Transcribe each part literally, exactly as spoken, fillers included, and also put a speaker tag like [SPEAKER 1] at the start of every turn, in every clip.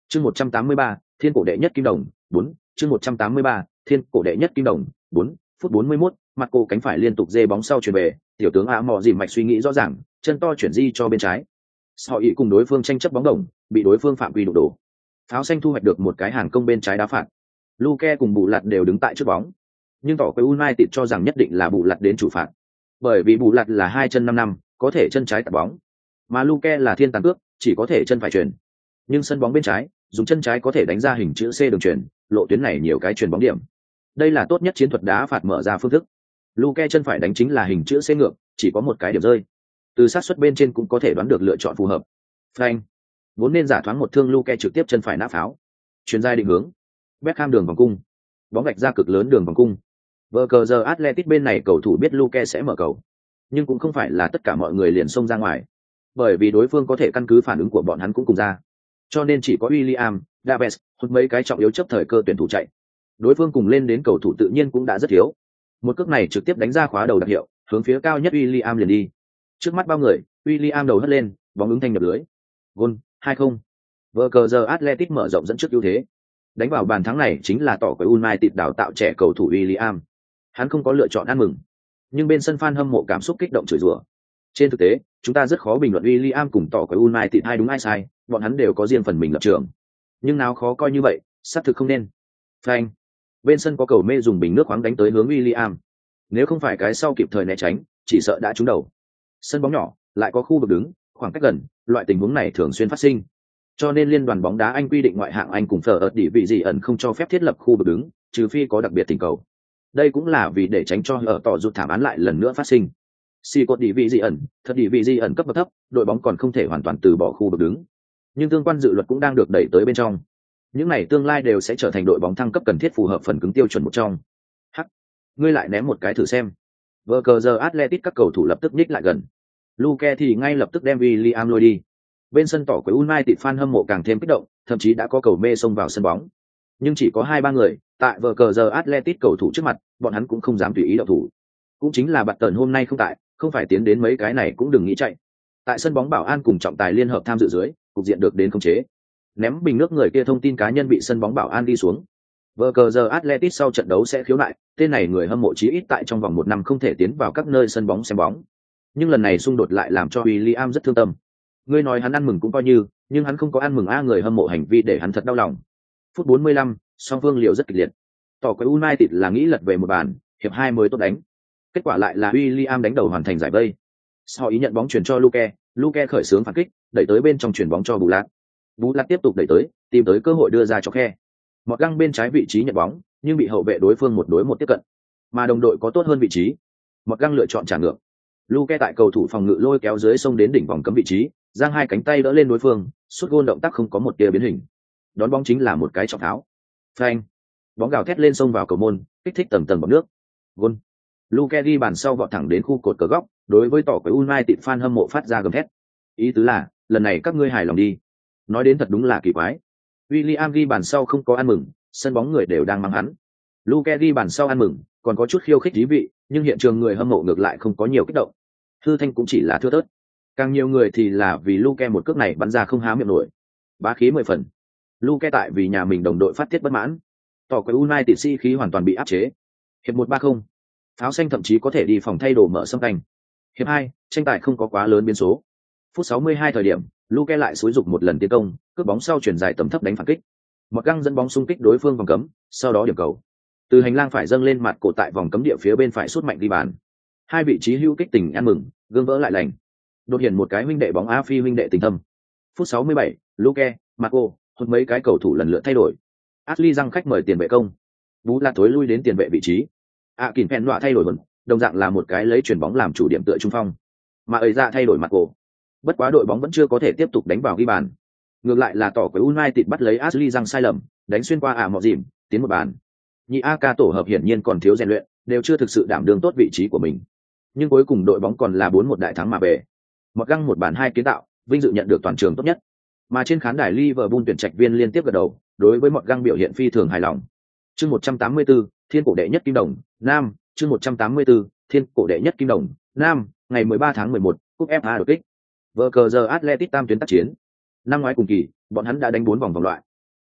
[SPEAKER 1] chương một trăm tám mươi ba, thiên cổ đệ nhất kim đồng, bốn, chương một trăm tám mươi ba, thiên cổ đệ nhất kim đồng, bốn, phút bốn mươi mốt, mặt cô cánh phải liên tục dê bóng sau chuyển về, tiểu tướng A Mò dìm mạch suy nghĩ rõ ràng, chân to chuyển di cho bên trái. Sau ý cùng đối phương tranh chấp bóng đồng, bị đối phương phạm vi đụng đổ. Pháo xanh thu hoạch được một cái hàng công bên trái đá phạt. Luke cùng Bù Lạt đều đứng tại trước bóng, nhưng tỏ quấy United cho rằng nhất định là Bù Lạt đến chủ phạt, bởi vì Bù Lạt là hai chân năm năm, có thể chân trái tạt bóng, mà Luke là thiên tàn cước, chỉ có thể chân phải chuyền. Nhưng sân bóng bên trái, dùng chân trái có thể đánh ra hình chữ C đường chuyền, lộ tuyến này nhiều cái chuyền bóng điểm. Đây là tốt nhất chiến thuật đá phạt mở ra phương thức. Luke chân phải đánh chính là hình chữ C ngược, chỉ có một cái điểm rơi. Từ xác suất bên trên cũng có thể đoán được lựa chọn phù hợp. Frank vốn nên giả thoáng một thương, Luke trực tiếp chân phải nã pháo, chuyền dài định hướng. Beckham đường vòng cung, bóng gạch ra cực lớn đường vòng cung. Vở cờ giờ Atletico bên này cầu thủ biết Luke sẽ mở cầu, nhưng cũng không phải là tất cả mọi người liền xông ra ngoài, bởi vì đối phương có thể căn cứ phản ứng của bọn hắn cũng cùng ra, cho nên chỉ có William, Davies, hút mấy cái trọng yếu chấp thời cơ tuyển thủ chạy. Đối phương cùng lên đến cầu thủ tự nhiên cũng đã rất thiếu. Một cước này trực tiếp đánh ra khóa đầu đặc hiệu, hướng phía cao nhất William liền đi. Trước mắt bao người, William đầu hất lên, bóng ứng thanh nhập lưới. Gol, hai không. Vở cờ giờ Atletico mở rộng dẫn trước ưu thế. Đánh vào bàn thắng này chính là tỏ quấy United đào tạo trẻ cầu thủ William. Hắn không có lựa chọn ăn mừng, nhưng bên sân fan hâm mộ cảm xúc kích động chửi rủa. Trên thực tế, chúng ta rất khó bình luận William cùng tỏ quấy United ai đúng ai sai, bọn hắn đều có riêng phần mình lập trường. Nhưng nào khó coi như vậy, xác thực không nên. Frank, bên sân có cầu mê dùng bình nước khoáng đánh tới hướng William. Nếu không phải cái sau kịp thời né tránh, chỉ sợ đã trúng đầu. Sân bóng nhỏ, lại có khu vực đứng, khoảng cách gần, loại tình huống này thường xuyên phát sinh. Cho nên liên đoàn bóng đá Anh quy định ngoại hạng Anh cùng phở ớt địa vị gì ẩn không cho phép thiết lập khu vực đứng, trừ phi có đặc biệt tình cầu. Đây cũng là vì để tránh cho ở tỏ rụt thảm án lại lần nữa phát sinh. Si cột địa vị gì ẩn, thật địa vị gì ẩn cấp bậc thấp, đội bóng còn không thể hoàn toàn từ bỏ khu vực đứng. Nhưng tương quan dự luật cũng đang được đẩy tới bên trong. Những này tương lai đều sẽ trở thành đội bóng thăng cấp cần thiết phù hợp phần cứng tiêu chuẩn một trong. Hắc, ngươi lại ném một cái thử xem. Vở cờ giờ Atletico các cầu thủ lập tức nhích lại gần. Luke thì ngay lập tức đem William lôi đi. Bên sân tỏ quấy United fan hâm mộ càng thêm kích động, thậm chí đã có cầu mê xông vào sân bóng. Nhưng chỉ có hai ba người, tại vở cờ giờ Atletico cầu thủ trước mặt, bọn hắn cũng không dám tùy ý động thủ. Cũng chính là Bạt Tần hôm nay không tại, không phải tiến đến mấy cái này cũng đừng nghĩ chạy. Tại sân bóng bảo an cùng trọng tài liên hợp tham dự dưới, cục diện được đến khống chế. Ném bình nước người kia thông tin cá nhân bị sân bóng bảo an đi xuống. Vở cờ giờ Atletico sau trận đấu sẽ khiếu nại, tên này người hâm mộ chí ít tại trong vòng một năm không thể tiến vào các nơi sân bóng xem bóng. Nhưng lần này xung đột lại làm cho William rất thương tâm. Ngươi nói hắn ăn mừng cũng coi như, nhưng hắn không có ăn mừng a, người hâm mộ hành vi để hắn thật đau lòng. Phút bốn mươi lăm, song phương liệu rất kịch liệt. Tỏ quấy United là nghĩ lật về một bàn, hiệp hai mới tốt đánh. Kết quả lại là William đánh đầu hoàn thành giải vây. Sau ý nhận bóng chuyển cho Luke, Luke khởi xướng phản kích, đẩy tới bên trong chuyển bóng cho Bù Lạt. Bù Lạt tiếp tục đẩy tới, tìm tới cơ hội đưa ra cho khe. Mọt găng bên trái vị trí nhận bóng, nhưng bị hậu vệ đối phương một đối một tiếp cận. Mà đồng đội có tốt hơn vị trí. Mọt găng lựa chọn trả ngược. Luke tại cầu thủ phòng ngự lôi kéo dưới sông đến đỉnh vòng cấm vị trí, giang hai cánh tay đỡ lên đối phương, sút gôn động tác không có một tia biến hình. Đón bóng chính là một cái trọng tháo. Phanh. Bóng gào thét lên sông vào cầu môn, kích thích tầng tầng bọt nước. Gôn. Luke ghi bàn sau vọt thẳng đến khu cột cờ góc, đối với tỏ quấy United fan hâm mộ phát ra gầm thét. Ý tứ là, lần này các ngươi hài lòng đi. Nói đến thật đúng là kỳ quái. William ghi bàn sau không có ăn mừng, sân bóng người đều đang mắng hắn. Luke ghi bàn sau ăn mừng, còn có chút khiêu khích thú vị, nhưng hiện trường người hâm mộ ngược lại không có nhiều kích động. Hư thanh cũng chỉ là thưa thớt. Càng nhiều người thì là vì Luke một cước này bắn ra không há miệng nổi. Bá khí mười phần. Luke tại vì nhà mình đồng đội phát tiết bất mãn. Tỏ quấy United si khí hoàn toàn bị áp chế. Hiệp một ba không. Pháo xanh thậm chí có thể đi phòng thay đồ mở sâm canh. Hiệp hai, tranh tài không có quá lớn biến số. Phút sáu mươi hai thời điểm, Luke lại xúi dục một lần tiến công, cướp bóng sau chuyển dài tầm thấp đánh phản kích. Một găng dẫn bóng xung kích đối phương vòng cấm, sau đó điểm cầu. Từ hành lang phải dâng lên mặt cổ tại vòng cấm địa phía bên phải sút mạnh đi bàn. Hai vị trí hữu kích tình ăn mừng, gương vỡ lại lành. Đột hiện một cái huynh đệ bóng Á Phi huynh đệ tình thâm. Phút sáu mươi bảy, Luke, Marco, hút mấy cái cầu thủ lần lượt thay đổi. Ashley răng khách mời tiền vệ công. Bú là thối lui đến tiền vệ vị trí. À Kình Pen đọa thay đổi bẩn, đồng dạng là một cái lấy chuyển bóng làm chủ điểm tựa trung phong. Mà ấy ra thay đổi Marco. Bất quá đội bóng vẫn chưa có thể tiếp tục đánh vào ghi bàn. Ngược lại là tỏ quấy United bắt lấy Ashley răng sai lầm, đánh xuyên qua ả mọ dìm, tiến một bàn. Nhị a ca tổ hợp hiển nhiên còn thiếu rèn luyện, đều chưa thực sự đảm đương tốt vị trí của mình. Nhưng cuối cùng đội bóng còn là bốn một đại thắng mà về. Một găng một bàn hai kiến tạo, vinh dự nhận được toàn trường tốt nhất. Mà trên khán đài Liverpool tuyển trạch viên liên tiếp gật đầu, đối với một găng biểu hiện phi thường hài lòng. Chương một trăm tám mươi tư, thiên cổ đệ nhất kim đồng, nam, chương một trăm tám mươi tư, thiên cổ đệ nhất kim đồng, nam, ngày mười ba tháng mười một, cúp ép a đột kích. Vở cờ giờ Atletico tam tuyến tác chiến. Năm ngoái cùng kỳ, bọn hắn đã đánh bốn vòng vòng loại.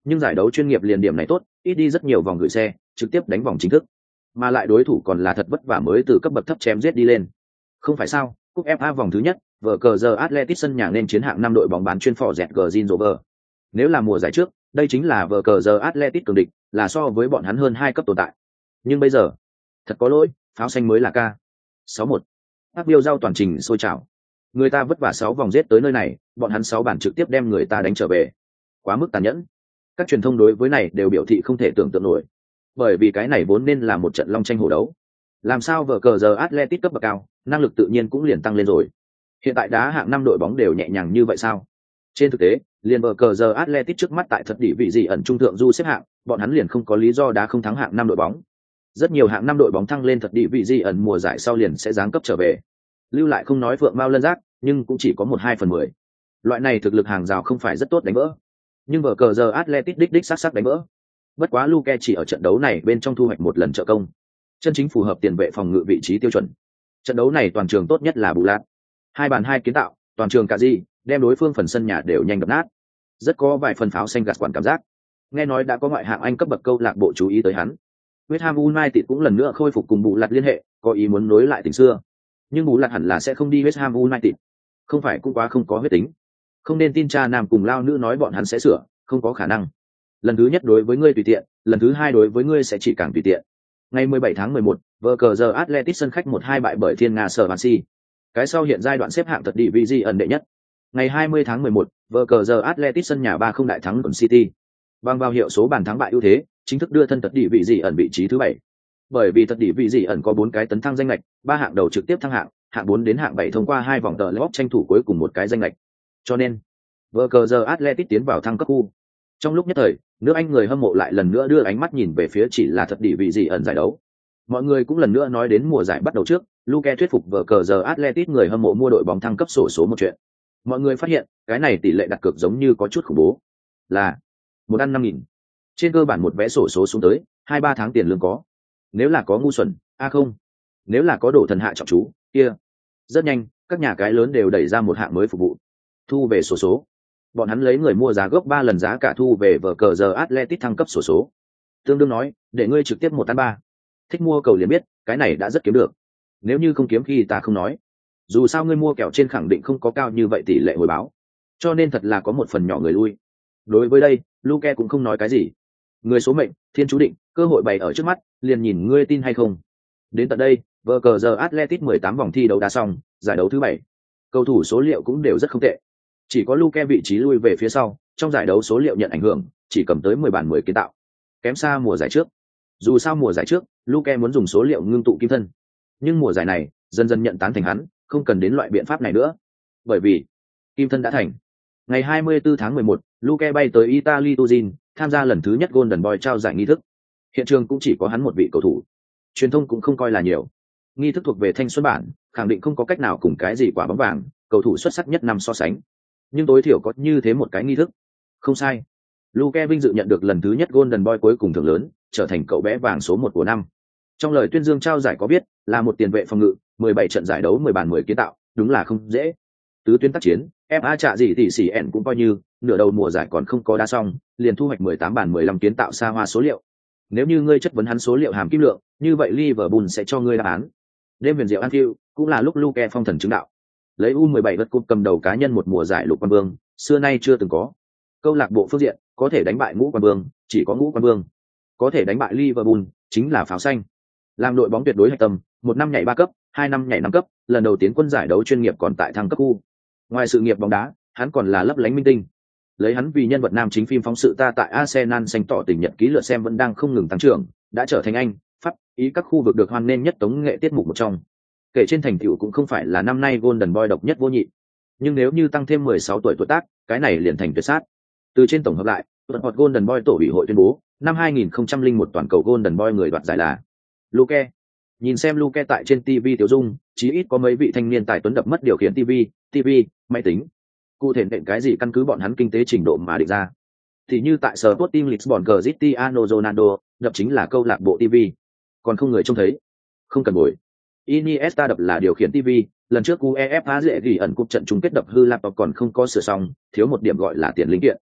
[SPEAKER 1] Nhưng giải đấu chuyên nghiệp liền điểm này tốt, ít đi rất nhiều vòng gửi xe, trực tiếp đánh vòng chính thức. Mà lại đối thủ còn là thật vất vả mới từ cấp bậc thấp chém giết đi lên. Không phải sao, cúp ép a vòng thứ nhất, vở cờ giờ Atletico sân nhà nên chiến hạng năm đội bóng bán chuyên phò dẹt Green Rover. Nếu là mùa giải trước, đây chính là vở cờ giờ Atletico cường địch, là so với bọn hắn hơn hai cấp tồn tại. Nhưng bây giờ, thật có lỗi, pháo xanh mới là ca. sáu một. Các biêu giao toàn trình sôi trào. Người ta vất vả sáu vòng giết tới nơi này, bọn hắn sáu bản trực tiếp đem người ta đánh trở về. Quá mức tàn nhẫn. Các truyền thông đối với này đều biểu thị không thể tưởng tượng nổi. Bởi vì cái này vốn nên là một trận long tranh hổ đấu. Làm sao vở cờ giờ Atletico cấp bậc cao, năng lực tự nhiên cũng liền tăng lên rồi. Hiện tại đá hạng năm đội bóng đều nhẹ nhàng như vậy sao? Trên thực tế, liền vở cờ giờ Atletico trước mắt tại thật đỉ vị gì ẩn trung thượng du xếp hạng, bọn hắn liền không có lý do đá không thắng hạng năm đội bóng. Rất nhiều hạng năm đội bóng thăng lên thật đỉ vị gì ẩn mùa giải sau liền sẽ giáng cấp trở về. Lưu lại không nói phượng mao lân giác, nhưng cũng chỉ có một hai phần mười. Loại này thực lực hàng rào không phải rất tốt đánh vỡ. Nhưng vở cờ giờ Atletico đích đích sắc sắc đánh vỡ. Bất quá Luke chỉ ở trận đấu này bên trong thu hoạch một lần trợ công, chân chính phù hợp tiền vệ phòng ngự vị trí tiêu chuẩn. Trận đấu này toàn trường tốt nhất là Bù Lạt, hai bàn hai kiến tạo, toàn trường cả gì, đem đối phương phần sân nhà đều nhanh đập nát. Rất có vài phần pháo xanh gạt quản cảm giác. Nghe nói đã có ngoại hạng Anh cấp bậc câu lạc bộ chú ý tới hắn. West Ham United cũng lần nữa khôi phục cùng Bù Lạt liên hệ, có ý muốn nối lại tình xưa. Nhưng Bù Lạt hẳn là sẽ không đi West Ham United. Không phải cũng quá không có huyết tính. Không nên tin cha nam cùng lao nữ nói bọn hắn sẽ sửa, không có khả năng. Lần thứ nhất đối với ngươi tùy tiện, lần thứ hai đối với ngươi sẽ chỉ càng tùy tiện. Ngày mười bảy tháng mười một, vở cờ giờ Atletico sân khách một hai bại bởi Thiên Nga Sở Vansi. Cái sau hiện giai đoạn xếp hạng thật địa vị gì ẩn đệ nhất. Ngày hai mươi tháng mười một, vở cờ giờ Atletico sân nhà ba không đại thắng Tuần City. Bằng vào hiệu số bàn thắng bại ưu thế, chính thức đưa thân thật địa vị gì ẩn vị trí thứ bảy. Bởi vì thật địa vị gì ẩn có bốn cái tấn thăng danh lệch, ba hạng đầu trực tiếp thăng hạng, hạng bốn đến hạng bảy thông qua hai vòng tờ lót tranh thủ cuối cùng một cái danh lệch. Cho nên, vở cờ giờ Atletico tiến vào thăng cấp khu. Trong lúc nhất thời, nước Anh người hâm mộ lại lần nữa đưa ánh mắt nhìn về phía chỉ là thật địa vị gì ẩn giải đấu. Mọi người cũng lần nữa nói đến mùa giải bắt đầu trước, Luke thuyết phục vở cờ giờ Atletico người hâm mộ mua đội bóng thăng cấp sổ số một chuyện. Mọi người phát hiện, cái này tỷ lệ đặt cược giống như có chút khủng bố. Là một ăn năm nghìn. Trên cơ bản một vé sổ số xuống tới, hai ba tháng tiền lương có. Nếu là có ngu xuẩn, a không. Nếu là có đổ thần hạ trọng chú, kia. Rất nhanh, các nhà cái lớn đều đẩy ra một hạng mới phục vụ. Thu về sổ số. Bọn hắn lấy người mua giá gốc ba lần giá cả thu về vở cờ giờ Atletico thăng cấp sổ số. Tương đương nói, để ngươi trực tiếp một ăn ba. Thích mua cầu liền biết, cái này đã rất kiếm được. Nếu như không kiếm khi ta không nói. Dù sao ngươi mua kèo trên khẳng định không có cao như vậy tỷ lệ hồi báo. Cho nên thật là có một phần nhỏ người lui. Đối với đây, Luke cũng không nói cái gì. Người số mệnh, thiên chú định, cơ hội bày ở trước mắt, liền nhìn ngươi tin hay không. Đến tận đây, vở cờ giờ Atletico mười tám vòng thi đấu đã xong, giải đấu thứ bảy. Cầu thủ số liệu cũng đều rất không tệ. Chỉ có Luke vị trí lui về phía sau, trong giải đấu số liệu nhận ảnh hưởng, chỉ cầm tới mười bàn mười kiến tạo. Kém xa mùa giải trước. Dù sao mùa giải trước, Luke muốn dùng số liệu ngưng tụ kim thân. Nhưng mùa giải này, dần dần nhận tán thành hắn, không cần đến loại biện pháp này nữa. Bởi vì, kim thân đã thành. Ngày hai mươi tư tháng mười một, Luke bay tới Italy Turin, tham gia lần thứ nhất Golden Boy trao giải nghi thức. Hiện trường cũng chỉ có hắn một vị cầu thủ. Truyền thông cũng không coi là nhiều. Nghi thức thuộc về thanh xuân bản, khẳng định không có cách nào cùng cái gì quả bóng vàng, cầu thủ xuất sắc nhất năm so sánh. Nhưng tối thiểu có như thế một cái nghi thức. Không sai. Luke vinh dự nhận được lần thứ nhất Golden Boy cuối cùng thưởng lớn, trở thành cậu bé vàng số một của năm. Trong lời tuyên dương trao giải có biết, là một tiền vệ phòng ngự, mười bảy trận giải đấu mười bàn mười kiến tạo, đúng là không dễ. Tứ tuyến tác chiến, ép a trả gì thì xỉ ẻn cũng coi như, nửa đầu mùa giải còn không có đá xong, liền thu hoạch mười tám bàn mười lăm kiến tạo xa hoa số liệu. Nếu như ngươi chất vấn hắn số liệu hàm kim lượng, như vậy Liverpool sẽ cho ngươi đáp án. Đêm huyền diệu Anfield, cũng là lúc Luke phong thần chứng đạo. Lấy U mười bảy vật cúp cầm đầu cá nhân một mùa giải lục quan vương, xưa nay chưa từng có. Câu lạc bộ phương diện, có thể đánh bại ngũ quan vương, chỉ có ngũ quan vương. Có thể đánh bại Liverpool, chính là pháo xanh. Làm đội bóng tuyệt đối hạch tâm, một năm nhảy ba cấp, hai năm nhảy năm cấp, lần đầu tiến quân giải đấu chuyên nghiệp còn tại thăng cấp khu. Ngoài sự nghiệp bóng đá, hắn còn là lấp lánh minh tinh. Lấy hắn vì nhân vật nam chính phim phóng sự ta tại Arsenal xanh tỏ tình nhật ký lượt xem vẫn đang không ngừng tăng trưởng, đã trở thành Anh, Pháp, Ý các khu vực được hoan nghênh nhất tống nghệ tiết mục một trong. Kể trên thành tựu cũng không phải là năm nay Golden Boy độc nhất vô nhị. Nhưng nếu như tăng thêm mười sáu tuổi tuổi tác, cái này liền thành tuyệt sát. Từ trên tổng hợp lại, tuần hoạt Golden Boy tổ ủy hội tuyên bố, năm hai nghìn không trăm lẻ một toàn cầu Golden Boy người đoạt giải là Luke. Nhìn xem Luke tại trên ti vi tiểu dung, chí ít có mấy vị thanh niên tài tuấn đập mất điều khiển ti vi, ti vi, máy tính. Cụ thể nện cái gì căn cứ bọn hắn kinh tế trình độ mà định ra. Thì như tại Sporting Lisbon Cristiano Ronaldo, đập chính là câu lạc bộ ti vi. Còn không người trông thấy. Không cần bồi. Iniesta đập là điều khiển ti vi, lần trước UEFA dễ ghi ẩn cúp trận chung kết đập hư laptop còn không có sửa xong, thiếu một điểm gọi là tiền linh kiện.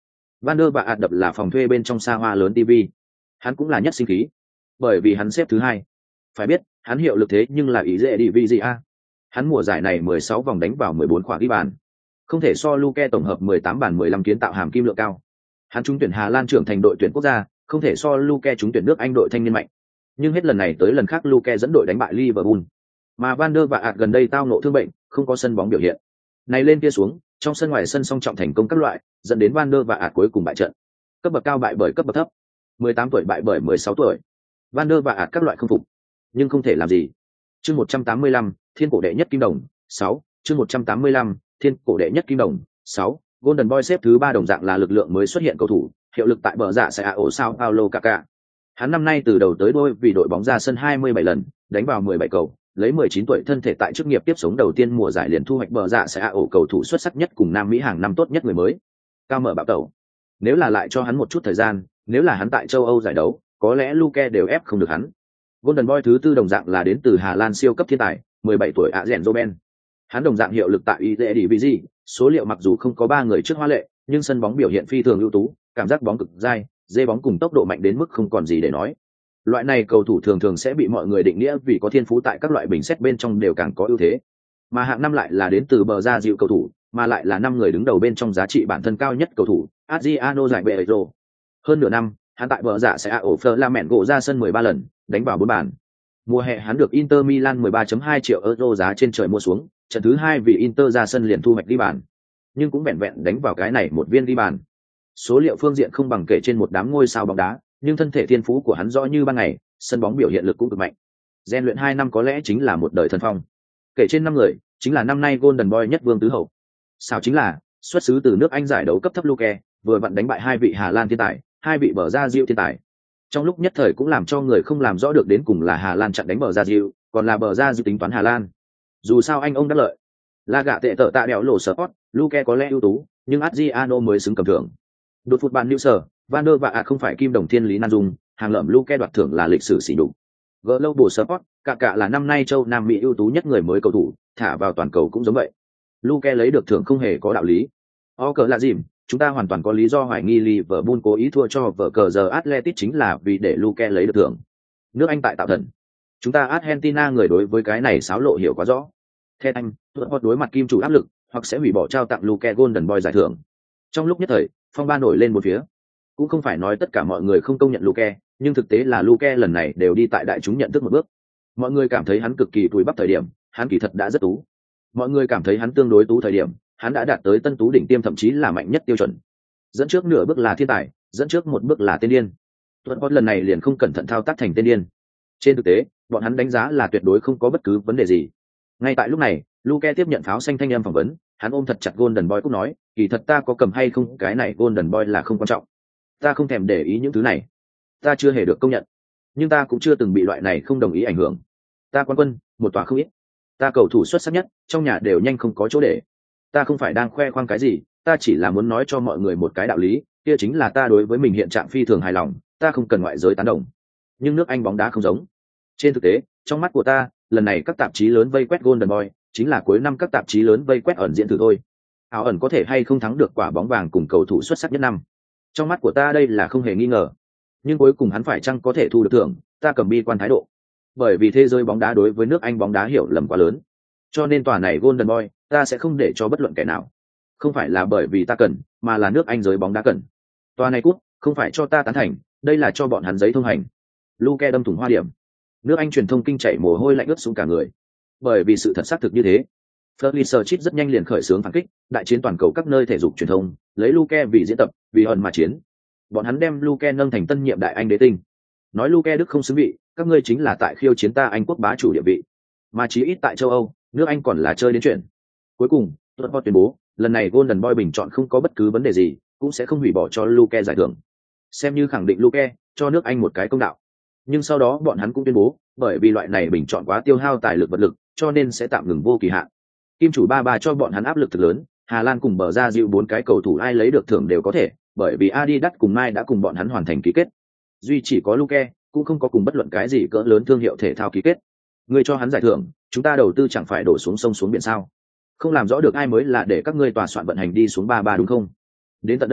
[SPEAKER 1] Van der Vaart đập là phòng thuê bên trong xa hoa lớn ti vi. Hắn cũng là nhất sinh khí, bởi vì hắn xếp thứ hai. Phải biết, hắn hiệu lực thế nhưng là ý dễ đi vì gì a? Hắn mùa giải này mười sáu vòng đánh vào mười bốn quả ghi bàn. Không thể so Luke tổng hợp mười tám bàn mười lăm kiến tạo hàm kim lượng cao. Hắn trúng tuyển Hà Lan trưởng thành đội tuyển quốc gia, không thể so Luke trúng tuyển nước Anh đội thanh niên mạnh. Nhưng hết lần này tới lần khác Luke dẫn đội đánh bại Liverpool. Mà Van der Vaart gần đây tao ngộ thương bệnh, không có sân bóng biểu hiện. Này lên kia xuống, trong sân ngoài sân song trọng thành công các loại, dẫn đến Van der Vaart cuối cùng bại trận. Cấp bậc cao bại bởi cấp bậc thấp, mười tám tuổi bại bởi mười sáu tuổi. Van der Vaart các loại không phục, nhưng không thể làm gì. Chương một trăm tám mươi lăm, thiên cổ đệ nhất kim đồng, sáu, chương một trăm tám mươi lăm, thiên cổ đệ nhất kim đồng, sáu. Golden Boy xếp thứ ba đồng dạng là lực lượng mới xuất hiện cầu thủ, hiệu lực tại bờ dạ sẽ ổ sao Paulo Kaká. Hắn năm nay từ đầu tới đuôi vì đội bóng ra sân hai mươi bảy lần, đánh vào mười bảy cầu, lấy mười chín tuổi thân thể tại chức nghiệp tiếp sống đầu tiên mùa giải liền thu hoạch bờ dạ sẽ ổ cầu thủ xuất sắc nhất cùng Nam Mỹ hàng năm tốt nhất người mới. Cao mở bạo tẩu. Nếu là lại cho hắn một chút thời gian, nếu là hắn tại châu Âu giải đấu, có lẽ Luke đều ép không được hắn. Golden Boy thứ tư đồng dạng là đến từ Hà Lan siêu cấp thiên tài, mười bảy tuổi Arjen Robben. Hắn đồng dạng hiệu lực tại i dê đê vê giê, số liệu mặc dù không có ba người trước hoa lệ, nhưng sân bóng biểu hiện phi thường ưu tú, cảm giác bóng cực dai, dê bóng cùng tốc độ mạnh đến mức không còn gì để nói. Loại này cầu thủ thường thường sẽ bị mọi người định nghĩa vì có thiên phú tại các loại bình xét bên trong đều càng có ưu thế. Mà hạng năm lại là đến từ bờ ra dịu cầu thủ, mà lại là năm người đứng đầu bên trong giá trị bản thân cao nhất cầu thủ, Adriano giải bệ rồ. Hơn nửa năm, hắn tại bờ dạ sẽ ổ Flamengo ra sân mười ba lần, đánh vào bốn bàn. Mùa hè hắn được Inter Milan mười ba phẩy hai triệu euro giá trên trời mua xuống, trận thứ hai vì Inter ra sân liền thu hoạch ghi bàn, nhưng cũng vẹn vẹn đánh vào cái này một viên ghi bàn. Số liệu phương diện không bằng kể trên một đám ngôi sao bóng đá, nhưng thân thể thiên phú của hắn rõ như ban ngày, sân bóng biểu hiện lực cũng cực mạnh. Rèn luyện hai năm có lẽ chính là một đời thần phong. Kể trên năm người, chính là năm nay Golden Boy nhất vương tứ hậu. Sao chính là xuất xứ từ nước Anh giải đấu cấp thấp Luke, vừa vặn đánh bại hai vị Hà Lan thiên tài, hai vị bờ ra diệu thiên tài. Trong lúc nhất thời cũng làm cho người không làm rõ được đến cùng là Hà Lan chặn đánh bờ ra diệu, còn là bờ ra diệu tính toán Hà Lan. Dù sao anh ông đắc lợi. La gạ tệ tở tạ đèo lộ sport, Luke có lẽ ưu tú, nhưng Adriano mới xứng cầm thưởng. Đột phút bàn lưu sở, Van der Vaart không phải kim đồng thiên lý nan dung, hàng lợm Luke đoạt thưởng là lịch sử sỉ nhục. Global Sport, cả cả là năm nay châu Nam Mỹ ưu tú nhất người mới cầu thủ, thả vào toàn cầu cũng giống vậy. Luke lấy được thưởng không hề có đạo lý. O cờ là dìm, chúng ta hoàn toàn có lý do hoài nghi Liverpool cố ý thua cho vở cờ giờ Atletico chính là vì để Luke lấy được thưởng. Nước Anh tại tạo thần. Chúng ta Argentina người đối với cái này xáo lộ hiểu quá rõ. Theo anh, hoặc đối mặt kim chủ áp lực, hoặc sẽ hủy bỏ trao tặng Luke Golden Boy giải thưởng. Trong lúc nhất thời, phong ba nổi lên một phía. Cũng không phải nói tất cả mọi người không công nhận Luke, nhưng thực tế là Luke lần này đều đi tại đại chúng nhận thức một bước. Mọi người cảm thấy hắn cực kỳ túi bắp thời điểm, hắn kỳ thật đã rất tú. Mọi người cảm thấy hắn tương đối tú thời điểm, hắn đã đạt tới tân tú đỉnh tiêm thậm chí là mạnh nhất tiêu chuẩn. Dẫn trước nửa bước là thiên tài, dẫn trước một bước là tên điên. Tuấn Pot lần này liền không cẩn thận thao tác thành tên điên. Trên thực tế, bọn hắn đánh giá là tuyệt đối không có bất cứ vấn đề gì. Ngay tại lúc này, Luke tiếp nhận pháo xanh thanh âm phỏng vấn, hắn ôm thật chặt Golden Boy cũng nói, kỳ thật ta có cầm hay không, cái này Golden Boy là không quan trọng. Ta không thèm để ý những thứ này. Ta chưa hề được công nhận, nhưng ta cũng chưa từng bị loại này không đồng ý ảnh hưởng. Ta quán quân, một tòa không ít. Ta cầu thủ xuất sắc nhất, trong nhà đều nhanh không có chỗ để. Ta không phải đang khoe khoang cái gì, ta chỉ là muốn nói cho mọi người một cái đạo lý, kia chính là ta đối với mình hiện trạng phi thường hài lòng, ta không cần ngoại giới tán đồng. Nhưng nước Anh bóng đá không giống. Trên thực tế, trong mắt của ta, lần này các tạp chí lớn vây quét Golden Boy, chính là cuối năm các tạp chí lớn vây quét ẩn diện thử thôi. Áo ẩn có thể hay không thắng được quả bóng vàng cùng cầu thủ xuất sắc nhất năm. Trong mắt của ta đây là không hề nghi ngờ. Nhưng cuối cùng hắn phải chăng có thể thu được thưởng, ta cầm bi quan thái độ. Bởi vì thế giới bóng đá đối với nước Anh bóng đá hiểu lầm quá lớn. Cho nên tòa này Golden Boy, ta sẽ không để cho bất luận kẻ nào. Không phải là bởi vì ta cần, mà là nước Anh giới bóng đá cần. Tòa này cút, không phải cho ta tán thành, đây là cho bọn hắn giấy thông hành. Luke đâm thủng hoa điểm. Nước Anh truyền thông kinh chảy mồ hôi lạnh ướt xuống cả người. Bởi vì sự thật xác thực như thế. Fletcher Chit rất nhanh liền khởi xướng phản kích, đại chiến toàn cầu các nơi thể dục truyền thông, lấy Luke vì diễn tập, vì hận mà chiến. Bọn hắn đem Luke nâng thành tân nhiệm đại Anh đế tinh. Nói Luke Đức không xứng vị, các ngươi chính là tại khiêu chiến ta Anh quốc bá chủ địa vị. Mà chí ít tại châu Âu, nước Anh còn là chơi đến chuyện. Cuối cùng, Tuấn tuyên bố, lần này Golden Boy bình chọn không có bất cứ vấn đề gì, cũng sẽ không hủy bỏ cho Luke giải thưởng. Xem như khẳng định Luke, cho nước Anh một cái công đạo. Nhưng sau đó bọn hắn cũng tuyên bố, bởi vì loại này bình chọn quá tiêu hao tài lực vật lực, cho nên sẽ tạm ngừng vô kỳ hạn. Kim chủ ba ba cho bọn hắn áp lực thực lớn, Hà Lan cùng bờ ra dịu bốn cái cầu thủ ai lấy được thưởng đều có thể, bởi vì Adidas cùng Nike đã cùng bọn hắn hoàn thành ký kết. Duy chỉ có Luke, cũng không có cùng bất luận cái gì cỡ lớn thương hiệu thể thao ký kết. Người cho hắn giải thưởng, chúng ta đầu tư chẳng phải đổ xuống sông xuống biển sao? Không làm rõ được ai mới là để các ngươi tòa soạn vận hành đi xuống ba ba đúng không? Đến tận đây,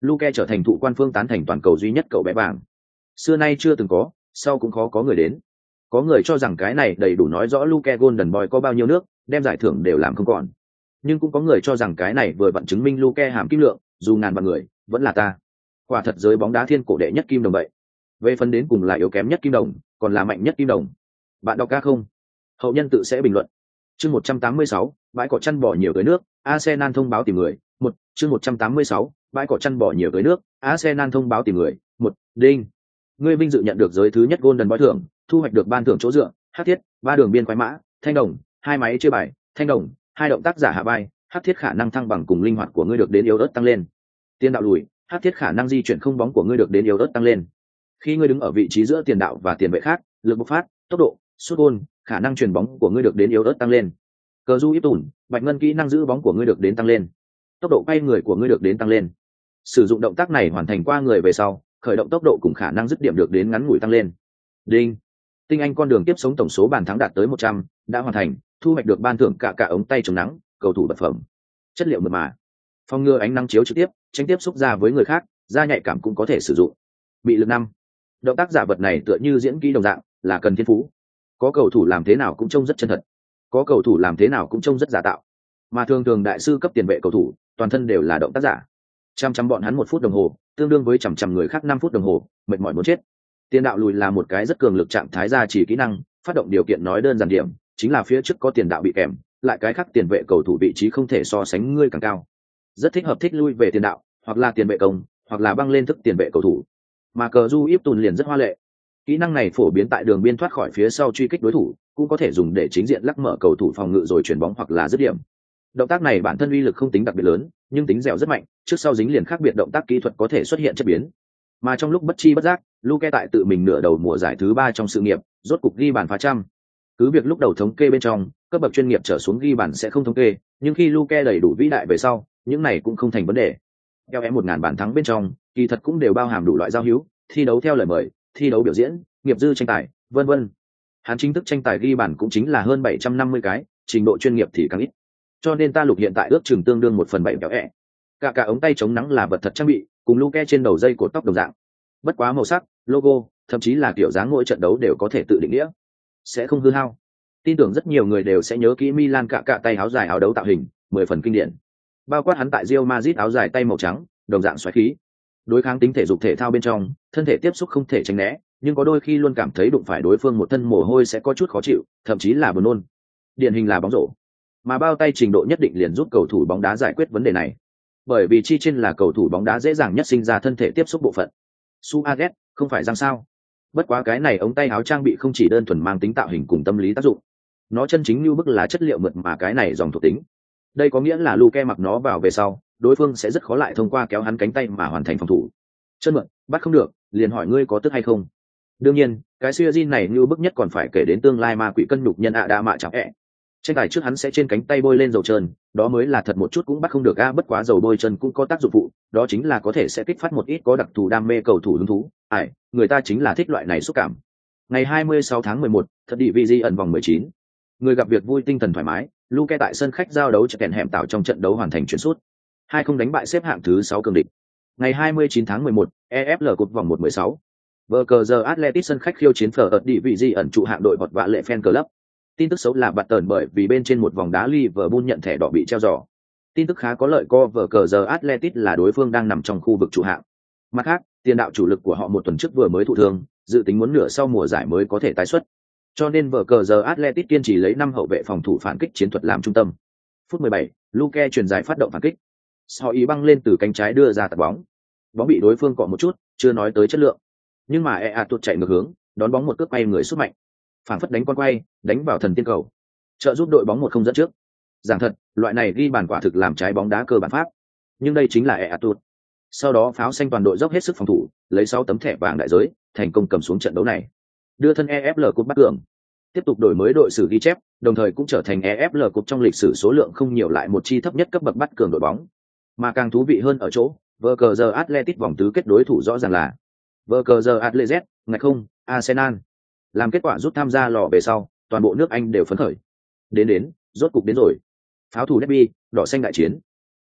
[SPEAKER 1] Luke trở thành thụ quan phương tán thành toàn cầu duy nhất cậu bé vàng. Xưa nay chưa từng có, sau cũng khó có người đến. Có người cho rằng cái này đầy đủ nói rõ Luke Golden Boy có bao nhiêu nước, đem giải thưởng đều làm không còn. Nhưng cũng có người cho rằng cái này vừa vặn chứng minh Luke hàm kim lượng, dù ngàn vạn người, vẫn là ta. Quả thật giới bóng đá thiên cổ đệ nhất kim đồng vậy. Về phần đến cùng là yếu kém nhất kim đồng, còn là mạnh nhất kim đồng. Bạn đọc ca không? Hậu nhân tự sẽ bình luận. Chương một trăm tám mươi sáu, bãi cỏ chăn bò nhiều tới nước, Arsenal thông báo tìm người. Một, chương một trăm tám mươi sáu, bãi cỏ chăn bò nhiều tới nước, Arsenal thông báo tìm người. Một, đinh. Ngươi vinh dự nhận được giới thứ nhất Golden Boy thưởng, thu hoạch được ban thưởng chỗ dựa, hắc thiết, ba đường biên quái mã, thanh đồng, hai máy chia bài, thanh đồng, hai động tác giả hạ bài, hắc thiết khả năng thăng bằng cùng linh hoạt của ngươi được đến yếu ớt tăng lên. Tiền đạo lùi, hắc thiết khả năng di chuyển không bóng của ngươi được đến yếu ớt tăng lên. Khi ngươi đứng ở vị trí giữa tiền đạo và tiền vệ khác, lực bộc phát, tốc độ, sút gol, khả năng chuyền bóng của ngươi được đến yếu ớt tăng lên. Cờ du ít tủn, bạch ngân kỹ năng giữ bóng của ngươi được đến tăng lên. Tốc độ quay người của ngươi được đến tăng lên. Sử dụng động tác này hoàn thành qua người về sau, khởi động tốc độ cùng khả năng dứt điểm được đến ngắn ngủi tăng lên. Đinh. Tinh Anh con đường tiếp sống tổng số bàn thắng đạt tới một trăm, đã hoàn thành, thu hoạch được ban thưởng cả cả ống tay chống nắng, cầu thủ vật phẩm. Chất liệu mượt mà. Phòng ngừa ánh nắng chiếu trực tiếp, tránh tiếp xúc ra với người khác, da nhạy cảm cũng có thể sử dụng. Bị lực năm. Động tác giả vật này tựa như diễn kỹ đồng dạng, là cần thiên phú. Có cầu thủ làm thế nào cũng trông rất chân thật, có cầu thủ làm thế nào cũng trông rất giả tạo. Mà thường thường đại sư cấp tiền vệ cầu thủ, toàn thân đều là động tác giả. Chăm chăm bọn hắn một phút đồng hồ, tương đương với chằm chằm người khác năm phút đồng hồ, mệt mỏi muốn chết. Tiền đạo lùi là một cái rất cường lực trạng thái gia chỉ kỹ năng, phát động điều kiện nói đơn giản điểm, chính là phía trước có tiền đạo bị kèm, lại cái khác tiền vệ cầu thủ vị trí không thể so sánh ngươi càng cao. Rất thích hợp thích lui về tiền đạo, hoặc là tiền vệ công, hoặc là băng lên thức tiền vệ cầu thủ. Mà cờ du íp tùn liền rất hoa lệ. Kỹ năng này phổ biến tại đường biên thoát khỏi phía sau truy kích đối thủ, cũng có thể dùng để chính diện lắc mở cầu thủ phòng ngự rồi chuyển bóng hoặc là dứt điểm. Động tác này bản thân uy lực không tính đặc biệt lớn, nhưng tính dẻo rất mạnh, trước sau dính liền khác biệt động tác kỹ thuật có thể xuất hiện chất biến. Mà trong lúc bất chi bất giác, Luke tại tự mình nửa đầu mùa giải thứ ba trong sự nghiệp, rốt cục ghi bàn phá trăm. Cứ việc lúc đầu thống kê bên trong, cấp bậc chuyên nghiệp trở xuống ghi bàn sẽ không thống kê, nhưng khi Luke đầy đủ vĩ đại về sau, những này cũng không thành vấn đề. Theo em một ngàn bàn thắng bên trong, kỳ thật cũng đều bao hàm đủ loại giao hữu, thi đấu theo lời mời, thi đấu biểu diễn, nghiệp dư tranh tài, vân vân. Hắn chính thức tranh tài ghi bàn cũng chính là hơn bảy trăm năm mươi cái, trình độ chuyên nghiệp thì càng ít. Cho nên ta lục hiện tại ước chừng tương đương một phần bảy kéo ẹ. Cả cả ống tay chống nắng là vật thật trang bị, cùng Luke trên đầu dây cột tóc đồng dạng. Bất quá màu sắc, logo, thậm chí là kiểu dáng mỗi trận đấu đều có thể tự định nghĩa, sẽ không hư hao. Tin tưởng rất nhiều người đều sẽ nhớ kỹ Milan cả cả tay áo dài áo đấu tạo hình, mười phần kinh điển. Bao quát hắn tại Real Madrid áo dài tay màu trắng, đồng dạng xoáy khí. Đối kháng tính thể dục thể thao bên trong, thân thể tiếp xúc không thể tránh né, nhưng có đôi khi luôn cảm thấy đụng phải đối phương một thân mồ hôi sẽ có chút khó chịu, thậm chí là buồn nôn. Điển hình là bóng rổ. Mà bao tay trình độ nhất định liền giúp cầu thủ bóng đá giải quyết vấn đề này. Bởi vì chi trên là cầu thủ bóng đá dễ dàng nhất sinh ra thân thể tiếp xúc bộ phận. Suarez, không phải răng sao? Bất quá cái này ống tay áo trang bị không chỉ đơn thuần mang tính tạo hình cùng tâm lý tác dụng, nó chân chính như bức là chất liệu mượt mà cái này dòng thuộc tính. Đây có nghĩa là Luke mặc nó vào về sau, đối phương sẽ rất khó lại thông qua kéo hắn cánh tay mà hoàn thành phòng thủ. Chân mượn, bắt không được, liền hỏi ngươi có tức hay không. Đương nhiên, cái siêu Jin này như bức nhất còn phải kể đến tương lai ma quỷ cân nhục nhân ạ đa mạ chọc ẹ. Tranh tài trước hắn sẽ trên cánh tay bôi lên dầu trơn, đó mới là thật một chút cũng bắt không được a. Bất quá dầu bôi chân cũng có tác dụng phụ, đó chính là có thể sẽ kích phát một ít có đặc thù đam mê cầu thủ hứng thú. Ai, người ta chính là thích loại này xúc cảm. Ngày hai mươi sáu tháng mười một, thật đi vị di ẩn vòng mười chín. Người gặp việc vui tinh thần thoải mái, Luke tại sân khách giao đấu cho kèn hẻm tạo trong trận đấu hoàn thành chuyển sút. Hai không đánh bại xếp hạng thứ sáu cường địch. Ngày hai mươi chín tháng mười một, e ép lờ cột vòng một mười sáu. Vờ cờ giờ Athletic sân khách khiêu chiến phở ợt đi vị di ẩn trụ hạng đội vọt vạ lệ fan club. Tin tức xấu là bạt tờn bởi vì bên trên một vòng đá Liverpool nhận thẻ đỏ bị treo giò. Tin tức khá có lợi co vờ cờ giờ Athletic là đối phương đang nằm trong khu vực trụ hạng. Mặt khác, tiền đạo chủ lực của họ một tuần trước vừa mới thụ thương, dự tính muốn nửa sau mùa giải mới có thể tái xuất. Cho nên vở cờ giờ Athletic kiên trì lấy năm hậu vệ phòng thủ phản kích chiến thuật làm trung tâm. Phút mười bảy, Luke chuyển dài phát động phản kích. Sau ý băng lên từ cánh trái đưa ra tạt bóng. Bóng bị đối phương cọ một chút, chưa nói tới chất lượng. Nhưng mà e a tuột chạy ngược hướng, đón bóng một cước quay người sút mạnh. Phản phất đánh con quay, đánh vào thần tiên cầu. Trợ giúp đội bóng một không dẫn trước. Giảng thật, loại này ghi bàn quả thực làm trái bóng đá cơ bản pháp. Nhưng đây chính là e a tuột. Sau đó pháo xanh toàn đội dốc hết sức phòng thủ, lấy sáu tấm thẻ vàng đại giới, thành công cầm xuống trận đấu này. Đưa thân e ép lờ Cup bắt cường, tiếp tục đổi mới đội sử ghi chép, đồng thời cũng trở thành e ép lờ Cup trong lịch sử số lượng không nhiều lại một chi thấp nhất cấp bậc bắt cường đội bóng. Mà càng thú vị hơn ở chỗ, vờ cờ giờ Athletic vòng tứ kết đối thủ rõ ràng là vờ cờ giờ Athletic, ngạch không, Arsenal. Làm kết quả rút tham gia lò về sau, toàn bộ nước Anh đều phấn khởi. Đến đến, rốt cục đến rồi. Pháo thủ derby, đỏ xanh đại chiến.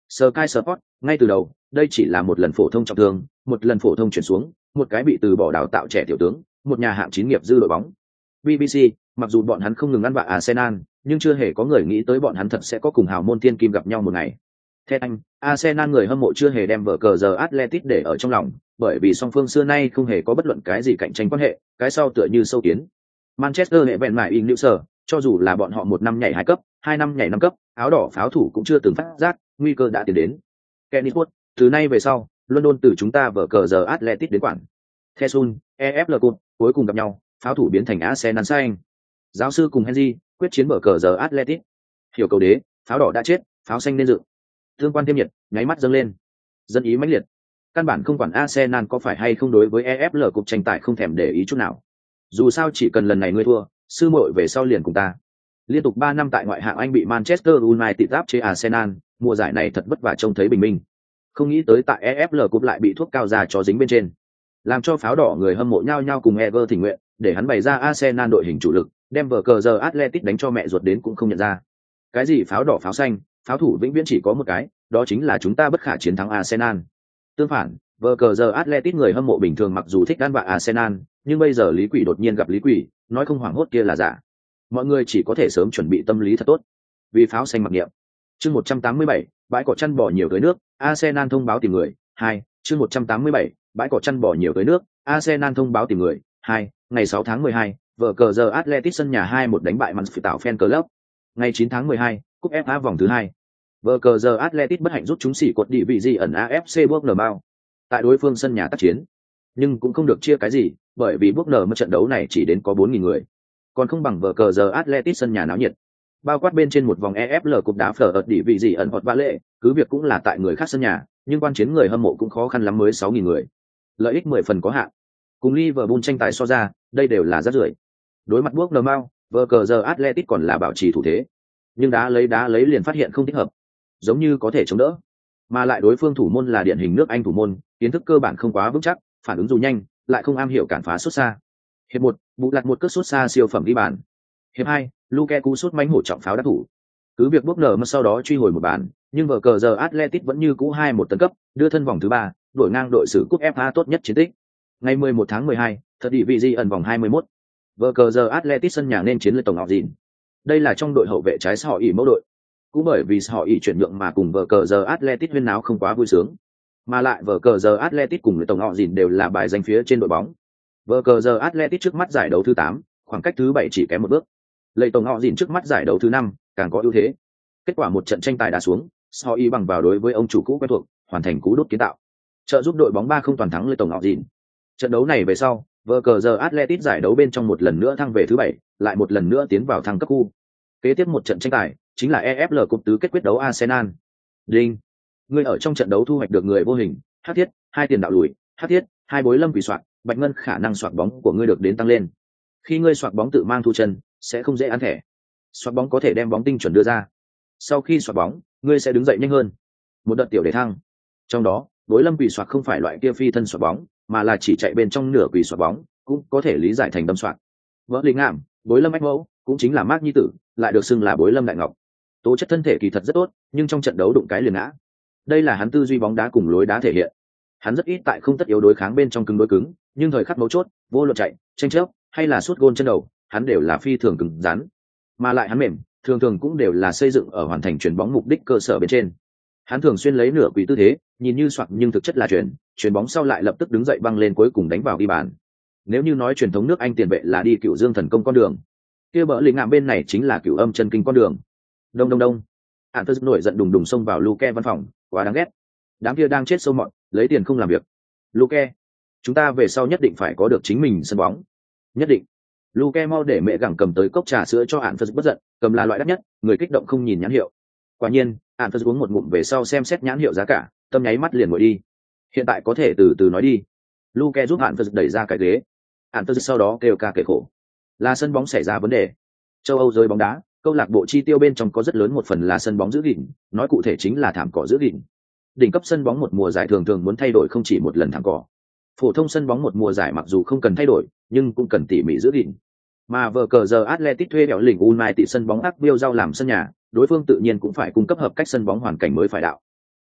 [SPEAKER 1] Sky Sport, ngay từ đầu, đây chỉ là một lần phổ thông trọng thương, một lần phổ thông chuyển xuống, một cái bị từ bỏ đào tạo trẻ tiểu tướng, một nhà hạng chín nghiệp dư đội bóng. bê bê xê, mặc dù bọn hắn không ngừng ăn vạ Arsenal, nhưng chưa hề có người nghĩ tới bọn hắn thật sẽ có cùng hào môn thiên kim gặp nhau một ngày. Theo anh, Arsenal người hâm mộ chưa hề đem vở cờ giờ Atletico để ở trong lòng, bởi vì song phương xưa nay không hề có bất luận cái gì cạnh tranh quan hệ, cái sau tựa như sâu kiến. Manchester hệ bèn mải in lưu sở, cho dù là bọn họ một năm nhảy hai cấp, hai năm nhảy năm cấp, áo đỏ pháo thủ cũng chưa từng phát giác, nguy cơ đã tiến đến. Kenny Wood, từ nay về sau, London từ chúng ta vở cờ giờ Atletico đến quản. Thesun, e ép lờ Cup, cuối cùng gặp nhau, pháo thủ biến thành Arsenal sai anh. Giáo sư cùng Henry, quyết chiến vở cờ giờ Atletico. Hiểu cầu đế, pháo đỏ đã chết, pháo xanh nên dựng. Tương quan thêm nhiệt, nháy mắt dâng lên. Dân ý mãnh liệt. Căn bản không quản Arsenal có phải hay không đối với e ép lờ Cup tranh tài không thèm để ý chút nào. Dù sao chỉ cần lần này ngươi thua, sư muội về sau liền cùng ta. Liên tục ba năm tại ngoại hạng Anh bị Manchester United áp chế Arsenal, mùa giải này thật vất vả trông thấy bình minh. Không nghĩ tới tại e ép lờ Cup lại bị thuốc cao già cho dính bên trên. Làm cho pháo đỏ người hâm mộ nhao nhao cùng Ever thỉnh nguyện, để hắn bày ra Arsenal đội hình chủ lực, đem vở cờ giờ Atletico đánh cho mẹ ruột đến cũng không nhận ra. Cái gì pháo đỏ pháo xanh, pháo thủ vĩnh viễn chỉ có một cái, đó chính là chúng ta bất khả chiến thắng Arsenal. Tương phản, vở cờ giờ Atletico người hâm mộ bình thường mặc dù thích ăn vạ Arsenal, nhưng bây giờ Lý Quỷ đột nhiên gặp Lý Quỷ, nói không hoảng hốt kia là giả. Mọi người chỉ có thể sớm chuẩn bị tâm lý thật tốt. Vì pháo xanh mặc niệm. Chương một trăm tám mươi bảy, bãi cỏ chăn bò nhiều tới nước, Arsenal thông báo tìm người. Hai, chương một trăm tám mươi bảy, bãi cỏ chăn bò nhiều tới nước, Arsenal thông báo tìm người. Hai, ngày sáu tháng mười hai, vở cờ giờ Atletico sân nhà hai một đánh bại Mansfield tạo Fan Club. Ngày chín tháng mười hai, cúp ép a vòng thứ hai. Vở cờ giờ Atletico bất hạnh rút chúng xỉ cột địa vị gì ẩn a ép xê Bournemouth. Tại đối phương sân nhà tác chiến, nhưng cũng không được chia cái gì, bởi vì Bournemouth trận đấu này chỉ đến có bốn nghìn người, còn không bằng vở cờ giờ Atletico sân nhà náo nhiệt. Bao quát bên trên một vòng e ép lờ cúp đá phở ở địa vị gì ẩn hoặc vã lệ, cứ việc cũng là tại người khác sân nhà, nhưng quan chiến người hâm mộ cũng khó khăn lắm mới sáu nghìn người. Lợi ích mười phần có hạn. Cùng Liverpool tranh tài so ra, đây đều là rất rưởi. Đối mặt Bournemouth, vở cờ giờ Atletico còn là bảo trì thủ thế, nhưng đá lấy đá lấy liền phát hiện không thích hợp, giống như có thể chống đỡ, mà lại đối phương thủ môn là điển hình nước Anh thủ môn, kiến thức cơ bản không quá vững chắc, phản ứng dù nhanh, lại không am hiểu cản phá xuất xa. Hiệp một, bù lặt một cước xuất xa siêu phẩm ghi bàn. Hiệp hai, Lukaku sút mánh hổ trọng pháo đắc thủ. Cứ việc Bournemouth sau đó truy hồi một bàn, nhưng vở cờ giờ Atletico vẫn như cũ hai một tấn cấp, đưa thân vòng thứ ba, đổi ngang đội xử cúp ép a tốt nhất chiến tích. Ngày mười một tháng mười hai, thật địa vị di ẩn vòng hai mươi mốt. Vở cờ giờ Atletico sân nhà nên chiến lược tổng học dìn. Đây là trong đội hậu vệ trái họ ỉ mẫu đội. Cũng bởi vì họ ỉ chuyển nhượng mà cùng vở cờ giờ Atletico huyên náo không quá vui sướng. Mà lại vở cờ giờ Atletico cùng lưỡi tổng họ dìn đều là bài danh phía trên đội bóng. Vở cờ giờ Atletico trước mắt giải đấu thứ tám, khoảng cách thứ bảy chỉ kém một bước. Lệ tổng họ dìn trước mắt giải đấu thứ năm, càng có ưu thế. Kết quả một trận tranh tài đá xuống, họ ỉ bằng vào đối với ông chủ cũ quen thuộc, hoàn thành cú đút kiến tạo, trợ giúp đội bóng ba không toàn thắng lệ tổng họ dìn. Trận đấu này về sau, vở cờ giờ Atletico giải đấu bên trong một lần nữa thăng về thứ bảy, lại một lần nữa tiến vào thăng cấp khu. Kế tiếp một trận tranh tài chính là e ép lờ Cup tứ kết quyết đấu Arsenal. Đinh, người ở trong trận đấu thu hoạch được người vô hình, hắc thiết, hai tiền đạo lùi, hắc thiết, hai bối lâm quỷ soạn, bạch ngân khả năng soạt bóng của ngươi được đến tăng lên. Khi ngươi soạt bóng tự mang thu chân, sẽ không dễ ăn thẻ. Soạt bóng có thể đem bóng tinh chuẩn đưa ra. Sau khi soạt bóng, ngươi sẽ đứng dậy nhanh hơn. Một đợt tiểu để thăng. Trong đó, bối lâm quỷ soạt không phải loại kia phi thân soạt bóng, mà là chỉ chạy bên trong nửa quỷ soạt bóng, cũng có thể lý giải thành đâm soạt. Vỡ linh ngạm, bối lâm ách mẫu, cũng chính là Mác Nhi Tử, lại được xưng là bối lâm đại ngọc. Tố chất thân thể kỳ thật rất tốt, nhưng trong trận đấu đụng cái liền ngã. Đây là hắn tư duy bóng đá cùng lối đá thể hiện. Hắn rất ít tại không tất yếu đối kháng bên trong cứng đối cứng, nhưng thời khắc mấu chốt, vô luận chạy, tranh chấp hay là sút gôn chân đầu, hắn đều là phi thường cứng rắn. Mà lại hắn mềm, thường thường cũng đều là xây dựng ở hoàn thành chuyền bóng mục đích cơ sở bên trên. Hắn thường xuyên lấy nửa quỷ tư thế, nhìn như soạt nhưng thực chất là chuyền, chuyền bóng sau lại lập tức đứng dậy băng lên cuối cùng đánh vào ghi bàn. Nếu như nói truyền thống nước Anh tiền vệ là đi cựu dương thần công con đường, kia bỡ lì ngạm bên này chính là cựu âm chân kinh con đường. Đông đông đông, Ản Phơ nổi giận đùng đùng xông vào Luke văn phòng, quá đáng ghét. Đám kia đang chết sâu mọt, lấy tiền không làm việc. Luke, chúng ta về sau nhất định phải có được chính mình sân bóng. Nhất định. Luke mau để mẹ gẳng cầm tới cốc trà sữa cho Ản Phơ bất giận, cầm là loại đắt nhất, người kích động không nhìn nhãn hiệu. Quả nhiên, Ản Phơ uống một ngụm về sau xem xét nhãn hiệu giá cả, tâm nháy mắt liền ngồi đi. Hiện tại có thể từ từ nói đi. Luke giúp Ản Phơ đẩy ra cái ghế. Ản Phơ sau đó kêu ca kể khổ. Là sân bóng xảy ra vấn đề. Châu Âu rơi bóng đá, câu lạc bộ chi tiêu bên trong có rất lớn một phần là sân bóng giữ gìn, nói cụ thể chính là thảm cỏ giữ gìn. Đỉnh cấp sân bóng một mùa giải thường thường muốn thay đổi không chỉ một lần thảm cỏ. Phổ thông sân bóng một mùa giải mặc dù không cần thay đổi, nhưng cũng cần tỉ mỉ giữ gìn. Mà vở cờ giờ Atletico thuê bèo lỉnh United sân bóng Ác Biêu giao làm sân nhà, đối phương tự nhiên cũng phải cung cấp hợp cách sân bóng hoàn cảnh mới phải đạo.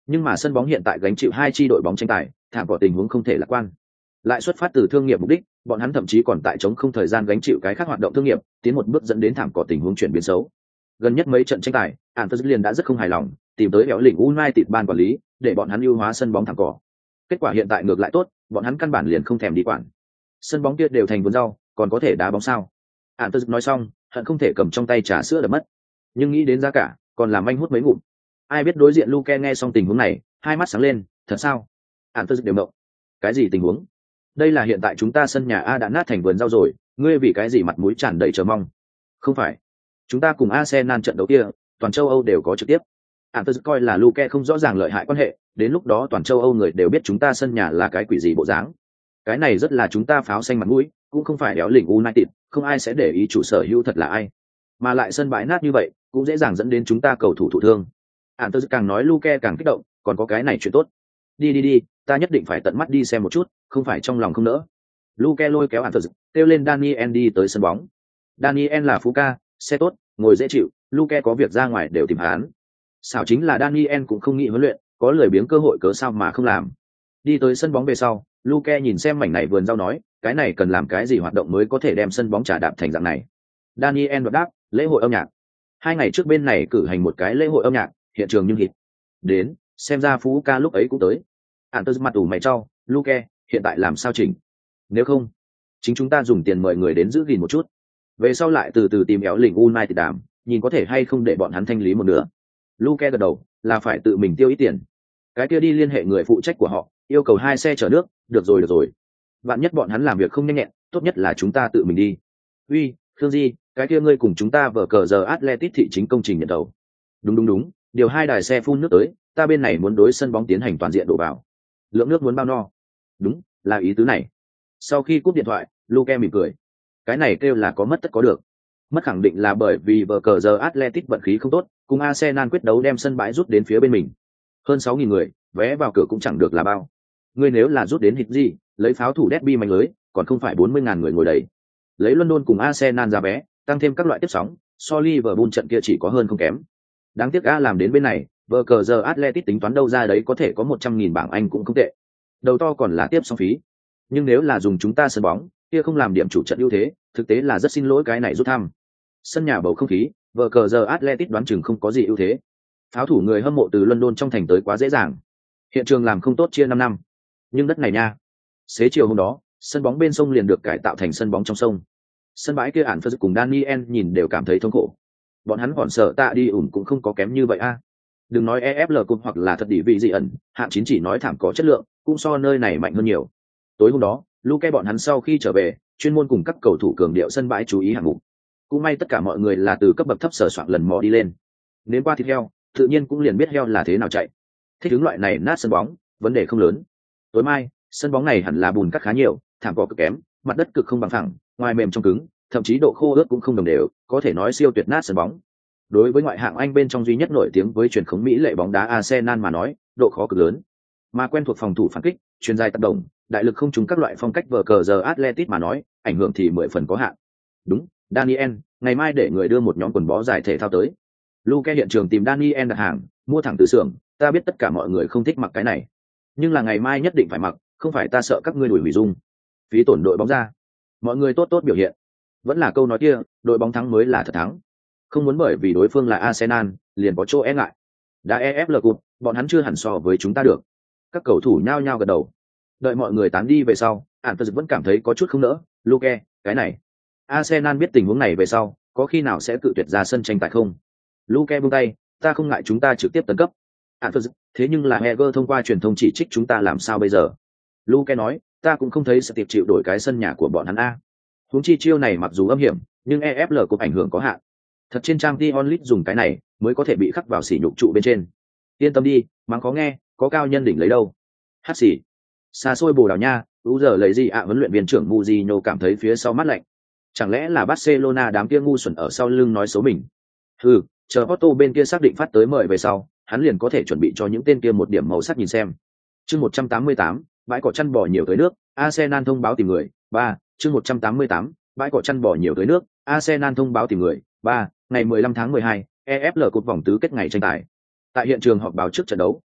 [SPEAKER 1] Nhưng mà sân bóng hiện tại gánh chịu hai chi đội bóng tranh tài, thảm cỏ tình huống không thể lạc quan. Lại xuất phát từ thương nghiệp mục đích, bọn hắn thậm chí còn tại chống không thời gian gánh chịu cái khác hoạt động thương nghiệp, tiến một bước dẫn đến thảm cỏ tình huống chuyển biến xấu. Gần nhất mấy trận tranh tài, Anthony liền đã rất không hài lòng, tìm tới béo lỉnh United ban quản lý, để bọn hắn ưu hóa sân bóng thảm cỏ. Kết quả hiện tại ngược lại tốt, bọn hắn căn bản liền không thèm đi quản. Sân bóng kia đều thành vườn rau, còn có thể đá bóng sao? Anthony nói xong, hận không thể cầm trong tay trà sữa đập mất. Nhưng nghĩ đến giá cả, còn làm anh hút mấy ngụm. Ai biết đối diện Luke nghe xong tình huống này, hai mắt sáng lên, thật sao? Anthony đều động. Cái gì tình huống? Đây là hiện tại chúng ta sân nhà A đã nát thành vườn rau rồi, ngươi vì cái gì mặt mũi tràn đầy chờ mong? Không phải, chúng ta cùng Arsenal trận đấu kia, toàn châu Âu đều có trực tiếp. Anthony coi là Luke không rõ ràng lợi hại quan hệ, đến lúc đó toàn châu Âu người đều biết chúng ta sân nhà là cái quỷ gì bộ dáng. Cái này rất là chúng ta pháo xanh mặt mũi, cũng không phải đéo lỉnh United, không ai sẽ để ý chủ sở hữu thật là ai. Mà lại sân bãi nát như vậy, cũng dễ dàng dẫn đến chúng ta cầu thủ thụ thương. Anthony càng nói Luke càng kích động, còn có cái này chuyện tốt. Đi đi đi, ta nhất định phải tận mắt đi xem một chút, không phải trong lòng không nỡ. Luke lôi kéo Anthony, kêu lên Daniel đi tới sân bóng. Daniel là phú ca, xe tốt, ngồi dễ chịu, Luke có việc ra ngoài đều tìm hắn. Xảo chính là Daniel cũng không nghĩ huấn luyện, có lười biếng cơ hội cớ sao mà không làm. Đi tới sân bóng về sau, Luke nhìn xem mảnh này vườn rau nói, cái này cần làm cái gì hoạt động mới có thể đem sân bóng trả đạp thành dạng này. Daniel đột đáp, lễ hội âm nhạc. Hai ngày trước bên này cử hành một cái lễ hội âm nhạc, hiện trường nhưng hít. Đến, xem ra phú ca lúc ấy cũng tới. Anthony mặt ủ mày trao, Luke, hiện tại làm sao chỉnh? Nếu không, chính chúng ta dùng tiền mời người đến giữ gìn một chút. Về sau lại từ từ tìm éo lỉnh United đàm, nhìn có thể hay không để bọn hắn thanh lý một nửa. Luke gật đầu, là phải tự mình tiêu ít tiền. Cái kia đi liên hệ người phụ trách của họ, yêu cầu hai xe chở nước, được rồi được rồi. Vạn nhất bọn hắn làm việc không nhanh nhẹn, tốt nhất là chúng ta tự mình đi. Uy, Khương Di, cái kia ngươi cùng chúng ta vở cờ giờ Atletic thị chính công trình nhận đầu. Đúng đúng đúng, điều hai đài xe phun nước tới, ta bên này muốn đối sân bóng tiến hành toàn diện đổ vào. Lượng nước muốn bao no. Đúng, là ý tứ này. Sau khi cúp điện thoại, Luke mỉm cười. Cái này kêu là có mất tất có được. Mất khẳng định là bởi vì vở cờ giờ Atletic vận khí không tốt, cùng Arsenal quyết đấu đem sân bãi rút đến phía bên mình. Hơn sáu nghìn người, vé vào cửa cũng chẳng được là bao. Ngươi nếu là rút đến hít gì, lấy pháo thủ derby mạnh lưới, còn không phải bốn mươi ngàn người ngồi đầy. Lấy London cùng Arsenal ra vé, tăng thêm các loại tiếp sóng, so Liverpool trận kia chỉ có hơn không kém. Đáng tiếc A làm đến bên này, vở cờ giờ Atletico tính toán đâu ra đấy có thể có một trăm nghìn bảng Anh cũng không tệ. Đầu to còn là tiếp sóng phí. Nhưng nếu là dùng chúng ta sân bóng, kia không làm điểm chủ trận ưu thế, thực tế là rất xin lỗi cái này rút thăm. Sân nhà bầu không khí, vở cờ giờ Atletico đoán chừng không có gì ưu thế. Pháo thủ người hâm mộ từ London trong thành tới quá dễ dàng. Hiện trường làm không tốt chia năm năm. Nhưng đất này nha. Xế chiều hôm đó, sân bóng bên sông liền được cải tạo thành sân bóng trong sông. Sân bãi kia ản phật cùng Daniel nhìn đều cảm thấy thống khổ. Bọn hắn còn sợ tạ đi ủn cũng không có kém như vậy a. Đừng nói e ép lờ Cup hoặc là thật đỉ vị gì ẩn, hạng chín chỉ nói thảm có chất lượng, cũng so nơi này mạnh hơn nhiều. Tối hôm đó, Luke bọn hắn sau khi trở về, chuyên môn cùng các cầu thủ cường điệu sân bãi chú ý hạng mục. Cũng may tất cả mọi người là từ cấp bậc thấp sở soạn lần mò đi lên. Đến qua thịt heo, tự nhiên cũng liền biết heo là thế nào chạy. Thích ứng loại này nát sân bóng, vấn đề không lớn. Tối mai, sân bóng này hẳn là bùn cắt khá nhiều, thảm cỏ cực kém, mặt đất cực không bằng phẳng, ngoài mềm trong cứng, thậm chí độ khô ướt cũng không đồng đều, có thể nói siêu tuyệt nát sân bóng. Đối với ngoại hạng Anh bên trong duy nhất nổi tiếng với truyền thống mỹ lệ bóng đá Arsenal mà nói, độ khó cực lớn. Mà quen thuộc phòng thủ phản kích, truyền dài tác động, đại lực không trúng các loại phong cách vở cờ giờ Atletico mà nói, ảnh hưởng thì mười phần có hạn. Đúng, Daniel, ngày mai để người đưa một nhóm quần bó giải thể thao tới. Luke hiện trường tìm Daniel đặt hàng, mua thẳng từ xưởng, ta biết tất cả mọi người không thích mặc cái này, nhưng là ngày mai nhất định phải mặc, không phải ta sợ các ngươi đuổi hủy dung. Phí tổn đội bóng ra, mọi người tốt tốt biểu hiện. Vẫn là câu nói kia, đội bóng thắng mới là thật thắng. Không muốn bởi vì đối phương là Arsenal, liền có chỗ e ngại. Đã e ép lờ Cup, bọn hắn chưa hẳn so với chúng ta được. Các cầu thủ nhao nhao gật đầu. Đợi mọi người tán đi về sau, Anthony vẫn cảm thấy có chút không nỡ. Luke, cái này, Arsenal biết tình huống này về sau, có khi nào sẽ cự tuyệt ra sân tranh tài không? Luke buông tay, ta không ngại chúng ta trực tiếp tấn cấp. Anthony, thế nhưng là Heger thông qua truyền thông chỉ trích chúng ta làm sao bây giờ? Luke nói, ta cũng không thấy sẽ tiệp chịu đổi cái sân nhà của bọn hắn a. Huống chi chiêu này mặc dù âm hiểm, nhưng e ép lờ Cup ảnh hưởng có hạn. Thật trên trang Dion Lit dùng cái này mới có thể bị khắc vào sỉ nhục trụ bên trên. Yên tâm đi, mắng khó nghe, có cao nhân đỉnh lấy đâu. Hát xỉ. Xa xôi Bồ Đào Nha, u giờ lấy gì ạ à, huấn luyện viên trưởng Mourinho cảm thấy phía sau mắt lạnh. Chẳng lẽ là Barcelona đám kia ngu xuẩn ở sau lưng nói xấu mình? Ừ, chờ Porto bên kia xác định phát tới mời về sau, hắn liền có thể chuẩn bị cho những tên kia một điểm màu sắc nhìn xem. Chương một trăm tám mươi tám, bãi cỏ chăn bò nhiều tới nước, Arsenal thông báo tìm người. Ba, chương một trăm tám mươi tám, bãi cỏ chăn bò nhiều tới nước, Arsenal thông báo tìm người. Ba, ngày mười lăm tháng mười hai, e ép lờ Cup vòng tứ kết ngày tranh tài. Tại hiện trường họp báo trước trận đấu,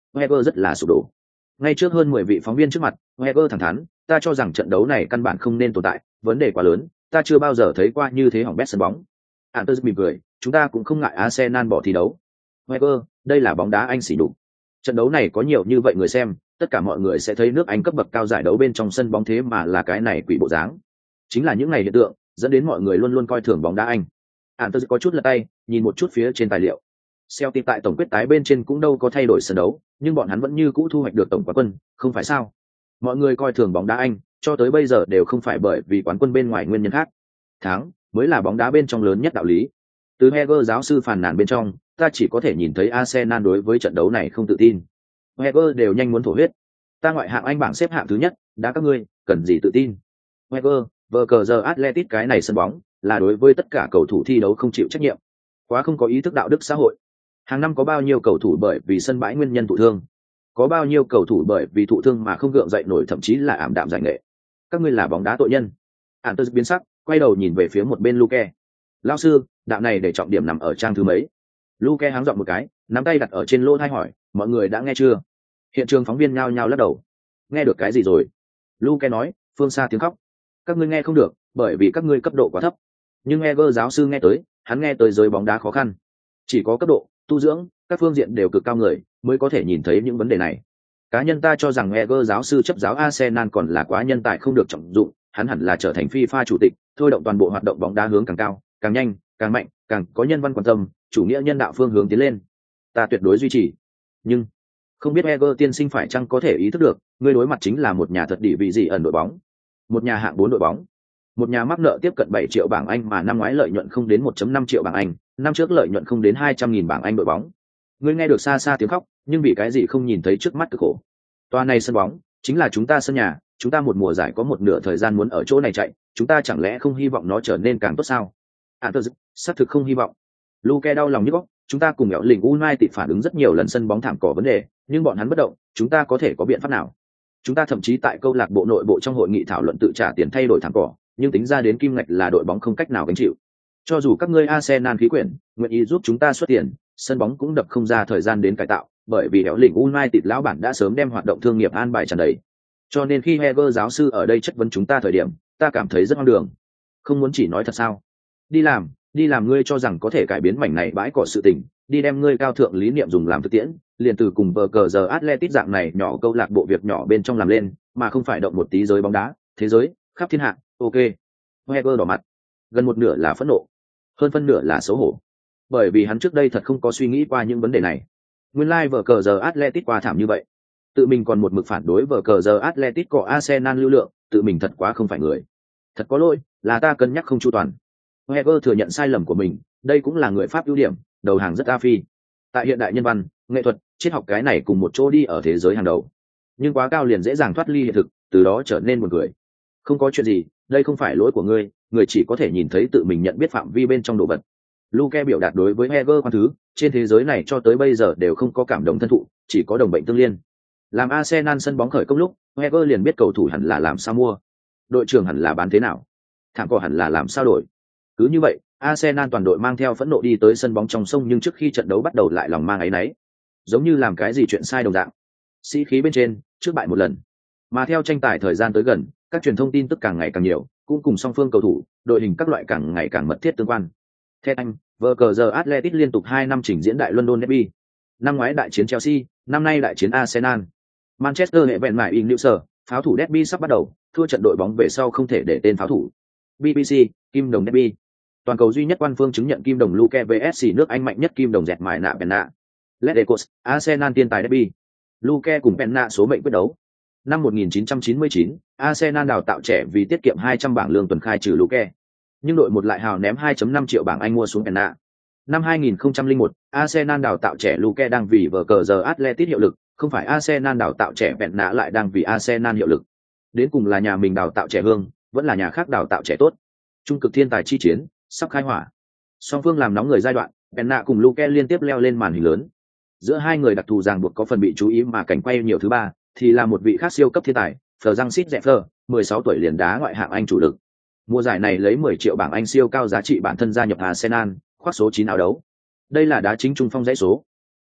[SPEAKER 1] Wenger rất là sụp đổ. Ngay trước hơn mười vị phóng viên trước mặt, Wenger thẳng thắn, ta cho rằng trận đấu này căn bản không nên tồn tại, vấn đề quá lớn, ta chưa bao giờ thấy qua như thế hỏng bét sân bóng. Antus mỉm cười, chúng ta cũng không ngại Arsenal bỏ thi đấu. Wenger, đây là bóng đá Anh xỉ nhục. Trận đấu này có nhiều như vậy người xem, tất cả mọi người sẽ thấy nước Anh cấp bậc cao giải đấu bên trong sân bóng thế mà là cái này quỷ bộ dáng. Chính là những ngày hiện tượng, dẫn đến mọi người luôn luôn coi thường bóng đá Anh. Antus có chút lật tay, nhìn một chút phía trên tài liệu. Celtic tại tổng quyết tái bên trên cũng đâu có thay đổi sân đấu, nhưng bọn hắn vẫn như cũ thu hoạch được tổng quán quân, không phải sao? Mọi người coi thường bóng đá Anh, cho tới bây giờ đều không phải bởi vì quán quân bên ngoài nguyên nhân khác. Thắng mới là bóng đá bên trong lớn nhất đạo lý. Từ Heger giáo sư phàn nàn bên trong, ta chỉ có thể nhìn thấy Arsenal đối với trận đấu này không tự tin. Heger đều nhanh muốn thổ huyết. Ta ngoại hạng Anh bảng xếp hạng thứ nhất, đã các ngươi, cần gì tự tin? Heger, vờ cờ giờ Atletico cái này sân bóng, là đối với tất cả cầu thủ thi đấu không chịu trách nhiệm. Quá không có ý thức đạo đức xã hội. Hàng năm có bao nhiêu cầu thủ bởi vì sân bãi nguyên nhân thụ thương? Có bao nhiêu cầu thủ bởi vì thụ thương mà không gượng dậy nổi, thậm chí là ảm đạm giải nghệ? Các ngươi là bóng đá tội nhân. Antus biến sắc, quay đầu nhìn về phía một bên Luke. Lão sư, đạo này để trọng điểm nằm ở trang thứ mấy? Luke háng giọng một cái, nắm tay đặt ở trên lỗ tai hỏi, mọi người đã nghe chưa? Hiện trường phóng viên nhao nhao lắc đầu. Nghe được cái gì rồi? Luke nói, phương xa tiếng khóc. Các ngươi nghe không được, bởi vì các ngươi cấp độ quá thấp. Nhưng Heger giáo sư nghe tới, hắn nghe tới giới bóng đá khó khăn. Chỉ có cấp độ, tu dưỡng, các phương diện đều cực cao người, mới có thể nhìn thấy những vấn đề này. Cá nhân ta cho rằng Heger giáo sư chấp giáo Arsenal còn là quá nhân tài không được trọng dụng, hắn hẳn là trở thành FIFA chủ tịch, thôi động toàn bộ hoạt động bóng đá hướng càng cao, càng nhanh, càng mạnh, càng có nhân văn quan tâm, chủ nghĩa nhân đạo phương hướng tiến lên. Ta tuyệt đối duy trì. Nhưng không biết Heger tiên sinh phải chăng có thể ý thức được, người đối mặt chính là một nhà thật đỉ vị gì ẩn đội bóng, một nhà hạng bốn đội bóng, một nhà mắc nợ tiếp cận bảy triệu bảng Anh mà năm ngoái lợi nhuận không đến một phẩy năm triệu bảng Anh, năm trước lợi nhuận không đến hai trăm nghìn bảng Anh đội bóng. Ngươi nghe được xa xa tiếng khóc, nhưng vì cái gì không nhìn thấy trước mắt cực khổ. Toa này sân bóng, chính là chúng ta sân nhà, chúng ta một mùa giải có một nửa thời gian muốn ở chỗ này chạy, chúng ta chẳng lẽ không hy vọng nó trở nên càng tốt sao? À tôi xác thực không hy vọng. Luke đau lòng nhức óc, chúng ta cùng Mẹo Lình United phản ứng rất nhiều lần sân bóng thảm cỏ vấn đề, nhưng bọn hắn bất động, chúng ta có thể có biện pháp nào? Chúng ta thậm chí tại câu lạc bộ nội bộ trong hội nghị thảo luận tự trả tiền thay đổi thảm cỏ, nhưng tính ra đến kim ngạch là đội bóng không cách nào gánh chịu. Cho dù các ngươi Arsenal khí quyển nguyện ý giúp chúng ta xuất tiền, sân bóng cũng đập không ra thời gian đến cải tạo, bởi vì Mẹo Lình United lão bản đã sớm đem hoạt động thương nghiệp an bài tràn đầy. Cho nên khi Heger giáo sư ở đây chất vấn chúng ta thời điểm, ta cảm thấy rất hoang đường. Không muốn chỉ nói thật sao? Đi làm, đi làm ngươi cho rằng có thể cải biến mảnh này bãi cỏ sự tình, đi đem ngươi cao thượng lý niệm dùng làm thực tiễn, liền từ cùng bờ cờ giờ Atletico dạng này nhỏ câu lạc bộ việc nhỏ bên trong làm lên, mà không phải động một tí giới bóng đá, thế giới, khắp thiên hạ, ok. Heger đỏ mặt, gần một nửa là phẫn nộ, hơn phân nửa là xấu hổ. Bởi vì hắn trước đây thật không có suy nghĩ qua những vấn đề này. Nguyên lai like vở cờ giờ Atletico qua thảm như vậy. Tự mình còn một mực phản đối vở cờ giờ Atletico Arsenal lưu lượng, tự mình thật quá không phải người. Thật có lỗi, là ta cân nhắc không chu toàn. Heger thừa nhận sai lầm của mình, đây cũng là người Pháp ưu điểm, đầu hàng rất a phi. Tại hiện đại nhân văn, nghệ thuật, triết học cái này cùng một chỗ đi ở thế giới hàng đầu. Nhưng quá cao liền dễ dàng thoát ly hiện thực, từ đó trở nên buồn cười. Không có chuyện gì, đây không phải lỗi của ngươi, người chỉ có thể nhìn thấy tự mình nhận biết phạm vi bên trong đồ vật. Luke biểu đạt đối với Heger quan thứ, trên thế giới này cho tới bây giờ đều không có cảm động thân thụ, chỉ có đồng bệnh tương liên. Làm Arsenal sân bóng khởi công lúc, Heger liền biết cầu thủ hẳn là làm sao mua, đội trưởng hẳn là bán thế nào, thảm cỏ hẳn là làm sao đổi. Cứ như vậy, Arsenal toàn đội mang theo phẫn nộ đi tới sân bóng trong sông, nhưng trước khi trận đấu bắt đầu lại lòng mang áy náy, giống như làm cái gì chuyện sai đồng dạng. Sĩ khí bên trên, trước bại một lần. Mà theo tranh tài thời gian tới gần, các truyền thông tin tức càng ngày càng nhiều, cũng cùng song phương cầu thủ, đội hình các loại càng ngày càng mật thiết tương quan. Theo anh, vở cờ giờ Atletico liên tục hai năm trình diễn đại London Derby. Năm ngoái đại chiến Chelsea, năm nay đại chiến Arsenal. Manchester hệ vẹn mải in Newser, pháo thủ Derby sắp bắt đầu, thua trận đội bóng về sau không thể để tên pháo thủ. bê bê xê, kim đồng Derby. Toàn cầu duy nhất quan phương chứng nhận kim đồng Luke vs nước Anh mạnh nhất kim đồng dẹt mải nạ Penna. Let's Arsenal tiên tài Derby. Luke cùng Penna số mệnh quyết đấu. Năm một nghìn chín trăm chín mươi chín, Arsenal đào tạo trẻ vì tiết kiệm hai trăm bảng lương tuần khai trừ Luke. Nhưng đội một lại hào ném hai phẩy năm triệu bảng Anh mua xuống Penna. Năm hai nghìn không trăm lẻ một, Arsenal đào tạo trẻ Luke đang vì vở cờ giờ Atletico hiệu lực, không phải Arsenal đào tạo trẻ Penna lại đang vì Arsenal hiệu lực. Đến cùng là nhà mình đào tạo trẻ hương, vẫn là nhà khác đào tạo trẻ tốt. Trung cực thiên tài chi chiến, sắp khai hỏa. Song phương làm nóng người giai đoạn, Penna cùng Luke liên tiếp leo lên màn hình lớn. Giữa hai người đặc thù ràng buộc có phần bị chú ý, mà cảnh quay nhiều thứ ba thì là một vị khác siêu cấp thiên tài, Francis Zeffer, mười sáu tuổi liền đá ngoại hạng Anh chủ lực. Mùa giải này lấy mười triệu bảng Anh siêu cao giá trị bản thân gia nhập Arsenal, khoác số chín áo đấu. Đây là đá chính trung phong dãy số.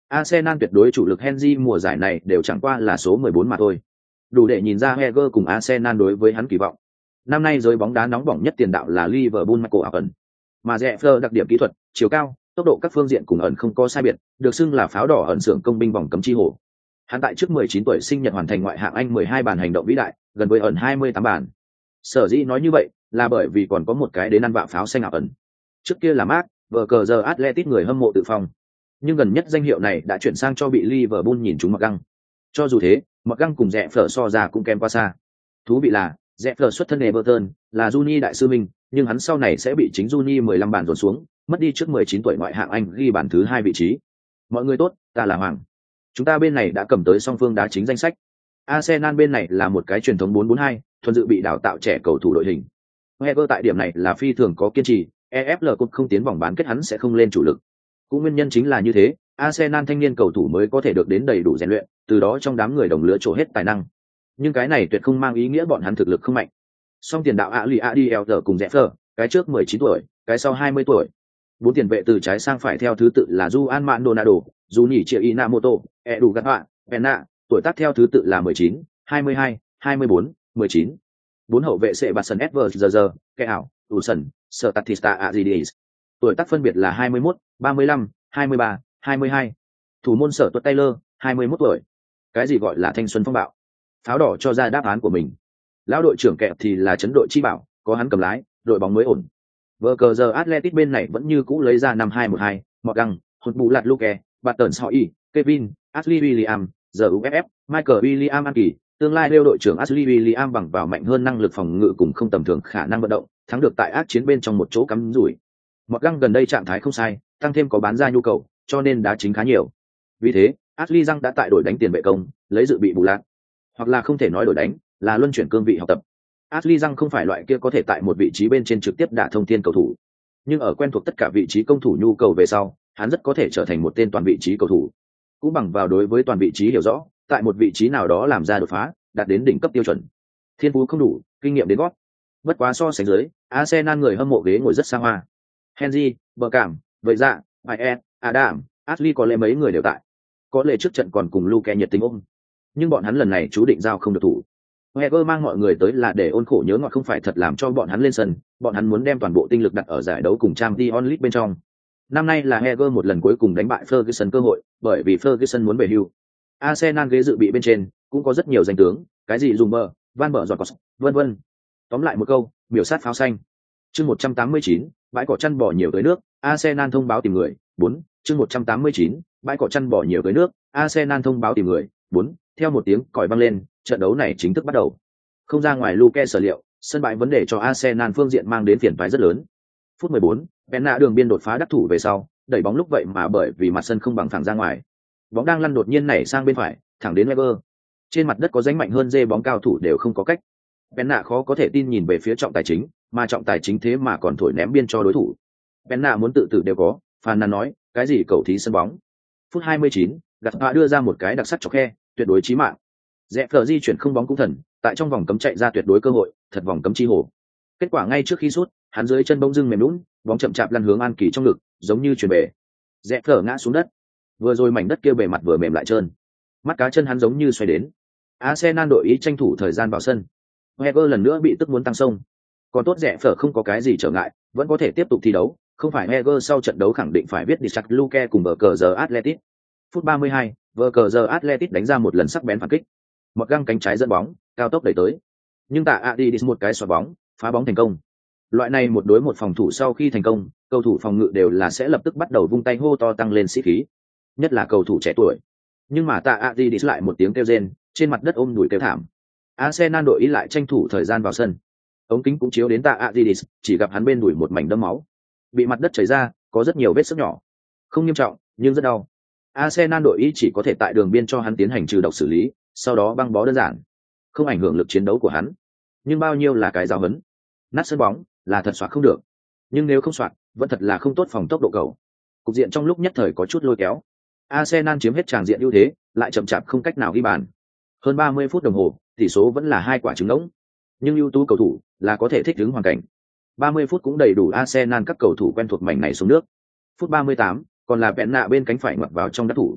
[SPEAKER 1] Arsenal tuyệt đối chủ lực Henry mùa giải này đều chẳng qua là số mười bốn mà thôi. Đủ để nhìn ra Heger cùng Arsenal đối với hắn kỳ vọng. Năm nay giới bóng đá nóng bỏng nhất tiền đạo là Liverpool Michael Owen. Mà Zeffer đặc điểm kỹ thuật, chiều cao, tốc độ các phương diện cùng ẩn không có sai biệt, được xưng là pháo đỏ ẩn xưởng công binh vòng cấm chi hổ. Hắn tại trước mười chín tuổi sinh nhật hoàn thành ngoại hạng Anh mười hai bàn hành động vĩ đại, gần với ẩn hai mươi tám bàn. Sở dĩ nói như vậy là bởi vì còn có một cái đến ăn vạ pháo xanh ảo ẩn. Trước kia là Mark, vờ cờ giờ Atletico người hâm mộ tự phong. Nhưng gần nhất danh hiệu này đã chuyển sang cho bị Liverpool nhìn trúng mặc găng. Cho dù thế, mặc găng cùng Zeffer so ra cũng kém quá xa. Thú vị là, Zeffer xuất thân Everton, là Juni đại sư minh, nhưng hắn sau này sẽ bị chính Juni mười lăm bàn dồn xuống, mất đi trước mười chín tuổi ngoại hạng Anh ghi bàn thứ hai vị trí. Mọi người tốt, ta là Hoàng. Chúng ta bên này đã cầm tới song phương đá chính danh sách. Arsenal bên này là một cái truyền thống bốn bốn hai, thuần dự bị đào tạo trẻ cầu thủ đội hình. Heger tại điểm này là phi thường có kiên trì, e ép lờ cũng không tiến vòng bán kết hắn sẽ không lên chủ lực. Cũng nguyên nhân chính là như thế, Arsenal thanh niên cầu thủ mới có thể được đến đầy đủ rèn luyện, từ đó trong đám người đồng lứa trổ hết tài năng. Nhưng cái này tuyệt không mang ý nghĩa bọn hắn thực lực không mạnh. Song tiền đạo Ali Adiel cùng Zeffer, cái trước mười chín tuổi, cái sau hai mươi tuổi. Bốn tiền vệ từ trái sang phải theo thứ tự là Juan Maldonado, Junichi Inamoto, Edu Gatwa, Penna, tuổi tác theo thứ tự là mười chín, hai mươi hai, hai mươi bốn, mười chín. Bốn hậu vệ Sebastian Edwards giờ giờ, Kẹo, Ulson, Statista Azidis. Tuổi tác phân biệt là hai mươi mốt, ba mươi lăm, hai mươi ba, hai mươi hai. Thủ môn Sở Tuất Taylor, hai mươi mốt tuổi. Cái gì gọi là thanh xuân phong bạo? Pháo đỏ cho ra đáp án của mình. Lão đội trưởng Kẹo thì là chấn đội chi bảo, có hắn cầm lái, đội bóng mới ổn. Vờ cờ giờ Atletico bên này vẫn như cũ lấy ra năm hai một hai, Morgan, hụt bù lạt Luke, Barton Soi, Kevin, Ashley William, giờ u ép ép, Michael William An Kỳ, tương lai đeo đội trưởng Ashley William bằng vào mạnh hơn năng lực phòng ngự cùng không tầm thường khả năng vận động, thắng được tại ác chiến bên trong một chỗ cắm rủi. Morgan gần đây trạng thái không sai, tăng thêm có bán ra nhu cầu, cho nên đá chính khá nhiều. Vì thế, Ashley Young đã tại đội đánh tiền vệ công, lấy dự bị bù lạt. Hoặc là không thể nói đổi đánh, là luân chuyển cương vị học tập. Ashley Young không phải loại kia có thể tại một vị trí bên trên trực tiếp đả thông thiên cầu thủ, nhưng ở quen thuộc tất cả vị trí công thủ nhu cầu về sau, hắn rất có thể trở thành một tên toàn vị trí cầu thủ. Cũng bằng vào đối với toàn vị trí hiểu rõ, tại một vị trí nào đó làm ra đột phá, đạt đến đỉnh cấp tiêu chuẩn. Thiên phú không đủ, kinh nghiệm đến gót. Bất quá so sánh dưới, Arsenal người hâm mộ ghế ngồi rất xa hoa. Henry, bờ cảm, vậy dạ, Bayern, Adam, Ashley có lẽ mấy người đều tại. Có lẽ trước trận còn cùng Luke nhiệt tình ôm. Nhưng bọn hắn lần này chú định giao không được thủ. Heger mang mọi người tới là để ôn khổ nhớ ngọt không phải thật làm cho bọn hắn lên sân, bọn hắn muốn đem toàn bộ tinh lực đặt ở giải đấu cùng Champions League bên trong. Năm nay là Heger một lần cuối cùng đánh bại Ferguson cơ hội, bởi vì Ferguson muốn về hưu. Arsenal ghế dự bị bên trên cũng có rất nhiều danh tướng, cái gì dùng bờ, Van bờ giọt cọt, vân vân. Tóm lại một câu, biểu sát pháo xanh. Chương một trăm tám mươi chín, bãi cỏ chăn bò nhiều tới nước, Arsenal thông báo tìm người. bốn. Chương một trăm tám mươi chín, bãi cỏ chăn bò nhiều tới nước, Arsenal thông báo tìm người. bốn. Theo một tiếng còi vang lên, trận đấu này chính thức bắt đầu. Không ra ngoài Luke sở liệu, sân bãi vấn đề cho Arsenal phương diện mang đến phiền toái rất lớn. Phút mười bốn, Penna đường biên đột phá đắc thủ về sau, đẩy bóng lúc vậy mà bởi vì mặt sân không bằng phẳng ra ngoài. Bóng đang lăn đột nhiên nảy sang bên phải, thẳng đến Weber. Trên mặt đất có dánh mạnh hơn dê bóng cao thủ đều không có cách. Penna khó có thể tin nhìn về phía trọng tài chính, mà trọng tài chính thế mà còn thổi ném biên cho đối thủ. Penna muốn tự tử đều có, phàn nàn nói, cái gì cầu thí sân bóng. Phút hai mươi chín, Gattuso đưa ra một cái đặc sắc chọc khe, tuyệt đối chí mạng. Zeffer di chuyển không bóng cũng thần, tại trong vòng cấm chạy ra tuyệt đối cơ hội, thật vòng cấm chi hổ. Kết quả ngay trước khi sút, hắn dưới chân bông dưng mềm nhũn, bóng chậm chạp lăn hướng An Kỳ trong ngực, giống như chuyền bể. Zeffer ngã xuống đất. Vừa rồi mảnh đất kia bề mặt vừa mềm lại trơn. Mắt cá chân hắn giống như xoay đến. Arsenal đội ý tranh thủ thời gian vào sân. Heger lần nữa bị tức muốn tăng sông. Còn tốt Zeffer không có cái gì trở ngại, vẫn có thể tiếp tục thi đấu, không phải Heger sau trận đấu khẳng định phải biết đi chặt Luke cùng bờ cờ giờ Atletico. Phút ba mươi hai, bờ cờ giờ Atletico đánh ra một lần sắc bén phản kích. Một găng cánh trái dẫn bóng, cao tốc đẩy tới. Nhưng tạ Adidis một cái xoạc bóng, phá bóng thành công. Loại này một đối một phòng thủ sau khi thành công, cầu thủ phòng ngự đều là sẽ lập tức bắt đầu vung tay hô to tăng lên sĩ khí. Nhất là cầu thủ trẻ tuổi. Nhưng mà tạ Adidis lại một tiếng kêu rên, trên mặt đất ôm đùi kêu thảm. Arsenal đội ý lại tranh thủ thời gian vào sân. Ống kính cũng chiếu đến tạ Adidis, chỉ gặp hắn bên đùi một mảnh đẫm máu. Bị mặt đất chảy ra, có rất nhiều vết xước nhỏ. Không nghiêm trọng, nhưng rất đau. Arsenal đội ý chỉ có thể tại đường biên cho hắn tiến hành trừ độc xử lý, sau đó băng bó đơn giản, không ảnh hưởng lực chiến đấu của hắn. Nhưng bao nhiêu là cái giáo huấn. Nát sân bóng là thật soạt không được, nhưng nếu không soạt vẫn thật là không tốt phòng tốc độ cầu. Cục diện trong lúc nhất thời có chút lôi kéo. Arsenal chiếm hết tràng diện ưu thế, lại chậm chạp không cách nào ghi bàn. Hơn ba mươi phút đồng hồ, tỷ số vẫn là hai quả trứng ngỗng. Nhưng ưu tú cầu thủ là có thể thích ứng hoàn cảnh. ba mươi phút cũng đầy đủ Arsenal các cầu thủ quen thuộc mảnh này xuống nước. Phút ba mươi tám, còn là Penna bên cánh phải ngoặt vào trong đá thủ.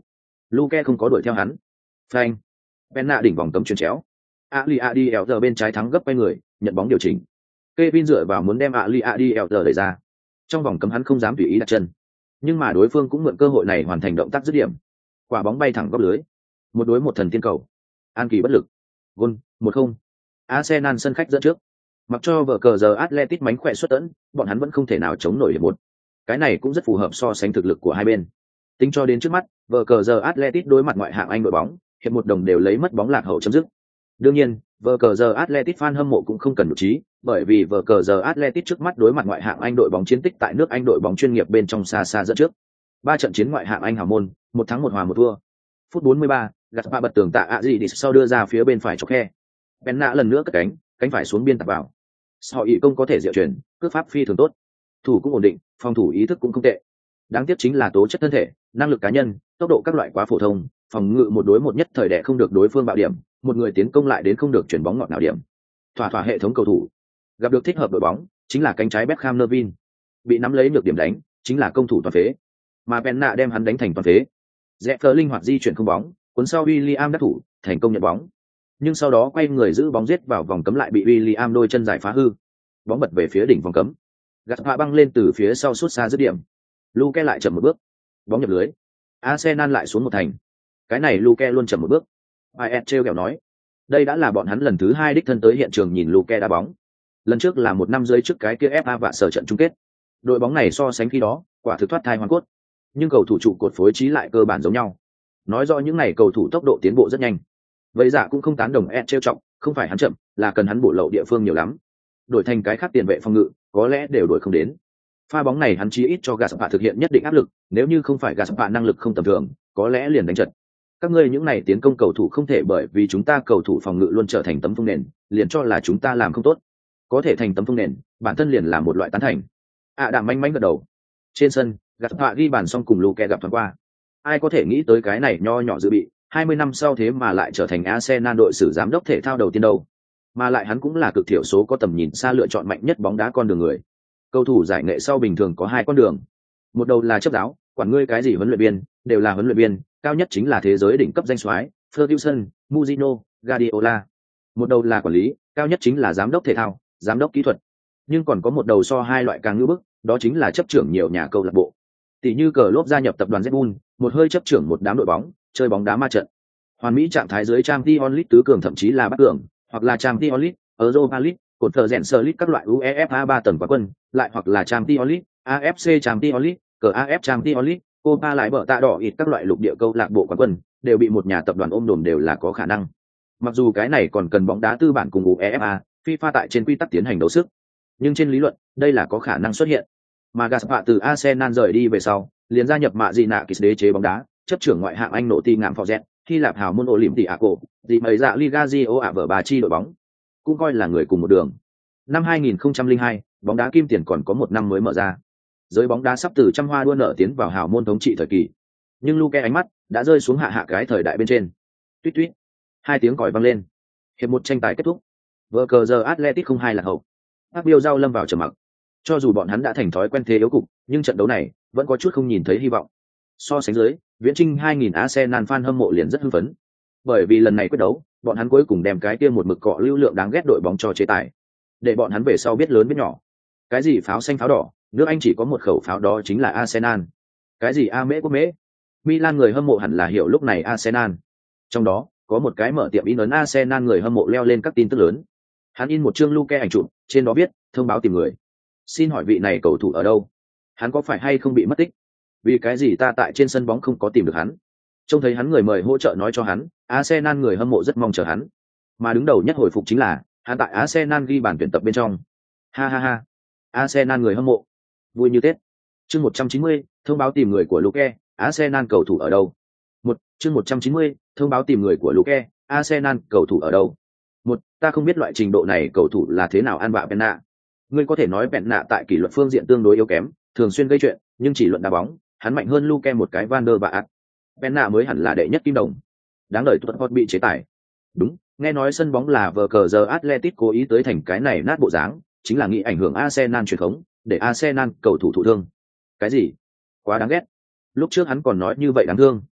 [SPEAKER 1] Luke không có đuổi theo hắn. Phanh. Penna đỉnh vòng cấm chuyền chéo. Ali Adi Elder bên trái thắng gấp quay người, nhận bóng điều chỉnh. Kevin dựa vào muốn đem Ali Adi Elder đẩy ra. Trong vòng cấm hắn không dám tùy ý đặt chân, nhưng mà đối phương cũng mượn cơ hội này hoàn thành động tác dứt điểm. Quả bóng bay thẳng góc lưới. Một đối một thần tiên cầu. An Kỳ bất lực. Gol, một không. Arsenal sân khách dẫn trước. Mặc cho vở cờ giờ Atletico mánh khỏe xuất tấn, bọn hắn vẫn không thể nào chống nổi hiệp một. Cái này cũng rất phù hợp so sánh thực lực của hai bên. Tính cho đến trước mắt, vở cờ giờ Atletico đối mặt ngoại hạng Anh đội bóng, hiệp một đồng đều lấy mất bóng lạc hậu chấm dứt. Đương nhiên, vở cờ giờ Atletico fan hâm mộ cũng không cần nhục trí, bởi vì vở cờ giờ Atletico trước mắt đối mặt ngoại hạng Anh đội bóng chiến tích tại nước Anh đội bóng chuyên nghiệp bên trong xa xa dẫn trước. Ba trận chiến ngoại hạng Anh hào môn, một thắng một hòa một thua. Phút bốn mươi ba, Gaspar bật tường tạ ạ gì đi sau đưa ra phía bên phải chọc khe. Penna lần nữa cất cánh, cánh phải xuống biên tạt vào. Họ ý công có thể diệu chuyển, cước pháp phi thường tốt. Thủ cũng ổn định, phòng thủ ý thức cũng không tệ. Đáng tiếc chính là tố chất thân thể, năng lực cá nhân, tốc độ các loại quá phổ thông, phòng ngự một đối một nhất thời đẻ không được đối phương bạo điểm, một người tiến công lại đến không được chuyển bóng ngọt nào điểm. Thỏa thỏa hệ thống cầu thủ. Gặp được thích hợp đội bóng, chính là cánh trái Beckham Nervin. Bị nắm lấy được điểm đánh, chính là công thủ toàn phế. Mà Penna đem hắn đánh thành toàn phế. Zeffer linh hoạt di chuyển không bóng, cuốn sau William đắc thủ, thành công nhận bóng. Nhưng sau đó quay người giữ bóng giết vào vòng cấm lại bị William đôi chân giải phá hư. Bóng bật về phía đỉnh vòng cấm. Gaspar băng lên từ phía sau sút xa dứt điểm. Luke lại chậm một bước. Bóng nhập lưới. Arsenal lại xuống một thành. Cái này Luke luôn chậm một bước. Aet trêu ghẹo nói. Đây đã là bọn hắn lần thứ hai đích thân tới hiện trường nhìn Luke đá bóng. Lần trước là một năm dưới trước cái kia ép a và sở trận chung kết. Đội bóng này so sánh khi đó, quả thực thoát thai hoàn cốt. Nhưng cầu thủ trụ cột phối trí lại cơ bản giống nhau. Nói rõ những này cầu thủ tốc độ tiến bộ rất nhanh. Vậy giả cũng không tán đồng Ed trêu trọng, không phải hắn chậm, là cần hắn bổ lậu địa phương nhiều lắm. Đổi thành cái khác tiền vệ phòng ngự, có lẽ đều đổi không đến. Pha bóng này hắn chí ít cho Gaspar thực hiện nhất định áp lực, nếu như không phải Gaspar năng lực không tầm thường, có lẽ liền đánh trận. Các ngươi những này tiến công cầu thủ không thể bởi vì chúng ta cầu thủ phòng ngự luôn trở thành tấm phương nền, liền cho là chúng ta làm không tốt. Có thể thành tấm phương nền, bản thân liền là một loại tán thành. À đạm manh manh gật đầu. Trên sân, Gaspar ghi bàn xong cùng Luke gặp thoáng qua. Ai có thể nghĩ tới cái này nho nhỏ dự bị, hai mươi năm sau thế mà lại trở thành Arsenal đội sử giám đốc thể thao đầu tiên đâu. Mà lại hắn cũng là cực thiểu số có tầm nhìn xa lựa chọn mạnh nhất bóng đá con đường người. Cầu thủ giải nghệ sau bình thường có hai con đường. Một đầu là chấp giáo, quản ngươi cái gì huấn luyện viên, đều là huấn luyện viên, cao nhất chính là thế giới đỉnh cấp danh soái, Ferguson, Mourinho, Guardiola. Một đầu là quản lý, cao nhất chính là giám đốc thể thao, giám đốc kỹ thuật. Nhưng còn có một đầu so hai loại càng ngưỡng bức, đó chính là chấp trưởng nhiều nhà câu lạc bộ. Tỷ như cờ lốp gia nhập tập đoàn Red Bull, một hơi chấp trưởng một đám đội bóng, chơi bóng đá ma trận. Hoàn mỹ trạng thái dưới Champions League tứ cường thậm chí là bát cường, hoặc là Champions League, Europa League, cột thờ rèn sơ League các loại UEFA ba tầng quán quân, lại hoặc là Champions League, a ép xê Champions League, cờ a ép Champions League, Copa lại bở tạ đỏ ít các loại lục địa câu lạc bộ quán quân, đều bị một nhà tập đoàn ôm đồm đều là có khả năng. Mặc dù cái này còn cần bóng đá tư bản cùng UEFA, FIFA tại trên quy tắc tiến hành đấu sức, nhưng trên lý luận, đây là có khả năng xuất hiện. Mà Gaspar từ Arsenal rời đi về sau, liền gia nhập mạ gì nạ kịch đế chế bóng đá, chấp trưởng ngoại hạng Anh nổ ti ngạm Forget, Hy Lạp hào môn Olympiacos, dị mấy dạ Liga Gio ạ vở bà chi đội bóng, cũng coi là người cùng một đường. Năm hai nghìn không trăm lẻ hai, bóng đá kim tiền còn có một năm mới mở ra. Giới bóng đá sắp từ trăm hoa đua nở tiến vào hào môn thống trị thời kỳ. Nhưng Luke ánh mắt đã rơi xuống hạ hạ cái thời đại bên trên. Tuýt tuýt, hai tiếng còi vang lên. Hiệp một tranh tài kết thúc. Vở cờ giờ Atletico không hai là hậu. Các Biêu giao lâm vào trầm mặc. Cho dù bọn hắn đã thành thói quen thế yếu cục, nhưng trận đấu này vẫn có chút không nhìn thấy hy vọng. So sánh dưới, Viễn Trinh hai nghìn Arsenal fan hâm mộ liền rất hưng phấn. Bởi vì lần này quyết đấu, bọn hắn cuối cùng đem cái kia một mực cọ lưu lượng đáng ghét đội bóng cho chế tài. Để bọn hắn về sau biết lớn biết nhỏ. Cái gì pháo xanh pháo đỏ, nước Anh chỉ có một khẩu pháo đó chính là Arsenal. Cái gì A mễ quốc mễ, Milan người hâm mộ hẳn là hiểu lúc này Arsenal. Trong đó, có một cái mở tiệm in ấn Arsenal người hâm mộ leo lên các tin tức lớn. Hắn in một chương Luke ảnh chụp, trên đó viết, thông báo tìm người. Xin hỏi vị này cầu thủ ở đâu? Hắn có phải hay không bị mất tích? Vì cái gì ta tại trên sân bóng không có tìm được hắn? Trông thấy hắn người mời hỗ trợ nói cho hắn, Arsenal người hâm mộ rất mong chờ hắn. Mà đứng đầu nhất hồi phục chính là, hắn tại Arsenal ghi bàn tuyển tập bên trong. Ha ha ha. Arsenal người hâm mộ. Vui như Tết. Chương một trăm chín mươi, thông báo tìm người của Luke, Arsenal cầu thủ ở đâu? Một, chương một trăm chín mươi, thông báo tìm người của Luke, Arsenal cầu thủ ở đâu? Một, ta không biết loại trình độ này cầu thủ là thế nào ăn bạ Penna. Ngươi có thể nói Penna tại kỷ luật phương diện tương đối yếu kém, thường xuyên gây chuyện, nhưng chỉ luận đá bóng, hắn mạnh hơn Luke một cái Van der Vaart. Penna mới hẳn là đệ nhất kim đồng. Đáng đời tuột hot bị chế tài. Đúng, nghe nói sân bóng là vờ cờ giờ Atletico cố ý tới thành cái này nát bộ dáng, chính là nghĩ ảnh hưởng Arsenal truyền thống, để Arsenal cầu thủ thụ thương. Cái gì? Quá đáng ghét. Lúc trước hắn còn nói như vậy đáng thương.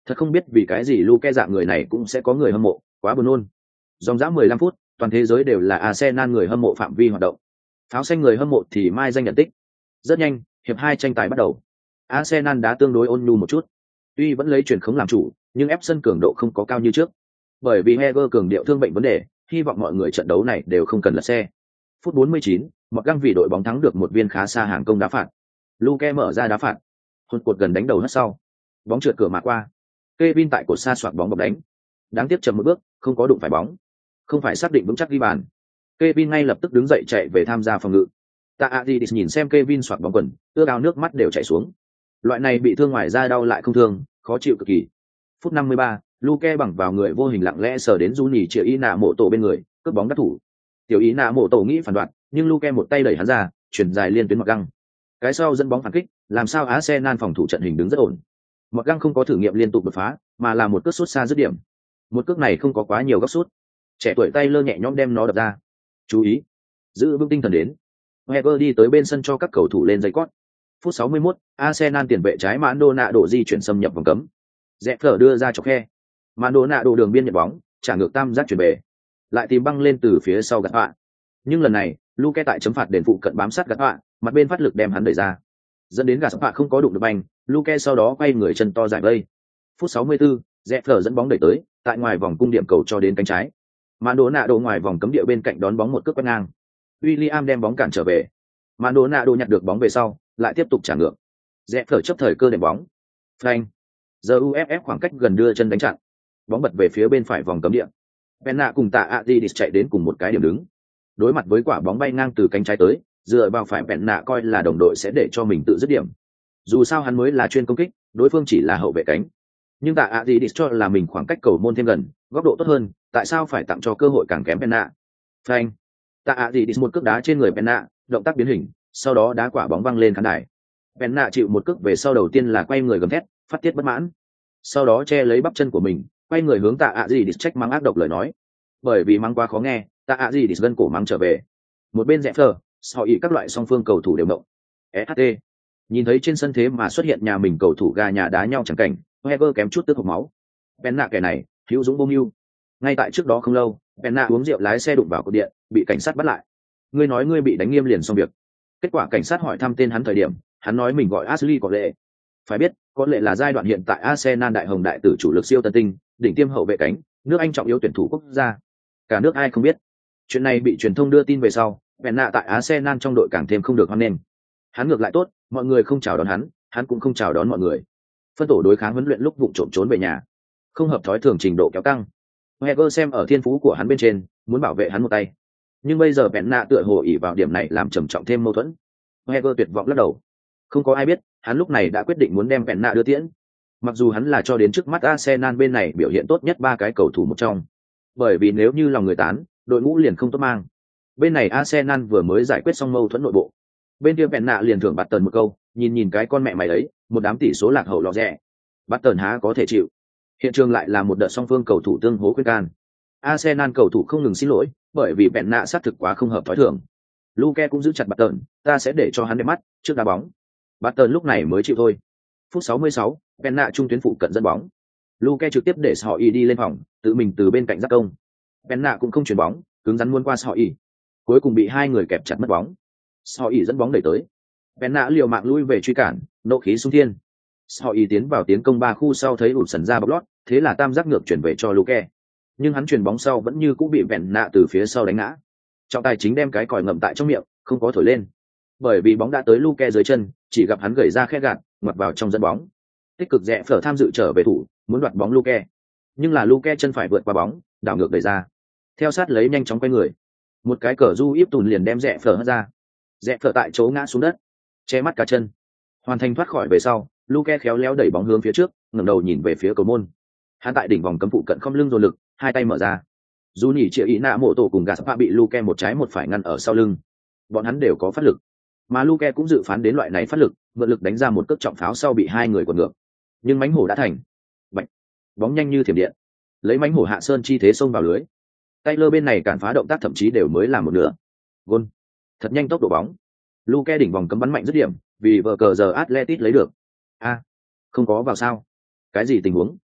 [SPEAKER 1] Thật không biết vì cái gì Luke dạng người này cũng sẽ có người hâm mộ, quá buồn nôn. Dòng dã mười lăm phút, toàn thế giới đều là Arsenal người hâm mộ phạm vi hoạt động. Pháo xanh người hâm mộ thì mai danh nhận tích. Rất nhanh, hiệp hai tranh tài bắt đầu. Arsenal đá tương đối ôn nhu một chút. Tuy vẫn lấy truyền khống làm chủ, nhưng ép sân cường độ không có cao như trước. Bởi vì Heger cường điệu thương bệnh vấn đề, hy vọng mọi người trận đấu này đều không cần lật xe. Phút bốn mươi chín, một găng vì đội bóng thắng được một viên khá xa hàng công đá phạt. Luke mở ra đá phạt. Hôn cột gần đánh đầu hất sau. Bóng trượt cửa mà qua. Kevin tại cột xa soạt bóng bọc đánh. Đáng tiếc chậm một bước, không có đụng phải bóng. Không phải xác định vững chắc ghi bàn. Kevin ngay lập tức đứng dậy chạy về tham gia phòng ngự. Tạ Adidis nhìn xem Kevin soạt bóng quần, ước ao nước mắt đều chảy xuống. Loại này bị thương ngoài da đau lại không thương, khó chịu cực kỳ. Phút năm mươi ba, Luke bằng vào người vô hình lặng lẽ sờ đến Juni chĩa ý nạ mộ tổ bên người, cướp bóng đắc thủ. Tiểu ý nạ mộ tổ nghĩ phản đoạn, nhưng Luke một tay đẩy hắn ra, chuyển dài liên tuyến mặc găng. Cái sau dẫn bóng phản kích, làm sao Arsenal phòng thủ trận hình đứng rất ổn. Mặc găng không có thử nghiệm liên tục đột phá, mà là một cước sút xa dứt điểm. Một cước này không có quá nhiều góc sút. Trẻ tuổi tay lơ nhẹ nhõm đem nó đập ra. Chú ý, giữ vững tinh thần đến. Heger đi tới bên sân cho các cầu thủ lên dây cót. Phút sáu mươi mốt, Arsenal tiền vệ trái Mandona đổ di chuyển xâm nhập vòng cấm. Rẽ phở đưa ra chọc khe. Mandona đổ đường biên nhận bóng, trả ngược tam giác chuyển về. Lại tìm băng lên từ phía sau gạt họa. Nhưng lần này, Luke tại chấm phạt đền phụ cận bám sát gạt họa, mặt bên phát lực đem hắn đẩy ra. Dẫn đến gạt họa không có đụng được banh, Luke sau đó quay người chân to giải vây. Phút sáu mươi tư, Rẽ phở dẫn bóng đẩy tới, tại ngoài vòng cung điểm cầu cho đến cánh trái. Mandona đổ ngoài vòng cấm địa bên cạnh đón bóng một cước quét ngang. William đem bóng cản trở về. Mandona đổ nhặt được bóng về sau, lại tiếp tục trả ngược. Rẽ phở chấp thời cơ đệm bóng. Phanh. Giờ u ép ép khoảng cách gần đưa chân đánh chặn. Bóng bật về phía bên phải vòng cấm địa. Penna cùng Tạ Adidis chạy đến cùng một cái điểm đứng. Đối mặt với quả bóng bay ngang từ cánh trái tới, dựa vào phải Penna coi là đồng đội sẽ để cho mình tự dứt điểm. Dù sao hắn mới là chuyên công kích, đối phương chỉ là hậu vệ cánh. Nhưng Tạ Adidis cho là mình khoảng cách cầu môn thêm gần, góc độ tốt hơn, tại sao phải tặng cho cơ hội càng kém Penna? Phanh. Tạ Adidis một cước đá trên người Penna, động tác biến hình, sau đó đá quả bóng văng lên khán đài. Penna chịu một cước về sau đầu tiên là quay người gầm thét, phát tiết bất mãn. Sau đó che lấy bắp chân của mình, quay người hướng Tạ Adidis trách mắng ác độc lời nói. Bởi vì mắng quá khó nghe, Tạ Adidis gân cổ mắng trở về. Một bên rẽ phờ, họ ý các loại song phương cầu thủ đều động. ét hát tê. Nhìn thấy trên sân thế mà xuất hiện nhà mình cầu thủ gà nhà đá nhau chẳng cảnh, Heger kém chút tức hộc máu. Penna kẻ này, hữu dũng vô mưu. Ngay tại trước đó không lâu, Penna uống rượu lái xe đụng vào cột điện, bị cảnh sát bắt lại. Ngươi nói ngươi bị đánh nghiêm liền xong việc. Kết quả cảnh sát hỏi thăm tên hắn thời điểm, hắn nói mình gọi Ashley có lệ. Phải biết, có lệ là giai đoạn hiện tại Arsenal đại hồng đại tử chủ lực siêu tân tinh, đỉnh tiêm hậu vệ cánh, nước Anh trọng yếu tuyển thủ quốc gia. Cả nước ai không biết. Chuyện này bị truyền thông đưa tin về sau, Penna tại Arsenal trong đội càng thêm không được hoan nghênh. Hắn ngược lại tốt, mọi người không chào đón hắn, hắn cũng không chào đón mọi người. Phân tổ đối kháng huấn luyện lúc vụng trộm trốn về nhà, không hợp thói thường trình độ kéo căng. Heger xem ở thiên phú của hắn bên trên, muốn bảo vệ hắn một tay. Nhưng bây giờ Penna tựa hồ ỷ vào điểm này làm trầm trọng thêm mâu thuẫn. Heger tuyệt vọng lắc đầu. Không có ai biết, hắn lúc này đã quyết định muốn đem Penna đưa tiễn. Mặc dù hắn là cho đến trước mắt Arsenal bên này biểu hiện tốt nhất ba cái cầu thủ một trong. Bởi vì nếu như lòng người tán, đội ngũ liền không tốt mang. Bên này Arsenal vừa mới giải quyết xong mâu thuẫn nội bộ. Bên kia Penna liền thưởng bạt tần một câu, nhìn nhìn cái con mẹ mày ấy, một đám tỷ số lạc hậu lọ rẻ. Bạt tần há có thể chịu. Hiện trường lại là một đợt song phương cầu thủ tương hố khuyên can. Arsenal cầu thủ không ngừng xin lỗi, bởi vì Penna sát thực quá không hợp thói thường. Luke cũng giữ chặt bạt tần, ta sẽ để cho hắn đẹp mắt trước đá bóng. Bạt tần lúc này mới chịu thôi. Phút sáu mươi sáu, Penna trung tuyến phụ cận dẫn bóng. Luke trực tiếp để họ y đi lên phòng, tự mình từ bên cạnh giáp công. Penna cũng không chuyển bóng, cứng rắn muốn qua họ y. Cuối cùng bị hai người kẹp chặt mất bóng. Họ y dẫn bóng đẩy tới. Penna liều mạng lui về truy cản, nộ khí xung thiên. Họ y tiến vào tiến công ba khu sau thấy ụt sần ra bọc lót, thế là tam giác ngược chuyển về cho Luke. Nhưng hắn chuyền bóng sau vẫn như cũng bị Penna từ phía sau đánh ngã. Trọng tài chính đem cái còi ngậm tại trong miệng, không có thổi lên. Bởi vì bóng đã tới Luke dưới chân, chỉ gặp hắn gẩy ra khe gạt, ngoặt vào trong dẫn bóng. Tích cực rẽ phở tham dự trở về thủ, muốn đoạt bóng Luke. Nhưng là Luke chân phải vượt qua bóng, đảo ngược đẩy ra. Theo sát lấy nhanh chóng quay người. Một cái cờ du íp tùn liền đem rẽ phở hất ra. Rẽ phở tại chỗ ngã xuống đất, che mắt cả chân. Hoàn thành thoát khỏi về sau, Luke khéo léo đẩy bóng hướng phía trước, ngẩng đầu nhìn về phía cầu môn. Hắn tại đỉnh vòng cấm phụ cận không lưng dồn lực, hai tay mở ra. Dù nhỉ chĩa ý nạ mộ tổ cùng Gaspar bị Luke một trái một phải ngăn ở sau lưng. Bọn hắn đều có phát lực. Mà Luke cũng dự phán đến loại này phát lực, mượn lực đánh ra một cước trọng pháo sau bị hai người quật ngược. Nhưng mánh hổ đã thành. Bạch. Bóng nhanh như thiểm điện. Lấy mánh hổ hạ sơn chi thế xông vào lưới. Taylor bên này cản phá động tác thậm chí đều mới làm một nửa. Gol. Thật nhanh tốc độ bóng. Luke đỉnh vòng cấm bắn mạnh dứt điểm, vì vờ cờ giờ Atletic lấy được. A, không có vào sao? Cái gì tình huống?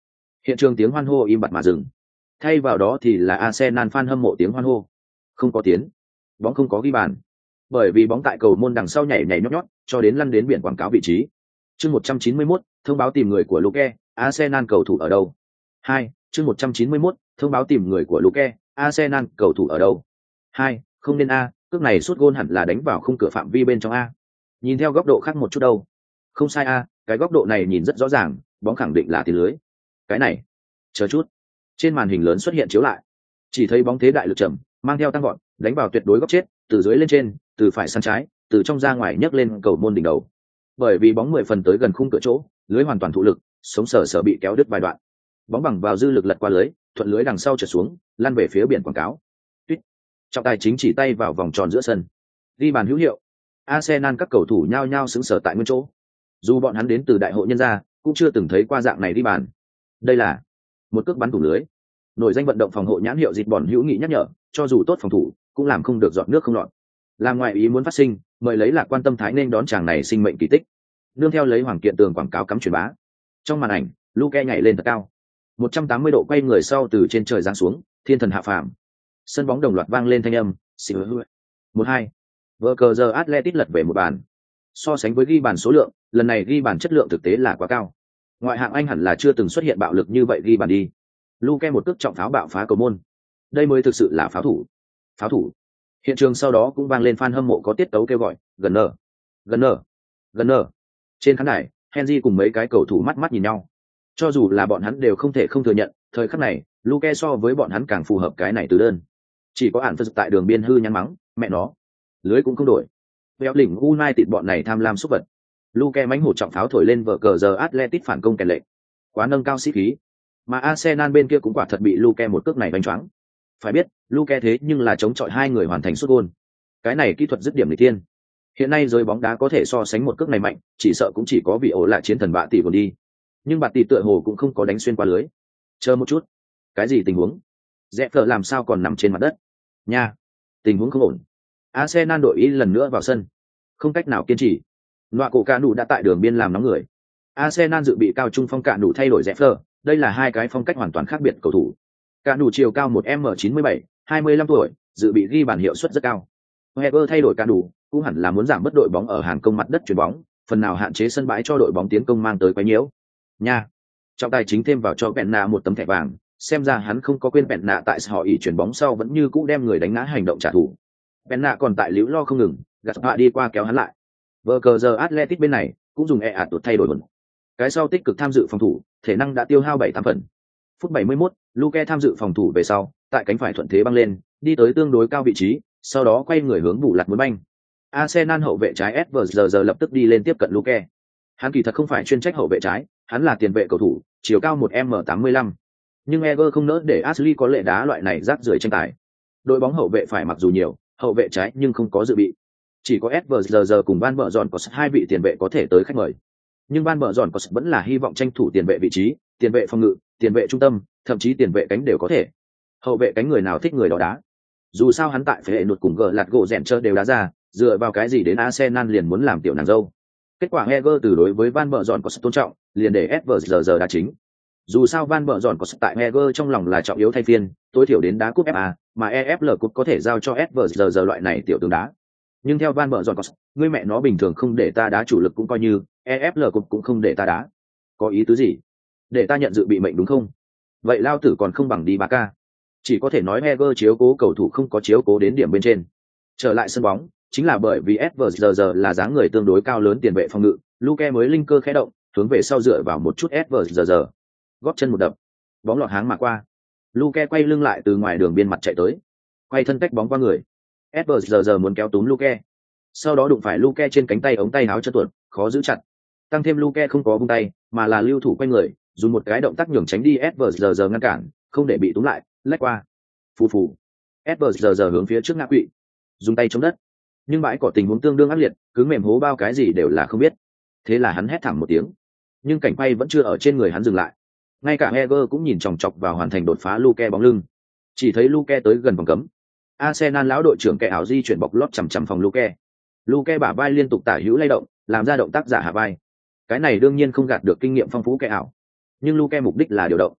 [SPEAKER 1] Hiện trường tiếng hoan hô im bặt mà dừng. Thay vào đó thì là Arsenal fan hâm mộ tiếng hoan hô. Không có tiến, bóng không có ghi bàn. Bởi vì bóng tại cầu môn đằng sau nhảy nhảy nhót nhót, cho đến lăn đến biển quảng cáo vị trí. Chương một trăm chín mươi mốt, thông báo tìm người của Luke, Arsenal cầu thủ ở đâu? Hai, chương một trăm chín mươi mốt, thông báo tìm người của Luke, Arsenal cầu thủ ở đâu? Hai, không nên a, cước này sút gôn hẳn là đánh vào khung cửa phạm vi bên trong a. Nhìn theo góc độ khác một chút đâu. Không sai a, cái góc độ này nhìn rất rõ ràng, bóng khẳng định là tiền lưới. Cái này, chờ chút. Trên màn hình lớn xuất hiện chiếu lại, chỉ thấy bóng thế đại lực chậm, mang theo tăng gọn, đánh vào tuyệt đối góc chết, từ dưới lên trên, từ phải sang trái, từ trong ra ngoài nhấc lên cầu môn đỉnh đầu. Bởi vì bóng mười phần tới gần khung cửa chỗ, lưới hoàn toàn thụ lực, sống sờ sờ bị kéo đứt vài đoạn. Bóng bằng vào dư lực lật qua lưới, thuận lưới đằng sau trượt xuống, lăn về phía biển quảng cáo. Tuyết. Trọng tài chính chỉ tay vào vòng tròn giữa sân. Ghi bàn hữu hiệu. Arsenal các cầu thủ nhao nhao sững sờ tại nguyên chỗ. Dù bọn hắn đến từ đại hội nhân gia, cũng chưa từng thấy qua dạng này ghi bàn. Đây là một cước bắn thủng lưới. Nổi danh vận động phòng hộ nhãn hiệu dịch bòn hữu nghị nhắc nhở, cho dù tốt phòng thủ, cũng làm không được dọn nước không lọt. Làm ngoại ý muốn phát sinh, mời lấy lạc quan tâm thái nên đón chàng này sinh mệnh kỳ tích. Nương theo lấy hoàng kiện tường quảng cáo cắm truyền bá. Trong màn ảnh, Luke nhảy lên thật cao, một trăm tám mươi độ quay người sau từ trên trời giáng xuống, thiên thần hạ phàm. Sân bóng đồng loạt vang lên thanh âm, xỉu hư. một hai. Vở cờ giờ Atletico lật về một bàn. So sánh với ghi bàn số lượng, lần này ghi bàn chất lượng thực tế là quá cao. Ngoại hạng Anh hẳn là chưa từng xuất hiện bạo lực như vậy ghi bàn đi. Luke một cước trọng pháo bạo phá cầu môn. Đây mới thực sự là pháo thủ. Pháo thủ. Hiện trường sau đó cũng vang lên fan hâm mộ có tiết tấu kêu gọi, gần nở, gần nở, gần nở. Trên khán đài, Henry cùng mấy cái cầu thủ mắt mắt nhìn nhau. Cho dù là bọn hắn đều không thể không thừa nhận, thời khắc này, Luke so với bọn hắn càng phù hợp cái này từ đơn. Chỉ có ản phật tại đường biên hư nhăn mắng, mẹ nó, lưới cũng không đổi. Béo lỉnh United bọn này tham lam xúc vật. Luke mánh hổ trọng pháo thổi lên vở cờ giờ Atletico phản công kèn lệnh. Quá nâng cao sĩ khí. Mà Arsenal bên kia cũng quả thật bị Luke một cước này đánh choáng. Phải biết, Luke thế nhưng là chống chọi hai người hoàn thành sút gôn. Cái này kỹ thuật dứt điểm nghịch thiên. Hiện nay giới bóng đá có thể so sánh một cước này mạnh, chỉ sợ cũng chỉ có vị ổ là chiến thần bạ tỷ còn đi. Nhưng bạt tỷ tựa hồ cũng không có đánh xuyên qua lưới. Chờ một chút, cái gì tình huống? Rẽ phở làm sao còn nằm trên mặt đất? Nha, tình huống không ổn. Arsenal đội ý lần nữa vào sân, không cách nào kiên trì. Loa cổ cạn đủ đã tại đường biên làm nóng người. Arsenal dự bị cao trung phong cạn đủ thay đổi rẽ phở, đây là hai cái phong cách hoàn toàn khác biệt cầu thủ. Cạn đủ chiều cao một m chín mươi bảy, hai mươi lăm tuổi, dự bị ghi bàn hiệu suất rất cao. Heger thay đổi cạn đủ, cũng hẳn là muốn giảm bớt đội bóng ở hàng công mặt đất chuyền bóng, phần nào hạn chế sân bãi cho đội bóng tiến công mang tới quấy nhiễu. Nha, trọng tài chính thêm vào cho Penna một tấm thẻ vàng, xem ra hắn không có quên Penna tại họ ỉ chuyển bóng sau vẫn như cũ đem người đánh ngã hành động trả thù. Penna còn tại liễu lo không ngừng, gạt họa đi qua kéo hắn lại. Vở cờ giờ Atletico bên này cũng dùng e ạt tuột thay đổi bẩn. Cái sau tích cực tham dự phòng thủ, thể năng đã tiêu hao bảy tám phần. Phút bảy mươi mốt, Luke tham dự phòng thủ về sau, tại cánh phải thuận thế băng lên, đi tới tương đối cao vị trí, sau đó quay người hướng bù lặt muốn banh. Arsenal hậu vệ trái Edwards giờ lập tức đi lên tiếp cận Luke. Hắn kỳ thật không phải chuyên trách hậu vệ trái, hắn là tiền vệ cầu thủ, chiều cao một m tám mươi lăm. Nhưng Eger không nỡ để Ashley có lệ đá loại này rác rưởi tranh tài. Đội bóng hậu vệ phải mặc dù nhiều, hậu vệ trái nhưng không có dự bị. Chỉ có Edwards giờ cùng Van Bợ Giòn có hai vị tiền vệ có thể tới khách mời. Nhưng Van Bợ Giòn có vẫn là hy vọng tranh thủ tiền vệ vị trí, tiền vệ phòng ngự, tiền vệ trung tâm, thậm chí tiền vệ cánh đều có thể. Hậu vệ cánh người nào thích người đó đá. Dù sao hắn tại phế nụt cùng gờ lạt gỗ rèn chơi đều đá ra, dựa vào cái gì đến Arsenal liền muốn làm tiểu nàng dâu. Kết quả Heger từ đối với Van Bợ Giòn có sự tôn trọng, liền để Edwards giờ giờ đá chính. Dù sao Van Bợ Giòn có sự tại Heger trong lòng là trọng yếu thay phiên, tối thiểu đến đá cúp ép a, mà e ép lờ cúp có thể giao cho Edwards giờ giờ loại này tiểu tướng đá. Nhưng theo Van Bợ Giòn có sự, người mẹ nó bình thường không để ta đá chủ lực cũng coi như, e ép lờ cúp cũng không để ta đá. Có ý tứ gì? Để ta nhận dự bị mệnh đúng không? Vậy lao tử còn không bằng đi ba ca. Chỉ có thể nói Heger chiếu cố cầu thủ không có chiếu cố đến điểm bên trên. Trở lại sân bóng, chính là bởi vì Edwards giờ giờ là dáng người tương đối cao lớn tiền vệ phòng ngự, Luke mới linh cơ khẽ động, hướng về sau dựa vào một chút Edwards giờ giờ. Góp chân một đập, bóng lọt háng mà qua. Luke quay lưng lại từ ngoài đường biên mặt chạy tới, quay thân cách bóng qua người. Edwards giờ giờ muốn kéo túm Luke, sau đó đụng phải Luke trên cánh tay ống tay áo chân tuột, khó giữ chặt. Tăng thêm Luke không có buông tay, mà là lưu thủ quay người, dùng một cái động tác nhường tránh đi Edwards giờ giờ ngăn cản, không để bị túm lại, lách qua. Phù phù. Edwards giờ giờ hướng phía trước ngã quỵ, dùng tay chống đất. Nhưng bãi cỏ tình huống tương đương ác liệt, cứ mềm hố bao cái gì đều là không biết. Thế là hắn hét thảm một tiếng, nhưng cảnh quay vẫn chưa ở trên người hắn dừng lại. Ngay cả Heger cũng nhìn chòng chọc vào hoàn thành đột phá Luke bóng lưng. Chỉ thấy Luke tới gần vòng cấm. Arsenal lão đội trưởng kẻ áo di chuyển bọc lót chằm chằm phòng Luke. Luke bả vai liên tục tả hữu lay động, làm ra động tác giả hạ vai. Cái này đương nhiên không gạt được kinh nghiệm phong phú kẻ ảo. Nhưng Luke mục đích là điều động.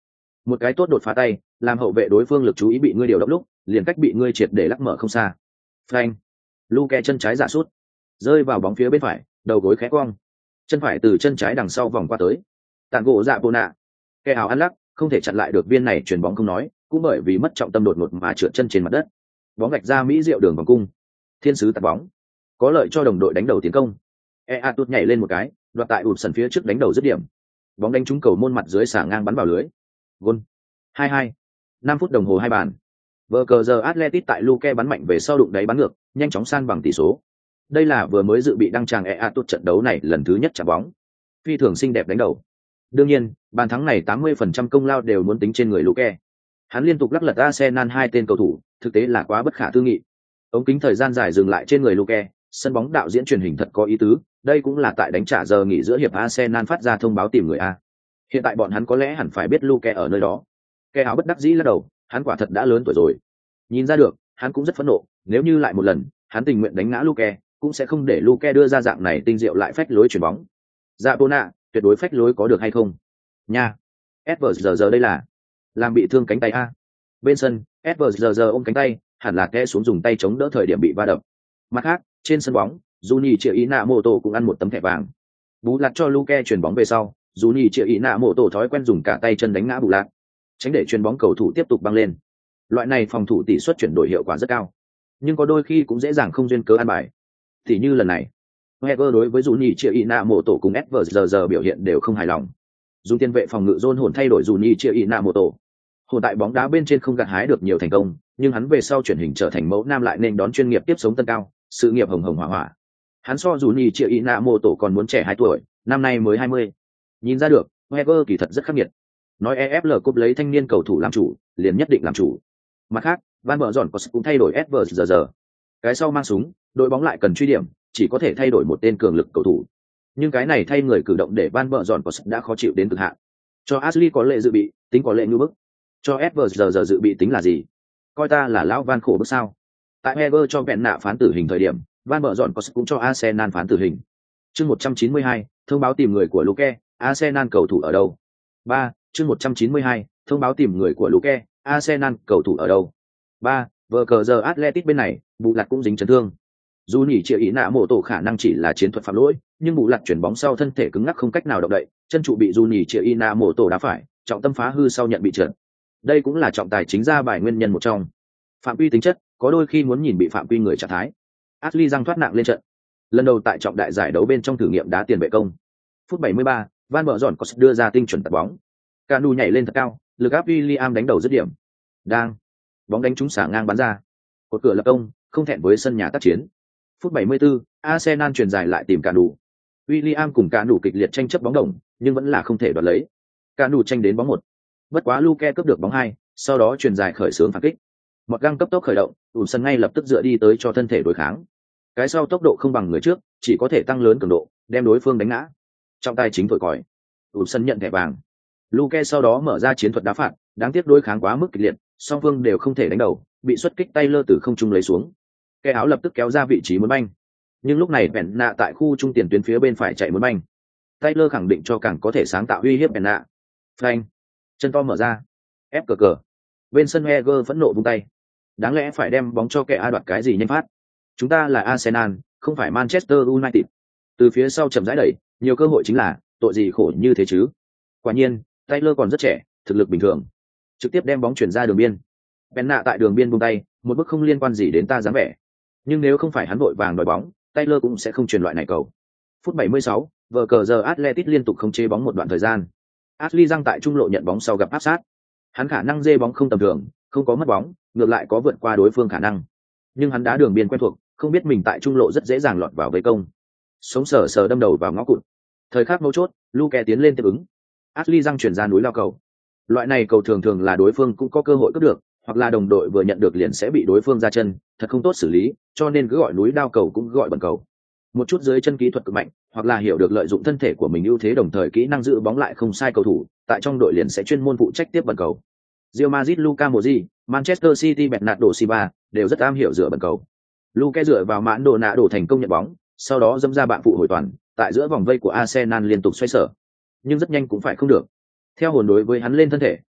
[SPEAKER 1] Một cái tốt đột phá tay, làm hậu vệ đối phương lực chú ý bị ngươi điều động lúc, liền cách bị ngươi triệt để lắc mở không xa. Phanh. Luke chân trái giả sút, rơi vào bóng phía bên phải, đầu gối khẽ cong. Chân phải từ chân trái đằng sau vòng qua tới. Tàn gỗ dạ bồ nạ. Kẻ ảo ăn lắc, không thể chặn lại được viên này chuyền bóng không nói, cũng bởi vì mất trọng tâm đột ngột mà trượt chân trên mặt đất. Bóng gạch ra mỹ diệu đường vòng cung. Thiên sứ tạt bóng, có lợi cho đồng đội đánh đầu tiến công. E A tụt nhảy lên một cái, đoạt tại ụp sân phía trước đánh đầu dứt điểm. Bóng đánh trúng cầu môn mặt dưới xả ngang bắn vào lưới. Gol. hai hai. năm phút đồng hồ hai bàn. Vờ cờ giờ Atletic tại Luke bắn mạnh về sau đụng đáy bắn ngược, nhanh chóng san bằng tỷ số. Đây là vừa mới dự bị đăng tràng E A tụt trận đấu này lần thứ nhất chạm bóng. Phi thường xinh đẹp đánh đầu. Đương nhiên, bàn thắng này tám mươi phần trăm công lao đều muốn tính trên người Luke. Hắn liên tục lắc lật Arsenal hai tên cầu thủ, thực tế là quá bất khả tư nghị. Ống kính thời gian dài dừng lại trên người Luke, sân bóng đạo diễn truyền hình thật có ý tứ, đây cũng là tại đánh trả giờ nghỉ giữa hiệp Arsenal phát ra thông báo tìm người A. Hiện tại bọn hắn có lẽ hẳn phải biết Luke ở nơi đó. Kẻ áo bất đắc dĩ lắc đầu, hắn quả thật đã lớn tuổi rồi. Nhìn ra được, hắn cũng rất phẫn nộ, nếu như lại một lần, hắn tình nguyện đánh ngã Luke, cũng sẽ không để Luke đưa ra dạng này tinh diệu lại phách lối chuyển bóng. Dạ Bona, tuyệt đối phách lối có được hay không? Nha. Edwards giờ giờ đây là làm bị thương cánh tay A. Bên sân, Edwards giờ giờ ôm cánh tay, hẳn là té xuống dùng tay chống đỡ thời điểm bị va đập. Mặt khác, trên sân bóng, Juni Chia Inamoto cũng ăn một tấm thẻ vàng. Bù lặt cho Luke chuyển bóng về sau, Juni Chia Inamoto thói quen dùng cả tay chân đánh ngã bù lặt, tránh để chuyền bóng cầu thủ tiếp tục băng lên. Loại này phòng thủ tỷ suất chuyển đổi hiệu quả rất cao, nhưng có đôi khi cũng dễ dàng không duyên cớ ăn bài. Thì như lần này, Wenger đối với Juni Chia Inamoto cùng Edwards giờ giờ biểu hiện đều không hài lòng. Dùng tiền vệ phòng ngự John hồn thay đổi Juni Chia Inamoto. Hồn tại bóng đá bên trên không gặt hái được nhiều thành công, nhưng hắn về sau chuyển hình trở thành mẫu nam lại nên đón chuyên nghiệp tiếp sống tân cao, sự nghiệp hồng hồng hỏa hỏa. Hắn so Juni Chia Inamoto còn muốn trẻ hai tuổi, năm nay mới hai mươi. Nhìn ra được, Wenger kỳ thật rất khắc nghiệt. Nói E F L Cup lấy thanh niên cầu thủ làm chủ, liền nhất định làm chủ. Mặt khác, Van Beurden cũng thay đổi Edwards giờ giờ. Cái sau mang súng, đội bóng lại cần truy điểm, chỉ có thể thay đổi một tên cường lực cầu thủ. Nhưng cái này thay người cử động để Van Beurden đã khó chịu đến cực hạn. Cho Ashley có lệ dự bị, tính có lệ như bức. Cho Edwards giờ giờ dự bị tính là gì? Coi ta là lão Van khổ bức sao? Tại Wenger cho bẹn nạ phán tử hình thời điểm, Van Beurden cũng cho Arsenal phán tử hình. Chương một trăm chín mươi hai, thông báo tìm người của Luke, Arsenal cầu thủ ở đâu? ba. Chương một trăm chín mươi hai, thông báo tìm người của Luke, Arsenal cầu thủ ở đâu? ba. Vờ cờ giờ Athletic bên này, Bù Lặt cũng dính chấn thương. Dù nhỉ Triệu Ý nạ mổ tổ khả năng chỉ là chiến thuật phạm lỗi, nhưng Bù Lặt chuyển bóng sau thân thể cứng ngắc không cách nào động đậy, chân trụ bị Dù nhỉ Triệu Ý nạ mổ tổ đá phải, trọng tâm phá hư sau nhận bị trượt. Đây cũng là trọng tài chính ra bài nguyên nhân một trong. Phạm quy tính chất, có đôi khi muốn nhìn bị phạm quy người trạng thái. Ashley răng thoát nặng lên trận. Lần đầu tại trọng đại giải đấu bên trong thử nghiệm đá tiền vệ công. Phút bảy mươi ba, Van Beurden có đưa ra tinh chuẩn tạt bóng. Canu nhảy lên thật cao, lực áp William đánh đầu dứt điểm. Đang, bóng đánh trúng xả ngang bắn ra. Cột cửa lập công, không thẹn với sân nhà tác chiến. Phút bảy mươi tư, Arsenal truyền dài lại tìm Canu. William cùng Canu kịch liệt tranh chấp bóng đồng, nhưng vẫn là không thể đoạt lấy. Canu tranh đến bóng một. Bất quá Luke cướp được bóng hai, sau đó truyền dài khởi xướng phản kích. Một găng cấp tốc khởi động, ủn sân ngay lập tức dựa đi tới cho thân thể đối kháng. Cái sau tốc độ không bằng người trước, chỉ có thể tăng lớn cường độ, đem đối phương đánh ngã. Trọng tài chính thổi còi. Ủn sân nhận thẻ vàng. Luke sau đó mở ra chiến thuật đá phạt, đáng tiếc đối kháng quá mức kịch liệt, song phương đều không thể đánh đầu, bị xuất kích tay lơ từ không trung lấy xuống. Kẻ áo lập tức kéo ra vị trí muốn banh. Nhưng lúc này Bèn nạ tại khu trung tiền tuyến phía bên phải chạy muốn banh. Taylor khẳng định cho càng có thể sáng tạo uy hiếp Bèn nạ. Phanh. Chân to mở ra. Ép cờ cờ. Bên sân Heger phẫn nộ vung tay. Đáng lẽ phải đem bóng cho kẻ A đoạt cái gì nhanh phát. Chúng ta là Arsenal, không phải Manchester United. Từ phía sau chậm rãi đẩy, nhiều cơ hội chính là, tội gì khổ như thế chứ. Quả nhiên, Taylor còn rất trẻ, thực lực bình thường. Trực tiếp đem bóng chuyển ra đường biên. Bèn nạ tại đường biên buông tay, một bước không liên quan gì đến ta dáng vẻ. Nhưng nếu không phải hắn vội vàng đòi bóng, Taylor cũng sẽ không truyền loại này cầu. Phút bảy mươi sáu, vờ cờ giờ Athletic liên tục không chế bóng một đoạn thời gian. Ashley răng tại trung lộ nhận bóng sau gặp áp sát. Hắn khả năng dê bóng không tầm thường, không có mất bóng, ngược lại có vượt qua đối phương khả năng. Nhưng hắn đá đường biên quen thuộc, không biết mình tại trung lộ rất dễ dàng lọt vào vây công. Sống sờ sờ đâm đầu vào ngõ cụt. Thời khắc mấu chốt, Luke tiến lên tiếp ứng. Ashley răng chuyển ra núi lao cầu. Loại này cầu thường thường là đối phương cũng có cơ hội cướp được, hoặc là đồng đội vừa nhận được liền sẽ bị đối phương ra chân, thật không tốt xử lý, cho nên cứ gọi núi đao cầu cũng gọi bẩn cầu. Một chút dưới chân kỹ thuật cực mạnh, hoặc là hiểu được lợi dụng thân thể của mình ưu thế đồng thời kỹ năng giữ bóng lại không sai cầu thủ, tại trong đội liền sẽ chuyên môn phụ trách tiếp bẩn cầu. Real Madrid Luka Modric, Manchester City Bernardo Silva đều rất am hiểu dựa bẩn cầu. Luka dựa vào mãn đồ nạ đổ thành công nhận bóng, sau đó dâm ra bạn phụ hồi toàn, tại giữa vòng vây của Arsenal liên tục xoay sở. Nhưng rất nhanh cũng phải không được. Theo hồn đối với hắn lên thân thể,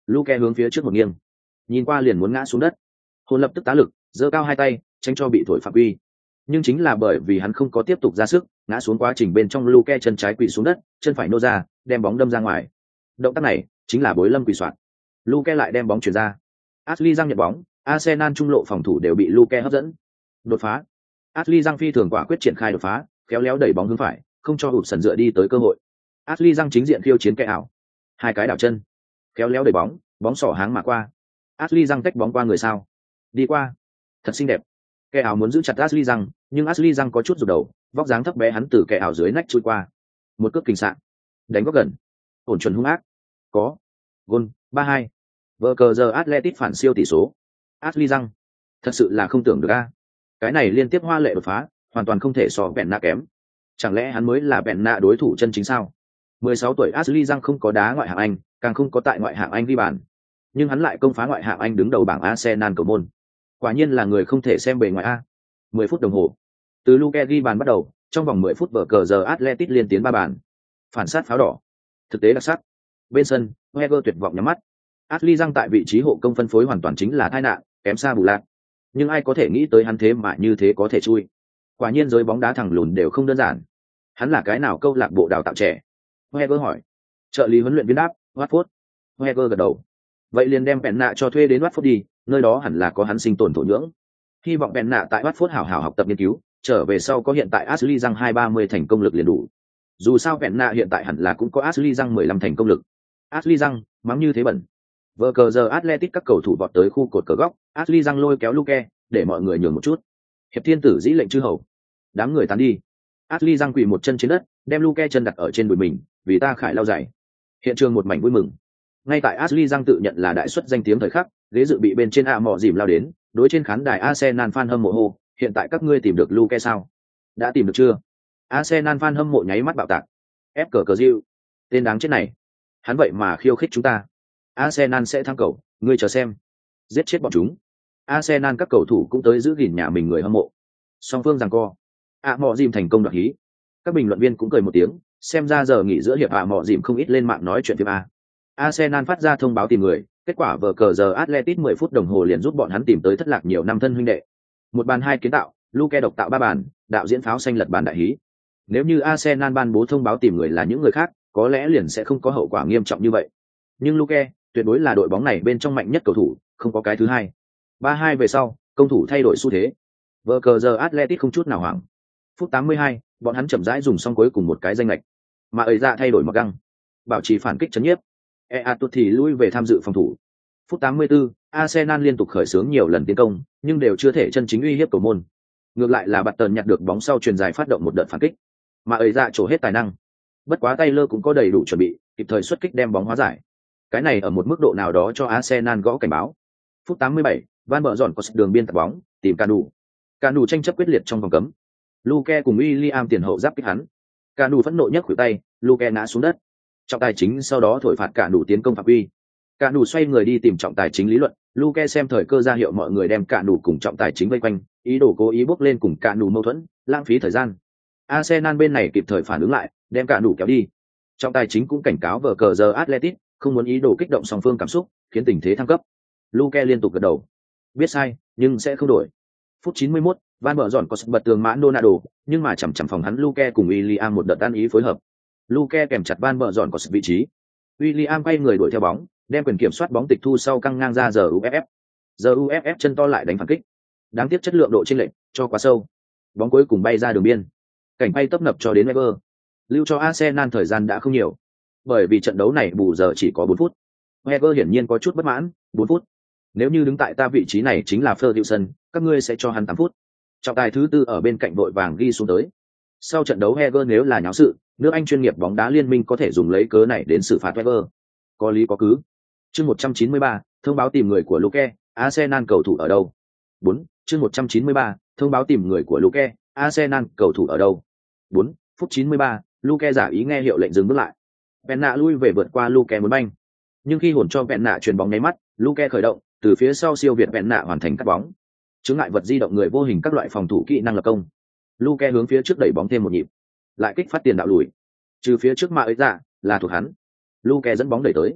[SPEAKER 1] Luke hướng phía trước một nghiêng, nhìn qua liền muốn ngã xuống đất. Hồn lập tức tá lực, giơ cao hai tay, tránh cho bị thổi phạm quy. Nhưng chính là bởi vì hắn không có tiếp tục ra sức, ngã xuống quá trình bên trong Luke chân trái quỳ xuống đất, chân phải nô ra, đem bóng đâm ra ngoài. Động tác này chính là bối lâm quỳ soạn. Luke lại đem bóng chuyển ra. Ashley Young nhận bóng, Arsenal trung lộ phòng thủ đều bị Luke hấp dẫn. Đột phá. Ashley Young phi thường quả quyết triển khai đột phá, khéo léo đẩy bóng hướng phải, không cho hụt sần dựa đi tới cơ hội. Ashley Young chính diện khiêu chiến kẻ ảo. Hai cái đảo chân, khéo léo đẩy bóng, bóng sỏ háng mà qua. Ashley Young tách bóng qua người sao? Đi qua. Thật xinh đẹp. Kẻ ảo muốn giữ chặt Ashley Young, nhưng Ashley Young có chút rụt đầu, vóc dáng thấp bé hắn từ kẻ ảo dưới nách chui qua. Một cước kình sạn. Đánh góc gần. Ổn chuẩn hung ác. Có. Gol, ba hai. Vở cờ giờ Atletico phản siêu tỷ số. Ashley Young. Thật sự là không tưởng được a. Cái này liên tiếp hoa lệ đột phá, hoàn toàn không thể so bèn nạ kém. Chẳng lẽ hắn mới là bèn nạ đối thủ chân chính sao? mười sáu tuổi Ashley Young không có đá ngoại hạng Anh, càng không có tại ngoại hạng Anh ghi bàn. Nhưng hắn lại công phá ngoại hạng Anh đứng đầu bảng Arsenal cầu môn. Quả nhiên là người không thể xem bề ngoài a. mười phút đồng hồ. Từ Luke ghi bàn bắt đầu, trong vòng mười phút vở cờ giờ Atletico liên tiến ba bàn. Phản sát pháo đỏ. Thực tế đặc sắc. Bên sân, Wenger tuyệt vọng nhắm mắt. Ashley Young tại vị trí hộ công phân phối hoàn toàn chính là tai nạn, kém xa bù lạc. Nhưng ai có thể nghĩ tới hắn thế mà như thế có thể chui. Quả nhiên giới bóng đá thẳng lùn đều không đơn giản. Hắn là cái nào câu lạc bộ đào tạo trẻ? Wenger hỏi. Trợ lý huấn luyện viên đáp, Watford. Wenger gật đầu. Vậy liền đem bèn nạ cho thuê đến Watford đi, nơi đó hẳn là có hắn sinh tồn thổ nhưỡng. Hy vọng bèn nạ tại Watford hảo hảo học tập nghiên cứu, trở về sau có hiện tại Ashley Young hai ba mươi thành công lực liền đủ. Dù sao bèn nạ hiện tại hẳn là cũng có Ashley Young mười lăm thành công lực. Ashley Young, mắng như thế bẩn. Vở cờ giờ Atletico các cầu thủ vọt tới khu cột cờ góc, Ashley Young lôi kéo Luke, để mọi người nhường một chút. Hiệp thiên tử dĩ lệnh chư hầu. Đám người tán đi. Ashley Young quỳ một chân trên đất, đem Luke chân đặt ở trên đùi mình, vì ta khải lau giày. Hiện trường một mảnh vui mừng. Ngay tại Ashley Young tự nhận là đại xuất danh tiếng thời khắc, ghế dự bị bên trên A mọ dìm lao đến, đối trên khán đài Arsenal fan hâm mộ hô, hiện tại các ngươi tìm được Luke sao? Đã tìm được chưa? Arsenal fan hâm mộ nháy mắt bạo tạc. Ép cờ cờ Diu. Tên đáng chết này. Hắn vậy mà khiêu khích chúng ta. Arsenal sẽ thắng cầu, ngươi chờ xem. Giết chết bọn chúng. Arsenal các cầu thủ cũng tới giữ gìn nhà mình người hâm mộ. Song phương giằng co. A mọ dìm thành công đoạt hí. Các bình luận viên cũng cười một tiếng, xem ra giờ nghỉ giữa hiệp A mọ dìm không ít lên mạng nói chuyện phim A. Arsenal phát ra thông báo tìm người, kết quả vở cờ giờ Atletico mười phút đồng hồ liền giúp bọn hắn tìm tới thất lạc nhiều năm thân huynh đệ. Một bàn hai kiến tạo, Luke độc tạo ba bàn, đạo diễn pháo xanh lật bàn đại hí. Nếu như Arsenal ban bố thông báo tìm người là những người khác, có lẽ liền sẽ không có hậu quả nghiêm trọng như vậy. Nhưng Luke, tuyệt đối là đội bóng này bên trong mạnh nhất cầu thủ, không có cái thứ hai. ba hai về sau, công thủ thay đổi xu thế. Vở cờ giờ Atletico không chút nào hoảng. Phút tám mươi hai, bọn hắn chậm rãi dùng xong cuối cùng một cái danh lệch. Mà ấy ra thay đổi mặc găng. Bảo trì phản kích chấn nhiếp. E tuột thì lui về tham dự phòng thủ. Phút tám mươi tư, Arsenal liên tục khởi xướng nhiều lần tiến công, nhưng đều chưa thể chân chính uy hiếp cầu môn. Ngược lại là Button nhặt được bóng sau truyền dài phát động một đợt phản kích. Mà ấy ra trổ hết tài năng. Bất quá Taylor cũng có đầy đủ chuẩn bị, kịp thời xuất kích đem bóng hóa giải. Cái này ở một mức độ nào đó cho Arsenal gõ cảnh báo. Phút tám mươi bảy, Van Bợ dọn có đường biên tạt bóng, tìm Canu. Canu tranh chấp quyết liệt trong vòng cấm. Luke cùng William tiền hậu giáp kích hắn. Canu phẫn nộ nhấc khuỷu tay, Luke ngã xuống đất. Trọng tài chính sau đó thổi phạt Canu tiến công phạm quy. Canu xoay người đi tìm trọng tài chính lý luận, Luke xem thời cơ ra hiệu mọi người đem Canu cùng trọng tài chính vây quanh, ý đồ cố ý bước lên cùng Canu mâu thuẫn, lãng phí thời gian. Arsenal bên này kịp thời phản ứng lại, đem Canu kéo đi. Trọng tài chính cũng cảnh cáo vở cờ giờ Atletico, không muốn ý đồ kích động song phương cảm xúc, khiến tình thế thăng cấp. Luke liên tục gật đầu. Biết sai, nhưng sẽ không đổi. Phút chín mươi mốt, Van Bợ dọn có sự bật tường mãn Donado, nhưng mà chằm chằm phòng hắn Luke cùng William một đợt ăn ý phối hợp. Luke kèm chặt Van Bợ dọn có sự vị trí. William quay người đuổi theo bóng, đem quyền kiểm soát bóng tịch thu sau căng ngang ra giờ u ép ép. Giờ u ép ép chân to lại đánh phản kích. Đáng tiếc chất lượng độ chênh lệch, cho quá sâu. Bóng cuối cùng bay ra đường biên. Cảnh bay tấp nập cho đến Wenger. Lưu cho Arsenal thời gian đã không nhiều. Bởi vì trận đấu này bù giờ chỉ có bốn phút. Wenger hiển nhiên có chút bất mãn, bốn phút. Nếu như đứng tại ta vị trí này chính là Ferguson, các ngươi sẽ cho hắn tám phút. Trọng tài thứ tư ở bên cạnh vội vàng ghi xuống tới. Sau trận đấu Wenger nếu là nháo sự, nước Anh chuyên nghiệp bóng đá liên minh có thể dùng lấy cớ này đến xử phạt Wenger. Có lý có cứ. Chương một trăm chín mươi ba, thông báo tìm người của Luke, Arsenal cầu thủ ở đâu? bốn. Chương một trăm chín mươi ba, thông báo tìm người của Luke, Arsenal cầu thủ ở đâu? bốn. Phút chín mươi ba, Luke giả ý nghe hiệu lệnh dừng bước lại. Penna lui về vượt qua Luke muốn banh. Nhưng khi hồn cho Penna chuyền bóng nháy mắt, Luke khởi động, từ phía sau siêu việt Penna hoàn thành cắt bóng. Chướng ngại vật di động người vô hình các loại phòng thủ kỹ năng lập công. Luke hướng phía trước đẩy bóng thêm một nhịp, lại kích phát tiền đạo lùi. Trừ phía trước mà ấy ra, là thuộc hắn. Luke dẫn bóng đẩy tới.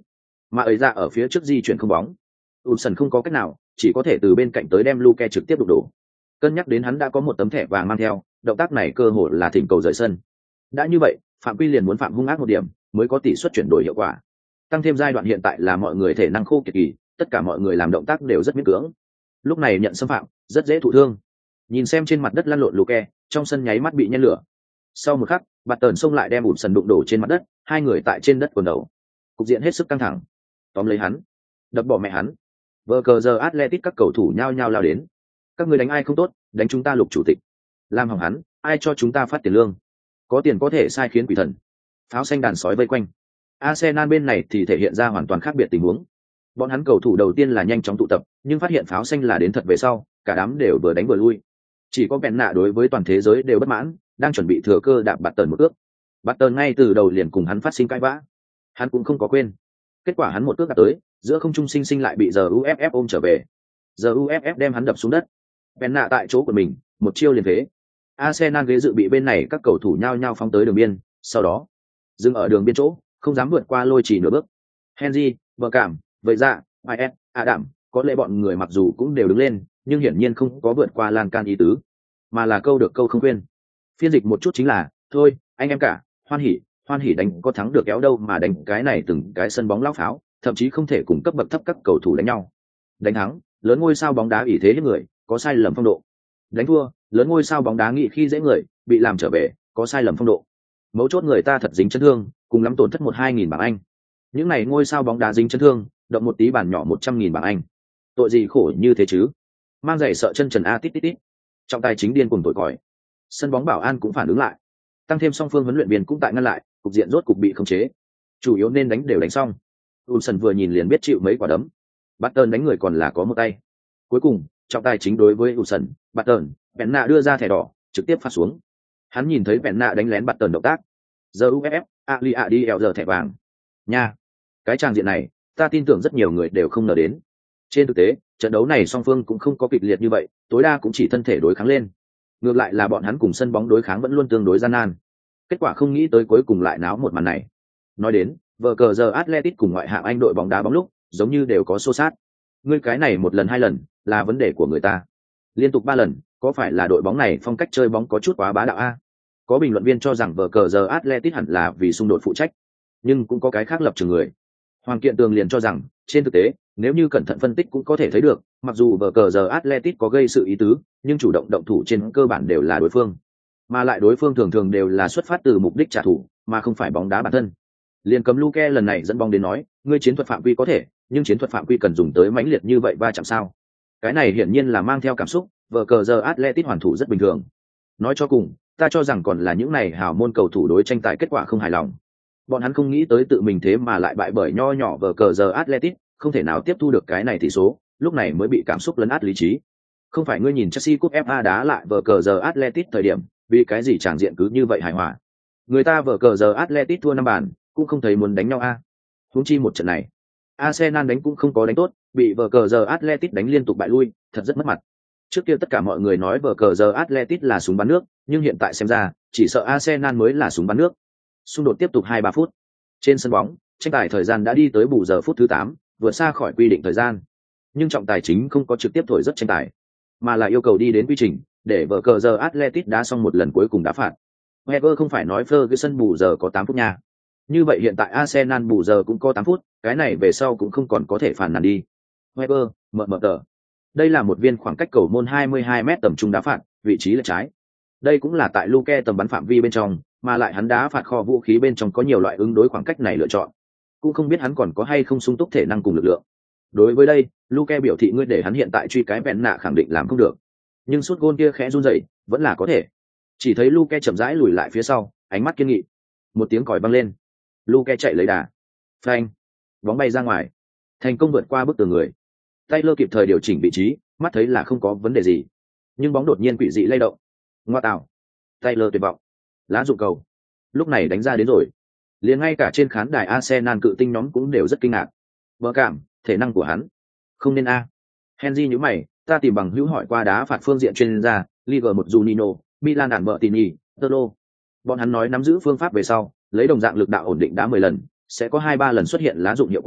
[SPEAKER 1] mà ấy ra ở phía trước di chuyển không bóng. Ulsan không có cách nào, chỉ có thể từ bên cạnh tới đem Luke trực tiếp đụng đổ. Cân nhắc đến hắn đã có một tấm thẻ vàng mang theo, động tác này cơ hội là thỉnh cầu rời sân. Đã như vậy, phạm quy liền muốn phạm hung ác một điểm, mới có tỷ suất chuyển đổi hiệu quả. Tăng thêm giai đoạn hiện tại là mọi người thể năng khô kiệt kỳ, tất cả mọi người làm động tác đều rất miễn cưỡng. Lúc này nhận xâm phạm, rất dễ thụ thương. Nhìn xem trên mặt đất lăn lộn Luke, trong sân nháy mắt bị nhen lửa. Sau một khắc, bạt tần xông lại đem Ulsan đụng đổ trên mặt đất, hai người tại trên đất quần đầu. Cục diện hết sức căng thẳng. Tóm lấy hắn, đập bỏ mẹ hắn. Vờ cờ giờ Atletico các cầu thủ nhao nhao lao đến. Các người đánh ai không tốt, đánh chúng ta lục chủ tịch. Làm hỏng hắn, ai cho chúng ta phát tiền lương? Có tiền có thể sai khiến quỷ thần. Pháo xanh đàn sói vây quanh. Arsenal bên này thì thể hiện ra hoàn toàn khác biệt tình huống. Bọn hắn cầu thủ đầu tiên là nhanh chóng tụ tập, nhưng phát hiện pháo xanh là đến thật về sau, cả đám đều vừa đánh vừa lui. Chỉ có Bèn nạ đối với toàn thế giới đều bất mãn, đang chuẩn bị thừa cơ đạp bạt tần một ước. Bạt tần ngay từ đầu liền cùng hắn phát sinh cãi vã. Hắn cũng không có quên. Kết quả hắn một ước đạp tới, giữa không trung sinh sinh lại bị giờ u ép ép ôm trở về. Giờ u ép ép đem hắn đập xuống đất. Bèn nạ tại chỗ của mình, một chiêu liền thế. Arsenal ghế dự bị bên này các cầu thủ nhao nhao phóng tới đường biên, sau đó dừng ở đường biên chỗ, không dám vượt qua lôi chỉ nửa bước. Henry, vợ cảm, vậy ra, i ét, Adam, có lẽ bọn người mặc dù cũng đều đứng lên, nhưng hiển nhiên không có vượt qua lan can ý tứ, mà là câu được câu không quên. Phiên dịch một chút chính là, thôi, anh em cả, hoan hỉ, hoan hỉ đánh có thắng được kéo đâu mà đánh cái này từng cái sân bóng lão pháo, thậm chí không thể cùng cấp bậc thấp các cầu thủ đánh nhau. Đánh thắng, lớn ngôi sao bóng đá ủy thế hết người, có sai lầm phong độ. Đánh thua, lớn ngôi sao bóng đá nghị khi dễ người, bị làm trở về, có sai lầm phong độ. Mấu chốt người ta thật dính chấn thương, cùng lắm tổn thất một hai nghìn bảng Anh. Những này ngôi sao bóng đá dính chấn thương, động một tí bản nhỏ một trăm nghìn bảng Anh. Tội gì khổ như thế chứ? Mang giày sợ chân trần a tít tít tít. Trọng tài chính điên cùng tội còi. Sân bóng bảo an cũng phản ứng lại. Tăng thêm song phương huấn luyện viên cũng tại ngăn lại, cục diện rốt cục bị khống chế. Chủ yếu nên đánh đều đánh xong. Ulsan vừa nhìn liền biết chịu mấy quả đấm. Barton đánh người còn là có một tay. Cuối cùng, trọng tài chính đối với Ulsan, Barton, Penna đưa ra thẻ đỏ, trực tiếp phạt xuống. Hắn nhìn thấy Penna đánh lén Barton động tác. Giờ u ép ép, Ali đi eo giờ thẻ vàng. Nha, cái tràng diện này, ta tin tưởng rất nhiều người đều không ngờ đến. Trên thực tế, trận đấu này song phương cũng không có kịch liệt như vậy, tối đa cũng chỉ thân thể đối kháng lên. Ngược lại là bọn hắn cùng sân bóng đối kháng vẫn luôn tương đối gian nan. Kết quả không nghĩ tới cuối cùng lại náo một màn này. Nói đến, vờ cờ giờ Atletico cùng ngoại hạng Anh đội bóng đá bóng lúc, giống như đều có xô xát. Ngươi cái này một lần hai lần, là vấn đề của người ta. Liên tục ba lần, có phải là đội bóng này phong cách chơi bóng có chút quá bá đạo a? Có bình luận viên cho rằng vờ cờ giờ Atletico hẳn là vì xung đột phụ trách, nhưng cũng có cái khác lập trường người. Hoàng Kiện Tường liền cho rằng, trên thực tế, nếu như cẩn thận phân tích cũng có thể thấy được, mặc dù vờ cờ giờ Atletico có gây sự ý tứ, nhưng chủ động động thủ trên cơ bản đều là đối phương, mà lại đối phương thường thường đều là xuất phát từ mục đích trả thù, mà không phải bóng đá bản thân. Liên cấm Luke lần này dẫn bóng đến nói, ngươi chiến thuật phạm quy có thể, nhưng chiến thuật phạm quy cần dùng tới mãnh liệt như vậy va chạm sao? Cái này hiển nhiên là mang theo cảm xúc, vờ cờ giờ Atletico hoàn thủ rất bình thường. Nói cho cùng, ta cho rằng còn là những này hào môn cầu thủ đối tranh tài kết quả không hài lòng. Bọn hắn không nghĩ tới tự mình thế mà lại bại bởi nho nhỏ vờ cờ giờ Atletico, không thể nào tiếp thu được cái này tỷ số, lúc này mới bị cảm xúc lấn át lý trí. Không phải ngươi nhìn Chelsea Cup ép a đá lại vờ cờ giờ Atletico thời điểm, vì cái gì tràng diện cứ như vậy hài hòa. Người ta vờ cờ giờ Atletico thua năm bàn, cũng không thấy muốn đánh nhau a. À. Huống chi một trận này, Arsenal đánh cũng không có đánh tốt, bị vờ cờ giờ Atletico đánh liên tục bại lui, thật rất mất mặt. Trước kia tất cả mọi người nói vờ cờ giờ Atletico là súng bắn nước, nhưng hiện tại xem ra, chỉ sợ Arsenal mới là súng bắn nước. Xung đột tiếp tục hai ba phút. Trên sân bóng, tranh tài thời gian đã đi tới bù giờ phút thứ tám, vượt xa khỏi quy định thời gian. Nhưng trọng tài chính không có trực tiếp thổi rất tranh tài, mà là yêu cầu đi đến quy trình, để vở cờ giờ Atletico đá xong một lần cuối cùng đá phạt. Wenger không phải nói Ferguson bù giờ có tám phút nha. Như vậy hiện tại Arsenal bù giờ cũng có tám phút, cái này về sau cũng không còn có thể phản nàn đi. Wenger, mở mở tờ. Đây là một viên khoảng cách cầu môn hai mươi hai mét tầm trung đá phạt, vị trí là trái. Đây cũng là tại Luke tầm bắn phạm vi bên trong, mà lại hắn đá phạt kho vũ khí bên trong có nhiều loại ứng đối khoảng cách này lựa chọn. Cũng không biết hắn còn có hay không sung túc thể năng cùng lực lượng. Đối với đây, Luke biểu thị ngươi để hắn hiện tại truy cái bèn nạ khẳng định làm không được. Nhưng sút gôn kia khẽ run rẩy, vẫn là có thể. Chỉ thấy Luke chậm rãi lùi lại phía sau, ánh mắt kiên nghị. Một tiếng còi vang lên. Luke chạy lấy đà. Phanh. Bóng bay ra ngoài. Thành công vượt qua bức tường người. Taylor kịp thời điều chỉnh vị trí, mắt thấy là không có vấn đề gì. Nhưng bóng đột nhiên quỷ dị lay động. Ngoa tạo. Taylor tuyệt vọng. Lá dụng cầu. Lúc này đánh ra đến rồi. Liền ngay cả trên khán đài Arsenal cự tinh nhóm cũng đều rất kinh ngạc. Bờ cảm, thể năng của hắn. Không nên a. Henry nhíu mày, ta tìm bằng hữu hỏi qua đá phạt phương diện chuyên gia, Liga một Juninho, Milan đàn bợ Tini, Tolo. Bọn hắn nói nắm giữ phương pháp về sau, lấy đồng dạng lực đạo ổn định đá mười lần, sẽ có hai ba lần xuất hiện lá dụng hiệu quả,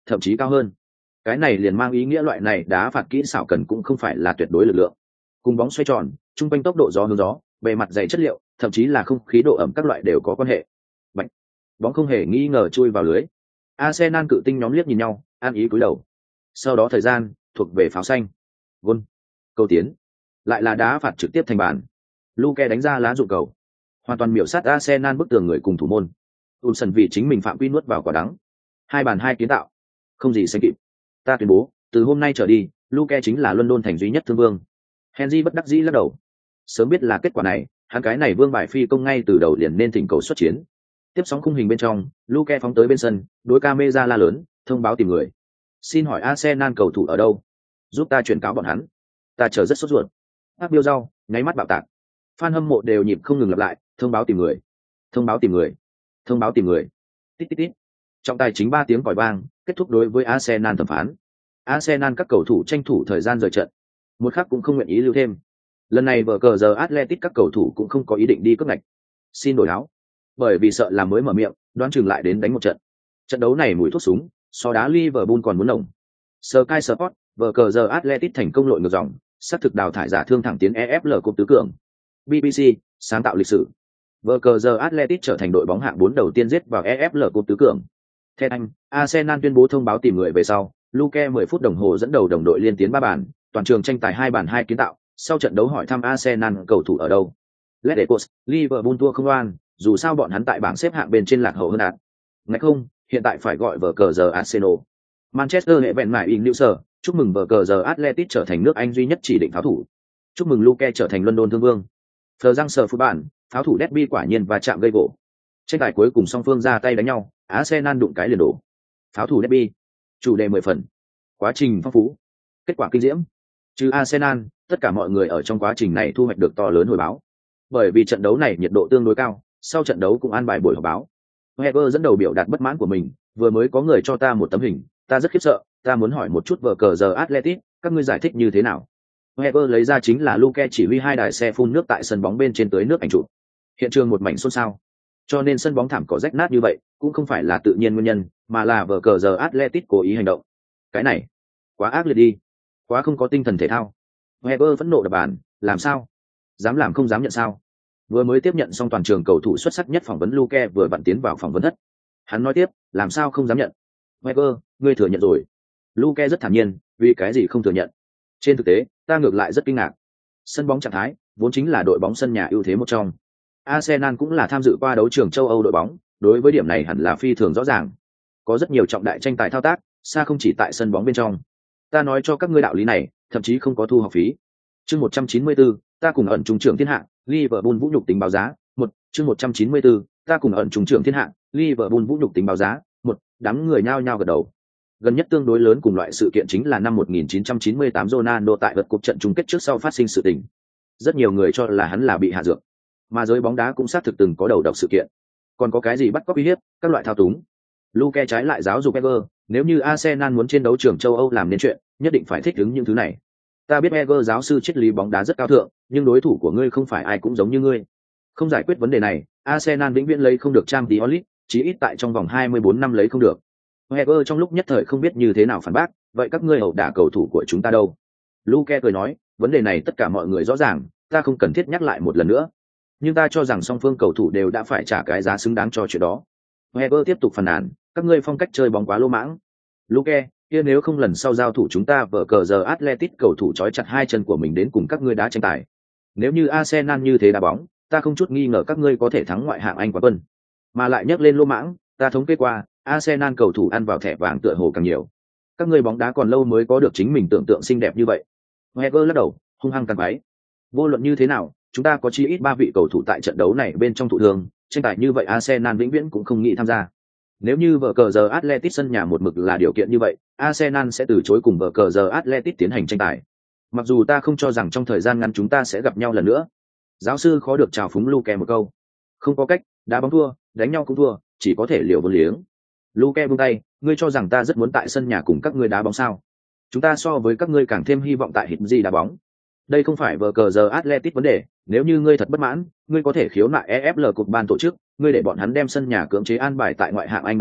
[SPEAKER 1] thậm chí cao hơn. Cái này liền mang ý nghĩa loại này đá phạt kỹ xảo cần cũng không phải là tuyệt đối lực lượng. Cùng bóng xoay tròn, trung quanh tốc độ gió hướng gió, bề mặt dày chất liệu, thậm chí là không khí độ ẩm các loại đều có quan hệ. Bạch. Bóng không hề nghi ngờ chui vào lưới. Arsenal cự tinh nhóm liếc nhìn nhau, an ý cúi đầu. Sau đó thời gian thuộc về pháo xanh. Gôn. Cầu tiến. Lại là đá phạt trực tiếp thành bàn. Luke đánh ra lá dụng cầu. Hoàn toàn miểu sát Arsenal bức tường người cùng thủ môn. Ulsan vì chính mình phạm quy nuốt vào quả đắng. Hai bàn hai kiến tạo. Không gì sánh kịp. Ta tuyên bố, từ hôm nay trở đi, Luke chính là London thành duy nhất thương vương. Henry bất đắc dĩ lắc đầu. Sớm biết là kết quả này, hắn cái này vương bài phi công ngay từ đầu liền nên thỉnh cầu xuất chiến. Tiếp sóng khung hình bên trong, Luke phóng tới bên sân, đối camera la lớn, thông báo tìm người. Xin hỏi Arsenal cầu thủ ở đâu? Giúp ta chuyển cáo bọn hắn. Ta chờ rất sốt ruột. Ác Biêu rau, nháy mắt bạo tạc. Fan hâm mộ đều nhịp không ngừng lặp lại, thông báo tìm người, thông báo tìm người, thông báo tìm người. Tít tít tít. Trọng tài chính ba tiếng còi vang, kết thúc đối với Arsenal thẩm phán. Arsenal các cầu thủ tranh thủ thời gian rời trận. Một khắc cũng không nguyện ý lưu thêm. Lần này vở cờ giờ Atletico các cầu thủ cũng không có ý định đi cướp ngạch. Xin đổi áo. Bởi vì sợ làm mới mở miệng, đoán chừng lại đến đánh một trận. Trận đấu này mùi thuốc súng, so đá Liverpool còn muốn nồng. Sky Sport, vở cờ giờ Atletico thành công lội ngược dòng, sát thực đào thải giả thương thẳng tiến e ép lờ cúp tứ cường. bê bê xê, sáng tạo lịch sử. Vở cờ giờ Atletico trở thành đội bóng hạng bốn đầu tiên giết vào e ép lờ cúp tứ cường. Theo anh, Arsenal tuyên bố thông báo tìm người về sau, Luke mười phút đồng hồ dẫn đầu đồng đội liên tiến ba bàn, toàn trường tranh tài hai bàn hai kiến tạo, sau trận đấu hỏi thăm Arsenal cầu thủ ở đâu. Ledecos, Liverpool thua không oan, dù sao bọn hắn tại bảng xếp hạng bên trên lạc hậu hơn đạt. Ngay không, hiện tại phải gọi vở cờ giờ Arsenal. Manchester hệ vẹn mải in Newser, chúc mừng vở cờ giờ Atletico trở thành nước Anh duy nhất chỉ định pháo thủ. Chúc mừng Luke trở thành London thương vương. Phờ răng sờ phụ bản, pháo thủ Derby quả nhiên và chạm gây gỗ. Tranh tài cuối cùng song phương ra tay đánh nhau, Arsenal đụng cái liền đổ. Pháo thủ Derby. Chủ đề mười phần. Quá trình phong phú. Kết quả kinh diễm. Trừ Arsenal, tất cả mọi người ở trong quá trình này thu hoạch được to lớn hồi báo. Bởi vì trận đấu này nhiệt độ tương đối cao, sau trận đấu cũng an bài buổi họp báo. Wenger dẫn đầu biểu đạt bất mãn của mình, vừa mới có người cho ta một tấm hình, ta rất khiếp sợ, ta muốn hỏi một chút vở cờ giờ Atletico, các ngươi giải thích như thế nào? Wenger lấy ra chính là Luke chỉ huy hai đài xe phun nước tại sân bóng bên trên tới nước ảnh chụp. Hiện trường một mảnh xôn xao. Cho nên sân bóng thảm cỏ rách nát như vậy, cũng không phải là tự nhiên nguyên nhân, mà là vở cờ giờ Atletico cố ý hành động. Cái này, quá ác liệt đi, quá không có tinh thần thể thao. Wenger phẫn nộ đập bàn, làm sao? Dám làm không dám nhận sao? Vừa mới tiếp nhận xong toàn trường cầu thủ xuất sắc nhất phỏng vấn Luke vừa vặn tiến vào phỏng vấn thất. Hắn nói tiếp, làm sao không dám nhận? Wenger, ngươi thừa nhận rồi. Luke rất thản nhiên, vì cái gì không thừa nhận? Trên thực tế, ta ngược lại rất kinh ngạc. Sân bóng trạng thái, vốn chính là đội bóng sân nhà ưu thế một trong. Arsenal cũng là tham dự qua đấu trường châu Âu đội bóng, đối với điểm này hẳn là phi thường rõ ràng. Có rất nhiều trọng đại tranh tài thao tác, xa không chỉ tại sân bóng bên trong. Ta nói cho các ngươi đạo lý này, thậm chí không có thu học phí. Chương một trăm chín mươi tư, ta cùng ẩn trung trưởng thiên hạ, Liverpool vũ nhục tính báo giá. Một, chương một trăm chín mươi tư, ta cùng ẩn trung trưởng thiên hạ, Liverpool vũ nhục tính báo giá. Một, đám người nhao nhao gật đầu. Gần nhất tương đối lớn cùng loại sự kiện chính là năm một nghìn chín trăm chín mươi tám Ronaldo tại vượt cúp trận chung kết trước sau phát sinh sự tình. Rất nhiều người cho là hắn là bị hạ dược, mà giới bóng đá cũng xác thực từng có đầu độc sự kiện. Còn có cái gì bắt cóc uy hiếp, các loại thao túng. Luke trái lại giáo dục Wenger, nếu như Arsenal muốn trên đấu trường châu Âu làm nên chuyện, nhất định phải thích ứng những thứ này. Ta biết Wenger giáo sư triết lý bóng đá rất cao thượng, nhưng đối thủ của ngươi không phải ai cũng giống như ngươi. Không giải quyết vấn đề này, Arsenal vĩnh viễn lấy không được Champions League, chí ít tại trong vòng hai mươi bốn năm lấy không được. Wenger trong lúc nhất thời không biết như thế nào phản bác, vậy các ngươi hậu đả cầu thủ của chúng ta đâu? Luke cười nói, vấn đề này tất cả mọi người rõ ràng, ta không cần thiết nhắc lại một lần nữa. Nhưng ta cho rằng song phương cầu thủ đều đã phải trả cái giá xứng đáng cho chuyện đó. Wenger tiếp tục phàn nàn, các ngươi phong cách chơi bóng quá lô mãng. Luke, kia nếu không lần sau giao thủ chúng ta vở cờ giờ Atletico cầu thủ trói chặt hai chân của mình đến cùng các ngươi đá tranh tài. Nếu như Arsenal như thế đá bóng, ta không chút nghi ngờ các ngươi có thể thắng ngoại hạng Anh quán quân. Mà lại nhắc lên lô mãng, ta thống kê qua, Arsenal cầu thủ ăn vào thẻ vàng tựa hồ càng nhiều. Các ngươi bóng đá còn lâu mới có được chính mình tưởng tượng xinh đẹp như vậy. Wenger lắc đầu, hung hăng cằn váy. Vô luận như thế nào, chúng ta có chi ít ba vị cầu thủ tại trận đấu này bên trong thụ thương, tranh tài như vậy Arsenal vĩnh viễn cũng không nghĩ tham gia. Nếu như vở cờ giờ Atletico sân nhà một mực là điều kiện như vậy, Arsenal sẽ từ chối cùng vở cờ giờ Atletico tiến hành tranh tài. Mặc dù ta không cho rằng trong thời gian ngắn chúng ta sẽ gặp nhau lần nữa. Giáo sư khó được chào phúng Luke một câu. Không có cách, đá bóng thua, đánh nhau cũng thua, chỉ có thể liều vô liếng. Luke buông tay, ngươi cho rằng ta rất muốn tại sân nhà cùng các ngươi đá bóng sao? Chúng ta so với các ngươi càng thêm hy vọng tại hít gì đá bóng. Đây không phải vở cờ giờ Atletico vấn đề, nếu như ngươi thật bất mãn, ngươi có thể khiếu nại e ép lờ cục ban tổ chức, ngươi để bọn hắn đem sân nhà cưỡng chế an bài tại ngoại hạng Anh đội bóng,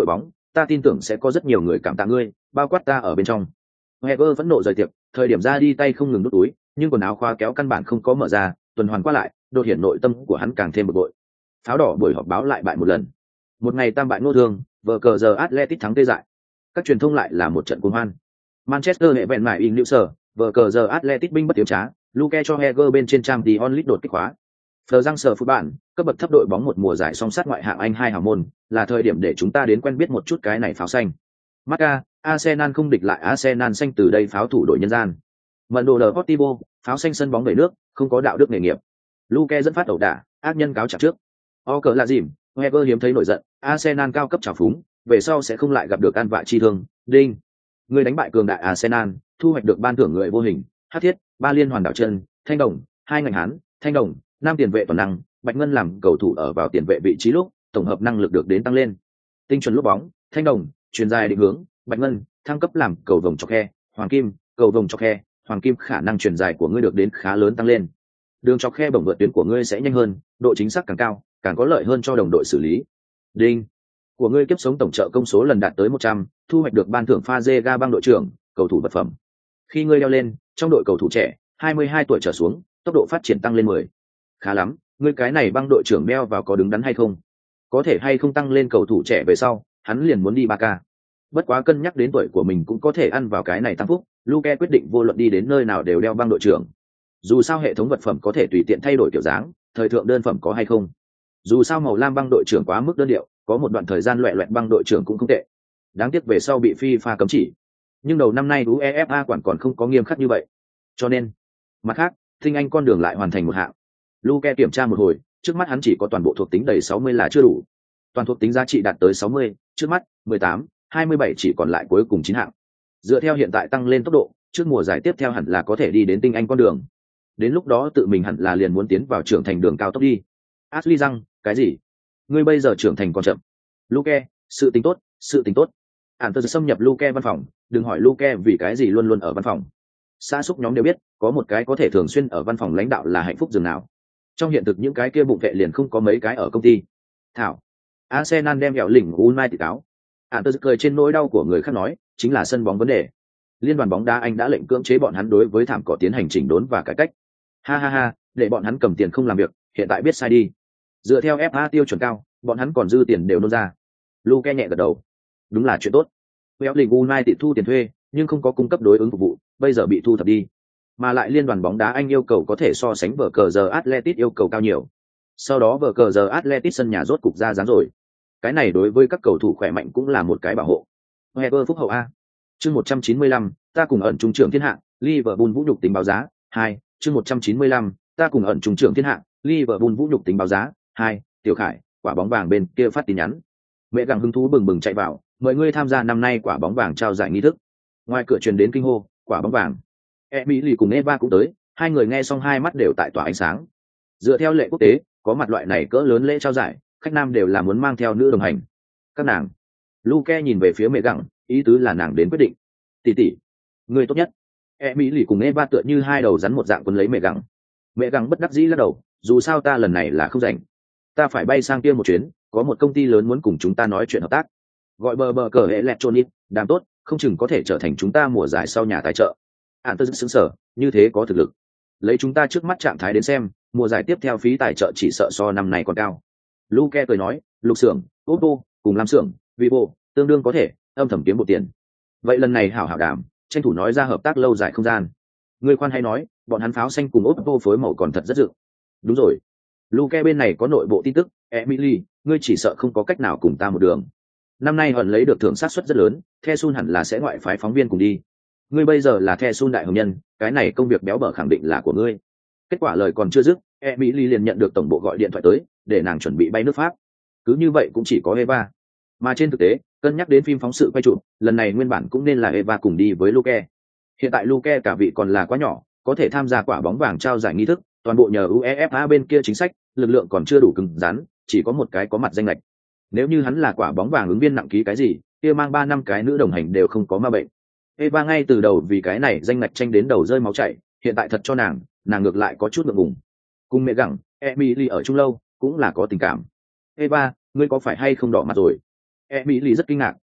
[SPEAKER 1] ta tin tưởng sẽ có rất nhiều người cảm tạ ngươi, bao quát ta ở bên trong. Heger vẫn nộ rời tiệc, thời điểm ra đi tay không ngừng đút túi, nhưng quần áo khóa kéo căn bản không có mở ra, tuần hoàn qua lại, đột hiện nội tâm của hắn càng thêm bực bội. Pháo đỏ buổi họp báo lại bại một lần. Một ngày tam bại nô thương, vờ cờ giờ Atletico thắng tê dại. Các truyền thông lại là một trận cuồng hoan. Manchester hệ vẹn mải in lưu sở, vờ cờ giờ Atletico binh bất tiếu trá, Luke cho Heger bên trên trang Dion Lit đột kích khóa. Phờ răng sở phụ bạn, cấp bậc thấp đội bóng một mùa giải song sát ngoại hạng Anh hai hào môn, là thời điểm để chúng ta đến quen biết một chút cái này pháo xanh. Marca, Arsenal không địch lại Arsenal xanh từ đây pháo thủ đội nhân gian. Mận đồ lờ Portivo, pháo xanh sân bóng về nước, không có đạo đức nghề nghiệp. Luke dẫn phát ẩu đả, ác nhân cáo trạng trước. O cờ là dìm, Wenger hiếm thấy nổi giận, Arsenal cao cấp trào phúng, về sau sẽ không lại gặp được an vạ chi thương. Đinh, người đánh bại cường đại Arsenal, thu hoạch được ban thưởng người vô hình, hắc thiết, ba liên hoàn đảo chân, thanh đồng, hai ngành hán, thanh đồng, năm tiền vệ toàn năng, bạch ngân làm cầu thủ ở vào tiền vệ vị trí lúc, tổng hợp năng lực được đến tăng lên. Tinh chuẩn lúc bóng, thanh đồng, truyền dài định hướng, bạch ngân, thăng cấp làm cầu vồng chọc khe, hoàng kim, cầu vồng chọc khe, hoàng kim khả năng truyền dài của ngươi được đến khá lớn tăng lên. Đường chọc khe bổng vượt tuyến của ngươi sẽ nhanh hơn, độ chính xác càng cao, càng có lợi hơn cho đồng đội xử lý. Đinh, của ngươi kiếp sống tổng trợ công số lần đạt tới một trăm, thu hoạch được ban thưởng pha dê ga băng đội trưởng, cầu thủ vật phẩm. Khi ngươi leo lên, trong đội cầu thủ trẻ, hai mươi hai tuổi trở xuống, tốc độ phát triển tăng lên mười. Khá lắm, ngươi cái này băng đội trưởng đeo vào có đứng đắn hay không? Có thể hay không tăng lên cầu thủ trẻ về sau, hắn liền muốn đi ba ca. Bất quá cân nhắc đến tuổi của mình cũng có thể ăn vào cái này tăng phúc, Luke quyết định vô luận đi đến nơi nào đều đeo băng đội trưởng. Dù sao hệ thống vật phẩm có thể tùy tiện thay đổi kiểu dáng, thời thượng đơn phẩm có hay không. Dù sao màu lam băng đội trưởng quá mức đơn điệu, có một đoạn thời gian loẹt loẹt băng đội trưởng cũng không tệ. Đáng tiếc về sau bị FIFA cấm chỉ. Nhưng đầu năm nay UEFA quản còn không có nghiêm khắc như vậy. Cho nên, mặt khác, Tinh Anh con đường lại hoàn thành một hạng. Luke kiểm tra một hồi, trước mắt hắn chỉ có toàn bộ thuộc tính đầy sáu mươi là chưa đủ. Toàn thuộc tính giá trị đạt tới sáu mươi, trước mắt mười tám, hai mươi bảy chỉ còn lại cuối cùng chín hạng. Dựa theo hiện tại tăng lên tốc độ, trước mùa giải tiếp theo hẳn là có thể đi đến Tinh Anh con đường. Đến lúc đó tự mình hẳn là liền muốn tiến vào trưởng thành đường cao tốc đi. Ashley răng, cái gì? Ngươi bây giờ trưởng thành còn chậm. Luke, sự tính tốt, sự tính tốt. Ản tơ xâm nhập Luke văn phòng, đừng hỏi Luke vì cái gì luôn luôn ở văn phòng. Xã xúc nhóm đều biết, có một cái có thể thường xuyên ở văn phòng lãnh đạo là hạnh phúc dường nào. Trong hiện thực những cái kia bụng vệ liền không có mấy cái ở công ty. Thảo, Arsenal đem kẹo lỉnh United cáo. Ản tơ cười trên nỗi đau của người khác nói, chính là sân bóng vấn đề. Liên đoàn bóng đá Anh đã lệnh cưỡng chế bọn hắn đối với thảm cỏ tiến hành chỉnh đốn và cải cách. Ha ha ha, để bọn hắn cầm tiền không làm việc, hiện tại biết sai đi. Dựa theo ép a tiêu chuẩn cao, bọn hắn còn dư tiền đều nôn ra. Luke nhẹ gật đầu. Đúng là chuyện tốt. Welling United thu tiền thuê, nhưng không có cung cấp đối ứng phục vụ, bây giờ bị thu thập đi. Mà lại liên đoàn bóng đá Anh yêu cầu có thể so sánh vở cờ giờ Atletico yêu cầu cao nhiều. Sau đó vở cờ giờ Atletico sân nhà rốt cục ra dáng rồi. Cái này đối với các cầu thủ khỏe mạnh cũng là một cái bảo hộ. Heger phúc hậu a. Chương một trăm chín mươi lăm, ta cùng ẩn trung trưởng thiên hạ, Liverpool vũ nhục tính báo giá. Hai, chương một trăm chín mươi lăm, ta cùng ẩn trung trưởng thiên hạ, Liverpool vũ nhục tính báo giá. Hai, Tiểu Khải, quả bóng vàng bên kia phát tin nhắn. Mẹ gặng hứng thú bừng bừng chạy vào, mời ngươi tham gia năm nay quả bóng vàng trao giải nghi thức. Ngoài cửa truyền đến kinh hô, quả bóng vàng. Emily cùng Eva cũng tới, hai người nghe xong hai mắt đều tại tỏa ánh sáng. Dựa theo lệ quốc tế, có mặt loại này cỡ lớn lễ trao giải, khách nam đều là muốn mang theo nữ đồng hành. Các nàng. Luke nhìn về phía mẹ gặng, ý tứ là nàng đến quyết định. Tỷ tỷ, ngươi tốt nhất. Emily cùng Eva tựa như hai đầu rắn một dạng quấn lấy mẹ gặng. Mẹ gặng bất đắc dĩ lắc đầu, dù sao ta lần này là không rảnh. Ta phải bay sang kia một chuyến, có một công ty lớn muốn cùng chúng ta nói chuyện hợp tác. Gọi bờ bờ cờ Electronic, đàm tốt, không chừng có thể trở thành chúng ta mùa giải sau nhà tài trợ. Ản tơ sững sở, như thế có thực lực. Lấy chúng ta trước mắt trạng thái đến xem, mùa giải tiếp theo phí tài trợ chỉ sợ so năm này còn cao. Luke cười nói, lục xưởng, Oppo, cùng làm xưởng, Vivo, tương đương có thể, âm thầm kiếm một tiền. Vậy lần này hảo hảo đàm, tranh thủ nói ra hợp tác lâu dài không gian. Người khoan hay nói, bọn hắn pháo xanh cùng Oppo phối màu còn thật rất dự. Đúng rồi. Luke bên này có nội bộ tin tức, Emily, ngươi chỉ sợ không có cách nào cùng ta một đường. Năm nay hận lấy được thưởng sát suất rất lớn, The Sun hẳn là sẽ ngoại phái phóng viên cùng đi. Ngươi bây giờ là The Sun đại hồng nhân, cái này công việc béo bở khẳng định là của ngươi. Kết quả lời còn chưa dứt, Emily liền nhận được tổng bộ gọi điện thoại tới, để nàng chuẩn bị bay nước Pháp. Cứ như vậy cũng chỉ có Eva. Mà trên thực tế, cân nhắc đến phim phóng sự quay chụp, lần này nguyên bản cũng nên là Eva cùng đi với Luke. Hiện tại Luke cả vị còn là quá nhỏ, có thể tham gia quả bóng vàng trao giải nghi thức, toàn bộ nhờ UEFA bên kia chính sách, lực lượng còn chưa đủ cứng rắn, chỉ có một cái có mặt danh lệch. Nếu như hắn là quả bóng vàng ứng viên nặng ký cái gì, kia mang ba năm cái nữ đồng hành đều không có ma bệnh. Eva ngay từ đầu vì cái này danh ngạch tranh đến đầu rơi máu chảy, hiện tại thật cho nàng, nàng ngược lại có chút ngượng ngùng. Cùng mẹ gặng, Emily ở chung lâu, cũng là có tình cảm. Eva, ngươi có phải hay không đỏ mặt rồi? Emily rất kinh ngạc,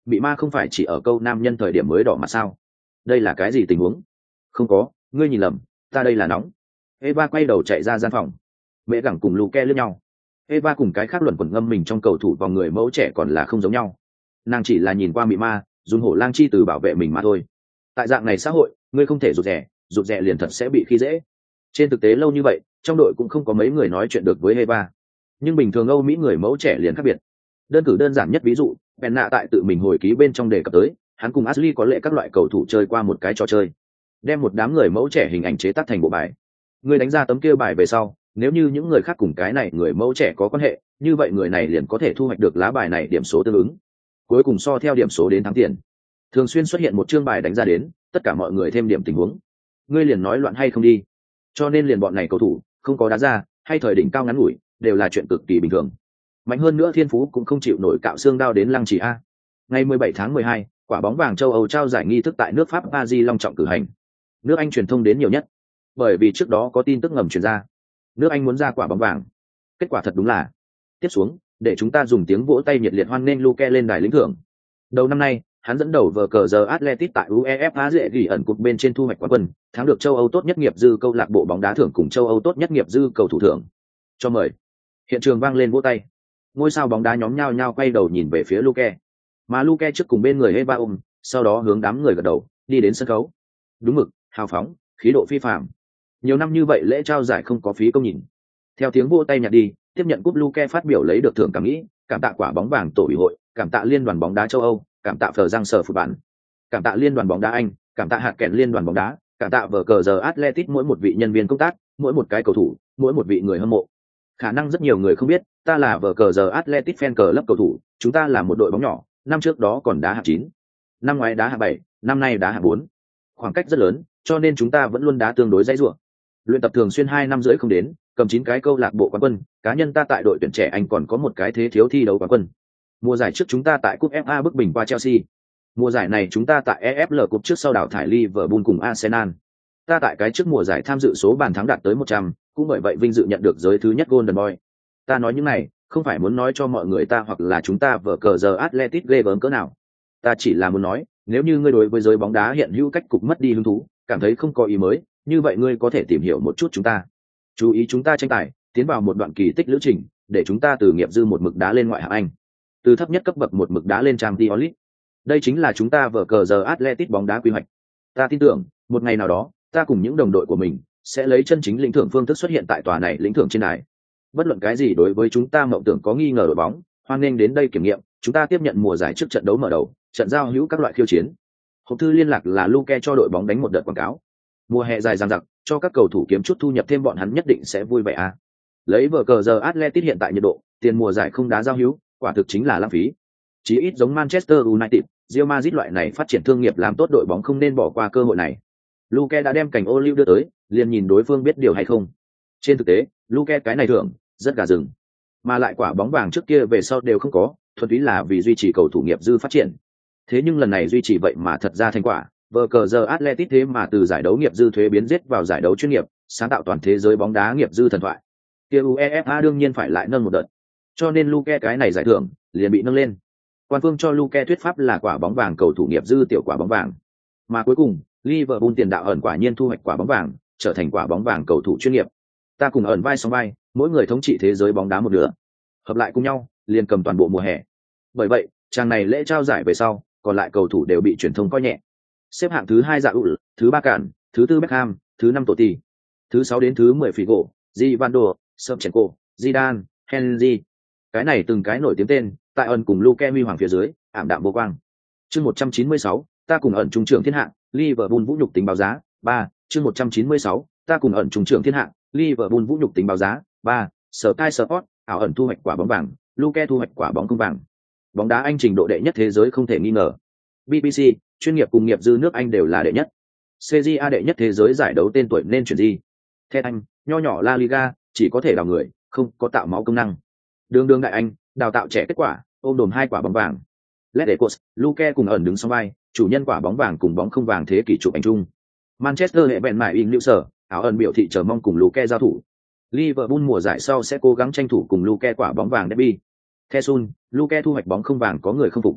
[SPEAKER 1] bị ma không phải chỉ ở câu nam nhân thời điểm mới đỏ mặt sao? Đây là cái gì tình huống? Không có, ngươi nhìn lầm, ta đây là nóng. Eva quay đầu chạy ra gian phòng. Mẹ gẳng cùng Luke liếc nhau. Eva cùng cái khác luẩn quẩn ngâm mình trong cầu thủ vòng người mẫu trẻ còn là không giống nhau. Nàng chỉ là nhìn qua bị ma, dùng hổ lang chi từ bảo vệ mình mà thôi. Tại dạng này xã hội, ngươi không thể rụt rè, rụt rè liền thật sẽ bị khi dễ. Trên thực tế lâu như vậy, trong đội cũng không có mấy người nói chuyện được với Eva. Nhưng bình thường Âu Mỹ người mẫu trẻ liền khác biệt. Đơn cử đơn giản nhất ví dụ, Penna tại tự mình hồi ký bên trong đề cập tới, hắn cùng Ashley có lệ các loại cầu thủ chơi qua một cái trò chơi, đem một đám người mẫu trẻ hình ảnh chế tác thành bộ bài. Người đánh ra tấm kia bài về sau, nếu như những người khác cùng cái này người mẫu trẻ có quan hệ, như vậy người này liền có thể thu hoạch được lá bài này điểm số tương ứng. Cuối cùng so theo điểm số đến thắng tiền. Thường xuyên xuất hiện một chương bài đánh ra đến, tất cả mọi người thêm điểm tình huống. Ngươi liền nói loạn hay không đi. Cho nên liền bọn này cầu thủ, không có đá ra, hay thời đỉnh cao ngắn ngủi, đều là chuyện cực kỳ bình thường. Mạnh hơn nữa thiên phú cũng không chịu nổi cạo xương đao đến lăng trì a. Ngày mười bảy tháng mười hai, quả bóng vàng châu Âu trao giải nghi thức tại nước Pháp Paris long trọng cử hành. Nước Anh truyền thông đến nhiều nhất, bởi vì trước đó có tin tức ngầm truyền ra, nước Anh muốn ra quả bóng vàng. Kết quả thật đúng là. Tiếp xuống, để chúng ta dùng tiếng vỗ tay nhiệt liệt hoan nghênh Luke lên đài lĩnh thưởng. Đầu năm nay, hắn dẫn đầu vờ cờ giờ Atletico tại UEFA dễ ghi ẩn cúp bên trên thu hoạch quán quân, thắng được châu Âu tốt nhất nghiệp dư câu lạc bộ bóng đá thưởng cùng châu Âu tốt nhất nghiệp dư cầu thủ thưởng. Cho mời. Hiện trường vang lên vỗ tay. Ngôi sao bóng đá nhóm nhao nhao quay đầu nhìn về phía Luke. Mà Luke trước cùng bên người Eva ôm, sau đó hướng đám người gật đầu, đi đến sân khấu. Đúng mực, hào phóng, khí độ phi phàm. Nhiều năm như vậy lễ trao giải không có phí công nhìn. Theo tiếng vỗ tay nhặt đi, tiếp nhận cúp Luke phát biểu lấy được thưởng cảm nghĩ, cảm tạ quả bóng vàng tổ ủy hội, cảm tạ liên đoàn bóng đá châu Âu, cảm tạ phờ giang sở phụ bản, cảm tạ liên đoàn bóng đá Anh, cảm tạ hạt kèn liên đoàn bóng đá, cảm tạ vở cờ giờ Atletico mỗi một vị nhân viên công tác, mỗi một cái cầu thủ, mỗi một vị người hâm mộ. Khả năng rất nhiều người không biết, ta là vở cờ giờ Atletico fan cờ lớp cầu thủ, chúng ta là một đội bóng nhỏ, năm trước đó còn đá hạng chín, năm ngoái đá hạng bảy, năm nay đá hạng bốn. Khoảng cách rất lớn, cho nên chúng ta vẫn luôn đá tương đối dãy rủa. Luyện tập thường xuyên hai năm rưỡi không đến, cầm chín cái câu lạc bộ quán quân, cá nhân ta tại đội tuyển trẻ Anh còn có một cái thế thiếu thi đấu quán quân. Mùa giải trước chúng ta tại cúp ép a bức bình qua Chelsea. Mùa giải này chúng ta tại e ép lờ Cup trước sau đảo thải Liverpool cùng Arsenal. Ta tại cái trước mùa giải tham dự số bàn thắng đạt tới một trăm, cũng bởi vậy vinh dự nhận được giới thứ nhất Golden Boy. Ta nói những này, không phải muốn nói cho mọi người ta hoặc là chúng ta vở cờ giờ Atletico ghê gớm cỡ nào. Ta chỉ là muốn nói, nếu như ngươi đối với giới bóng đá hiện hữu cách cục mất đi hứng thú, cảm thấy không có ý mới, như vậy ngươi có thể tìm hiểu một chút chúng ta. Chú ý chúng ta tranh tài, tiến vào một đoạn kỳ tích lữ trình, để chúng ta từ nghiệp dư một mực đá lên ngoại hạng Anh, từ thấp nhất cấp bậc một mực đá lên Champions League. Đây chính là chúng ta vở cờ giờ Atletico bóng đá quy hoạch. Ta tin tưởng, một ngày nào đó, ta cùng những đồng đội của mình sẽ lấy chân chính lĩnh thưởng phương thức xuất hiện tại tòa này lĩnh thưởng trên đài. Bất luận cái gì đối với chúng ta mộng tưởng có nghi ngờ đội bóng, hoan nghênh đến đây kiểm nghiệm, chúng ta tiếp nhận mùa giải trước trận đấu mở đầu, trận giao hữu các loại khiêu chiến. Hộp thư liên lạc là Luke cho đội bóng đánh một đợt quảng cáo. Mùa hè dài dằng dặc, cho các cầu thủ kiếm chút thu nhập thêm bọn hắn nhất định sẽ vui vẻ à. Lấy vở cờ giờ Atletico hiện tại nhiệt độ, tiền mùa giải không đá giao hữu, quả thực chính là lãng phí. Chỉ ít giống Manchester United, Real Madrid loại này phát triển thương nghiệp làm tốt đội bóng không nên bỏ qua cơ hội này. Luke đã đem cảnh ô liu đưa tới, liền nhìn đối phương biết điều hay không. Trên thực tế, Luke cái này thưởng rất gà rừng, mà lại quả bóng vàng trước kia về sau đều không có, thuần túy là vì duy trì cầu thủ nghiệp dư phát triển. Thế nhưng lần này duy trì vậy mà thật ra thành quả, vở cờ giờ Atletico thế mà từ giải đấu nghiệp dư thuế biến giết vào giải đấu chuyên nghiệp, sáng tạo toàn thế giới bóng đá nghiệp dư thần thoại. Kia UEFA đương nhiên phải lại nâng một đợt. Cho nên Luke cái này giải thưởng liền bị nâng lên. Quan phương cho Luke thuyết pháp là quả bóng vàng cầu thủ nghiệp dư tiểu quả bóng vàng. Mà cuối cùng, Liverpool tiền đạo ẩn quả nhiên thu hoạch quả bóng vàng, trở thành quả bóng vàng cầu thủ chuyên nghiệp. Ta cùng ẩn vai song vai, mỗi người thống trị thế giới bóng đá một nửa. Hợp lại cùng nhau, liền cầm toàn bộ mùa hè. Bởi vậy, trang này lễ trao giải về sau, còn lại cầu thủ đều bị truyền thông coi nhẹ. Xếp hạng thứ hai Dạ Ul, thứ ba Cản, thứ tư Beckham, thứ năm Totti, thứ sáu đến thứ mười Figo, Givando, Shevchenko, Zidane, Henry. Cái này từng cái nổi tiếng tên, tại ẩn cùng Luke huy hoàng phía dưới, ảm đạm vô quang. Chương một trăm chín mươi sáu, ta cùng ẩn trung trưởng thiên hạ, Liverpool vũ nhục tính báo giá, ba. Chương một trăm chín mươi sáu, ta cùng ẩn trung trưởng thiên hạ, Liverpool vũ nhục tính báo giá, ba. Sky Sport, ảo ẩn thu hoạch quả bóng vàng, Luke thu hoạch quả bóng công vàng. Bóng đá Anh trình độ đệ nhất thế giới không thể nghi ngờ. bê bê xê, chuyên nghiệp cùng nghiệp dư nước Anh đều là đệ nhất. xê giê a đệ nhất thế giới giải đấu tên tuổi nên chuyển gì? Theo Anh, nho nhỏ La Liga, chỉ có thể đào người, không có tạo máu công năng. Đường đường đại Anh, đào tạo trẻ kết quả, ôm đồm hai quả bóng vàng. Let Decos, Luke cùng ẩn đứng song vai, chủ nhân quả bóng vàng cùng bóng không vàng thế kỷ chụp ảnh chung. Manchester hệ bèn mại in lưu sở, áo ẩn biểu thị chờ mong cùng Luke giao thủ. Liverpool mùa giải sau sẽ cố gắng tranh thủ cùng Luke quả bóng vàng derby. Thesun, Luke thu hoạch bóng không vàng có người không phục.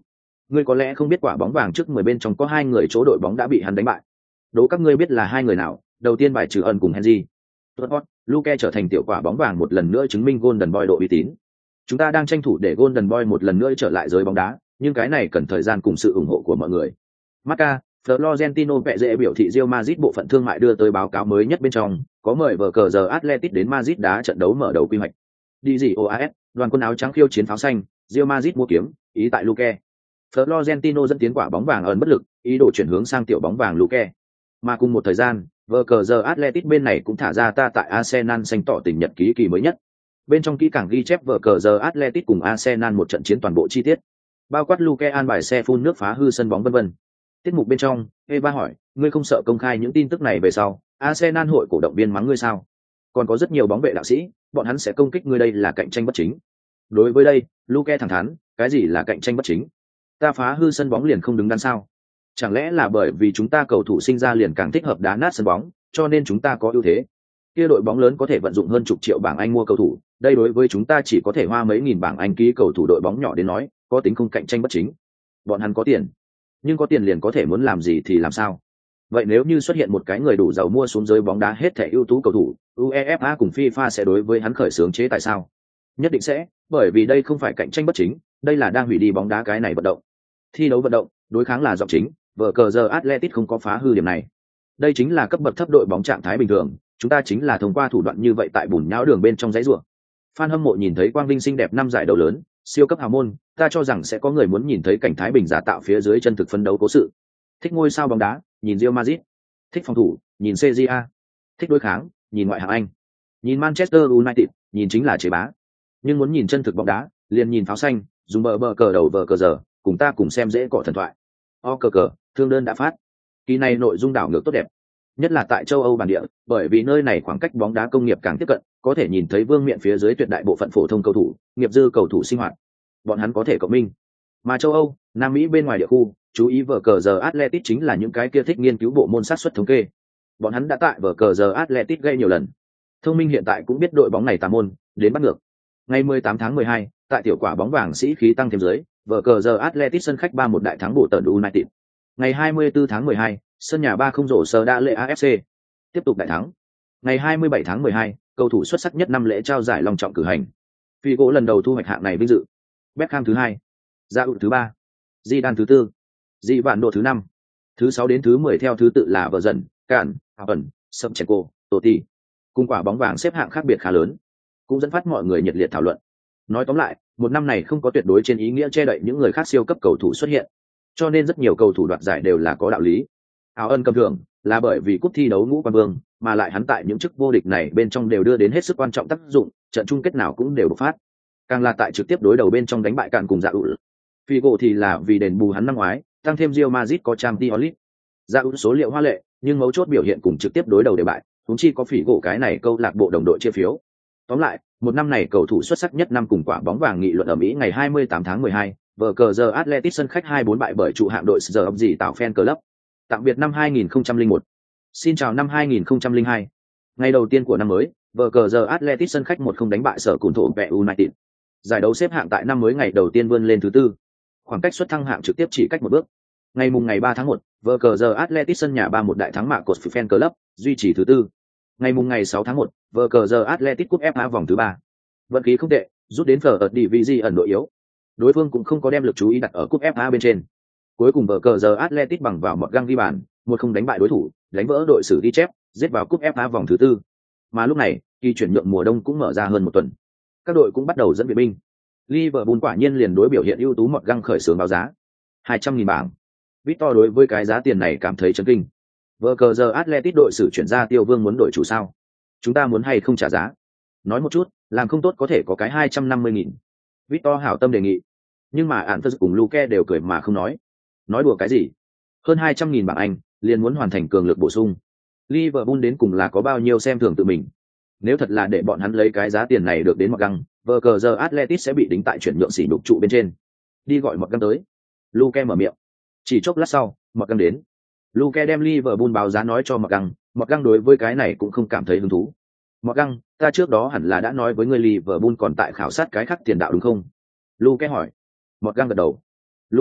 [SPEAKER 1] Ngươi có lẽ không biết quả bóng vàng trước mười bên trong có hai người chỗ đội bóng đã bị hắn đánh bại. Đố các ngươi biết là hai người nào? Đầu tiên bài trừ ẩn cùng Henry. Tốt, Luke trở thành tiểu quả bóng vàng một lần nữa chứng minh Golden Boy độ uy tín. Chúng ta đang tranh thủ để Golden Boy một lần nữa trở lại giới bóng đá, nhưng cái này cần thời gian cùng sự ủng hộ của mọi người. Marca, Florentino vẽ dễ biểu thị Real Madrid bộ phận thương mại đưa tới báo cáo mới nhất bên trong, có mời vở cờ giờ Atletico đến Madrid đá trận đấu mở đầu quy hoạch. Đi gì o a ét, đoàn quân áo trắng khiêu chiến pháo xanh, Real Madrid mua kiếm, ý tại Luke. Florentino dẫn tiến quả bóng vàng ẩn bất lực, ý đồ chuyển hướng sang tiểu bóng vàng Luke. Mà cùng một thời gian, vở cờ giờ Atletico bên này cũng thả ra ta tại Arsenal xanh tỏ tình nhật ký kỳ mới nhất. Bên trong kỹ càng ghi chép vở cờ giờ Atletico cùng Arsenal một trận chiến toàn bộ chi tiết, bao quát Luke an bài xe phun nước phá hư sân bóng vân vân. Tiết mục bên trong, Eva hỏi, ngươi không sợ công khai những tin tức này về sau, Arsenal hội cổ động viên mắng ngươi sao? Còn có rất nhiều bóng vệ đạo sĩ, bọn hắn sẽ công kích ngươi, đây là cạnh tranh bất chính. Đối với đây, Luke thẳng thắn, cái gì là cạnh tranh bất chính? Ta phá hư sân bóng liền không đứng đắn sao? Chẳng lẽ là bởi vì chúng ta cầu thủ sinh ra liền càng thích hợp đá nát sân bóng, cho nên chúng ta có ưu thế? Kia đội bóng lớn có thể vận dụng hơn chục triệu bảng Anh mua cầu thủ, đây đối với chúng ta chỉ có thể hoa mấy nghìn bảng Anh ký cầu thủ đội bóng nhỏ đến nói, có tính không cạnh tranh bất chính. Bọn hắn có tiền, nhưng có tiền liền có thể muốn làm gì thì làm sao? Vậy nếu như xuất hiện một cái người đủ giàu mua xuống giới bóng đá hết thẻ ưu tú cầu thủ, UEFA cùng FIFA sẽ đối với hắn khởi xướng chế tài sao? Nhất định sẽ, bởi vì đây không phải cạnh tranh bất chính, đây là đang hủy đi bóng đá cái này vận động. Thi đấu vận động, đối kháng là giọng chính, vở cờ giờ Atletico không có phá hư điểm này. Đây chính là cấp bậc thấp đội bóng trạng thái bình thường, chúng ta chính là thông qua thủ đoạn như vậy tại bùn nhão đường bên trong giấy rùa. Fan hâm mộ nhìn thấy quang vinh xinh đẹp năm giải đấu lớn, siêu cấp hào môn, ta cho rằng sẽ có người muốn nhìn thấy cảnh thái bình giả tạo phía dưới chân thực phân đấu cố sự. Thích ngôi sao bóng đá, nhìn Real Madrid. Thích phòng thủ, nhìn xê giê a. Thích đối kháng, nhìn ngoại hạng Anh. Nhìn Manchester United, nhìn chính là chế bá. Nhưng muốn nhìn chân thực bóng đá, liền nhìn pháo xanh, dùng bờ bờ cờ đầu bờ cờ giờ, cùng ta cùng xem dễ cỏ thần thoại. O cờ cờ, thương đơn đã phát. Kỳ này nội dung đảo ngược tốt đẹp, nhất là tại châu Âu bản địa, bởi vì nơi này khoảng cách bóng đá công nghiệp càng tiếp cận, có thể nhìn thấy vương miện phía dưới tuyệt đại bộ phận phổ thông cầu thủ, nghiệp dư cầu thủ sinh hoạt. Bọn hắn có thể cộng minh. Mà châu Âu, Nam Mỹ bên ngoài địa khu, chú ý vở cờ giờ Atletico chính là những cái kia thích nghiên cứu bộ môn sát xuất thống kê. Bọn hắn đã tại vở cờ giờ Atletico gây nhiều lần. Thông minh hiện tại cũng biết đội bóng này tà môn, đến bắt ngược. Ngày mười tám tháng mười hai, tại tiểu quả bóng vàng sĩ khí tăng thêm dưới, vở cờ giờ Atletico sân khách ba một đại thắng bộ tần United. Ngày hai mươi tư tháng mười hai, sân nhà ba không rổ sờ đã lệ a ép xê. Tiếp tục đại thắng. Ngày hai mươi bảy tháng mười hai, cầu thủ xuất sắc nhất năm lễ trao giải long trọng cử hành. Figo lần đầu thu hoạch hạng này vinh dự. Beckham thứ hai, Raul thứ ba, Zidane thứ tư, Di Vạn Độ thứ năm, thứ sáu đến thứ mười theo thứ tự là Vợ Dần, Cản, Ẩn, Sumchenko, Totti. Cùng quả bóng vàng xếp hạng khác biệt khá lớn, cũng dẫn phát mọi người nhiệt liệt thảo luận. Nói tóm lại, một năm này không có tuyệt đối trên ý nghĩa che đậy những người khác siêu cấp cầu thủ xuất hiện, cho nên rất nhiều cầu thủ đoạt giải đều là có đạo lý. Áo Ân cầm thưởng là bởi vì cúp thi đấu ngũ quan vương, mà lại hắn tại những chức vô địch này bên trong đều đưa đến hết sức quan trọng tác dụng, trận chung kết nào cũng đều bộc phát. Càng là tại trực tiếp đối đầu bên trong đánh bại Cản cùng Dạ Ul. Figo thì là vì đền bù hắn năm ngoái, tăng thêm Real Madrid có Champions League. Dạ Ul số liệu hoa lệ, nhưng mấu chốt biểu hiện cùng trực tiếp đối đầu đều bại, huống chi có Figo cái này câu lạc bộ đồng đội chia phiếu. Tóm lại, một năm này cầu thủ xuất sắc nhất năm cùng quả bóng vàng nghị luận ở Mỹ ngày hai mươi tám tháng mười hai, vở cờ giờ Atletico sân khách hai bốn bại bởi trụ hạng đội giờ ấp gì tạo fan club. Tạm biệt năm hai nghìn không trăm lẻ một. Xin chào năm hai nghìn không trăm lẻ hai. Ngày đầu tiên của năm mới, vở cờ giờ Atletico sân khách một không đánh bại sở cùn thổ vẹ United. Giải đấu xếp hạng tại năm mới ngày đầu tiên vươn lên thứ tư. Khoảng cách xuất thăng hạng trực tiếp chỉ cách một bước. Ngày mùng ngày ba tháng một, vở cờ giờ Atletico sân nhà ba một đại thắng mạ cột fan club, duy trì thứ tư. Ngày mùng ngày sáu tháng một, vở cờ giờ Atletico cúp ép a vòng thứ ba. Vận khí không tệ, rút đến phở ở Division ẩn đội yếu. Đối phương cũng không có đem lực chú ý đặt ở cúp ép a bên trên. Cuối cùng vở cờ giờ Atletico bằng vào một găng ghi bàn, một không đánh bại đối thủ, đánh vỡ đội xử ghi chép, giết vào cúp ép a vòng thứ tư. Mà lúc này, kỳ chuyển nhượng mùa đông cũng mở ra hơn một tuần. Các đội cũng bắt đầu dẫn viện binh. Liverpool quả nhiên liền đối biểu hiện ưu tú một găng khởi xướng báo giá hai trăm nghìn bảng. Victor đối với cái giá tiền này cảm thấy chấn kinh. Vở cờ giờ Atletico đội xử chuyển ra Tiêu Vương muốn đổi chủ sao? Chúng ta muốn hay không trả giá? Nói một chút, làm không tốt có thể có cái hai trăm năm mươi nghìn. Victor hảo tâm đề nghị. Nhưng mà ản phật cùng Luke đều cười mà không nói. Nói đùa cái gì? Hơn hai trăm nghìn bảng Anh, liền muốn hoàn thành cường lực bổ sung. Liverpool đến cùng là có bao nhiêu xem thường tự mình. Nếu thật là để bọn hắn lấy cái giá tiền này được đến một găng, vở cờ giờ Atletico sẽ bị đính tại chuyển nhượng sỉ nhục trụ bên trên. Đi gọi một găng tới. Luke mở miệng. Chỉ chốc lát sau, một găng đến. Luke đem Liverpool báo giá nói cho một găng, một găng đối với cái này cũng không cảm thấy hứng thú. Một găng, ta trước đó hẳn là đã nói với người Liverpool còn tại khảo sát cái khác tiền đạo đúng không? Luke hỏi. Một găng gật đầu. Luke,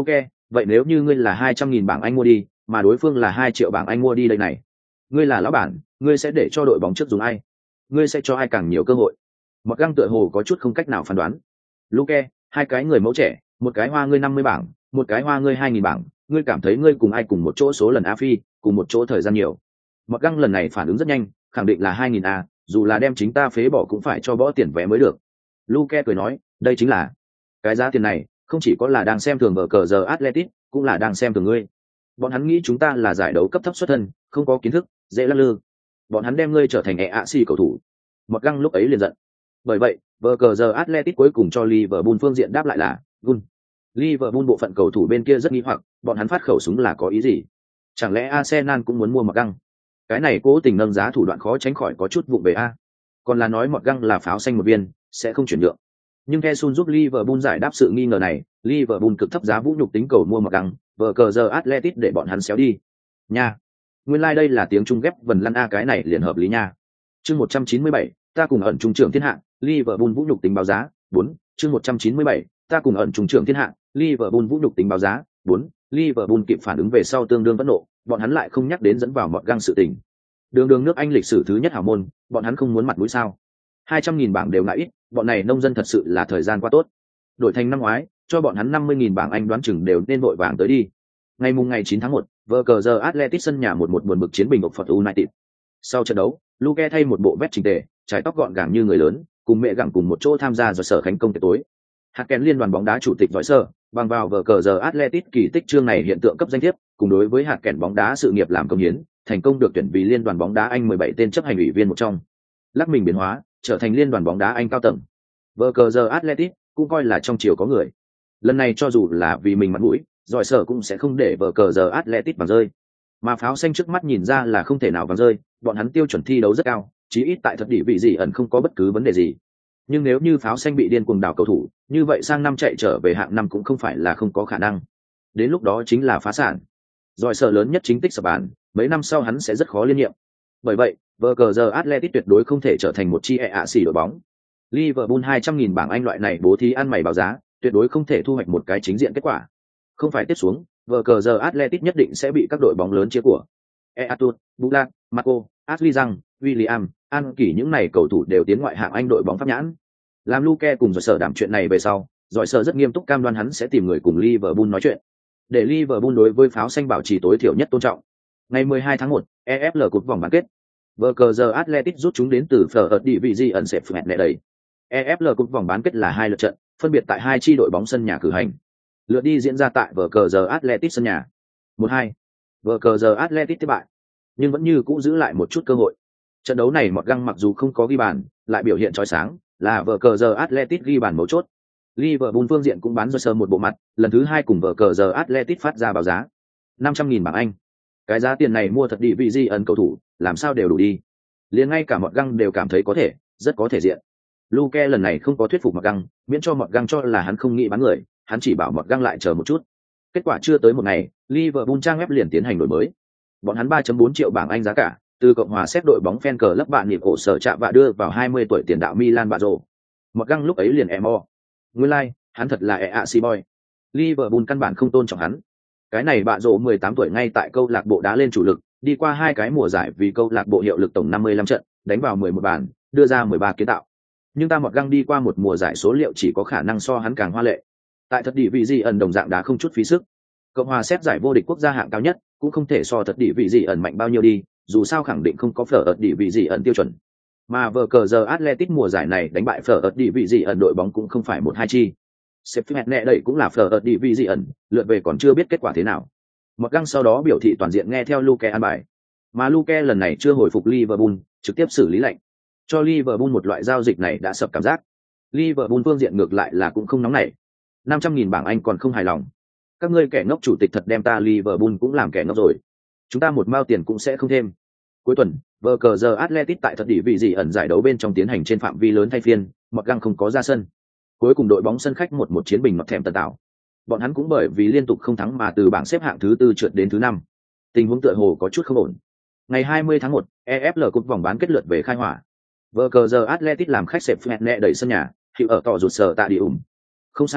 [SPEAKER 1] Vậy nếu như ngươi là hai trăm nghìn bảng Anh mua đi, mà đối phương là hai triệu bảng Anh mua đi đây này, ngươi là lão bản, ngươi sẽ để cho đội bóng trước dùng ai? Ngươi sẽ cho ai càng nhiều cơ hội? Mọt găng tựa hồ có chút không cách nào phán đoán. Luke, hai cái người mẫu trẻ, một cái hoa ngươi năm mươi bảng, một cái hoa ngươi hai nghìn bảng, ngươi cảm thấy ngươi cùng ai cùng một chỗ số lần A Phi, cùng một chỗ thời gian nhiều. Mọt găng lần này phản ứng rất nhanh, khẳng định là hai nghìn A, dù là đem chính ta phế bỏ cũng phải cho bỏ tiền vé mới được. Luke cười nói, đây chính là cái giá tiền này, không chỉ có là đang xem thường vở cờ giờ Atletic, cũng là đang xem thường ngươi. Bọn hắn nghĩ chúng ta là giải đấu cấp thấp xuất thân, không có kiến thức, dễ lắc lư. Bọn hắn đem ngươi trở thành e a xê cầu thủ. Mọt găng lúc ấy liền giận. Bởi vậy, vở cờ giờ Atletic cuối cùng cho Liverpool phương diện đáp lại là gun. Liverpool bộ phận cầu thủ bên kia rất nghi hoặc, bọn hắn phát khẩu súng là có ý gì? Chẳng lẽ Arsenal cũng muốn mua Mọt găng? Cái này cố tình nâng giá thủ đoạn khó tránh khỏi có chút vụng về a. Còn là nói Mọt găng là pháo xanh một viên, sẽ không chuyển nhượng. Nhưng Kesun giúp Liverpool giải đáp sự nghi ngờ này, Liverpool cực thấp giá vũ nhục tính cầu mua Mọt găng, vở cờ giờ Atletico để bọn hắn xéo đi. Nha. Nguyên lai like đây là tiếng Trung ghép vần lăn a, cái này liền hợp lý nha. Chương một trăm chín mươi bảy, ta cùng ẩn trung trưởng thiên hạ, Liverpool vũ nhục tính báo giá, bốn. Chương một trăm chín mươi bảy, ta cùng ẩn trung trưởng thiên hạ, Liverpool vũ nhục tính báo giá, bốn. Liverpool kịp phản ứng về sau tương đương phẫn nộ, bọn hắn lại không nhắc đến dẫn vào Mọt găng sự tình. Đường đường nước Anh lịch sử thứ nhất hảo môn, bọn hắn không muốn mặt mũi sao? hai trăm nghìn bảng đều là ít, bọn này nông dân thật sự là thời gian quá tốt. Đổi thành năm ngoái, cho bọn hắn năm mươi nghìn bảng Anh đoán chừng đều nên vội vàng tới đi. Ngày mùng ngày chín tháng một, vở cờ giờ Atletico sân nhà một một buồn bực chiến bình Oxford United. Sau trận đấu, Luke thay một bộ vest chỉnh tề, trải tóc gọn gàng như người lớn, cùng mẹ gặng cùng một chỗ tham gia rồi sở khánh công tiệc tối. Hạt kén liên đoàn bóng đá chủ tịch giỏi sơ, bằng vào vở cờ giờ Atletico kỳ tích chương này hiện tượng cấp danh thiếp, cùng đối với hạt kén bóng đá sự nghiệp làm công hiến, thành công được tuyển vì liên đoàn bóng đá Anh mười bảy tên chấp hành ủy viên một trong. Lắc mình biến hóa, trở thành liên đoàn bóng đá Anh cao tầng. Vở cờ giờ Atletico cũng coi là trong chiều có người. Lần này cho dù là vì mình mặt mũi, giỏi sở cũng sẽ không để vở cờ giờ Atletico vàng rơi. Mà pháo xanh trước mắt nhìn ra là không thể nào vàng rơi, bọn hắn tiêu chuẩn thi đấu rất cao, chí ít tại thật địa vị gì ẩn không có bất cứ vấn đề gì. Nhưng nếu như pháo xanh bị điên cuồng đảo cầu thủ, như vậy sang năm chạy trở về hạng năm cũng không phải là không có khả năng. Đến lúc đó chính là phá sản. Giỏi sở lớn nhất chính tích sập bàn, mấy năm sau hắn sẽ rất khó liên nhiệm. Bởi vậy, vở cờ giờ Atletico tuyệt đối không thể trở thành một chi e a xê đội bóng. Liverpool hai trăm nghìn bảng Anh loại này bố thí ăn mày báo giá, tuyệt đối không thể thu hoạch một cái chính diện kết quả. Không phải tiếp xuống, vở cờ giờ Atletico nhất định sẽ bị các đội bóng lớn chia của. Eatut, Bulak, Marco, Ashley Young, William, An Kỳ những này cầu thủ đều tiến ngoại hạng Anh đội bóng pháp nhãn. Làm Luke cùng giỏi sở đảm chuyện này về sau, giỏi sở rất nghiêm túc cam đoan hắn sẽ tìm người cùng Liverpool nói chuyện. Để Liverpool đối với pháo xanh bảo trì tối thiểu nhất tôn trọng. Ngày mười hai tháng một, e ép lờ cúp vòng bán kết. Vở cờ giờ Atletico rút chúng đến từ phở ở địa vị gì ẩn xẹp phẹt nệ đầy. e ép lờ cúp vòng bán kết là hai lượt trận, phân biệt tại hai chi đội bóng sân nhà cử hành. Lượt đi diễn ra tại vở cờ giờ Atletico sân nhà. một hai. Vở cờ giờ Atletico thất bại, nhưng vẫn như cũ giữ lại một chút cơ hội. Trận đấu này Mọt găng mặc dù không có ghi bàn, lại biểu hiện chói sáng, là vở cờ giờ Atletico ghi bàn mấu chốt. Liverpool phương diện cũng bán Johnson một bộ mặt, lần thứ hai cùng vở cờ giờ Atletico phát ra báo giá năm trăm nghìn bảng Anh. Cái giá tiền này mua thật địa vị di ẩn cầu thủ, làm sao đều đủ đi. Liền ngay cả Mọt găng đều cảm thấy có thể, rất có thể diện. Luke lần này không có thuyết phục Mọt găng, miễn cho Mọt găng cho là hắn không nghĩ bán người, hắn chỉ bảo Mọt găng lại chờ một chút. Kết quả chưa tới một ngày, Liverpool trang web liền tiến hành đổi mới. Bọn hắn ba phẩy bốn triệu bảng Anh giá cả, từ Cộng hòa Séc đội bóng fan cờ lấp bạn nhịp cổ sở chạm và đưa vào hai mươi tuổi tiền đạo Milan Baggio. Mọt găng lúc ấy liền emo. Nguyên lai, like, hắn thật là e a xê boy. Liverpool căn bản không tôn trọng hắn. Cái này Baggio mười tám tuổi ngay tại câu lạc bộ đá lên chủ lực, đi qua hai cái mùa giải vì câu lạc bộ hiệu lực tổng năm mươi lăm trận, đánh vào mười một bàn, đưa ra mười ba kiến tạo. Nhưng ta Mọt găng đi qua một mùa giải số liệu chỉ có khả năng so hắn càng hoa lệ. Tại thật địa vị gì ẩn đồng dạng đá không chút phí sức. Cộng hòa Séc giải vô địch quốc gia hạng cao nhất, cũng không thể so thật địa vị gì ẩn mạnh bao nhiêu đi, dù sao khẳng định không có phở ợt địa vị gì ẩn tiêu chuẩn. Mà vở cờ giờ Atletico mùa giải này đánh bại phở ợt địa vị gì ẩn đội bóng cũng không phải một hai chi. Sếp phép nẹ đẩy cũng là phở ợt địa vị gì ẩn, lượt về còn chưa biết kết quả thế nào. Mọt găng sau đó biểu thị toàn diện nghe theo Luke an bài. Mà Luke lần này chưa hồi phục Liverpool, trực tiếp xử lý lệnh. Cho Liverpool một loại giao dịch này đã sập cảm giác. Liverpool phương diện ngược lại là cũng không nóng nảy. năm trăm nghìn bảng Anh còn không hài lòng. Các ngươi kẻ ngốc chủ tịch thật đem ta Liverpool cũng làm kẻ ngốc rồi. Chúng ta một mao tiền cũng sẽ không thêm. Cuối tuần, vở cờ giờ Atletico tại thật địa vị gì ẩn giải đấu bên trong tiến hành trên phạm vi lớn thay phiên, Mọt găng không có ra sân. Cuối cùng đội bóng sân khách một một chiến bình Nọt thèm tần tạo. Bọn hắn cũng bởi vì liên tục không thắng mà từ bảng xếp hạng thứ tư trượt đến thứ năm. Tình huống tựa hồ có chút không ổn. Ngày hai mươi tháng một, e ép lờ cúp vòng bán kết lượt về khai hỏa. Vở cờ giờ Atletico làm khách xếp phẹt nẹ đẩy sân nhà, hiệu ở tỏ rụt sở tại địa ủng. Không sai,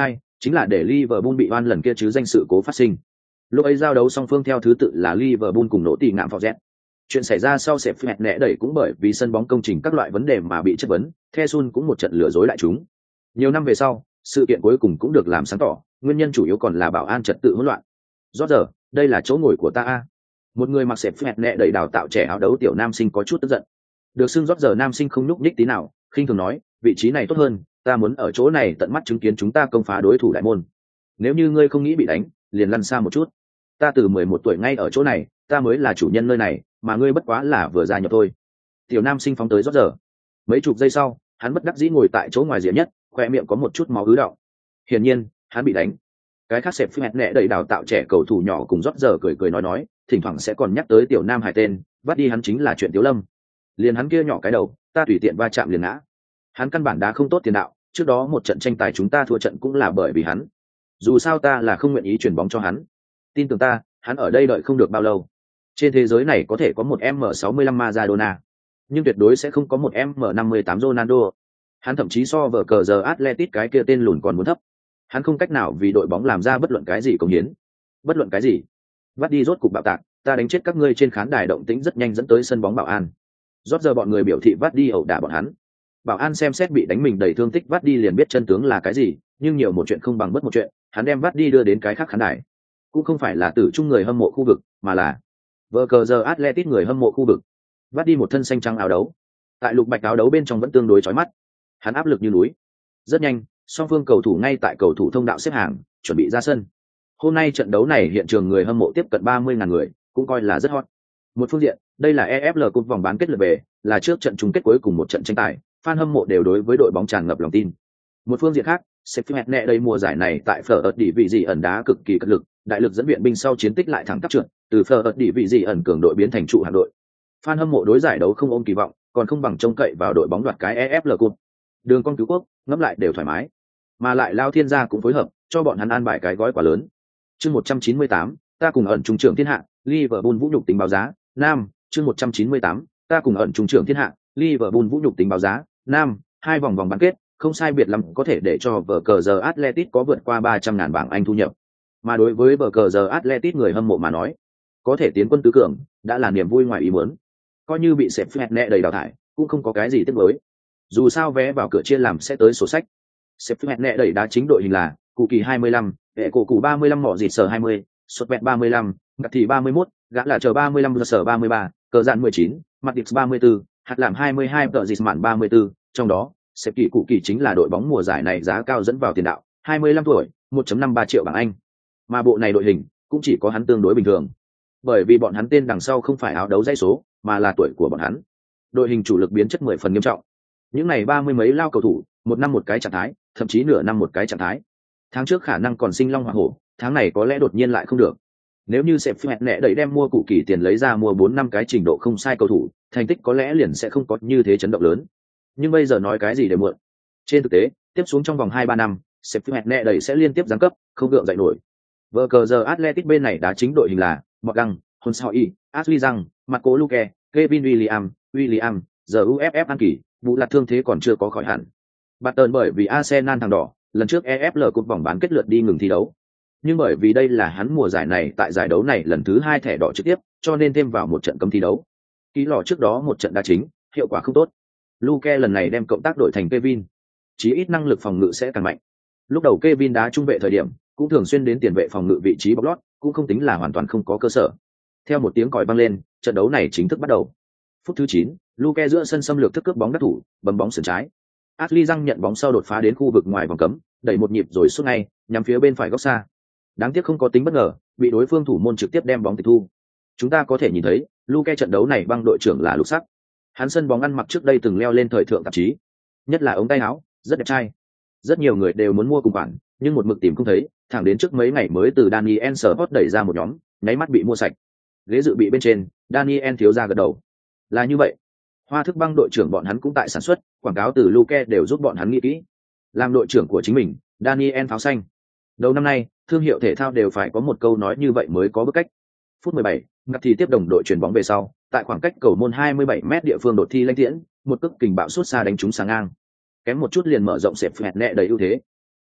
[SPEAKER 1] chính là để Liverpool bị oan lần kia chứ danh sự cố phát sinh. Lúc ấy giao đấu song phương theo thứ tự là Liverpool cùng nổ tì ngạm Forget. Chuyện xảy ra sau sẹp phẹt nẹ đẩy cũng bởi vì sân bóng công trình các loại vấn đề mà bị chất vấn, The Sun cũng một trận lừa dối lại chúng. Nhiều năm về sau, sự kiện cuối cùng cũng được làm sáng tỏ, nguyên nhân chủ yếu còn là bảo an trật tự hỗn loạn. Rõ giờ, đây là chỗ ngồi của ta a. Một người mặc sẹp phẹt nẹ đẩy đào tạo trẻ áo đấu tiểu nam sinh có chút tức giận. Được xưng rót giờ nam sinh không nhúc nhích tí nào, khinh thường nói, vị trí này tốt hơn, ta muốn ở chỗ này tận mắt chứng kiến chúng ta công phá đối thủ đại môn. Nếu như ngươi không nghĩ bị đánh, liền lăn xa một chút. Ta từ mười một tuổi ngay ở chỗ này, ta mới là chủ nhân nơi này, mà ngươi bất quá là vừa gia nhập thôi. Tiểu nam sinh phóng tới rót giờ. Mấy chục giây sau, hắn bất đắc dĩ ngồi tại chỗ ngoài rìa nhất, khoe miệng có một chút máu ứ đọng. Hiển nhiên, hắn bị đánh. Cái khác sẹp phẹt nẹ đẩy đào tạo trẻ cầu thủ nhỏ cùng rót giờ cười cười nói nói, thỉnh thoảng sẽ còn nhắc tới tiểu nam hải tên, vắt đi hắn chính là chuyện Tiếu Lâm. Liền hắn kia nhỏ cái đầu, ta tùy tiện va chạm liền ngã. Hắn căn bản đã không tốt tiền đạo, trước đó một trận tranh tài chúng ta thua trận cũng là bởi vì hắn. Dù sao ta là không nguyện ý chuyển bóng cho hắn. Tin tưởng ta, hắn ở đây đợi không được bao lâu. Trên thế giới này có thể có một M sáu mươi lăm Maradona, nhưng tuyệt đối sẽ không có một M năm mươi tám Ronaldo. Hắn thậm chí so với cờ giờ Atletic cái kia tên lùn còn muốn thấp. Hắn không cách nào vì đội bóng làm ra bất luận cái gì cống hiến. Bất luận cái gì. Vắt đi rốt cục bạo tạc, ta đánh chết các ngươi trên khán đài động tĩnh rất nhanh dẫn tới sân bóng bảo an. Rót giờ bọn người biểu thị vắt đi ẩu đả bọn hắn. Bảo an xem xét bị đánh mình đầy thương tích vắt đi liền biết chân tướng là cái gì, nhưng nhiều một chuyện không bằng bất một chuyện, hắn đem vắt đi đưa đến cái khác khán đài. Cũng không phải là tử trung người hâm mộ khu vực, mà là vờ cờ giờ Atletic người hâm mộ khu vực. Vắt đi một thân xanh trắng áo đấu, tại lục bạch áo đấu bên trong vẫn tương đối chói mắt. Hắn áp lực như núi. Rất nhanh, song phương cầu thủ ngay tại cầu thủ thông đạo xếp hàng, chuẩn bị ra sân. Hôm nay trận đấu này hiện trường người hâm mộ tiếp cận ba mươi ngàn người, cũng coi là rất hot. Một phương diện, đây là e ép lờ Cup vòng bán kết lượt về, là trước trận chung kết cuối cùng một trận tranh tài, fan hâm mộ đều đối với đội bóng tràn ngập lòng tin. Một phương diện khác, Sheffield nẹ đây mùa giải này tại phở ớt đỉ vị gì ẩn đá cực kỳ cật lực, đại lực dẫn viện binh sau chiến tích lại thẳng tắp trượt, từ phở ớt đỉ vị gì ẩn cường đội biến thành trụ hạng đội. Fan hâm mộ đối giải đấu không ôm kỳ vọng, còn không bằng trông cậy vào đội bóng đoạt cái e ép lờ Cup. Đường con cứu quốc, ngẫm lại đều thoải mái. Mà lại Lao Thiên gia cũng phối hợp, cho bọn hắn an bài cái gói quá lớn. Chương một trăm chín mươi tám, ta cùng ẩn trung trưởng thiên hạ, Liverpool vũ nhục tính báo giá, nam, chương một trăm chín mươi tám, ta cùng ẩn trung trưởng thiên hạ, Liverpool vũ nhục tính báo giá, nam, hai vòng vòng bán kết, không sai biệt lắm có thể để cho vở cờ giờ Atletic có vượt qua ba trăm ngàn bảng Anh thu nhập. Mà đối với vở cờ giờ Atletic người hâm mộ mà nói, có thể tiến quân tứ cường, đã là niềm vui ngoài ý muốn. Coi như bị sẹp phẹt nẹ đầy đào thải, cũng không có cái gì tiếc nuối. Dù sao vé vào cửa chia làm sẽ tới sổ sách. Sẹp phẹt nẹ đẩy đá chính đội hình là cụ kỳ hai mươi lăm, hệ cổ cụ ba mươi lăm mỏ dịt sở hai mươi, sốt vẹt ba mươi lăm, ngặt thì ba mươi mốt, gã là chờ ba mươi lăm sở ba mươi ba, cờ dạn mười chín, mặt địch ba mươi tư, hạt làm hai mươi hai, tợ dịt mạn ba mươi tư, trong đó sẹp kỳ cụ kỳ chính là đội bóng mùa giải này giá cao dẫn vào tiền đạo, hai mươi lăm tuổi, một phẩy năm ba triệu bảng Anh. Mà bộ này đội hình cũng chỉ có hắn tương đối bình thường, bởi vì bọn hắn tên đằng sau không phải áo đấu dãy số, mà là tuổi của bọn hắn. Đội hình chủ lực biến chất mười phần nghiêm trọng. Những này ba mươi mấy lao cầu thủ, một năm một cái trạng thái, thậm chí nửa năm một cái trạng thái. Tháng trước khả năng còn sinh long hỏa hổ, tháng này có lẽ đột nhiên lại không được. Nếu như sẽ phẹt nẹ đẩy đem mua cụ kỳ tiền lấy ra mua bốn năm cái trình độ không sai cầu thủ, thành tích có lẽ liền sẽ không có như thế chấn động lớn. Nhưng bây giờ nói cái gì để muộn. Trên thực tế, tiếp xuống trong vòng hai ba năm, sẽ phẹt nẹ đẩy sẽ liên tiếp giáng cấp, không gượng dậy nổi. Vở cờ giờ Athletic bên này đá chính đội hình là Morgan, Honsoi, Ashley Young, Marco Luque, Kevin William, William, giờ u ép ép An Kỳ, vụ lặt thương thế còn chưa có khỏi hẳn. Barton bởi vì Arsenal thằng đỏ, lần trước e ép lờ Cup vòng bán kết lượt đi ngừng thi đấu. Nhưng bởi vì đây là hắn mùa giải này tại giải đấu này lần thứ hai thẻ đỏ trực tiếp, cho nên thêm vào một trận cấm thi đấu. Ký lò trước đó một trận đá chính, hiệu quả không tốt. Luque lần này đem cộng tác đổi thành Kevin, chí ít năng lực phòng ngự sẽ càng mạnh. Lúc đầu Kevin đá trung vệ thời điểm, cũng thường xuyên đến tiền vệ phòng ngự vị trí bóc lót, cũng không tính là hoàn toàn không có cơ sở. Theo một tiếng còi vang lên, trận đấu này chính thức bắt đầu. Phút thứ chín, Luque giữa sân xâm lược thức cướp bóng đắc thủ, bấm bóng sườn trái. Ashley Young nhận bóng sau đột phá đến khu vực ngoài vòng cấm, đẩy một nhịp rồi sút ngay, nhắm phía bên phải góc xa. Đáng tiếc không có tính bất ngờ, bị đối phương thủ môn trực tiếp đem bóng tịch thu. Chúng ta có thể nhìn thấy, Luque trận đấu này băng đội trưởng là lục sắc. Hắn sân bóng ăn mặc trước đây từng leo lên thời thượng tạp chí, nhất là ống tay áo, rất đẹp trai. Rất nhiều người đều muốn mua cùng bản, nhưng một mực tìm không thấy, thẳng đến trước mấy ngày mới từ Daniel Sport đẩy ra một nhóm, nháy mắt bị mua sạch. Ghế dự bị bên trên, Daniel thiếu ra gật đầu. Là như vậy. Hoa thức băng đội trưởng bọn hắn cũng tại sản xuất, quảng cáo từ Luque đều giúp bọn hắn nghĩ kỹ. Làm đội trưởng của chính mình, Daniel pháo xanh. Đầu năm nay, thương hiệu thể thao đều phải có một câu nói như vậy mới có bức cách. Phút mười bảy, ngặt thì tiếp đồng đội chuyển bóng về sau, tại khoảng cách cầu môn hai mươi bảy mét địa phương đột thi lãnh tiễn, một cước kình bạo suốt xa đánh trúng sáng ngang. Kém một chút liền mở rộng sẹp phẹt nẹ đầy ưu thế.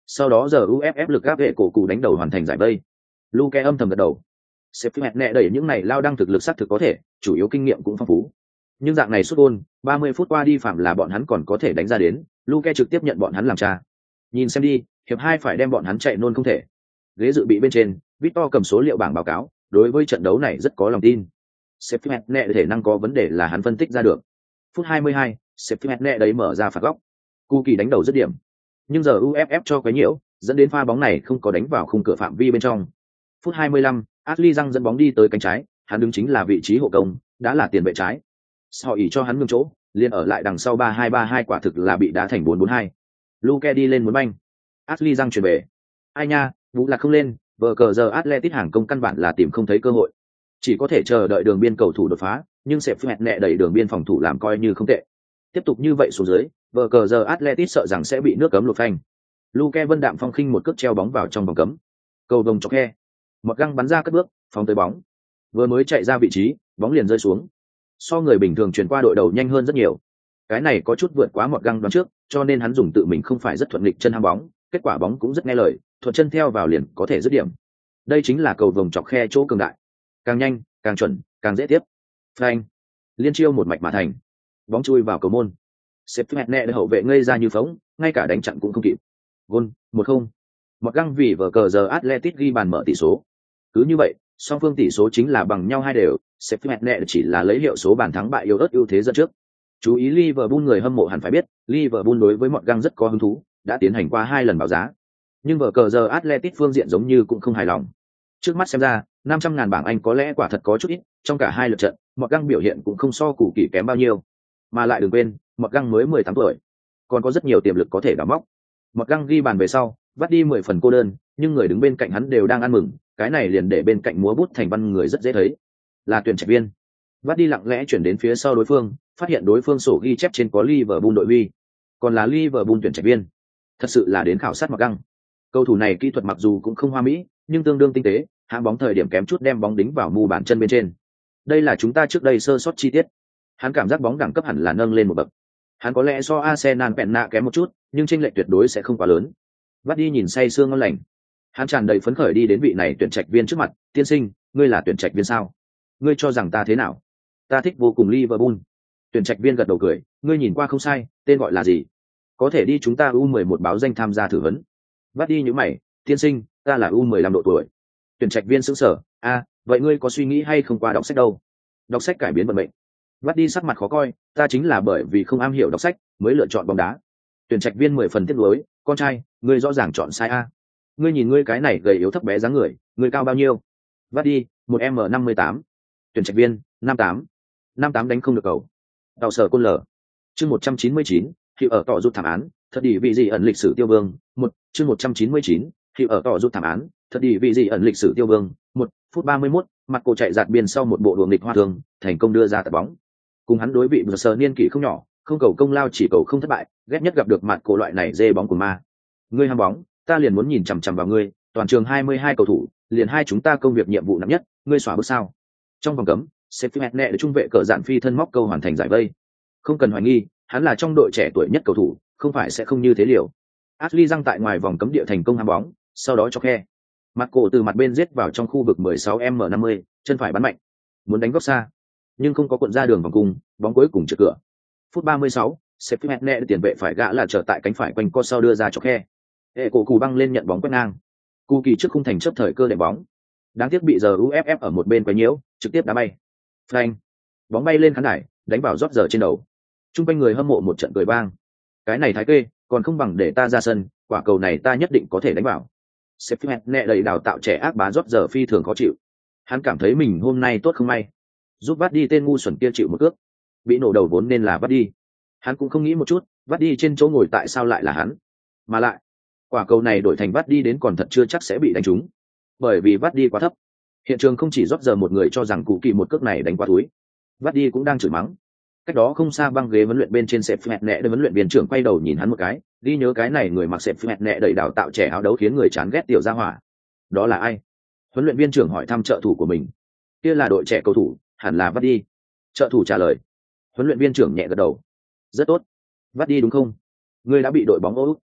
[SPEAKER 1] Sau đó giờ u ép ép lực áp hệ cổ cụ đánh đầu hoàn thành giải vây. Luke âm thầm gật đầu. Sếp mẹ nẹ đẩy những này lao đăng thực lực xác thực có thể, chủ yếu kinh nghiệm cũng phong phú. Nhưng dạng này sút gôn, ba mươi phút qua đi phạm là bọn hắn còn có thể đánh ra đến, Luke trực tiếp nhận bọn hắn làm cha. Nhìn xem đi, hiệp hai phải đem bọn hắn chạy nôn không thể. Ghế dự bị bên trên, Victor cầm số liệu bảng báo cáo, đối với trận đấu này rất có lòng tin. Sếp mẹ nẹ thể năng có vấn đề là hắn phân tích ra được. Phút hai mươi hai, sếp mẹ nẹ đấy mở ra phạt góc. Cu kỳ đánh đầu dứt điểm. Nhưng giờ u ép ép cho quấy nhiễu, dẫn đến pha bóng này không có đánh vào khung cửa phạm vi bên trong. Phút hai mươi lăm, Ashley Young dẫn bóng đi tới cánh trái, hắn đứng chính là vị trí hộ công, đã là tiền vệ trái. Sau ý cho hắn ngưng chỗ, liền ở lại đằng sau ba hai ba hai quả thực là bị đá thành bốn bốn hai. Luke đi lên muốn banh. Ashley Young chuyển về. Ai nha, vũ là không lên, vờ cờ giờ Atletico hàng công căn bản là tìm không thấy cơ hội. Chỉ có thể chờ đợi đường biên cầu thủ đột phá, nhưng sẽ phẹt nẹ đẩy đường biên phòng thủ làm coi như không tệ. Tiếp tục như vậy xuống dưới, vờ cờ giờ Atletico sợ rằng sẽ bị nước cấm lột phanh. Luke Vân đạm phong khinh một cước treo bóng vào trong vòng cấm. Cầu đồng chọc khe. Một găng bắn ra cất bước, phóng tới bóng. Vừa mới chạy ra vị trí, bóng liền rơi xuống. So người bình thường chuyển qua đội đầu nhanh hơn rất nhiều. Cái này có chút vượt quá một găng đoán trước, cho nên hắn dùng tự mình không phải rất thuận nghịch chân ham bóng, kết quả bóng cũng rất nghe lời, thuận chân theo vào liền có thể dứt điểm. Đây chính là cầu vồng chọc khe chỗ cường đại. Càng nhanh, càng chuẩn, càng dễ tiếp. Phanh. Liên chiêu một mạch mà thành. Bóng chui vào cầu môn. Sếp mẹ nẹ hậu vệ ngây ra như phóng, ngay cả đánh chặn cũng không kịp. Gol, một không. Một găng vì vở cờ giờ Atletic ghi bàn mở tỷ số. Cứ như vậy, song phương tỷ số chính là bằng nhau hai đều, Sếp mẹ nẹ chỉ là lấy hiệu số bàn thắng bại yếu ớt ưu thế dẫn trước. Chú ý Liverpool người hâm mộ hẳn phải biết, Liverpool đối với Một găng rất có hứng thú, đã tiến hành qua hai lần báo giá. Nhưng vở cờ giờ Atletic phương diện giống như cũng không hài lòng. Trước mắt xem ra, năm trăm ngàn bảng Anh có lẽ quả thật có chút ít, trong cả hai lượt trận, Một găng biểu hiện cũng không so củ kỳ kém bao nhiêu. Mà lại đừng quên, Một găng mới mười tám tuổi, còn có rất nhiều tiềm lực có thể đào móc. Một găng ghi bàn về sau, vắt đi mười phần cô đơn, nhưng người đứng bên cạnh hắn đều đang ăn mừng, cái này liền để bên cạnh múa bút thành văn người rất dễ thấy. Là tuyển trạch viên. Vắt đi lặng lẽ chuyển đến phía sau đối phương, phát hiện đối phương sổ ghi chép trên có Liverpool đội huy, còn là Liverpool tuyển trạch viên. Thật sự là đến khảo sát Một găng. Cầu thủ này kỹ thuật mặc dù cũng không hoa mỹ, nhưng tương đương tinh tế, hãm bóng thời điểm kém chút đem bóng đính vào mu bàn chân bên trên. Đây là chúng ta trước đây sơ sót chi tiết. Hắn cảm giác bóng đẳng cấp hẳn là nâng lên một bậc. Hắn có lẽ so Arsenal bẹn nạ kém một chút, nhưng chênh lệch tuyệt đối sẽ không quá lớn. Vắt đi nhìn say sương ngon lành. Hắn tràn đầy phấn khởi đi đến vị này tuyển trạch viên trước mặt, "Tiên sinh, ngươi là tuyển trạch viên sao? Ngươi cho rằng ta thế nào?" "Ta thích vô cùng Liverpool." Tuyển trạch viên gật đầu cười, "Ngươi nhìn qua không sai, tên gọi là gì? Có thể đi chúng ta u mười một báo danh tham gia thử vấn." Vắt đi nhíu mày, "Tiên sinh, ta là u mười lăm độ tuổi." Tuyển trạch viên sững sờ, "A, vậy ngươi có suy nghĩ hay không qua đọc sách đâu?" "Đọc sách cải biến vận mệnh." Vắt đi sắc mặt khó coi, "Ta chính là bởi vì không am hiểu đọc sách mới lựa chọn bóng đá." Tuyển trạch viên mười phần tiếc nuối, "Con trai, ngươi rõ ràng chọn sai a. Ngươi nhìn ngươi cái này gầy yếu thấp bé dáng người, ngươi cao bao nhiêu?" Vắt đi, "một m năm mươi tám." Tuyển trạch viên, năm tám. năm tám đánh không được cầu. Tàu sở côn lở. Chương một trăm chín mươi chín, khi ở tỏ rút thảm án, thật đi vị gì ẩn lịch sử tiêu vương. Một, chương một trăm chín mươi chín, khi ở tỏ rút thảm án, thật đi vị gì ẩn lịch sử tiêu vương. Một phút ba mươi mốt, mặt cổ chạy giạt biên sau một bộ đùa nghịch hoa thường, thành công đưa ra tạt bóng. Cùng hắn đối vị vừa sờ niên kỷ không nhỏ, không cầu công lao chỉ cầu không thất bại, ghét nhất gặp được mặt cổ loại này dê bóng của ma. Ngươi ham bóng, ta liền muốn nhìn chằm chằm vào ngươi, toàn trường hai mươi hai cầu thủ, liền hai chúng ta công việc nhiệm vụ nặng nhất, ngươi xóa bước sao? Trong vòng cấm, Seffield nẹ để trung vệ cờ dạn phi thân móc câu hoàn thành giải vây. Không cần hoài nghi, hắn là trong đội trẻ tuổi nhất cầu thủ, không phải sẽ không như thế liều. Ashley Young tại ngoài vòng cấm địa thành công ham bóng, sau đó cho khe. Mặt cổ từ mặt bên giết vào trong khu vực mười sáu m năm mươi, chân phải bắn mạnh, muốn đánh góc xa, nhưng không có cuộn ra đường vòng cung, bóng cuối cùng trượt cửa. Phút ba mươi sáu, Seffield nẹ tiền vệ phải gã là trở tại cánh phải quanh co sau đưa ra cho khe. Hệ cổ cù băng lên nhận bóng quét ngang. Cù kỳ trước khung thành chấp thời cơ để bóng. Đáng tiếc bị giờ u ép ép ở một bên quấy nhiễu, trực tiếp đá bay. Phanh. Bóng bay lên khán đài, đánh vào rót giờ trên đầu. Trung quanh người hâm mộ một trận cười vang. Cái này thái kê, còn không bằng để ta ra sân, quả cầu này ta nhất định có thể đánh vào. Seffield nẹ đầy đào tạo trẻ ác bá rót giờ phi thường khó chịu. Hắn cảm thấy mình hôm nay tốt không may. Giúp vắt đi tên ngu xuẩn kia chịu một cước. Bị nổ đầu vốn nên là vắt đi. Hắn cũng không nghĩ một chút, vắt đi trên chỗ ngồi tại sao lại là hắn. Mà lại, quả cầu này đổi thành vắt đi đến còn thật chưa chắc sẽ bị đánh trúng. Bởi vì vắt đi quá thấp. Hiện trường không chỉ rót giờ một người cho rằng cụ kỳ một cước này đánh quá túi. Vắt đi cũng đang chửi mắng. Cách đó không xa băng ghế vấn luyện bên trên sẹp phẹt nẹ, huấn luyện viên trưởng quay đầu nhìn hắn một cái, ghi nhớ cái này người mặc sẹp phẹt nẹ đầy đào tạo trẻ áo đấu khiến người chán ghét tiểu gia hỏa. Đó là ai? Huấn luyện viên trưởng hỏi thăm trợ thủ của mình. Kia là đội trẻ cầu thủ, hẳn là vắt đi. Trợ thủ trả lời. Huấn luyện viên trưởng nhẹ gật đầu. Rất tốt. Vắt đi đúng không? Ngươi đã bị đội bóng ô út.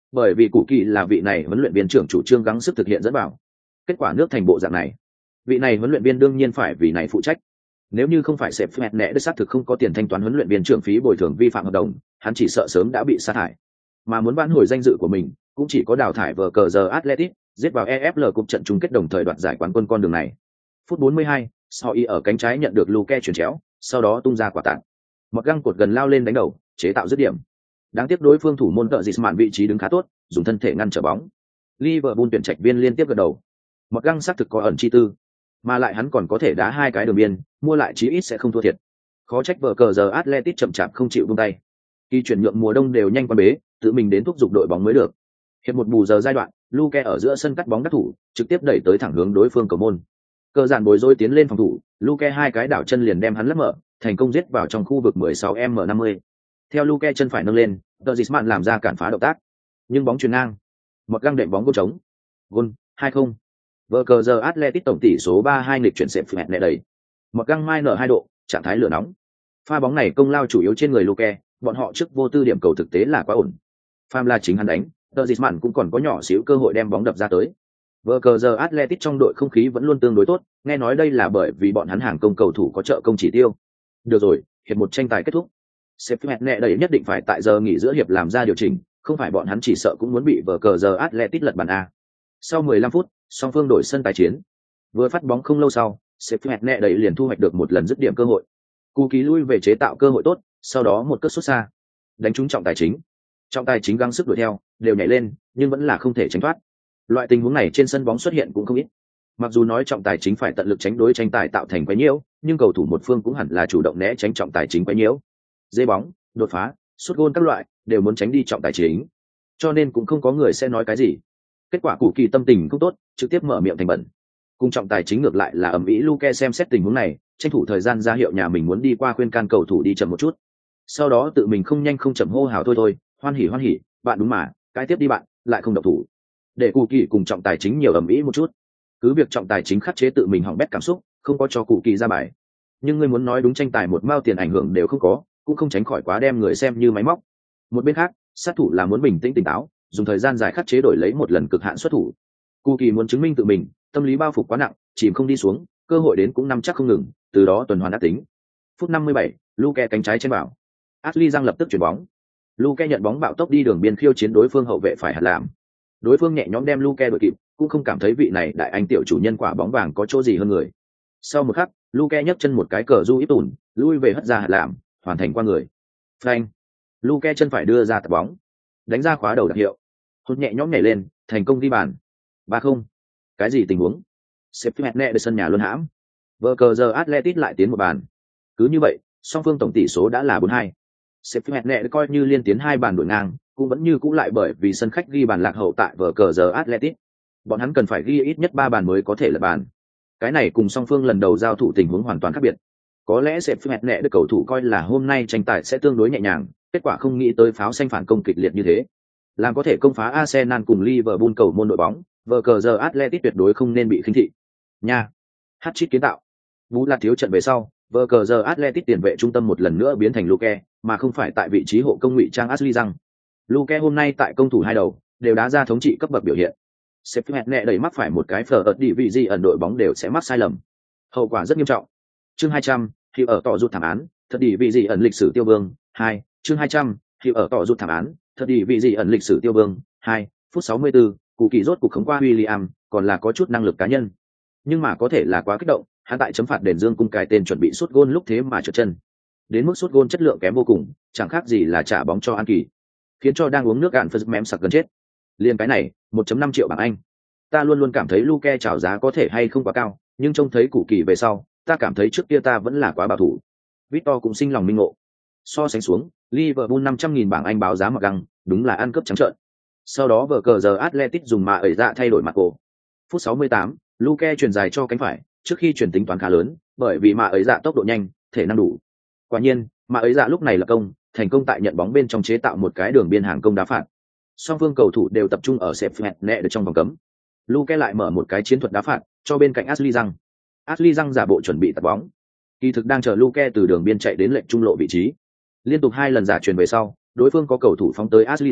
[SPEAKER 1] Bởi vì Củ Kỳ là vị này huấn luyện viên trưởng chủ trương gắng sức thực hiện dẫn bảo. Kết quả nước thành bộ dạng này. Vị này huấn luyện viên đương nhiên phải vì này phụ trách. Nếu như không phải sếp phẹt nẹ đất xác thực không có tiền thanh toán huấn luyện viên trưởng phí bồi thường vi phạm hợp đồng, hắn chỉ sợ sớm đã bị sa thải. Mà muốn vãn hồi danh dự của mình, cũng chỉ có đào thải vờ cờ giờ Atletico, giết vào e ép lờ cúp trận chung kết đồng thời đoạt giải quán quân con đường này. Phút bốn mươi hai, Soi ở cánh trái nhận được Luke chuyển chéo, sau đó tung ra quả tạt. Một găng cột gần lao lên đánh đầu, chế tạo dứt điểm. Đáng tiếc đối phương thủ môn cỡ Griezmann vị trí đứng khá tốt, dùng thân thể ngăn trở bóng. Liverpool tuyển trạch viên liên tiếp gật đầu. Một găng xác thực có ẩn chi tư, mà lại hắn còn có thể đá hai cái đường biên, mua lại chí ít sẽ không thua thiệt. Khó trách vở cờ giờ Atletico chậm chạp không chịu buông tay. Khi chuyển nhượng mùa đông đều nhanh quan bế, tự mình đến thúc giục đội bóng mới được. Hiệp một bù giờ giai đoạn, Luke ở giữa sân cắt bóng đắc thủ, trực tiếp đẩy tới thẳng hướng đối phương cầu môn. Cơ giản bối rối tiến lên phòng thủ, Luke hai cái đảo chân liền đem hắn lấp mở, thành công giết vào trong khu vực mười sáu m năm mươi. Theo Luke chân phải nâng lên, Griezmann làm ra cản phá động tác, nhưng bóng chuyền ngang. Một găng đệm bóng gôn trống. Gôn, hai không. Vở cờ giờ Atletico tổng tỷ số ba hai nghịch chuyển xẹp phẹt nẹ đầy. Một găng mai nở hai độ, trạng thái lửa nóng. Pha bóng này công lao chủ yếu trên người Luke, bọn họ trước vô tư điểm cầu thực tế là quá ổn. Pham là chính hắn đánh, Griezmann cũng còn có nhỏ xíu cơ hội đem bóng đập ra tới. Vở cờ giờ Atletico trong đội không khí vẫn luôn tương đối tốt, nghe nói đây là bởi vì bọn hắn hàng công cầu thủ có trợ công chỉ tiêu. Được rồi, hiệp một tranh tài kết thúc. Sếp phẹt nẹ đầy nhất định phải tại giờ nghỉ giữa hiệp làm ra điều chỉnh, không phải bọn hắn chỉ sợ cũng muốn bị vở cờ giờ Atletico lật bàn a. Sau mười lăm phút, song phương đổi sân tái chiến. Vừa phát bóng không lâu sau, sếp phẹt nẹ đầy liền thu hoạch được một lần dứt điểm cơ hội. Cú ký lui về chế tạo cơ hội tốt, sau đó một cước xuất xa, đánh trúng trọng tài chính. Trọng tài chính gắng sức đuổi theo, đều nhảy lên, nhưng vẫn là không thể tránh thoát. Loại tình huống này trên sân bóng xuất hiện cũng không ít. Mặc dù nói trọng tài chính phải tận lực tránh đối tranh tài tạo thành quấy nhiễu, nhưng cầu thủ một phương cũng hẳn là chủ động né tránh trọng tài chính quấy nhiễu. Dây bóng, đột phá, sút gôn các loại đều muốn tránh đi trọng tài chính, cho nên cũng không có người sẽ nói cái gì. Kết quả Củ Kỳ tâm tình không tốt, trực tiếp mở miệng thành bẩn. Cùng trọng tài chính ngược lại là ầm ĩ Luke xem xét tình huống này, tranh thủ thời gian ra hiệu nhà mình muốn đi qua khuyên can cầu thủ đi chậm một chút. Sau đó tự mình không nhanh không chậm hô hào thôi thôi, hoan hỉ hoan hỉ, bạn đúng mà, cái tiếp đi bạn, lại không động thủ. Để Củ Kỳ cùng trọng tài chính nhiều ầm ĩ một chút. Cứ việc trọng tài chính khắc chế tự mình hỏng bét cảm xúc, không có cho Củ Kỳ ra bài. Nhưng ngươi muốn nói đúng tranh tài một mao tiền ảnh hưởng đều không có, cũng không tránh khỏi quá đem người xem như máy móc. Một bên khác, sát thủ là muốn bình tĩnh tỉnh táo, dùng thời gian dài khắc chế đổi lấy một lần cực hạn xuất thủ. Cú Kỳ muốn chứng minh tự mình, tâm lý bao phục quá nặng, chìm không đi xuống, cơ hội đến cũng nắm chắc không ngừng, từ đó tuần hoàn ác tính. Phút năm mươi bảy, Luke cánh trái trên bảo. Ashley Giang lập tức chuyển bóng. Luke nhận bóng bạo tốc đi đường biên khiêu chiến đối phương hậu vệ phải hạt làm. Đối phương nhẹ nhõm đem Luke đuổi kịp, cũng không cảm thấy vị này đại anh tiểu chủ nhân quả bóng vàng có chỗ gì hơn người. Sau một khắc, Luke nhấc chân một cái cờ du ít tủn, lui về hất ra hạt làm, hoàn thành qua người. Phanh. Luke chân phải đưa ra tập bóng, đánh ra khóa đầu đặc hiệu. Hốt nhẹ nhõm nhảy lên, thành công ghi bàn. ba không. Cái gì tình huống? Sếp mẹ nẹ được sân nhà luôn hãm. Vở cờ giờ Atletico lại tiến một bàn. Cứ như vậy, song phương tổng tỷ số đã là bốn hai. Sếp mẹ nẹ coi như liên tiến hai bàn đổi ngang, cũng vẫn như cũ lại bởi vì sân khách ghi bàn lạc hậu tại vở cờ giờ Atletico. Bọn hắn cần phải ghi ít nhất ba bàn mới có thể lật bàn. Cái này cùng song phương lần đầu giao thủ tình huống hoàn toàn khác biệt. Có lẽ sếp mẹ nẹ được cầu thủ coi là hôm nay tranh tài sẽ tương đối nhẹ nhàng, kết quả không nghĩ tới pháo xanh phản công kịch liệt như thế. Làm có thể công phá Arsenal cùng Liverpool cầu môn đội bóng, vở cờ giờ Atletico tuyệt đối không nên bị khinh thị. Nha. Hat-trick kiến tạo. Vũ là thiếu trận về sau, vở cờ giờ Atletico tiền vệ trung tâm một lần nữa biến thành Luke, mà không phải tại vị trí hộ công ngụy trang Ashley Young. Luke hôm nay tại công thủ hai đầu, đều đá ra thống trị cấp bậc biểu hiện. Sếp mẹ nẹ đẩy mắc phải một cái phở ở địa vị gì ẩn đội bóng đều sẽ mắc sai lầm. Hậu quả rất nghiêm trọng. Chương hai trăm, thì ở tỏ rụt thảm án, thật đi vị gì ẩn lịch sử tiêu vương. Hai, chương hai trăm, thì ở tỏ rụt thảm án, thật đi vị gì ẩn lịch sử tiêu vương. Hai, phút sáu mươi tư, Cú Kỳ rốt cục khống qua William, còn là có chút năng lực cá nhân. Nhưng mà có thể là quá kích động, hắn tại chấm phạt đền dương cung cài tên chuẩn bị sút gôn lúc thế mà trượt chân. Đến mức sút gôn chất lượng kém vô cùng, chẳng khác gì là trả bóng cho An Kỳ, khiến cho đang uống nước cạn phật mém sặc gần chết. Liên cái này, một phẩy năm triệu bảng Anh. Ta luôn luôn cảm thấy Luke chào giá có thể hay không quá cao, nhưng trông thấy Cú Kỳ về sau, ta cảm thấy trước kia ta vẫn là quá bảo thủ. Victor cũng sinh lòng minh ngộ. So sánh xuống, Liverpool năm trăm nghìn bảng Anh báo giá mặc găng, đúng là ăn cướp trắng trợn. Sau đó vở cờ giờ Atletico dùng mà ẩy dạ thay đổi mặt cổ. Phút sáu mươi tám, Luke truyền dài cho cánh phải, trước khi chuyển tính toán khá lớn, bởi vì mà ẩy dạ tốc độ nhanh, thể năng đủ. Quả nhiên, mà ẩy dạ lúc này là công, thành công tại nhận bóng bên trong chế tạo một cái đường biên hàng công đá phạt. Song phương cầu thủ đều tập trung ở sẹp phẹt nẹ được trong vòng cấm. Luke lại mở một cái chiến thuật đá phạt, cho bên cạnh Ashley Young. Ashley Young giả bộ chuẩn bị tạt bóng. Kỳ thực đang chờ Luke từ đường biên chạy đến lệnh trung lộ vị trí. Liên tục hai lần giả truyền về sau, đối phương có cầu thủ phóng tới Ashley Young,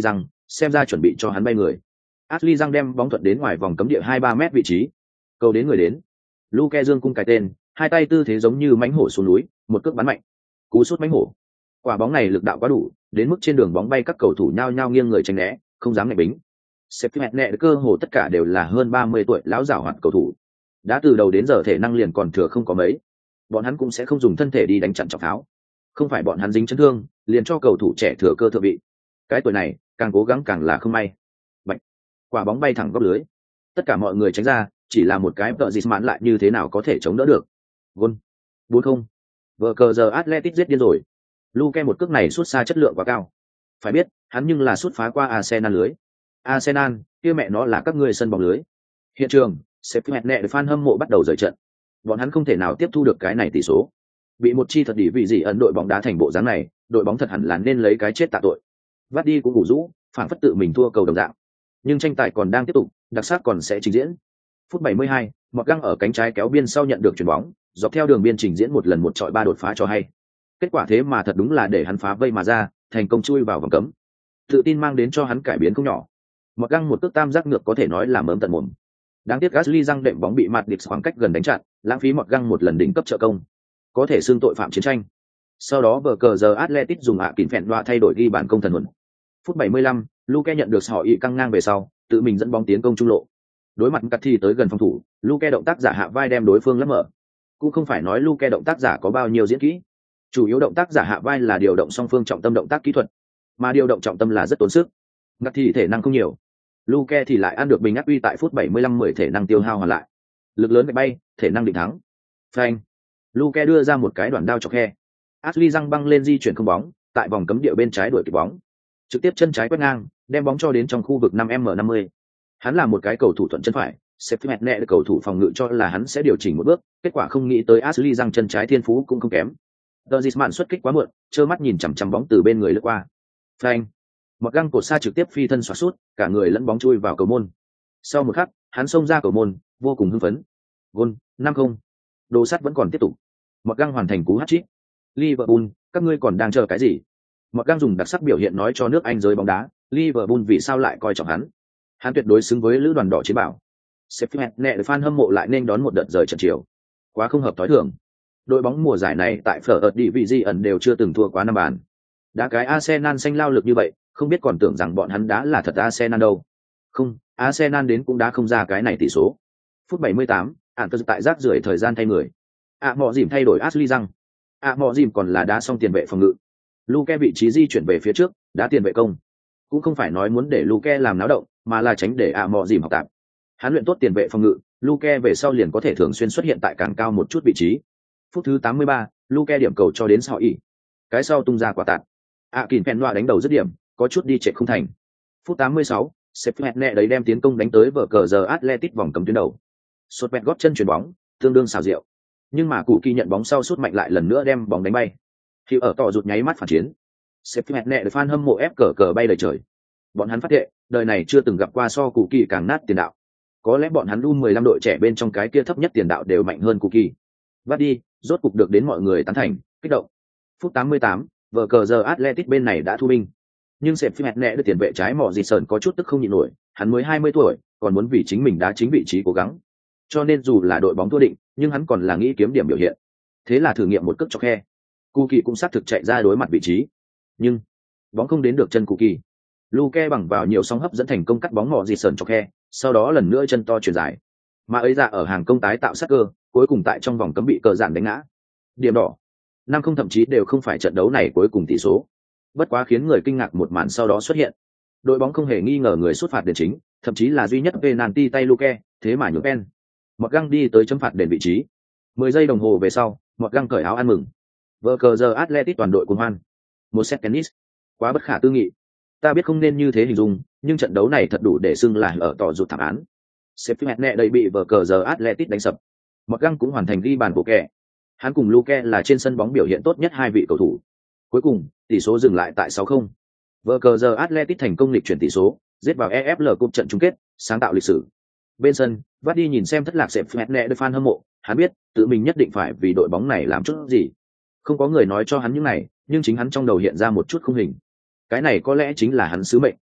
[SPEAKER 1] xem ra chuẩn bị cho hắn bay người. Ashley Young đem bóng thuận đến ngoài vòng cấm địa hai ba mét vị trí. Cầu đến người đến. Luke dương cung cái tên, hai tay tư thế giống như mãnh hổ xuống núi, một cước bắn mạnh. Cú sút mãnh hổ. Quả bóng này lực đạo quá đủ, đến mức trên đường bóng bay các cầu thủ nhao nhao nghiêng người tránh né, không dám nghịch bính. Seffield nẹ cơ hồ tất cả đều là hơn ba mươi tuổi lão giảo hoạt cầu thủ. Đã từ đầu đến giờ thể năng liền còn thừa không có mấy. Bọn hắn cũng sẽ không dùng thân thể đi đánh chặn trọng pháo. Không phải bọn hắn dính chấn thương, liền cho cầu thủ trẻ thừa cơ thượng vị. Cái tuổi này, càng cố gắng càng là không may. Bạch. Quả bóng bay thẳng góc lưới. Tất cả mọi người tránh ra, chỉ là một cái tợ dịt mãn lại như thế nào có thể chống đỡ được. Gol. bốn không. Vở cờ giờ Atletico giết điên rồi. Luke một cước này sút xa chất lượng quá cao. Phải biết, hắn nhưng là sút phá qua Arsenal lưới. Arsenal, kia mẹ nó là các ngươi sân bóng lưới. Hiện trường, Sheffield nẹ fan hâm mộ bắt đầu rời trận. Bọn hắn không thể nào tiếp thu được cái này tỷ số. Bị một chi thật đỉ vị gì ấn đội bóng đá thành bộ dáng này, đội bóng thật hẳn là nên lấy cái chết tạ tội. Vardy cũng ngủ rũ, phản phất tự mình thua cầu đồng dạng. Nhưng tranh tài còn đang tiếp tục, đặc sắc còn sẽ trình diễn. Phút bảy mươi hai, Mọt Găng ở cánh trái kéo biên sau nhận được chuyền bóng, dọc theo đường biên trình diễn một lần một chọi ba đột phá cho hay. Kết quả thế mà thật đúng là để hắn phá vây mà ra, thành công chui vào vòng cấm. Tự tin mang đến cho hắn cải biến không nhỏ. Mọt Găng một cước tam giác ngược có thể nói là mớm tận mồm. Đáng tiếc Ashley Young đệm bóng bị mặt địch khoảng cách gần đánh chặn, lãng phí Mọt Găng một lần đỉnh cấp trợ công. Có thể xưng tội phạm chiến tranh. Sau đó bờ cờ giờ Atletico dùng ạ kín phèn đoạ thay đổi ghi bàn công thần huấn. Phút bảy mươi lăm, Luke nhận được họ y căng ngang về sau, tự mình dẫn bóng tiến công trung lộ. Đối mặt cắt thi tới gần phòng thủ, Luke động tác giả hạ vai đem đối phương lấp mở. Cũng không phải nói Luke động tác giả có bao nhiêu diễn kỹ, chủ yếu động tác giả hạ vai là điều động song phương trọng tâm động tác kỹ thuật, mà điều động trọng tâm là rất tốn sức. Ngắt thì thể năng không nhiều, Luke thì lại ăn được bình áp uy tại phút bảy mươi lăm mười thể năng tiêu hao hoàn lại, lực lớn gạch bay, thể năng định thắng. Phanh, Luke đưa ra một cái đoạn đao chọc khe, Ashley Young băng lên di chuyển không bóng, tại vòng cấm địa bên trái đuổi kịp bóng, trực tiếp chân trái quét ngang, đem bóng cho đến trong khu vực năm m năm mươi. Hắn là một cái cầu thủ thuận chân phải, Sheffield nẹ cầu thủ phòng ngự cho là hắn sẽ điều chỉnh một bước, kết quả không nghĩ tới Ashley Young chân trái thiên phú cũng không kém. Dortmund xuất kích quá muộn, trơ mắt nhìn chằm chằm bóng từ bên người lướt qua. Phanh, một găng cột xa trực tiếp phi thân xoạc sút, cả người lẫn bóng chui vào cầu môn. Sau một khắc, hắn xông ra cầu môn, vô cùng hưng phấn. Gol, năm không. Đồ sắt vẫn còn tiếp tục. Một găng hoàn thành cú hat-trick. Liverpool, các ngươi còn đang chờ cái gì? Một găng dùng đặc sắc biểu hiện nói cho nước Anh giới bóng đá, Liverpool vì sao lại coi trọng hắn. Hắn tuyệt đối xứng với lữ đoàn đỏ chiến bảo. Sheffield nẹ fan hâm mộ lại nên đón một đợt rời trận chiều. Quá không hợp thói thường. Đội bóng mùa giải này tại Phở Division đều chưa từng thua quá năm bàn. Đá cái Arsenal xanh lao lực như vậy, không biết còn tưởng rằng bọn hắn đá là thật Arsenal đâu. Không, Arsenal đến cũng đá không ra cái này tỷ số. Phút bảy mươi tám, ản tật tại rác rưởi thời gian thay người. À mọ dìm thay đổi Ashley Young. À mọ dìm còn là đá xong tiền vệ phòng ngự. Luke vị trí di chuyển về phía trước, đá tiền vệ công. Cũng không phải nói muốn để Luke làm náo động, mà là tránh để ạ mọ dìm học tạp. Hắn luyện tốt tiền vệ phòng ngự, Luke về sau liền có thể thường xuyên xuất hiện tại càng cao một chút vị trí. Phút thứ tám mươi ba, Luke điểm cầu cho đến sau y. Cái sau tung ra quả tạt. ạ kín phèn loa đánh đầu dứt điểm, có chút đi trệ không thành. Phút tám mươi sáu, Sheffield nẹ đấy đem tiến công đánh tới vở cờ giờ Atletico vòng cấm tuyến đầu. Sút bẹt gót chân chuyền bóng, tương đương xào rượu. Nhưng mà cụ kỳ nhận bóng sau sút mạnh lại lần nữa đem bóng đánh bay. Khi ở tỏ rụt nháy mắt phản chiến. Sheffield nẹ được fan hâm mộ ép cờ cờ bay lời trời. Bọn hắn phát hiện, đời này chưa từng gặp qua so cụ kỳ càng nát tiền đạo. Có lẽ bọn hắn u mười lăm đội trẻ bên trong cái kia thấp nhất tiền đạo đều mạnh hơn cụ kỳ. Vardy, rốt cục được đến mọi người tán thành, kích động. Phút tám mươi tám, vở cờ giờ Atletico bên này đã thu binh. Nhưng Sheffield nẹ được tiền vệ trái mỏ gì sờn có chút tức không nhịn nổi, hắn mới hai mươi tuổi, còn muốn vì chính mình đá chính vị trí cố gắng. Cho nên dù là đội bóng thua định, nhưng hắn còn là nghĩ kiếm điểm biểu hiện. Thế là thử nghiệm một cước chọc khe. Cụ kỳ cũng xác thực chạy ra đối mặt vị trí. Nhưng bóng không đến được chân cụ kỳ. Luke bằng vào nhiều sóng hấp dẫn thành công cắt bóng mỏ gì sờn chọc khe, sau đó lần nữa chân to chuyển dài. Mà ấy ra ở hàng công tái tạo sát cơ, cuối cùng tại trong vòng cấm bị cờ giản đánh ngã. Điểm đỏ. Năm không thậm chí đều không phải trận đấu này cuối cùng tỷ số. Bất quá khiến người kinh ngạc một màn sau đó xuất hiện. Đội bóng không hề nghi ngờ người xuất phạt đền chính, thậm chí là duy nhất penalty tay Luke, thế mà nhường pen. Một găng đi tới chấm phạt đền vị trí. mười giây đồng hồ về sau, một găng cởi áo ăn mừng. Vở cờ giờ Atletico toàn đội cuồng hoan. Một set tennis. Quá bất khả tư nghị. Ta biết không nên như thế hình dung, nhưng trận đấu này thật đủ để xưng là ở tỏ rụt thảm án. Sheffield nẹ đầy bị vở cờ giờ Atletico đánh sập. Một găng cũng hoàn thành ghi bàn bộ kẻ. Hắn cùng Luke là trên sân bóng biểu hiện tốt nhất hai vị cầu thủ. Cuối cùng, tỷ số dừng lại tại sáu không. Vở cờ giờ Atletico thành công lịch chuyển tỷ số, giết vào e ép lờ Cup trận chung kết, sáng tạo lịch sử. Bên sân, Vardy nhìn xem thất lạc Sheffield nẹ fan hâm mộ, hắn biết, tự mình nhất định phải vì đội bóng này làm chút gì. Không có người nói cho hắn những này, nhưng chính hắn trong đầu hiện ra một chút khung hình. Cái này có lẽ chính là hắn sứ mệnh.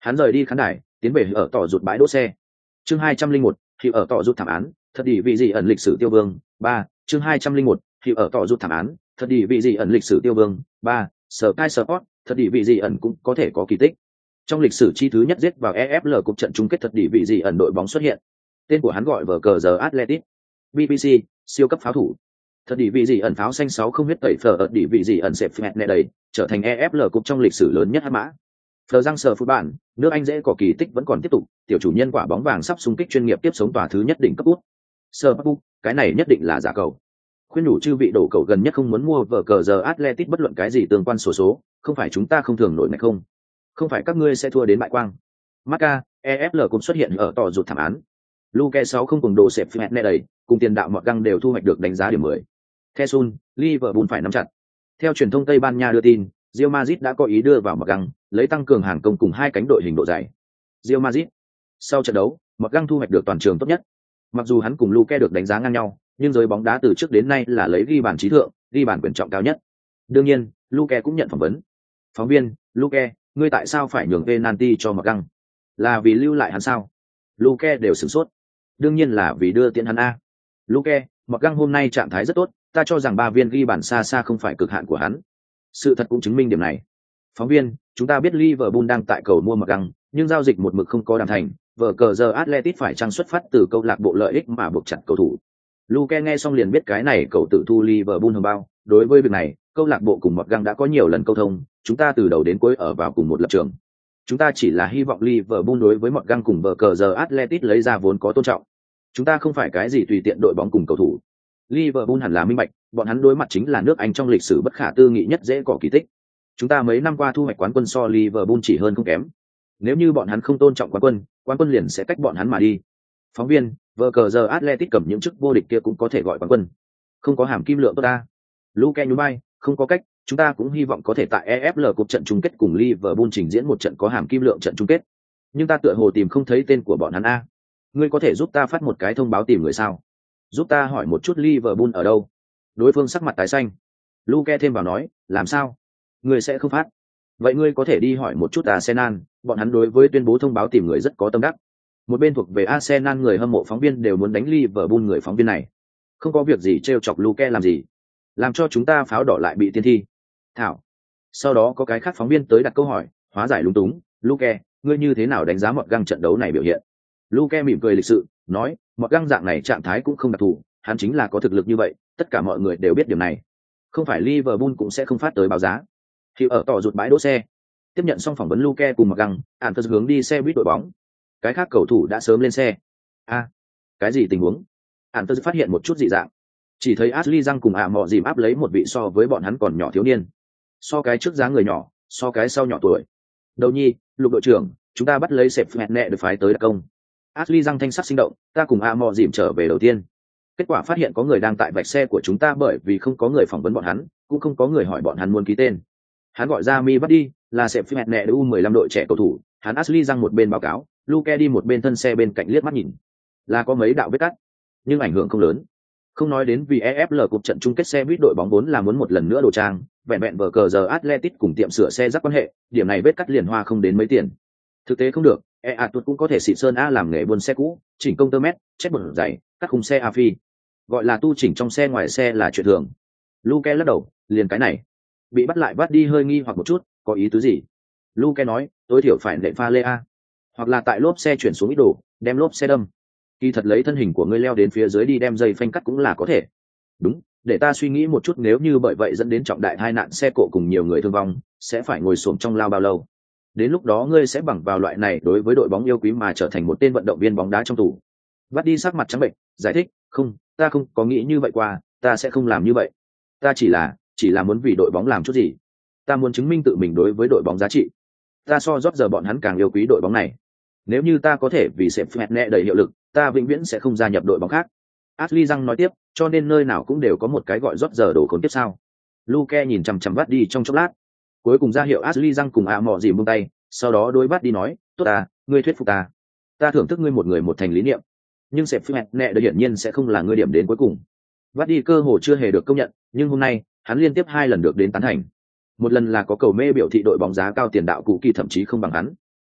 [SPEAKER 1] Hắn rời đi khán đài, tiến về ở tỏ rụt bãi đỗ xe. Chương hai trăm linh một, thì ở tỏ rụt thảm án, thật đi vị gì ẩn lịch sử tiêu vương. Ba, chương hai trăm linh một, thì ở tỏ rụt thảm án, thật đi vị gì ẩn lịch sử tiêu vương. Ba, Sky Sport, thật đi vị gì ẩn cũng có thể có kỳ tích. Trong lịch sử chi thứ nhất giết vào e ép lờ cục trận chung kết thật đi vị gì ẩn đội bóng xuất hiện. Tên của hắn gọi vờ cờ giờ Atletic. bê bê xê, siêu cấp pháo thủ. Thật đi vị gì ẩn pháo xanh sáu không huyết tẩy phở ở đi vị gì ẩn xẹp phẹt nè đầy, trở thành e ép lờ cúp trong lịch sử lớn nhất hắc mã. Phờ răng sờ phút bản, nước Anh dễ có kỳ tích vẫn còn tiếp tục, tiểu chủ nhân quả bóng vàng sắp xung kích chuyên nghiệp tiếp sống tòa thứ nhất đỉnh cấp út. Sờ Bắc, cái này nhất định là giả cầu. Khuyên nhủ chư vị đổ cầu gần nhất không muốn mua vở cờ giờ Atletic bất luận cái gì tương quan số số, không phải chúng ta không thường nổi này không. Không phải các ngươi sẽ thua đến bại quang. Marca, e ép lờ cũng xuất hiện ở tỏ rụt thảm án. Luke sáu không cùng đồ xẹp phẹt nè đầy, cùng tiền đạo mọt găng đều thu hoạch được đánh giá điểm mười. Thesun, Liverpool phải nắm chặt. Theo truyền thông Tây Ban Nha đưa tin, Real Madrid đã có ý đưa vào mọt găng, lấy tăng cường hàng công cùng hai cánh đội hình độ dày. Real Madrid. Sau trận đấu, mọt găng thu hoạch được toàn trường tốt nhất. Mặc dù hắn cùng Luke được đánh giá ngang nhau, nhưng giới bóng đá từ trước đến nay là lấy ghi bàn trí thượng, ghi bàn quyền trọng cao nhất. Đương nhiên, Luke cũng nhận phỏng vấn. Phóng viên, Luke, ngươi tại sao phải nhường penalty cho mọt găng? Là vì lưu lại hắn sao? Luke đều sửng sốt. Đương nhiên là vì đưa tiễn hắn a. Luke, mọt găng hôm nay trạng thái rất tốt, ta cho rằng ba viên ghi bàn xa xa không phải cực hạn của hắn. Sự thật cũng chứng minh điểm này. Phóng viên, chúng ta biết Liverpool đang tại cầu mua mọt găng, nhưng giao dịch một mực không có đạt thành, vở cờ giờ Atletico phải trang xuất phát từ câu lạc bộ lợi ích mà buộc chặt cầu thủ. Luke nghe xong liền biết cái này cậu tự thu Liverpool hồng bao. Đối với việc này, câu lạc bộ cùng mọt găng đã có nhiều lần câu thông, chúng ta từ đầu đến cuối ở vào cùng một lập trường. Chúng ta chỉ là hy vọng Liverpool đối với mọt găng cùng vở cờ giờ Atletico lấy ra vốn có tôn trọng. Chúng ta không phải cái gì tùy tiện đội bóng cùng cầu thủ. Liverpool hẳn là minh bạch, bọn hắn đối mặt chính là nước Anh trong lịch sử bất khả tư nghị nhất dễ có kỳ tích. Chúng ta mấy năm qua thu hoạch quán quân so Liverpool chỉ hơn không kém. Nếu như bọn hắn không tôn trọng quán quân, quán quân liền sẽ cách bọn hắn mà đi. Phóng viên, vở cờ giờ Atletico cầm những chức vô địch kia cũng có thể gọi quán quân. Không có hàm kim lượng tốt ta. Luke nhún vai, không có cách, chúng ta cũng hy vọng có thể tại e ép lờ cuộc trận chung kết cùng Liverpool trình diễn một trận có hàm kim lượng trận chung kết. Nhưng ta tựa hồ tìm không thấy tên của bọn hắn a. Ngươi có thể giúp ta phát một cái thông báo tìm người sao? Giúp ta hỏi một chút Liverpool ở đâu? Đối phương sắc mặt tái xanh. Luke thêm vào nói, làm sao? Ngươi sẽ không phát. Vậy ngươi có thể đi hỏi một chút Arsenal, bọn hắn đối với tuyên bố thông báo tìm người rất có tâm đắc. Một bên thuộc về Arsenal người hâm mộ phóng viên đều muốn đánh Liverpool người phóng viên này. Không có việc gì trêu chọc Luke làm gì. Làm cho chúng ta pháo đỏ lại bị tiên thi. Thảo. Sau đó có cái khác phóng viên tới đặt câu hỏi, hóa giải lúng túng. Luke, ngươi như thế nào đánh giá mọt găng trận đấu này biểu hiện? Luke mỉm cười lịch sự, nói, mọt găng dạng này trạng thái cũng không đặc thù, hắn chính là có thực lực như vậy, tất cả mọi người đều biết điểm này. Không phải Liverpool cũng sẽ không phát tới báo giá. Thì ở tỏ rụt bãi đỗ xe, tiếp nhận xong phỏng vấn Luke cùng mọt găng, ản phật hướng đi xe buýt đội bóng. Cái khác cầu thủ đã sớm lên xe. A, à, cái gì tình huống? Ản phật phát hiện một chút dị dạng. Chỉ thấy Ashley răng cùng ạ mọ dìm áp lấy một vị so với bọn hắn còn nhỏ thiếu niên. So cái trước dáng người nhỏ, so cái sau nhỏ tuổi. Đầu nhi, Lục đội trưởng, chúng ta bắt lấy sẹp phẹt nẹ được phái tới đặc công. Ashley răng thanh sắc sinh động, ta cùng ạ mọ dìm trở về đầu tiên. Kết quả phát hiện có người đang tại vạch xe của chúng ta bởi vì không có người phỏng vấn bọn hắn, cũng không có người hỏi bọn hắn muốn ký tên. Hắn gọi ra mi bắt đi, là sẹp phẹt nẹ U mười lăm đội trẻ cầu thủ. Hắn Ashley răng một bên báo cáo, Luke đi một bên thân xe bên cạnh liếc mắt nhìn. Là có mấy đạo vết cắt, nhưng ảnh hưởng không lớn. Không nói đến vì e ép lờ cuộc trận chung kết xe buýt đội bóng vốn là muốn một lần nữa đồ trang, vẹn vẹn vở cờ giờ Atletico cùng tiệm sửa xe rắc quan hệ, điểm này vết cắt liền hoa không đến mấy tiền. Thực tế không được, e a tuột cũng có thể xịn sơn a làm nghề buôn xe cũ, chỉnh công tơ mét, chết một dày, cắt khung xe a phi. Gọi là tu chỉnh trong xe ngoài xe là chuyện thường. Luke lắc đầu, liền cái này. Bị bắt lại vắt đi hơi nghi hoặc một chút, có ý tứ gì? Luke nói, tối thiểu phải lệnh pha lê a. Hoặc là tại lốp xe chuyển xuống ít đồ, đem lốp xe đâm. Kỳ thật lấy thân hình của ngươi leo đến phía dưới đi đem dây phanh cắt cũng là có thể. Đúng, để ta suy nghĩ một chút nếu như bởi vậy dẫn đến trọng đại tai nạn xe cộ cùng nhiều người thương vong, sẽ phải ngồi xổm trong lao bao lâu? Đến lúc đó ngươi sẽ bằng vào loại này đối với đội bóng yêu quý mà trở thành một tên vận động viên bóng đá trong tù. Vắt đi sắc mặt trắng bệnh, giải thích, không, ta không có nghĩ như vậy qua, ta sẽ không làm như vậy. Ta chỉ là, chỉ là muốn vì đội bóng làm chút gì. Ta muốn chứng minh tự mình đối với đội bóng giá trị. Ta so rót giờ bọn hắn càng yêu quý đội bóng này. Nếu như ta có thể vì sẹp phẹt nẹ đầy hiệu lực, ta vĩnh viễn sẽ không gia nhập đội bóng khác. Ashley răng nói tiếp, cho nên nơi nào cũng đều có một cái gọi rót giờ đổ khốn tiếp sao? Luke nhìn chằm chằm vắt đi trong chốc lát, cuối cùng ra hiệu Ashley răng cùng ạ mọ dìm buông tay, sau đó đối vắt đi nói, tốt à, ngươi thuyết phục ta, ta thưởng thức ngươi một người một thành lý niệm, nhưng sẹp phẹt nẹ đầy hiển nhiên sẽ không là ngươi điểm đến cuối cùng. Vắt đi cơ hồ chưa hề được công nhận, nhưng hôm nay hắn liên tiếp hai lần được đến tán thành. Một lần là có cầu mê biểu thị đội bóng giá cao tiền đạo cụ kỳ thậm chí không bằng hắn.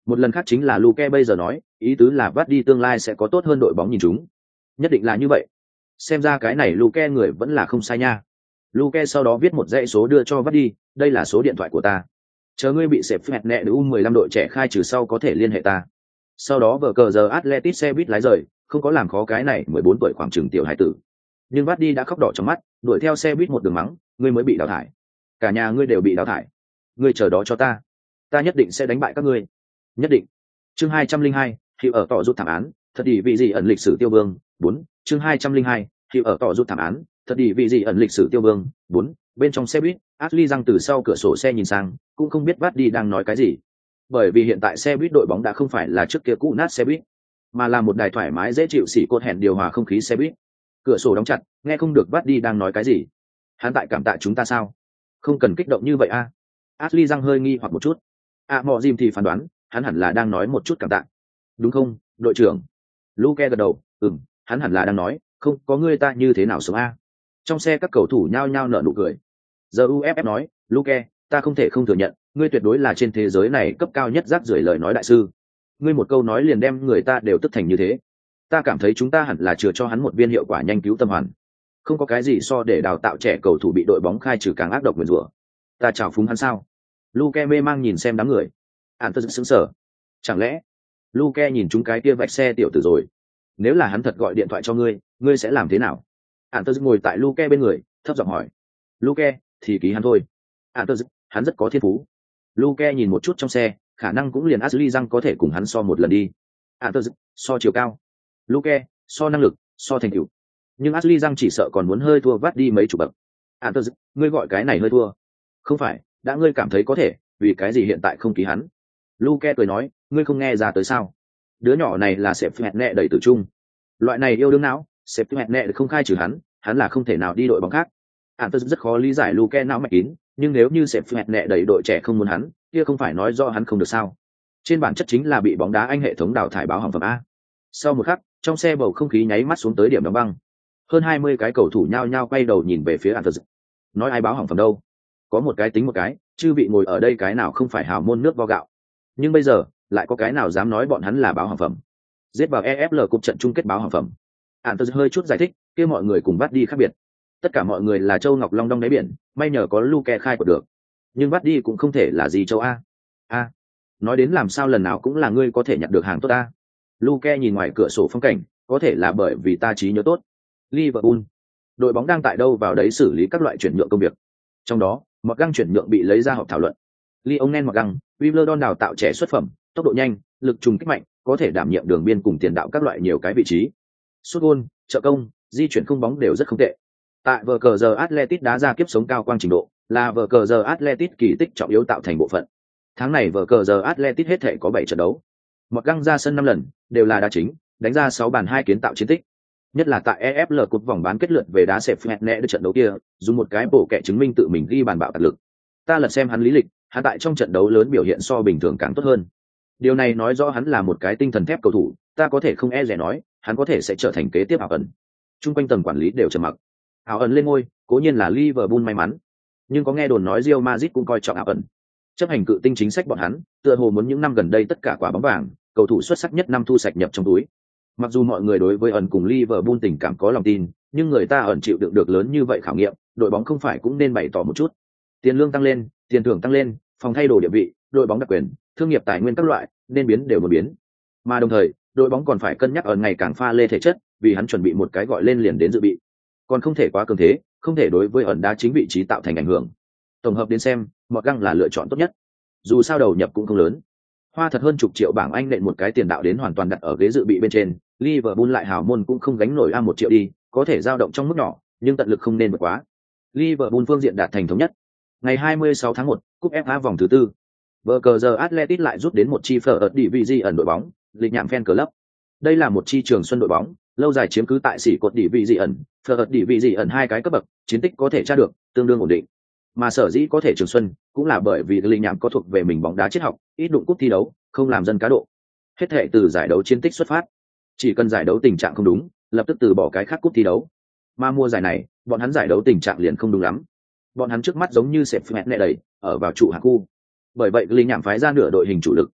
[SPEAKER 1] Một lần khác chính là Luke bây giờ nói, ý tứ là vắt đi tương lai sẽ có tốt hơn đội bóng nhìn chúng. Nhất định là như vậy. Xem ra cái này Luke người vẫn là không sai nha. Luke sau đó viết một dãy số đưa cho vắt đi, đây là số điện thoại của ta. Chờ ngươi bị sếp phẹt nẹ U mười lăm đội trẻ khai trừ sau có thể liên hệ ta. Sau đó vở cờ giờ Atletic xe buýt lái rời, không có làm khó cái này mười bốn tuổi khoảng chừng tiểu hải tử. Nhưng vắt đi đã khóc đỏ trong mắt, đuổi theo xe buýt một đường mắng, ngươi mới bị đào thải. Cả nhà ngươi đều bị đào thải. Ngươi chờ đó cho ta. Ta nhất định sẽ đánh bại các ngươi. Nhất định. Chương hai trăm linh hai, hiệu ở tỏ rút thảm án, thật đi vị gì ẩn lịch sử tiêu vương. Bốn. Chương hai trăm linh hai, hiệu ở tỏ rút thảm án, thật đi vị gì ẩn lịch sử tiêu vương. Bốn. Bên trong xe buýt, Ashley răng từ sau cửa sổ xe nhìn sang, cũng không biết vắt đi đang nói cái gì. Bởi vì hiện tại xe buýt đội bóng đã không phải là trước kia cũ nát xe buýt, mà là một đài thoải mái dễ chịu xỉ cột hẹn điều hòa không khí xe buýt. Cửa sổ đóng chặt, nghe không được vắt đi đang nói cái gì. Hắn tại cảm tạ chúng ta sao? Không cần kích động như vậy a. À? Ashley răng hơi nghi hoặc một chút. À mọ Jim thì phán đoán, hắn hẳn là đang nói một chút cảm tạ. Đúng không, đội trưởng? Luke gật đầu, ừm, hắn hẳn là đang nói, không có ngươi ta như thế nào sống a. Trong xe các cầu thủ nhao nhao nở nụ cười. Giờ u ép ép nói, Luke, ta không thể không thừa nhận, ngươi tuyệt đối là trên thế giới này cấp cao nhất rác rưởi lời nói đại sư. Ngươi một câu nói liền đem người ta đều tức thành như thế. Ta cảm thấy chúng ta hẳn là chừa cho hắn một viên hiệu quả nhanh cứu tâm hoàn. Không có cái gì so để đào tạo trẻ cầu thủ bị đội bóng khai trừ càng ác độc nguyền rủa. Ta chào phúng hắn sao? Luke mê mang nhìn xem đám người. Ản Tơ sững sờ. Chẳng lẽ Luke nhìn chúng cái kia vạch xe tiểu tử rồi? Nếu là hắn thật gọi điện thoại cho ngươi, ngươi sẽ làm thế nào? Ản Tơ ngồi tại Luke bên người, thấp giọng hỏi. Luke, thì ký hắn thôi. Ản Tơ, hắn rất có thiên phú. Luke nhìn một chút trong xe, khả năng cũng liền Ashley răng có thể cùng hắn so một lần đi. Ản Tơ, so chiều cao. Luke, so năng lực, so thành tựu. Nhưng Ashley răng chỉ sợ còn muốn hơi thua vắt đi mấy chục bậc. Ản Tơ, ngươi gọi cái này hơi thua? Không phải, đã ngươi cảm thấy có thể, vì cái gì hiện tại không ký hắn? Luke cười nói, ngươi không nghe ra tới sao? Đứa nhỏ này là sếp hẹn nẹ đầy tử trung. Loại này yêu đương não, sếp hẹn nẹ không khai trừ hắn, hắn là không thể nào đi đội bóng khác. Ản Tơ rất khó lý giải Luke não mạch kín, nhưng nếu như sếp hẹn nẹ đầy đội trẻ không muốn hắn, kia không phải nói do hắn không được sao? Trên bản chất chính là bị bóng đá Anh hệ thống đào thải báo hỏng phẩm a. Sau một khắc, trong xe bầu không khí nháy mắt xuống tới điểm đóng băng. Hơn hai mươi cái cầu thủ nhao nhao quay đầu nhìn về phía Ản Tơ. Nói ai báo hỏng phẩm đâu? Có một cái tính một cái, chư vị ngồi ở đây cái nào không phải hào môn nước vo gạo. Nhưng bây giờ, lại có cái nào dám nói bọn hắn là báo hỏng phẩm? Giết vào e ép lờ cúp trận chung kết báo hỏng phẩm. Ản Tơ hơi chút giải thích, kia mọi người cùng bắt đi khác biệt. Tất cả mọi người là châu ngọc long đong đáy biển, may nhờ có Luke khai của được. Nhưng bắt đi cũng không thể là gì châu a. A, nói đến làm sao lần nào cũng là ngươi có thể nhặt được hàng tốt a. Luke nhìn ngoài cửa sổ phong cảnh, có thể là bởi vì ta trí nhớ tốt. Liverpool, đội bóng đang tại đâu vào đấy xử lý các loại chuyển nhượng công việc. Trong đó, một găng chuyển nhượng bị lấy ra họp thảo luận. Lionel một găng, Wimbledon đào tạo trẻ xuất phẩm, tốc độ nhanh, lực trùng kích mạnh, có thể đảm nhiệm đường biên cùng tiền đạo các loại nhiều cái vị trí. Sút gôn, trợ công, di chuyển không bóng đều rất không tệ. Tại vở cờ giờ Atletico đá ra kiếp sống cao quang trình độ, là vở cờ giờ Atletico kỳ tích trọng yếu tạo thành bộ phận. Tháng này vở cờ giờ Atletico hết thể có bảy trận đấu. Một găng ra sân năm lần, đều là đá chính, đánh ra sáu bàn hai kiến tạo chiến tích. Nhất là tại e ép lờ cúp vòng bán kết lượt về đá xẹp phẹt nẹ được trận đấu kia, dùng một cái bộ kẹ chứng minh tự mình ghi bàn bạo tạc lực. Ta lật xem hắn lý lịch, hắn tại trong trận đấu lớn biểu hiện so bình thường càng tốt hơn. Điều này nói rõ hắn là một cái tinh thần thép cầu thủ, ta có thể không e dè nói, hắn có thể sẽ trở thành kế tiếp Ảo ẩn. Trung quanh tầng quản lý đều trầm mặc. Ảo ẩn lên ngôi, cố nhiên là Liverpool may mắn, nhưng có nghe đồn nói Real Madrid cũng coi trọng Ảo ẩn. Chấp hành cự tinh chính sách bọn hắn, tựa hồ muốn những năm gần đây tất cả quả bóng vàng, cầu thủ xuất sắc nhất năm thu sạch nhập trong túi. Mặc dù mọi người đối với ẩn cùng Liverpool tình cảm có lòng tin, nhưng người ta ẩn chịu đựng được lớn như vậy khảo nghiệm, đội bóng không phải cũng nên bày tỏ một chút. Tiền lương tăng lên, tiền thưởng tăng lên, phòng thay đổi địa vị, đội bóng đặc quyền, thương nghiệp tài nguyên các loại, nên biến đều một biến. Mà đồng thời, đội bóng còn phải cân nhắc ẩn ngày càng pha lê thể chất, vì hắn chuẩn bị một cái gọi lên liền đến dự bị. Còn không thể quá cường thế, không thể đối với ẩn đá chính vị trí tạo thành ảnh hưởng. Tổng hợp đến xem, Mọt Găng là lựa chọn tốt nhất. Dù sao đầu nhập cũng không lớn. Hoa thật hơn chục triệu bảng Anh nện một cái tiền đạo đến hoàn toàn đặt ở ghế dự bị bên trên, Liverpool lại hào môn cũng không gánh nổi a một triệu đi, có thể dao động trong mức nhỏ, nhưng tận lực không nên vượt quá. Liverpool phương diện đạt thành thống nhất. Ngày hai mươi sáu tháng một, cúp ép a vòng thứ tư. Vở cờ giờ Atletico lại rút đến một chi phở ở Division ẩn đội bóng, lịch nhạm fan club. Đây là một chi trường xuân đội bóng, lâu dài chiếm cứ tại sĩ cột Division, phở ở Division hai cái cấp bậc, chiến tích có thể tra được, tương đương ổn định. Mà sở dĩ có thể trường xuân cũng là bởi vì lịch nhạm có thuộc về mình bóng đá triết học, ít đụng cúp thi đấu, không làm dân cá độ. Hết thệ từ giải đấu chiến tích xuất phát, chỉ cần giải đấu tình trạng không đúng, lập tức từ bỏ cái khác cúp thi đấu. Mà mùa giải này, bọn hắn giải đấu tình trạng liền không đúng lắm. Bọn hắn trước mắt giống như sẹp phẹt nệ đầy, ở vào trụ hạng khu. Bởi vậy lịch nhạm phái ra nửa đội hình chủ lực.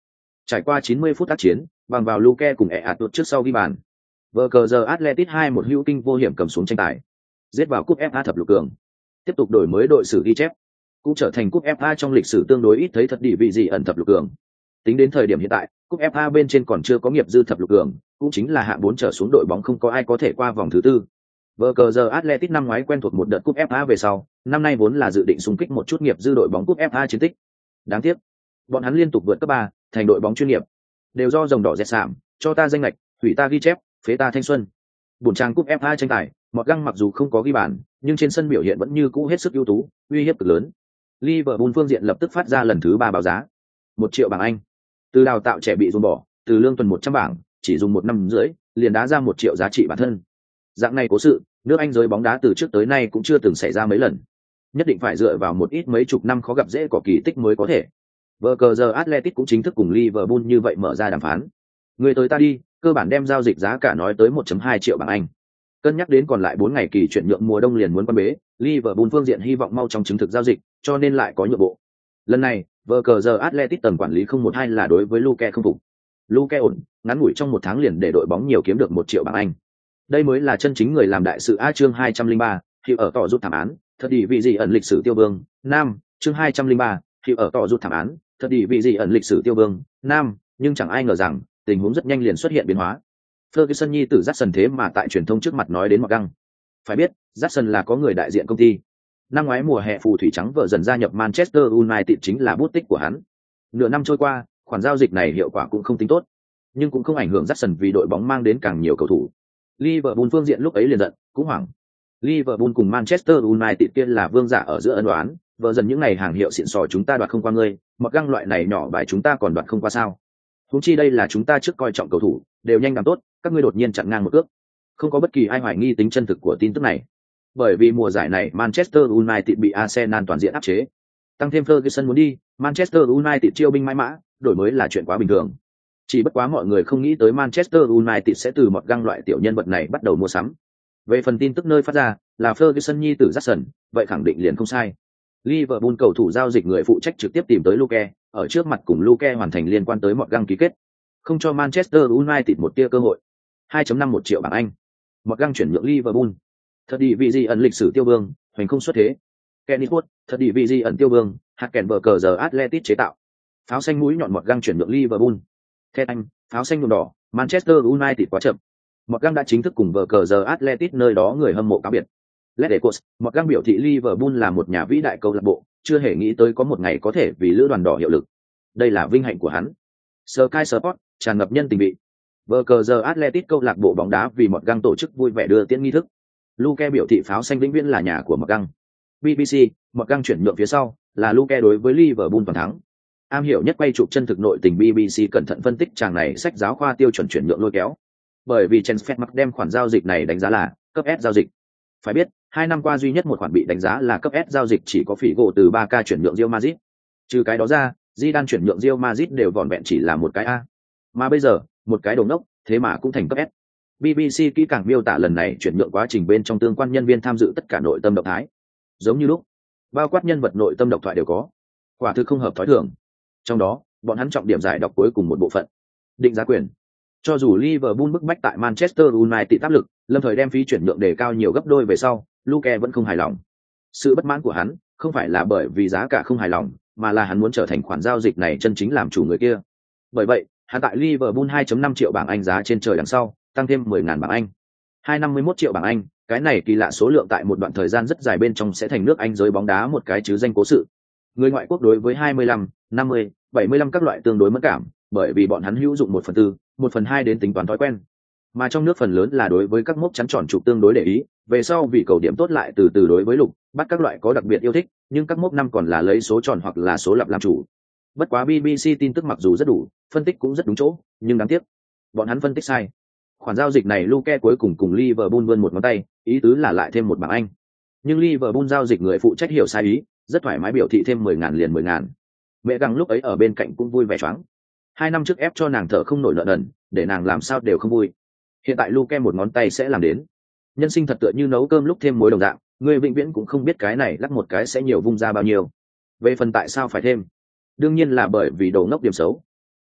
[SPEAKER 1] Trải qua chín mươi phút tác chiến, bằng vào Luke cùng ẹ ạt tuột trước sau ghi bàn. Vờ cờ giờ Atletic hai một hữu kinh vô hiểm cầm xuống tranh tài. Giết vào cúp ép a thập lục cường. Tiếp tục đổi mới đội sử ghi chép. Cũng trở thành cúp ép a trong lịch sử tương đối ít thấy thật địa vị gì ẩn thập lục cường. Tính đến thời điểm hiện tại, cúp ép a bên trên còn chưa có nghiệp dư thập lục cường, cũng chính là hạng bốn trở xuống đội bóng không có ai có thể qua vòng thứ tư. Vờ cờ giờ Athletic năm ngoái quen thuộc một đợt cúp ép a về sau, năm nay vốn là dự định xung kích một chút nghiệp dư đội bóng cúp ép a chiến tích. Đáng tiếc, bọn hắn liên tục vượt cấp ba, thành đội bóng chuyên nghiệp. Đều do rồng đỏ dẹt sạm, cho ta danh lệch, hủy ta ghi chép, phế ta thanh xuân. Buồn trang cúp ép a tranh tài, Mọt Găng mặc dù không có ghi bàn, nhưng trên sân biểu hiện vẫn như cũ hết sức ưu tú, uy hiếp cực lớn. Liverpool phương diện lập tức phát ra lần thứ ba báo giá, một triệu bảng Anh. Từ đào tạo trẻ bị dồn bỏ, từ lương tuần một trăm bảng, chỉ dùng một năm rưỡi, liền đá ra một triệu giá trị bản thân. Dạng này cố sự, nước Anh giới bóng đá từ trước tới nay cũng chưa từng xảy ra mấy lần. Nhất định phải dựa vào một ít mấy chục năm khó gặp dễ có kỳ tích mới có thể. Vờ cờ giờ Athletic cũng chính thức cùng Liverpool như vậy mở ra đàm phán. Người tới ta đi, cơ bản đem giao dịch giá cả nói tới một phẩy hai triệu bảng Anh. Cân nhắc đến còn lại bốn ngày kỳ chuyển nhượng mùa đông liền muốn quan bế, Liverpool phương diện hy vọng mau chóng chứng thực giao dịch, cho nên lại có nhượng bộ. Lần này, vờ cờ giờ Athletic tầng quản lý không một hai là đối với Luke không phục. Luke ổn, ngắn ngủi trong một tháng liền để đội bóng nhiều kiếm được một triệu bảng Anh. Đây mới là chân chính người làm đại sự. A chương hai trăm lẻ ba, hiệu ở tỏ rút thảm án, thật đi vị gì ẩn lịch sử tiêu vương, nam, chương hai trăm lẻ ba, hiệu ở tỏ rút thảm án, thật đi vị gì ẩn lịch sử tiêu vương, nam, nhưng chẳng ai ngờ rằng, tình huống rất nhanh liền xuất hiện biến hóa. Ferguson nhi tử Jackson thế mà tại truyền thông trước mặt nói đến Mọt Găng. Phải biết, Jackson là có người đại diện công ty. Năm ngoái mùa hè phù thủy trắng vợ dần gia nhập Manchester United chính là bút tích của hắn. Nửa năm trôi qua, khoản giao dịch này hiệu quả cũng không tính tốt, nhưng cũng không ảnh hưởng Jackson vì đội bóng mang đến càng nhiều cầu thủ. Liverpool phương diện lúc ấy liền giận, cũng hoảng. Liverpool cùng Manchester United kia là vương giả ở giữa ân đoán, vợ dần những ngày hàng hiệu xịn sò chúng ta đoạt không qua ngươi, Mọt Găng loại này nhỏ bài chúng ta còn đoạt không qua sao? Huống chi đây là chúng ta trước coi trọng cầu thủ, đều nhanh làm tốt, các ngươi đột nhiên chặn ngang một cước. Không có bất kỳ ai hoài nghi tính chân thực của tin tức này. Bởi vì mùa giải này Manchester United bị Arsenal toàn diện áp chế. Tăng thêm Ferguson muốn đi, Manchester United chiêu binh mãi mã, đổi mới là chuyện quá bình thường. Chỉ bất quá mọi người không nghĩ tới Manchester United sẽ từ Mọt Găng loại tiểu nhân vật này bắt đầu mua sắm. Về phần tin tức nơi phát ra là Ferguson nhi tử Jackson, vậy khẳng định liền không sai. Liverpool cầu thủ giao dịch người phụ trách trực tiếp tìm tới Luke, ở trước mặt cùng Luke hoàn thành liên quan tới Mọt Găng ký kết, không cho Manchester United một tia cơ hội. hai phẩy năm một triệu bảng Anh. Mọt Găng chuyển nhượng Liverpool. Thật đi vị gì ẩn lịch sử tiêu vương, hoành không xuất thế. Kenny Wood, thật đi vị gì ẩn tiêu vương, hạt kèn bờ cờ giờ Athletic chế tạo. Pháo xanh mũi nhọn Mọt Găng chuyển nhượng Liverpool. Theo anh, pháo xanh nhuộm đỏ, Manchester United quá chậm. Mọt Găng đã chính thức cùng vở cờ giờ Athletic nơi đó người hâm mộ cáo biệt. Let Decos, Mọt Găng biểu thị Liverpool là một nhà vĩ đại câu lạc bộ, chưa hề nghĩ tới có một ngày có thể vì lữ đoàn đỏ hiệu lực. Đây là vinh hạnh của hắn. Sky Sport tràn ngập nhân tình vị. Vở cờ giờ Athletic câu lạc bộ bóng đá vì Mọt Găng tổ chức vui vẻ đưa tiễn nghi thức. Luke biểu thị pháo xanh vĩnh viễn là nhà của Mọt Găng. bê bê xê, Mọt Găng chuyển nhượng phía sau, là Luke đối với Liverpool toàn thắng. Am hiểu nhất quay chụp chân thực nội tình bê bê xê cẩn thận phân tích chàng này sách giáo khoa tiêu chuẩn chuyển nhượng lôi kéo. Bởi vì Transfermarkt đem khoản giao dịch này đánh giá là cấp S giao dịch. Phải biết, hai năm qua duy nhất một khoản bị đánh giá là cấp S giao dịch chỉ có Figo từ ba K chuyển nhượng Real Madrid. Trừ cái đó ra, Zidane chuyển nhượng Real Madrid đều vỏn vẹn chỉ là một cái A. Mà bây giờ, một cái đồ ngốc, thế mà cũng thành cấp S. bê bê xê kỹ càng miêu tả lần này chuyển nhượng quá trình bên trong tương quan nhân viên tham dự tất cả nội tâm động thái. Giống như lúc, bao quát nhân vật nội tâm độc thoại đều có. Quả thực không hợp thói thường. Trong đó, bọn hắn trọng điểm giải đọc cuối cùng một bộ phận. Định giá quyền. Cho dù Liverpool bức bách tại Manchester United áp lực, lâm thời đem phí chuyển nhượng đề cao nhiều gấp đôi về sau, Luke vẫn không hài lòng. Sự bất mãn của hắn không phải là bởi vì giá cả không hài lòng, mà là hắn muốn trở thành khoản giao dịch này chân chính làm chủ người kia. Bởi vậy, hắn tại Liverpool hai phẩy năm triệu bảng Anh giá trên trời đằng sau, tăng thêm mười nghìn bảng Anh. hai trăm năm mươi mốt triệu bảng Anh, cái này kỳ lạ số lượng tại một đoạn thời gian rất dài bên trong sẽ thành nước Anh giới bóng đá một cái chứ danh cố sự. Người ngoại quốc đối với hai mươi lăm, năm mươi, bảy mươi lăm các loại tương đối mất cảm, bởi vì bọn hắn hữu dụng một phần tư, một phần hai đến tính toán thói quen. Mà trong nước phần lớn là đối với các mốc chắn tròn trục tương đối để ý, về sau vì cầu điểm tốt lại từ từ đối với lục, bắt các loại có đặc biệt yêu thích, nhưng các mốc năm còn là lấy số tròn hoặc là số lặp làm chủ. Bất quá bê bê xê tin tức mặc dù rất đủ, phân tích cũng rất đúng chỗ, nhưng đáng tiếc, bọn hắn phân tích sai. Khoản giao dịch này Luke cuối cùng cùng Liverpool vươn một ngón tay, ý tứ là lại thêm một bảng Anh. Nhưng Liverpool giao dịch người phụ trách hiểu sai ý, rất thoải mái biểu thị thêm mười ngàn liền mười ngàn. Mẹ găng lúc ấy ở bên cạnh cũng vui vẻ choáng. Hai năm trước ép cho nàng thở không nổi nợ nần, để nàng làm sao đều không vui. Hiện tại Luke một ngón tay sẽ làm đến. Nhân sinh thật tựa như nấu cơm lúc thêm muối đồng dạng, người vĩnh viễn cũng không biết cái này lắc một cái sẽ nhiều vung ra bao nhiêu. Về phần tại sao phải thêm, đương nhiên là bởi vì đồ ngốc điểm xấu.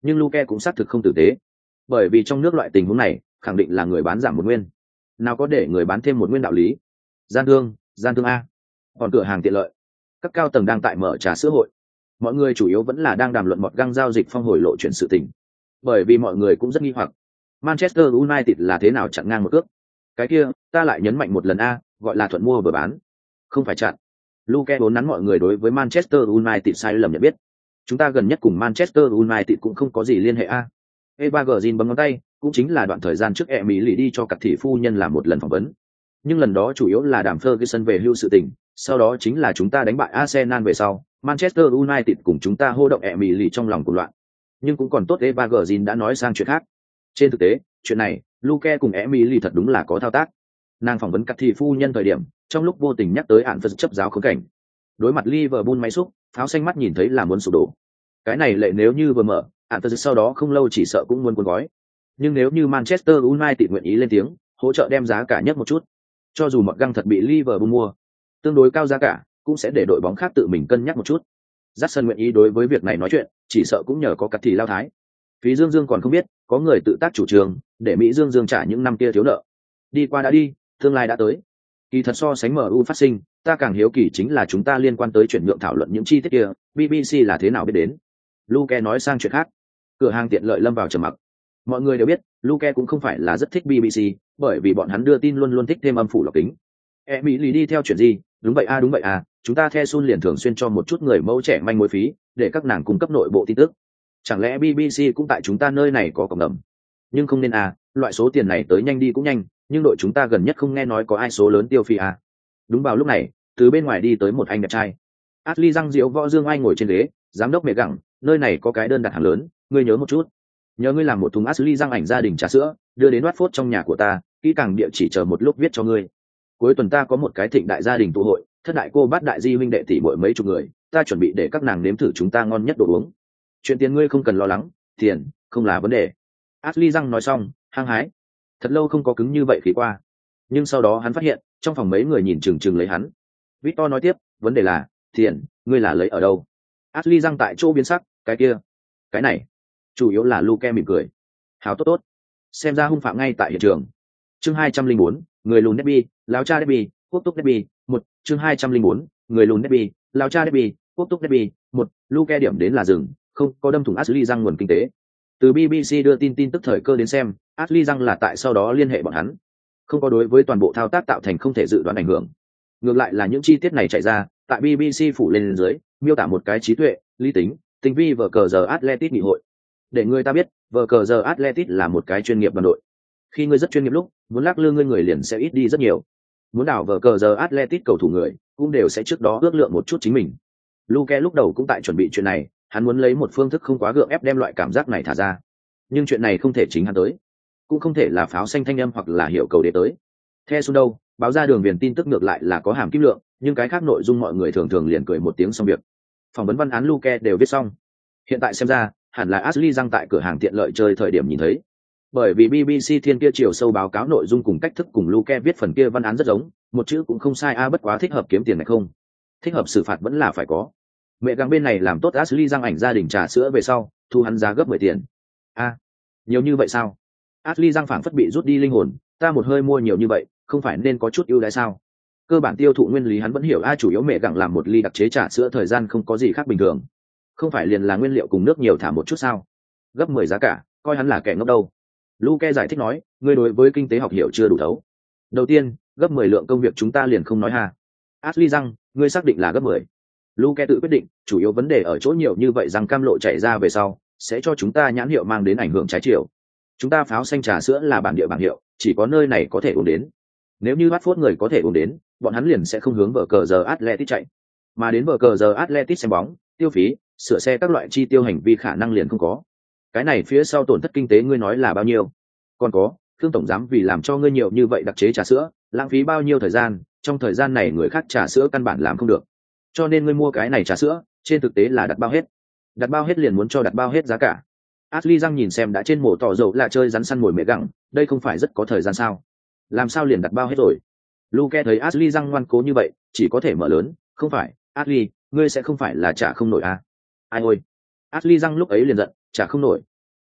[SPEAKER 1] nhưng Luke cũng xác thực không tử tế, bởi vì trong nước loại tình huống này khẳng định là người bán giảm một nguyên, nào có để người bán thêm một nguyên đạo lý. Gian thương, gian thương a. Còn cửa hàng tiện lợi, các cao tầng đang tại mở trà sữa hội, mọi người chủ yếu vẫn là đang đàm luận mọt găng giao dịch phong hồi lộ chuyển sự tình, bởi vì mọi người cũng rất nghi hoặc Manchester United là thế nào chặn ngang một cước. Cái kia ta lại nhấn mạnh một lần a, gọi là thuận mua vừa bán, không phải chặn. Luke vốn nắn mọi người đối với Manchester United sai lầm nhận biết, chúng ta gần nhất cùng Manchester United cũng không có gì liên hệ a. Eva Green bấm ngón tay, cũng chính là đoạn thời gian trước Emily đi cho cặp thị phu nhân làm một lần phỏng vấn, nhưng lần đó chủ yếu là đàm Ferguson về hưu sự tình, sau đó chính là chúng ta đánh bại Arsenal về sau, Manchester United cùng chúng ta hô động Emily trong lòng cuộc loạn. Nhưng cũng còn tốt Eva Green đã nói sang chuyện khác. Trên thực tế, chuyện này, Luke cùng Emily thật đúng là có thao tác. Nàng phỏng vấn cặp thị phu nhân thời điểm, trong lúc vô tình nhắc tới án phật chấp giáo khốn cảnh. Đối mặt Liverpool máy xúc, pháo xanh mắt nhìn thấy là muốn sụp đổ. Cái này lệ nếu như vừa mở, án phật sau đó không lâu chỉ sợ cũng muốn cuốn gói. Nhưng nếu như Manchester United nguyện ý lên tiếng, hỗ trợ đem giá cả nhất một chút, cho dù mọt găng thật bị Liverpool mua, tương đối cao giá cả, cũng sẽ để đội bóng khác tự mình cân nhắc một chút. Jackson nguyện ý đối với việc này nói chuyện, chỉ sợ cũng nhờ có cặp thì lao thái. Phí Dương Dương còn không biết, có người tự tác chủ trương, để Mỹ Dương Dương trả những năm kia thiếu nợ. Đi qua đã đi, tương lai đã tới. Kỳ thật so sánh em u phát sinh, ta càng hiếu kỳ chính là chúng ta liên quan tới chuyển nhượng thảo luận những chi tiết kia, bê bê xê là thế nào biết đến. Luke nói sang chuyện khác. Cửa hàng tiện lợi lâm vào trầm mặc. Mọi người đều biết, Luke cũng không phải là rất thích bê bê xê, bởi vì bọn hắn đưa tin luôn luôn thích thêm âm phủ lọc kính. Emily đi theo chuyện gì? Đúng vậy a, đúng vậy à, chúng ta The Sun liền thường xuyên cho một chút người mẫu trẻ manh mối phí, để các nàng cung cấp nội bộ tin tức. Chẳng lẽ bê bê xê cũng tại chúng ta nơi này có cộng đồng? Nhưng không nên à, loại số tiền này tới nhanh đi cũng nhanh, nhưng đội chúng ta gần nhất không nghe nói có ai số lớn tiêu phí à. Đúng vào lúc này, từ bên ngoài đi tới một anh đẹp trai. Ashley răng diệu võ dương ai ngồi trên ghế, giám đốc mẹ gặng, nơi này có cái đơn đặt hàng lớn, ngươi nhớ một chút. Nhớ ngươi làm một thùng Ashley răng ảnh gia đình trà sữa, đưa đến Watford trong nhà của ta, kỹ càng địa chỉ chờ một lúc viết cho ngươi. Cuối tuần ta có một cái thịnh đại gia đình tụ hội, thất đại cô bát đại di huynh đệ tỷ muội mấy chục người, ta chuẩn bị để các nàng nếm thử chúng ta ngon nhất đồ uống. Chuyện tiền ngươi không cần lo lắng, tiền không là vấn đề. Ashley răng nói xong, hăng hái. Thật lâu không có cứng như vậy khí qua. Nhưng sau đó hắn phát hiện, trong phòng mấy người nhìn chừng chừng lấy hắn. Victor nói tiếp, vấn đề là, tiền, ngươi là lấy ở đâu? Ashley răng tại chỗ biến sắc, cái kia, cái này, chủ yếu là Luke mỉm cười. Hào tốt tốt. Xem ra hung phạm ngay tại hiện trường. Chương hai trăm linh bốn, người lùn Derby, lão cha Derby, quốc túc Derby, một, chương hai trăm linh bốn, người lùn Derby, lão cha Derby, quốc túc Derby, một, Luke điểm đến là rừng, không có đâm thủng Ashley răng nguồn kinh tế. Từ bê bê xê đưa tin tin tức thời cơ đến xem, Ashley răng là tại sau đó liên hệ bọn hắn, không có đối với toàn bộ thao tác tạo thành không thể dự đoán ảnh hưởng. Ngược lại là những chi tiết này chạy ra, tại bê bê xê phủ lên dưới, miêu tả một cái trí tuệ, lý tính, tinh vi vở cờ giờ Athletic nghị hội. Để người ta biết, vở cờ giờ Athletic là một cái chuyên nghiệp đoàn đội. Khi ngươi rất chuyên nghiệp lúc, muốn lắc lư ngươi người liền sẽ ít đi rất nhiều. Muốn đảo vở cờ giờ Athletic cầu thủ người, cũng đều sẽ trước đó ước lượng một chút chính mình. Luke lúc đầu cũng tại chuẩn bị chuyện này, hắn muốn lấy một phương thức không quá gượng ép đem loại cảm giác này thả ra. Nhưng chuyện này không thể chính hắn tới, cũng không thể là pháo xanh thanh âm hoặc là hiệu cầu để tới. Theo Sun đâu, báo ra đường viền tin tức ngược lại là có hàm kim lượng, nhưng cái khác nội dung mọi người thường thường liền cười một tiếng xong việc. Phỏng vấn văn án Luke đều viết xong. Hiện tại xem ra, hẳn là Ashley răng tại cửa hàng tiện lợi chơi thời điểm nhìn thấy. Bởi vì bê bê xê thiên kia chiều sâu báo cáo nội dung cùng cách thức cùng Luke viết phần kia văn án rất giống, một chữ cũng không sai a, bất quá thích hợp kiếm tiền này không. Thích hợp xử phạt vẫn là phải có. Mẹ găng bên này làm tốt Ashley răng ảnh gia đình trà sữa về sau, thu hắn giá gấp mười tiền. A, nhiều như vậy sao? Ashley răng phảng phất bị rút đi linh hồn, ta một hơi mua nhiều như vậy, không phải nên có chút ưu đãi sao? Cơ bản tiêu thụ nguyên lý hắn vẫn hiểu, a chủ yếu mẹ gặng làm một ly đặc chế trà sữa thời gian không có gì khác bình thường. Không phải liền là nguyên liệu cùng nước nhiều thả một chút sao? Gấp mười giá cả, coi hắn là kẻ ngốc đâu. Luke giải thích nói, ngươi đối với kinh tế học hiểu chưa đủ thấu. Đầu tiên, gấp mười lượng công việc chúng ta liền không nói ha. Ashley răng, ngươi xác định là gấp mười. Luke tự quyết định, chủ yếu vấn đề ở chỗ nhiều như vậy rằng cam lộ chạy ra về sau, sẽ cho chúng ta nhãn hiệu mang đến ảnh hưởng trái chiều. Chúng ta pháo xanh trà sữa là bản địa bảng hiệu, chỉ có nơi này có thể uống đến. Nếu như Watford người có thể uống đến, bọn hắn liền sẽ không hướng vở cờ giờ Athletic chạy, mà đến vở cờ giờ Athletic xem bóng, tiêu phí, sửa xe các loại chi tiêu hành vi khả năng liền không có. Cái này phía sau tổn thất kinh tế ngươi nói là bao nhiêu? Còn có, Thương tổng giám vì làm cho ngươi nhiều như vậy đặc chế trà sữa, lãng phí bao nhiêu thời gian, trong thời gian này người khác trà sữa căn bản làm không được. Cho nên ngươi mua cái này trà sữa, trên thực tế là đặt bao hết. Đặt bao hết liền muốn cho đặt bao hết giá cả. Ashley răng nhìn xem đã trên mổ tỏ dầu là chơi rắn săn mồi mẹ gặng, đây không phải rất có thời gian sao? Làm sao liền đặt bao hết rồi? Luke thấy Ashley răng ngoan cố như vậy, chỉ có thể mở lớn, không phải, Ashley, ngươi sẽ không phải là trả không nổi à? Ai ôi! Ashley răng lúc ấy liền giận, trả không nổi,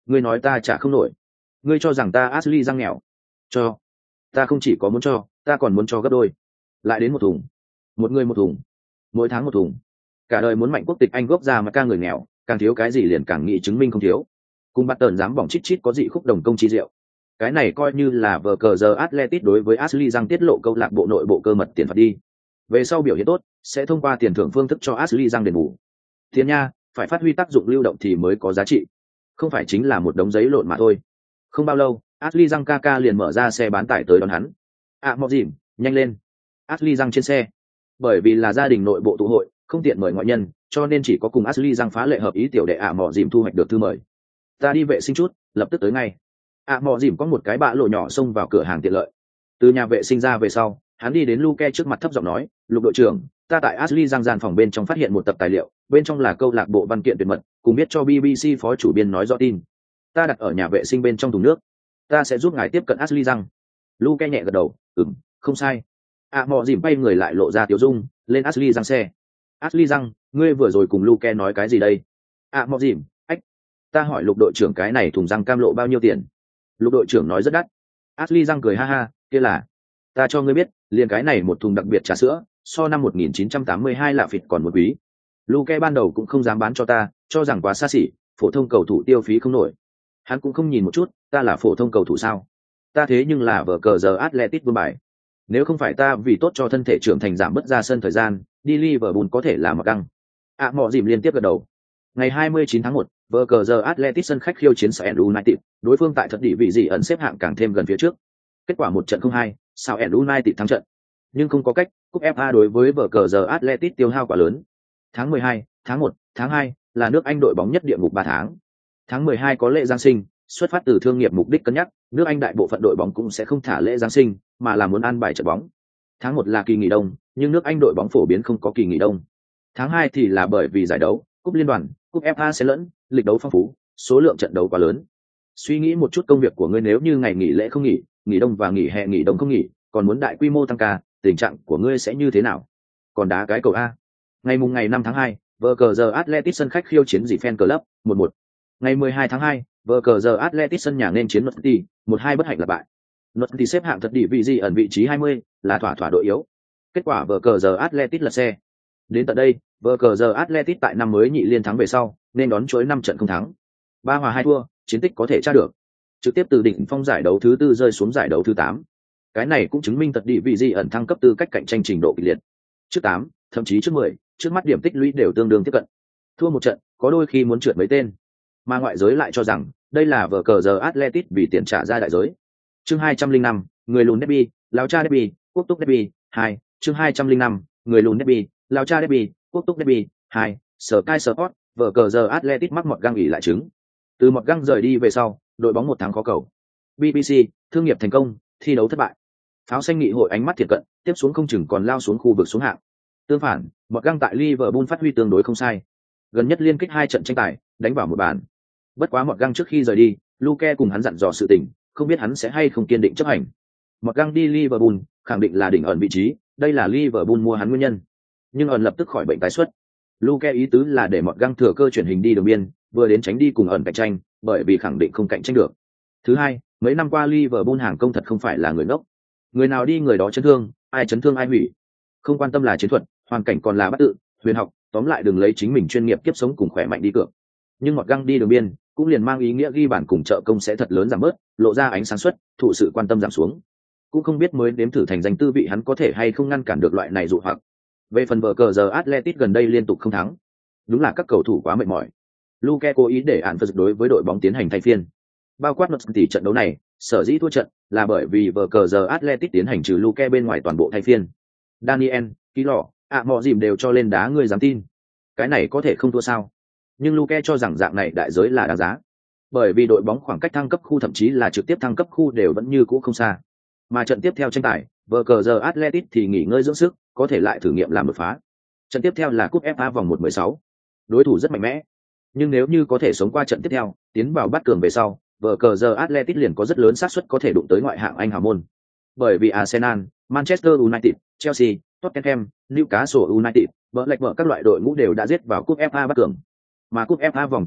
[SPEAKER 1] Ngươi nói ta trả không nổi. Ngươi cho rằng ta Ashley răng nghèo? Cho. Ta không chỉ có muốn cho, ta còn muốn cho gấp đôi. Lại đến một thùng. Một người một thùng. Mỗi tháng một thùng. Cả đời muốn mạnh quốc tịch Anh gốc ra mà ca người nghèo, càng thiếu cái gì liền càng nghĩ chứng minh không thiếu. Cùng bắt tờn dám bỏng chít chít có dị khúc đồng công chi diệu. Cái này coi như là vờ cờ giờ Atletic đối với Ashley răng tiết lộ câu lạc bộ nội bộ cơ mật tiền phạt đi. Về sau biểu hiện tốt, sẽ thông qua tiền thưởng phương thức cho Ashley răng đền bù. Tiền nha, phải phát huy tác dụng lưu động thì mới có giá trị, không phải chính là một đống giấy lộn mà thôi. Không bao lâu, Ashley răng ca ca liền mở ra xe bán tải tới đón hắn. À mọ dìm, nhanh lên. Ashley răng trên xe. Bởi vì là gia đình nội bộ tụ hội, không tiện mời ngoại nhân, cho nên chỉ có cùng Ashley răng phá lệ hợp ý tiểu đệ ạ à mọ dìm thu hoạch được thư mời. Ta đi vệ sinh chút, lập tức tới ngay. ạ à mọ dìm có một cái bã lộ nhỏ xông vào cửa hàng tiện lợi. Từ nhà vệ sinh ra về sau, hắn đi đến Luke trước mặt thấp giọng nói, Lục đội trưởng, ta tại Ashley răng gian phòng bên trong phát hiện một tập tài liệu, bên trong là câu lạc bộ văn kiện tuyệt mật, cùng biết cho bê bê xê phó chủ biên nói rõ tin. Ta đặt ở nhà vệ sinh bên trong thùng nước. Ta sẽ giúp ngài tiếp cận Ashley răng. Luke nhẹ gật đầu, ừm, không sai. ạ à mọ dìm bay người lại lộ ra tiểu dung, lên Ashley răng xe. Ashley răng, ngươi vừa rồi cùng Luke nói cái gì đây? ạ à mọ dìm, ách. Ta hỏi Lục đội trưởng cái này thùng răng cam lộ bao nhiêu tiền? Lục đội trưởng nói rất đắt. Ashley răng cười ha ha, kia là, ta cho ngươi biết, liền cái này một thùng đặc biệt trà sữa, so năm một nghìn chín trăm tám mươi hai lạ phịt còn một quý. Luke ban đầu cũng không dám bán cho ta, cho rằng quá xa xỉ, phổ thông cầu thủ tiêu phí không nổi. Hắn cũng không nhìn một chút, ta là phổ thông cầu thủ sao? Ta thế nhưng là vở cờ giờ Atletico buôn bài. Nếu không phải ta vì tốt cho thân thể trưởng thành giảm bớt ra sân thời gian, đi Liverpool có thể là mặc găng. À mọ dìm liên tiếp gật đầu. Ngày hai mươi chín tháng một, vở cờ giờ Atletico sân khách khiêu chiến Sao United, đối phương tại thật địa vị gì ẩn xếp hạng càng thêm gần phía trước. Kết quả một trận không hai, Sao United thắng trận. Nhưng không có cách, cúp ép a đối với vở cờ giờ Atletico tiêu hao quá lớn. Tháng mười hai, tháng một, tháng hai là nước Anh đội bóng nhất địa ngục ba tháng. Tháng mười hai có lễ Giáng sinh, xuất phát từ thương nghiệp mục đích cân nhắc, nước Anh đại bộ phận đội bóng cũng sẽ không thả lễ Giáng sinh, mà là muốn an bài trận bóng. Tháng một là kỳ nghỉ đông, nhưng nước Anh đội bóng phổ biến không có kỳ nghỉ đông. Tháng hai thì là bởi vì giải đấu, cúp liên đoàn, cúp ép a sẽ lẫn, lịch đấu phong phú, số lượng trận đấu quá lớn. Suy nghĩ một chút công việc của ngươi, nếu như ngày nghỉ lễ không nghỉ, nghỉ đông và nghỉ hè nghỉ đông không nghỉ, còn muốn đại quy mô tăng ca, tình trạng của ngươi sẽ như thế nào? Còn đá cái cầu a. Ngày mùng ngày năm tháng hai, vở cờ giờ Atletico sân khách khiêu chiến gì Fan Club, một một. Ngày mười hai tháng hai, vở cờ giờ Atletico sân nhà nên chiến Nottingham, một hai bất hạnh là bại. Nottingham xếp hạng thật địa vị gì ẩn vị trí hai mươi, là thỏa thỏa đội yếu. Kết quả vở cờ giờ Atletico lật xe. Đến tận đây, vở cờ giờ Atletico tại năm mới nhị liên thắng về sau, nên đón chuỗi năm trận không thắng. ba hòa hai thua, chiến tích có thể tra được. Trực tiếp từ đỉnh phong giải đấu thứ tư rơi xuống giải đấu thứ tám. Cái này cũng chứng minh thật địa vị gì ẩn thăng cấp tư cách cạnh tranh trình độ kịch liệt. Trước tám, thậm chí trước mười, trước mắt điểm tích lũy đều tương đương tiếp cận. Thua một trận, có đôi khi muốn trượt mấy tên. Mà ngoại giới lại cho rằng, đây là vở cờ giờ Atletico vì tiền trả ra đại giới. Chương hai trăm linh năm, người lùn derby, lão cha derby, quốc túc derby, hai, chương hai trăm linh năm, người lùn derby, lão cha derby, quốc túc derby, hai, Sky Sport, vở cờ giờ Atletico mắc một găng ỉ lại trứng. Từ một găng rời đi về sau, đội bóng một tháng khó cầu. bê bê xê, thương nghiệp thành công, thi đấu thất bại. Pháo xanh nghị hội ánh mắt thiệt cận, tiếp xuống không chừng còn lao xuống khu vực xuống hạng. Tương phản, một găng tại Liverpool phát huy tương đối không sai. Gần nhất liên kích hai trận tranh tài, đánh vào một bàn. Bất quá một găng trước khi rời đi, Luke cùng hắn dặn dò sự tình, không biết hắn sẽ hay không kiên định chấp hành. Một găng đi Liverpool, khẳng định là đỉnh ẩn vị trí, đây là Liverpool mua hắn nguyên nhân. Nhưng ẩn lập tức khỏi bệnh tái xuất. Luke ý tứ là để một găng thừa cơ chuyển hình đi đường biên, vừa đến tránh đi cùng ẩn cạnh tranh, bởi vì khẳng định không cạnh tranh được. Thứ hai, mấy năm qua Liverpool hàng công thật không phải là người ngốc. Người nào đi người đó chấn thương, ai chấn thương ai hủy. Không quan tâm là chiến thuật, hoàn cảnh còn là bắt tự, huyền học, tóm lại đừng lấy chính mình chuyên nghiệp kiếp sống cùng khỏe mạnh đi cược. Nhưng một găng đi đường biên, cũng liền mang ý nghĩa ghi bản cùng trợ công sẽ thật lớn giảm bớt, lộ ra ánh sáng suất, thụ sự quan tâm giảm xuống. Cũng không biết mới đếm thử thành danh tư vị hắn có thể hay không ngăn cản được loại này dụ hoặc. Về phần vở cờ giờ Atletico gần đây liên tục không thắng, đúng là các cầu thủ quá mệt mỏi. Luke cố ý để án phật đối với đội bóng tiến hành thay phiên. Bao quát một tỷ trận đấu này, sở dĩ thua trận là bởi vì vở cờ giờ Atletico tiến hành trừ Luke bên ngoài toàn bộ thay phiên. Daniel, Ký Lọ, ạ mọ dìm đều cho lên đá, người dám tin. Cái này có thể không thua sao? Nhưng Luke cho rằng dạng này đại giới là đáng giá. Bởi vì đội bóng khoảng cách thăng cấp khu thậm chí là trực tiếp thăng cấp khu đều vẫn như cũ không xa. Mà trận tiếp theo tranh tài, vở cờ giờ Atletico thì nghỉ ngơi dưỡng sức, có thể lại thử nghiệm làm đột phá. Trận tiếp theo là cúp ép a vòng một mười sáu. Đối thủ rất mạnh mẽ. Nhưng nếu như có thể sống qua trận tiếp theo, tiến vào bắt cường về sau, vở cờ giờ Atletico liền có rất lớn xác suất có thể đụng tới ngoại hạng Anh hào môn. Bởi vì Arsenal, Manchester United, Chelsea, Tottenham, Newcastle United, Blackburn các loại đội ngũ đều đã giết vào cúp ép a bắt cường. Mà cúp ép a vòng tứ kết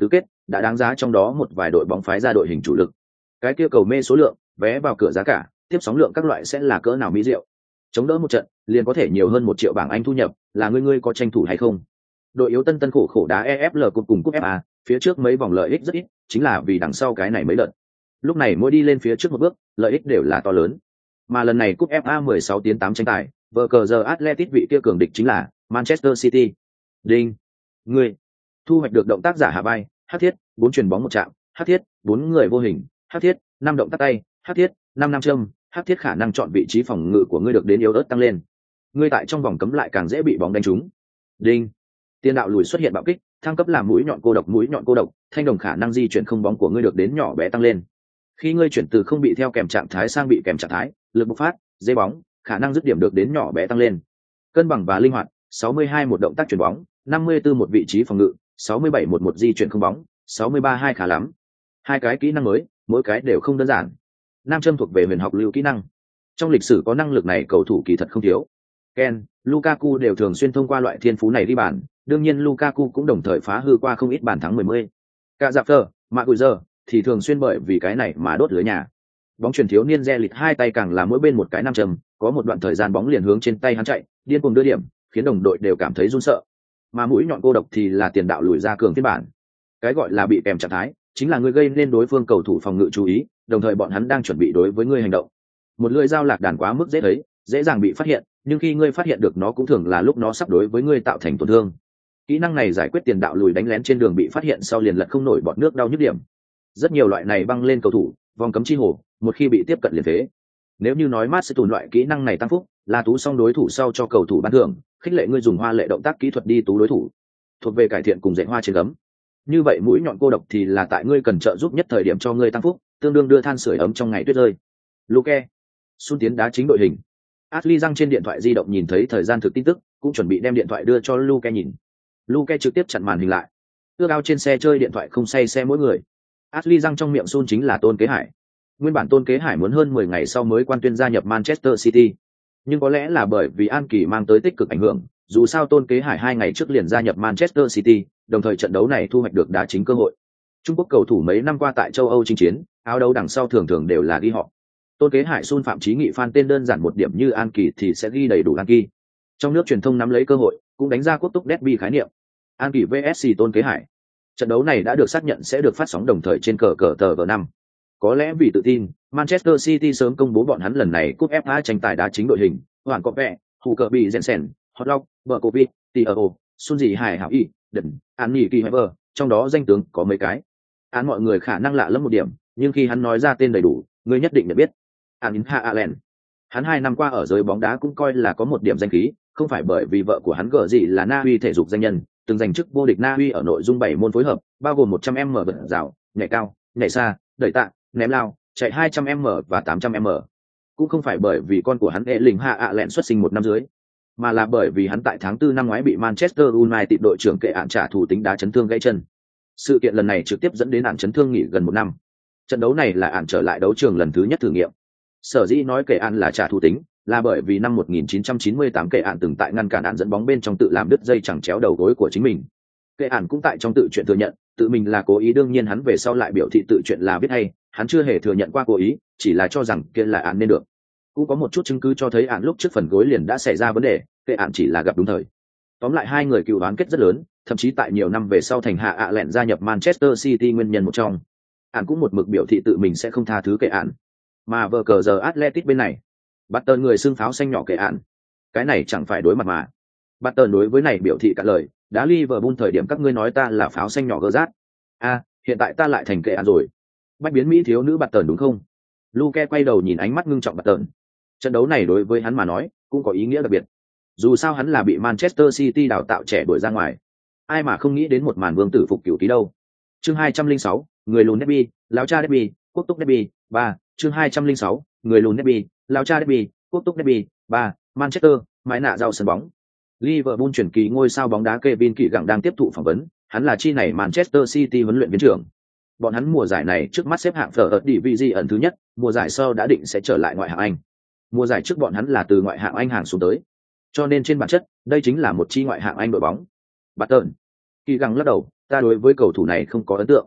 [SPEAKER 1] đã đáng giá trong đó một vài đội bóng phái ra đội hình chủ lực. Cái kia cầu mê số lượng, vé vào cửa giá cả, tiếp sóng lượng các loại sẽ là cỡ nào mỹ diệu. Chống đỡ một trận, liền có thể nhiều hơn một triệu bảng Anh thu nhập, là ngươi ngươi có tranh thủ hay không? Đội yếu Tân Tân khổ khổ đá e ép lờ cột cùng cúp ép a, phía trước mấy vòng lợi ích rất ít, chính là vì đằng sau cái này mấy đợt. Lúc này mỗi đi lên phía trước một bước, lợi ích đều là to lớn. Mà lần này cúp ép a mười sáu tiến tám tranh tài, vờ cờ giờ Atletico vị kia cường địch chính là Manchester City. Đinh. Ngươi thu hoạch được động tác giả hạ bay, hắc thiết, bốn chuyền bóng một chạm, hắc thiết, bốn người vô hình, hắc thiết, năm động tác tay, hắc thiết, năm năm châm, hắc thiết khả năng chọn vị trí phòng ngự của ngươi được đến yếu ớt tăng lên. Ngươi tại trong vòng cấm lại càng dễ bị bóng đánh trúng. Đinh. Tiền đạo lùi xuất hiện bạo kích, thăng cấp làm mũi nhọn cô độc mũi nhọn cô độc, thanh đồng khả năng di chuyển không bóng của ngươi được đến nhỏ bé tăng lên. Khi ngươi chuyển từ không bị theo kèm trạng thái sang bị kèm trạng thái, lực bộc phát, dây bóng, khả năng dứt điểm được đến nhỏ bé tăng lên. Cân bằng và linh hoạt, sáu mươi hai một động tác chuyển bóng, năm mươi tư một vị trí phòng ngự, sáu mươi bảy một một di chuyển không bóng, sáu mươi ba hai khá lắm. Hai cái kỹ năng mới, mỗi cái đều không đơn giản. Nam châm thuộc về huyền học lưu kỹ năng. Trong lịch sử có năng lực này cầu thủ kỳ thật không thiếu. Ken, Lukaku đều thường xuyên thông qua loại thiên phú này đi bàn, đương nhiên Lukaku cũng đồng thời phá hư qua không ít bàn thắng mười mươi. Cả dạp tờ, mà gùi giờ thì thường xuyên bởi vì cái này mà đốt lưới nhà. Bóng truyền thiếu niên re lịch hai tay càng là mỗi bên một cái nam châm, có một đoạn thời gian bóng liền hướng trên tay hắn chạy, điên cuồng đưa điểm, khiến đồng đội đều cảm thấy run sợ. Mà mũi nhọn cô độc thì là tiền đạo lùi ra cường phiên bản. Cái gọi là bị kèm trạng thái, chính là ngươi gây nên đối phương cầu thủ phòng ngự chú ý, đồng thời bọn hắn đang chuẩn bị đối với ngươi hành động. Một lưỡi dao lạc đàn quá mức dễ thấy, dễ dàng bị phát hiện, nhưng khi ngươi phát hiện được nó cũng thường là lúc nó sắp đối với ngươi tạo thành tổn thương. Kỹ năng này giải quyết tiền đạo lùi đánh lén trên đường bị phát hiện sau liền lật không nổi bọt nước đau nhức điểm. Rất nhiều loại này băng lên cầu thủ, vòng cấm chi hồ, một khi bị tiếp cận liền phế. Nếu như nói mát sẽ tùn loại kỹ năng này tăng phúc, là tú xong đối thủ sau cho cầu thủ ban thưởng, khích lệ ngươi dùng hoa lệ động tác kỹ thuật đi tú đối thủ, thuộc về cải thiện cùng dạy hoa trên gấm. Như vậy mũi nhọn cô độc thì là tại ngươi cần trợ giúp nhất thời điểm cho ngươi tăng phúc, tương đương đưa than sưởi ấm trong ngày tuyết rơi. Luke, Sun tiến đá chính đội hình. Ashley răng trên điện thoại di động nhìn thấy thời gian thực tin tức, cũng chuẩn bị đem điện thoại đưa cho Luke nhìn. Luke trực tiếp chặn màn hình lại. Ước ao trên xe chơi điện thoại không say xe mỗi người. Ashley răng trong miệng Sun chính là Tôn Kế Hải. Nguyên bản Tôn Kế Hải muốn hơn mười ngày sau mới quan tuyên gia nhập Manchester City, nhưng có lẽ là bởi vì An Kỳ mang tới tích cực ảnh hưởng, dù sao Tôn Kế Hải hai ngày trước liền gia nhập Manchester City, đồng thời trận đấu này thu hoạch được đá chính cơ hội. Trung Quốc cầu thủ mấy năm qua tại châu Âu chinh chiến, áo đấu đằng sau thường thường đều là ghi họ. Tôn Kế Hải Sun Phạm Chí Nghị fan tên đơn giản một điểm như An Kỳ thì sẽ ghi đầy đủ An Kỳ. Trong nước truyền thông nắm lấy cơ hội, cũng đánh ra quốc túc derby khái niệm. An Kỳ vs Tôn Kế Hải. Trận đấu này đã được xác nhận sẽ được phát sóng đồng thời trên cờ cờ tờ vê năm. Có lẽ vì tự tin, Manchester City sớm công bố bọn hắn lần này cúp ép a tranh tài đá chính đội hình, Hoàng Cọp Vẹ, Hù Cờ Bị Jensen, Hotlock, Berkovic, Tio, Sun Dị Hải Hảo Y, Đần, An Nhị Kỳ Hever, trong đó danh tướng có mấy cái. Án mọi người khả năng lạ lắm một điểm, nhưng khi hắn nói ra tên đầy đủ, người nhất định nhận biết. An Hạ Allen. Hắn hai năm qua ở giới bóng đá cũng coi là có một điểm danh khí, không phải bởi vì vợ của hắn gở gì là Na Uy thể dục danh nhân, từng giành chức vô địch Na Uy ở nội dung bảy môn phối hợp, bao gồm một trăm mét vượt rào, nhảy cao, nhảy xa, đẩy tạ, ném lao, chạy hai trăm mét và tám trăm mét. Cũng không phải bởi vì con của hắn hệ lình Hạ Allen xuất sinh một năm dưới, mà là bởi vì hắn tại tháng tư năm ngoái bị Manchester United đội trưởng kệ án trả thù tính đá chấn thương gãy chân. Sự kiện lần này trực tiếp dẫn đến án chấn thương nghỉ gần một năm. Trận đấu này là án trở lại đấu trường lần thứ nhất thử nghiệm. Sở dĩ nói kệ án là trả thù tính, là bởi vì năm một nghìn chín trăm chín mươi tám kệ án từng tại ngăn cản án dẫn bóng bên trong tự làm đứt dây chẳng chéo đầu gối của chính mình. Kệ án cũng tại trong tự chuyện thừa nhận, tự mình là cố ý, đương nhiên hắn về sau lại biểu thị tự chuyện là biết hay, hắn chưa hề thừa nhận qua cố ý, chỉ là cho rằng kia là án nên được. Cũng có một chút chứng cứ cho thấy án lúc trước phần gối liền đã xảy ra vấn đề, kệ án chỉ là gặp đúng thời. Tóm lại hai người cựu đoán kết rất lớn, thậm chí tại nhiều năm về sau thành Hạ ạ lẹn gia nhập Manchester City nguyên nhân một trong. Án cũng một mực biểu thị tự mình sẽ không tha thứ kệ án. Mà vờ cờ giờ Atletico bên này, bắt tơn người xưng pháo xanh nhỏ kệ án. Cái này chẳng phải đối mặt mà. Bắt tơn đối với này biểu thị cả lời, đã Liverpool thời điểm các ngươi nói ta là pháo xanh nhỏ gơ rát. A, hiện tại ta lại thành kệ án rồi. Bách biến Mỹ thiếu nữ bắt tơn đúng không? Luke quay đầu nhìn ánh mắt ngưng trọng bắt tơn. Trận đấu này đối với hắn mà nói, cũng có ý nghĩa đặc biệt. Dù sao hắn là bị Manchester City đào tạo trẻ đuổi ra ngoài. Ai mà không nghĩ đến một màn vương tử phục cửu ký đâu. Chương hai trăm lẻ sáu, người lùn derby, lão cha derby, quốc túc derby, ba, chương hai trăm lẻ sáu, người lùn derby, lão cha derby, quốc túc derby, ba, Manchester, mái nạ rau sân bóng. Liverpool chuyển kỳ ngôi sao bóng đá Kevin Kỳ gặng đang tiếp thụ phỏng vấn, hắn là chi này Manchester City huấn luyện viên trưởng. Bọn hắn mùa giải này trước mắt xếp hạng ở Division thứ nhất, mùa giải sau đã định sẽ trở lại ngoại hạng Anh. Mùa giải trước bọn hắn là từ ngoại hạng Anh hàng xuống tới. Cho nên trên bản chất, đây chính là một chi ngoại hạng Anh đội bóng. Barton. Kỳ găng lắc đầu, ta đối với cầu thủ này không có ấn tượng.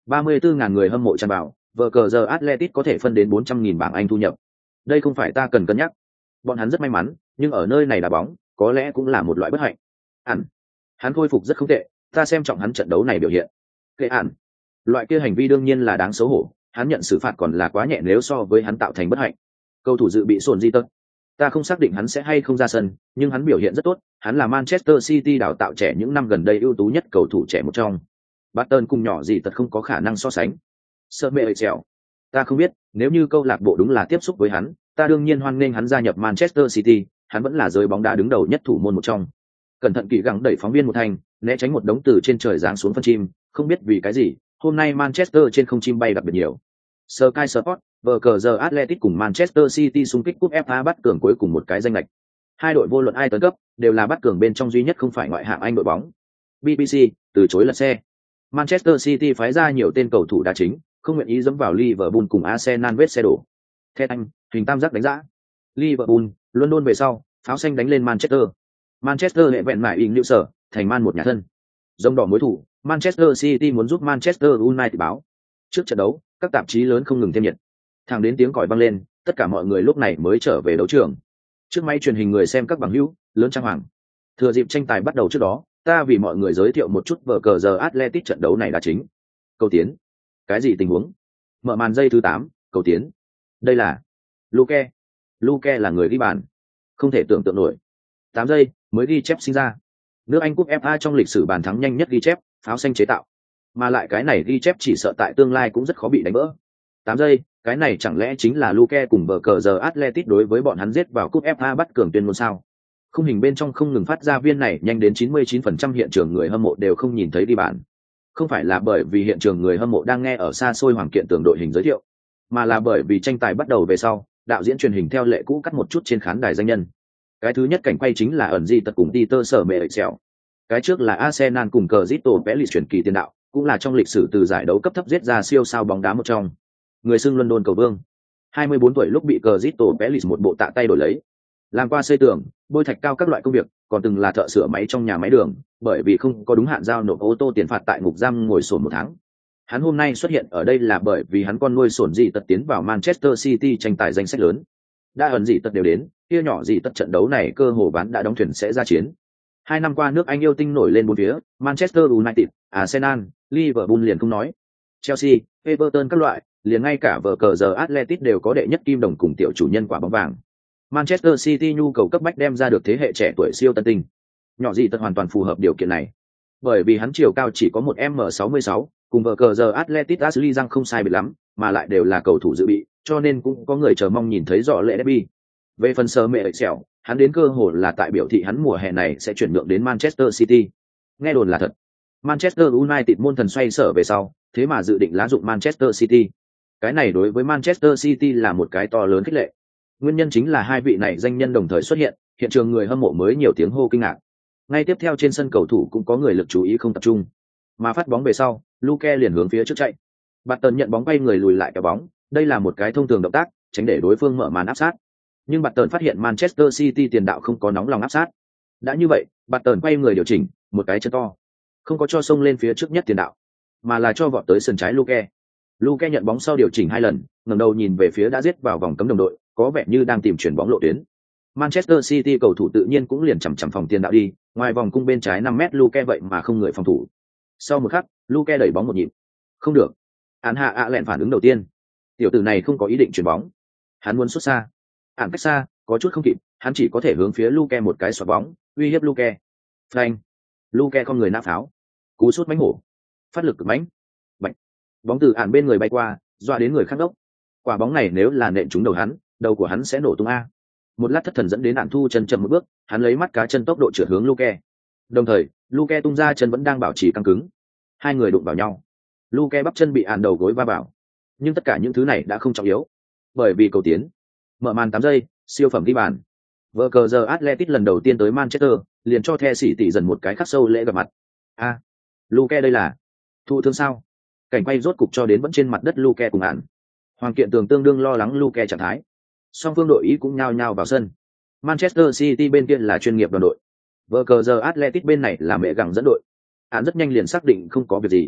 [SPEAKER 1] ba mươi bốn ngàn người hâm mộ tràn vào, vờ cờ giờ Atletic có thể phân đến bốn trăm nghìn bảng Anh thu nhập. Đây không phải ta cần cân nhắc. Bọn hắn rất may mắn, nhưng ở nơi này đá bóng, có lẽ cũng là một loại bất hạnh. Hẳn, hắn khôi phục rất không tệ, ta xem trọng hắn trận đấu này biểu hiện. Kệ hẳn, loại kia hành vi đương nhiên là đáng xấu hổ, hắn nhận xử phạt còn là quá nhẹ nếu so với hắn tạo thành bất hạnh. Cầu thủ dự bị sồn di tật. Ta không xác định hắn sẽ hay không ra sân, nhưng hắn biểu hiện rất tốt, hắn là Manchester City đào tạo trẻ những năm gần đây ưu tú nhất cầu thủ trẻ một trong. Barton cùng nhỏ gì tật không có khả năng so sánh. Sợ mẹ chèo. Ta không biết, nếu như câu lạc bộ đúng là tiếp xúc với hắn, ta đương nhiên hoan nghênh hắn gia nhập Manchester City, hắn vẫn là giới bóng đá đứng đầu nhất thủ môn một trong. Cẩn thận kỳ gắng đẩy phóng viên một thành, né tránh một đống từ trên trời giáng xuống phân chim, không biết vì cái gì, hôm nay Manchester trên không chim bay đặc biệt nhiều. Sky Sport, vờ cờ giờ Athletic cùng Manchester City xung kích cúp ép a bắt cường cuối cùng một cái danh lệch. Hai đội vô luận ai tấn cấp, đều là bắt cường bên trong duy nhất không phải ngoại hạng Anh đội bóng. bê bê xê từ chối lật xe. Manchester City phái ra nhiều tên cầu thủ đá chính, không nguyện ý dẫm vào Liverpool cùng Arsenal vết xe đổ. Theo anh, hình tam giác đánh giá. Liverpool, London về sau, pháo xanh đánh lên Manchester. Manchester hệ vẹn mãi in lưu sở, thành man một nhà thân. Rông đỏ mối thủ, Manchester City muốn giúp Manchester United báo. Trước trận đấu, các tạp chí lớn không ngừng thêm nhiệt. Thẳng đến tiếng còi vang lên, tất cả mọi người lúc này mới trở về đấu trường. Trước máy truyền hình người xem các bằng hữu, lớn trang hoàng. Thừa dịp tranh tài bắt đầu trước đó, ta vì mọi người giới thiệu một chút vở cờ giờ Athletic trận đấu này đã chính. Cầu tiến. Cái gì tình huống? Mở màn giây thứ tám, cầu tiến. Đây là Luke. Luke là người ghi bàn. Không thể tưởng tượng nổi. tám giây mới ghi chép sinh ra. Nước Anh cúp ép a trong lịch sử bàn thắng nhanh nhất ghi chép, pháo xanh chế tạo. Mà lại cái này ghi chép chỉ sợ tại tương lai cũng rất khó bị đánh vỡ. tám giây, cái này chẳng lẽ chính là Luke cùng vở cờ giờ Athletic đối với bọn hắn giết vào cúp ép a bắt cường tuyên ngôn sao? Khung hình bên trong không ngừng phát ra viên này nhanh đến chín mươi chín phần trăm hiện trường người hâm mộ đều không nhìn thấy đi bàn. Không phải là bởi vì hiện trường người hâm mộ đang nghe ở xa xôi hoàng kiện tường đội hình giới thiệu, mà là bởi vì tranh tài bắt đầu về sau, đạo diễn truyền hình theo lệ cũ cắt một chút trên khán đài danh nhân. Cái thứ nhất cảnh quay chính là ẩn di tật cùng Peter sở mẹ xẻo. Cái trước là Arsenal cùng Crystal Palace truyền kỳ tiền đạo, cũng là trong lịch sử từ giải đấu cấp thấp giết ra siêu sao bóng đá một trong. Người xưng London cầu vương. hai mươi bốn tuổi lúc bị Crystal Palace một bộ tạ tay đổi lấy. Làm qua xây tường, bôi thạch cao các loại công việc, còn từng là thợ sửa máy trong nhà máy đường, bởi vì không có đúng hạn giao nộp ô tô tiền phạt tại ngục giam ngồi sổn một tháng. Hắn hôm nay xuất hiện ở đây là bởi vì hắn con nuôi sổn dị tật tiến vào Manchester City tranh tài danh sách lớn. Đã ẩn dị tật đều đến, kia nhỏ dị tật trận đấu này cơ hồ bán đã đóng thuyền sẽ ra chiến. Hai năm qua nước Anh yêu tinh nổi lên bốn phía, Manchester United, Arsenal, Liverpool liền không nói. Chelsea, Everton các loại, liền ngay cả vở cờ giờ Athletic đều có đệ nhất kim đồng cùng tiểu chủ nhân quả bóng vàng. Manchester City nhu cầu cấp bách đem ra được thế hệ trẻ tuổi siêu tân tinh. Nhỏ dị tật hoàn toàn phù hợp điều kiện này. Bởi vì hắn chiều cao chỉ có một M sáu mươi sáu, cùng vở cờ giờ Athletic Ashley Young không sai biệt lắm, mà lại đều là cầu thủ dự bị, cho nên cũng có người chờ mong nhìn thấy rõ lệ derby. Về phần sơ mẹ xẻo, hắn đến cơ hội là tại biểu thị hắn mùa hè này sẽ chuyển nhượng đến Manchester City. Nghe đồn là thật. Manchester United môn thần xoay sở về sau, thế mà dự định lá dụng Manchester City. Cái này đối với Manchester City là một cái to lớn khích lệ. Nguyên nhân chính là hai vị này danh nhân đồng thời xuất hiện, hiện trường người hâm mộ mới nhiều tiếng hô kinh ngạc. Ngay tiếp theo trên sân cầu thủ cũng có người lực chú ý không tập trung. Mà phát bóng về sau, Luke liền hướng phía trước chạy. Barton nhận bóng quay người lùi lại kéo bóng, đây là một cái thông thường động tác, tránh để đối phương mở màn áp sát. Nhưng Barton phát hiện Manchester City tiền đạo không có nóng lòng áp sát. Đã như vậy, Barton quay người điều chỉnh, một cái chân to. Không có cho xông lên phía trước nhất tiền đạo, mà là cho vọt tới sân trái Luke. Luke nhận bóng sau điều chỉnh hai lần, ngẩng đầu nhìn về phía đã giết vào vòng cấm đồng đội, có vẻ như đang tìm chuyển bóng lộ tuyến. Manchester City cầu thủ tự nhiên cũng liền chằm chằm phòng tiền đạo đi, ngoài vòng cung bên trái năm mét Luke vậy mà không người phòng thủ. Sau một khắc, Luke đẩy bóng một nhịp. Không được. Án hạ ạ lẹn phản ứng đầu tiên. Tiểu tử này không có ý định chuyển bóng. Hắn muốn xuất xa. Án cách xa, có chút không kịp, hắn chỉ có thể hướng phía Luke một cái xoạc bóng, uy hiếp Luke. Phanh. Luke con người nã pháo. Cú sút mãnh hổ. Phát lực cực mãnh. Bạch. Bóng từ án bên người bay qua, dọa đến người khác đốc. Quả bóng này nếu là nện trúng đầu hắn, đầu của hắn sẽ nổ tung a. Một lát thất thần dẫn đến án thu chân chậm một bước, hắn lấy mắt cá chân tốc độ trượt hướng Luke. Đồng thời, Luke tung ra chân vẫn đang bảo trì căng cứng. Hai người đụng vào nhau. Luke bắp chân bị án đầu gối va vào. Nhưng tất cả những thứ này đã không trọng yếu, bởi vì cầu tiến. Mở màn tám giây, siêu phẩm ghi bàn. Vở cờ giờ Athletic lần đầu tiên tới Manchester, liền cho The sĩ tỷ dần một cái khắc sâu lễ gặp mặt. A, à, Luke đây là thụ thương sao? Cảnh quay rốt cục cho đến vẫn trên mặt đất Luke cùng án. Hoàng kiện tường tương đương lo lắng Luke trạng thái. Song phương đội ý cũng nhao nhao vào sân. Manchester City bên kia là chuyên nghiệp đoàn đội. Vở cờ giờ Athletic bên này là mẹ gặng dẫn đội. Án rất nhanh liền xác định không có việc gì.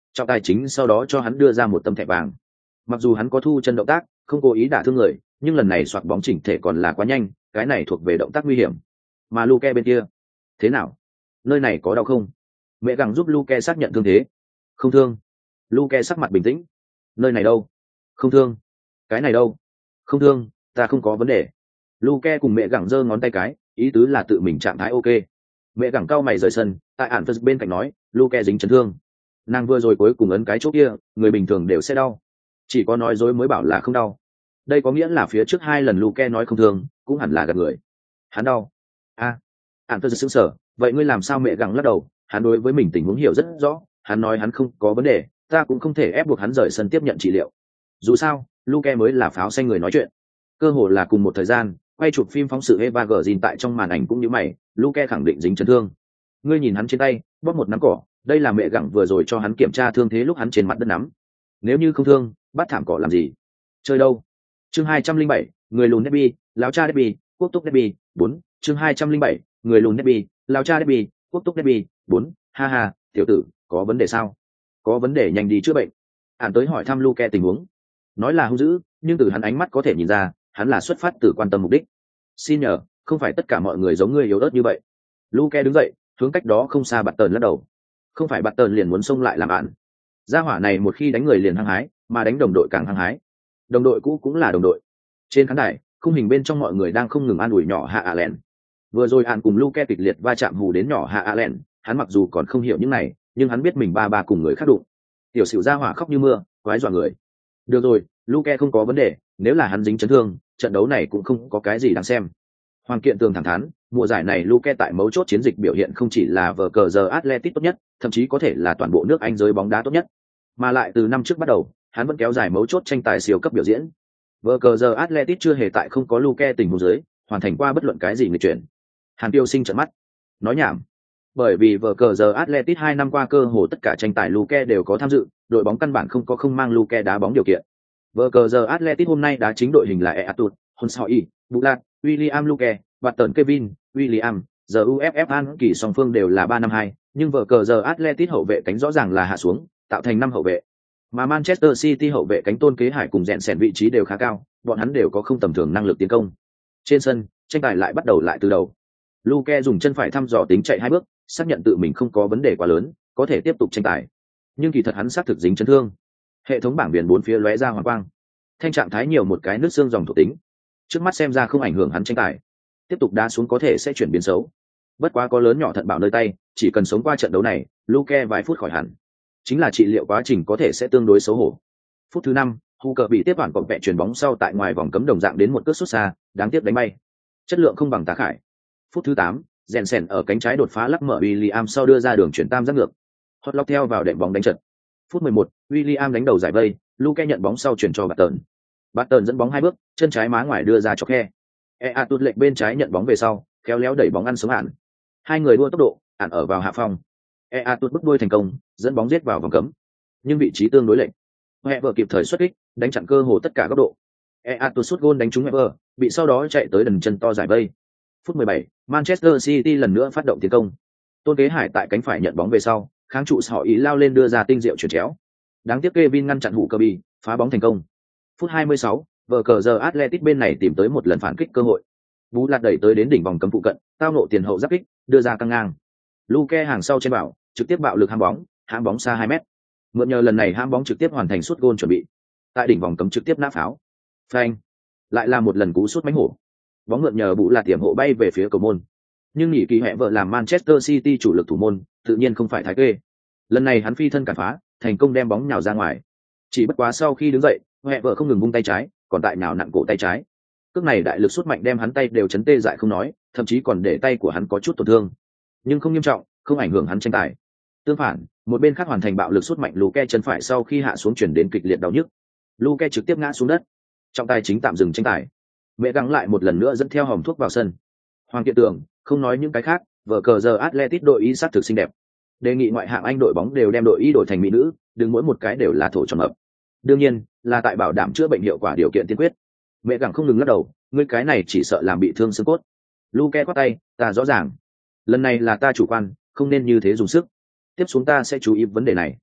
[SPEAKER 1] trọng tài chính sau đó cho hắn đưa ra một tấm thẻ vàng. Mặc dù hắn có thu chân động tác, không cố ý đả thương người, nhưng lần này xoạc bóng chỉnh thể còn là quá nhanh, cái này thuộc về động tác nguy hiểm. Mà Luke bên kia, thế nào? Nơi này có đau không? Mẹ gặng giúp Luke xác nhận thương thế. Không thương. Luke sắc mặt bình tĩnh. Nơi này đâu? Không thương. Cái này đâu? Không thương, ta không có vấn đề. Luke cùng mẹ gặng giơ ngón tay cái, ý tứ là tự mình trạng thái ok. Mẹ gặng cau mày rời sân, tại ản bên cạnh nói, Luke dính chấn thương. Nàng vừa rồi cuối cùng ấn cái chỗ kia, người bình thường đều sẽ đau. Chỉ có nói dối mới bảo là không đau. Đây có nghĩa là phía trước hai lần Luke nói không thương, cũng hẳn là gạt người. Hắn đau. A, à, ản phật sững sờ, vậy ngươi làm sao? Mẹ gặng lắc đầu, hắn đối với mình tình huống hiểu rất rõ, hắn nói hắn không có vấn đề, ta cũng không thể ép buộc hắn rời sân tiếp nhận trị liệu. Dù sao, Luke mới là pháo xanh người nói chuyện. Cơ hồ là cùng một thời gian, quay chụp phim phóng sự Eva Green tại trong màn ảnh cũng như mày, Luke khẳng định dính chấn thương. Ngươi nhìn hắn trên tay, bóp một nắm cỏ, đây là mẹ gặng vừa rồi cho hắn kiểm tra thương thế lúc hắn trên mặt đất nắm. Nếu như không thương, bắt thảm cỏ làm gì? Chơi đâu? Chương hai trăm linh bảy, người lùn Derby, lão cha Derby, quốc túc Derby, bốn. Chương hai trăm linh bảy, người lùn Derby, lão cha Derby, quốc túc Derby, bốn. Ha ha, tiểu tử, có vấn đề sao? Có vấn đề nhanh đi chữa bệnh. Hắn tới hỏi thăm Luke tình huống. Nói là hung dữ, nhưng từ hắn ánh mắt có thể nhìn ra, hắn là xuất phát từ quan tâm mục đích. Xin nhờ, không phải tất cả mọi người giống ngươi yếu ớt như vậy. Luke đứng dậy, hướng cách đó không xa Bạt Tần lắc đầu. Không phải Bạt Tần liền muốn xông lại làm án. Gia hỏa này một khi đánh người liền hăng hái, mà đánh đồng đội càng hăng hái. Đồng đội cũ cũng là đồng đội. Trên khán đài, khung hình bên trong mọi người đang không ngừng an ủi nhỏ Hạ Allen. Vừa rồi An cùng Luke kịch liệt va chạm hù đến nhỏ Hạ Allen, hắn mặc dù còn không hiểu những này, nhưng hắn biết mình ba ba cùng người khác đụng. Tiểu Sửu gia hỏa khóc như mưa, quái dọa người. Được rồi, Luke không có vấn đề, nếu là hắn dính chấn thương, trận đấu này cũng không có cái gì đáng xem. Hoàng Kiện Tường thẳng thắn, mùa giải này Luke tại mấu chốt chiến dịch biểu hiện không chỉ là vở cờ giờ Atletico tốt nhất, thậm chí có thể là toàn bộ nước Anh giới bóng đá tốt nhất. Mà lại từ năm trước bắt đầu, hắn vẫn kéo dài mấu chốt tranh tài siêu cấp biểu diễn. Vở cờ giờ Atletico chưa hề tại không có Luke tình huống dưới, hoàn thành qua bất luận cái gì nghịch chuyển. Hàn Tiêu Sinh trợn mắt, nói nhảm. Bởi vì vở cờ giờ Atletico hai năm qua cơ hồ tất cả tranh tài Luke đều có tham dự, đội bóng căn bản không có không mang Luke đá bóng điều kiện. Vở cờ giờ Atletico hôm nay đá chính đội hình là Eatut, Honsoi, Bulat, William Luke, Barton Kevin, William, giờ u ép ép An kỳ song phương đều là ba năm hai, nhưng vở cờ giờ Atletico hậu vệ cánh rõ ràng là hạ xuống, tạo thành năm hậu vệ. Mà Manchester City hậu vệ cánh Tôn Kế Hải cùng rèn sèn vị trí đều khá cao, bọn hắn đều có không tầm thường năng lực tiến công. Trên sân, tranh tài lại bắt đầu lại từ đầu. Luke dùng chân phải thăm dò tính chạy hai bước, xác nhận tự mình không có vấn đề quá lớn, có thể tiếp tục tranh tài. Nhưng kỳ thật hắn xác thực dính chấn thương. Hệ thống bảng biển bốn phía lóe ra hoàng quang. Thanh trạng thái nhiều một cái nước xương dòng thuộc tính. Trước mắt xem ra không ảnh hưởng hắn tranh tài. Tiếp tục đá xuống có thể sẽ chuyển biến xấu. Bất quá có lớn nhỏ thận bảo nơi tay, chỉ cần sống qua trận đấu này, Luke vài phút khỏi hẳn. Chính là trị liệu quá trình có thể sẽ tương đối xấu hổ. Phút thứ năm, Hooker bị tiếp quản cọp vẹ chuyển bóng sau tại ngoài vòng cấm đồng dạng đến một cước sút xa, đáng tiếc đánh bay. Chất lượng không bằng Tá Khải. Phút thứ tám, Jensen ở cánh trái đột phá lắc mở William sau đưa ra đường chuyển tam giác ngược. Hotlock theo vào đệm bóng đánh trận. Phút mười một, William đánh đầu giải vây, Luke nhận bóng sau chuyển cho Barton. Barton dẫn bóng hai bước, chân trái má ngoài đưa ra cho khe. Ea tụt lệch bên trái nhận bóng về sau, khéo léo đẩy bóng ăn sống ản. Hai người đua tốc độ, ản ở vào hạ phong. Ea tụt bứt đuôi thành công, dẫn bóng giết vào vòng cấm. Nhưng vị trí tương đối lệch. Hever kịp thời xuất kích, đánh chặn cơ hồ tất cả góc độ. Ea tụt sút gôn đánh trúng Hever, bị sau đó chạy tới đần chân to giải vây. Phút mười bảy, Manchester City lần nữa phát động tiến công. Tôn Kế Hải tại cánh phải nhận bóng về sau, kháng trụ họ ý lao lên đưa ra tinh diệu chuyển chéo. Đáng tiếc Kevin ngăn chặn hụ cơ bị, phá bóng thành công. Phút hai mươi sáu, vở cờ giờ Atletico bên này tìm tới một lần phản kích cơ hội. Bú lạt đẩy tới đến đỉnh vòng cấm phụ cận, tao nộ tiền hậu giáp kích, đưa ra căng ngang. Luke hàng sau trên bảo, trực tiếp bạo lực ham bóng, hãm bóng xa hai mét. Mượn nhờ lần này hãm bóng trực tiếp hoàn thành sút gôn chuẩn bị. Tại đỉnh vòng cấm trực tiếp nã pháo. Phanh. Lại là một lần cú sút mánh hổ. Bóng mượn nhờ Bú lạt tiệm hộ bay về phía cầu môn. Nhưng nghỉ kỳ hẹ vợ làm Manchester City chủ lực thủ môn, tự nhiên không phải thái kê. Lần này hắn phi thân cản phá, thành công đem bóng nhào ra ngoài. Chỉ bất quá sau khi đứng dậy, hẹ vợ không ngừng vung tay trái, còn tại nhào nặng cổ tay trái. Cước này đại lực sút mạnh đem hắn tay đều chấn tê dại không nói, thậm chí còn để tay của hắn có chút tổn thương. Nhưng không nghiêm trọng, không ảnh hưởng hắn tranh tài. Tương phản, một bên khác hoàn thành bạo lực sút mạnh Luke chân phải sau khi hạ xuống chuyển đến kịch liệt đau nhức. Luke trực tiếp ngã xuống đất. Trọng tài chính tạm dừng tranh tài. Mẹ gắng lại một lần nữa dẫn theo hòm thuốc vào sân. Hoàng Kiện Tường, không nói những cái khác, vở cờ giờ Atletico đội y sát thực xinh đẹp. Đề nghị ngoại hạng Anh đội bóng đều đem đội y đổi thành mỹ nữ, đừng mỗi một cái đều là thổ tròn hợp. Đương nhiên, là tại bảo đảm chữa bệnh hiệu quả điều kiện tiên quyết. Mẹ gắng không ngừng lắc đầu, ngươi cái này chỉ sợ làm bị thương xương cốt. Luke quát tay, ta rõ ràng. Lần này là ta chủ quan, không nên như thế dùng sức. Tiếp xuống ta sẽ chú ý vấn đề này.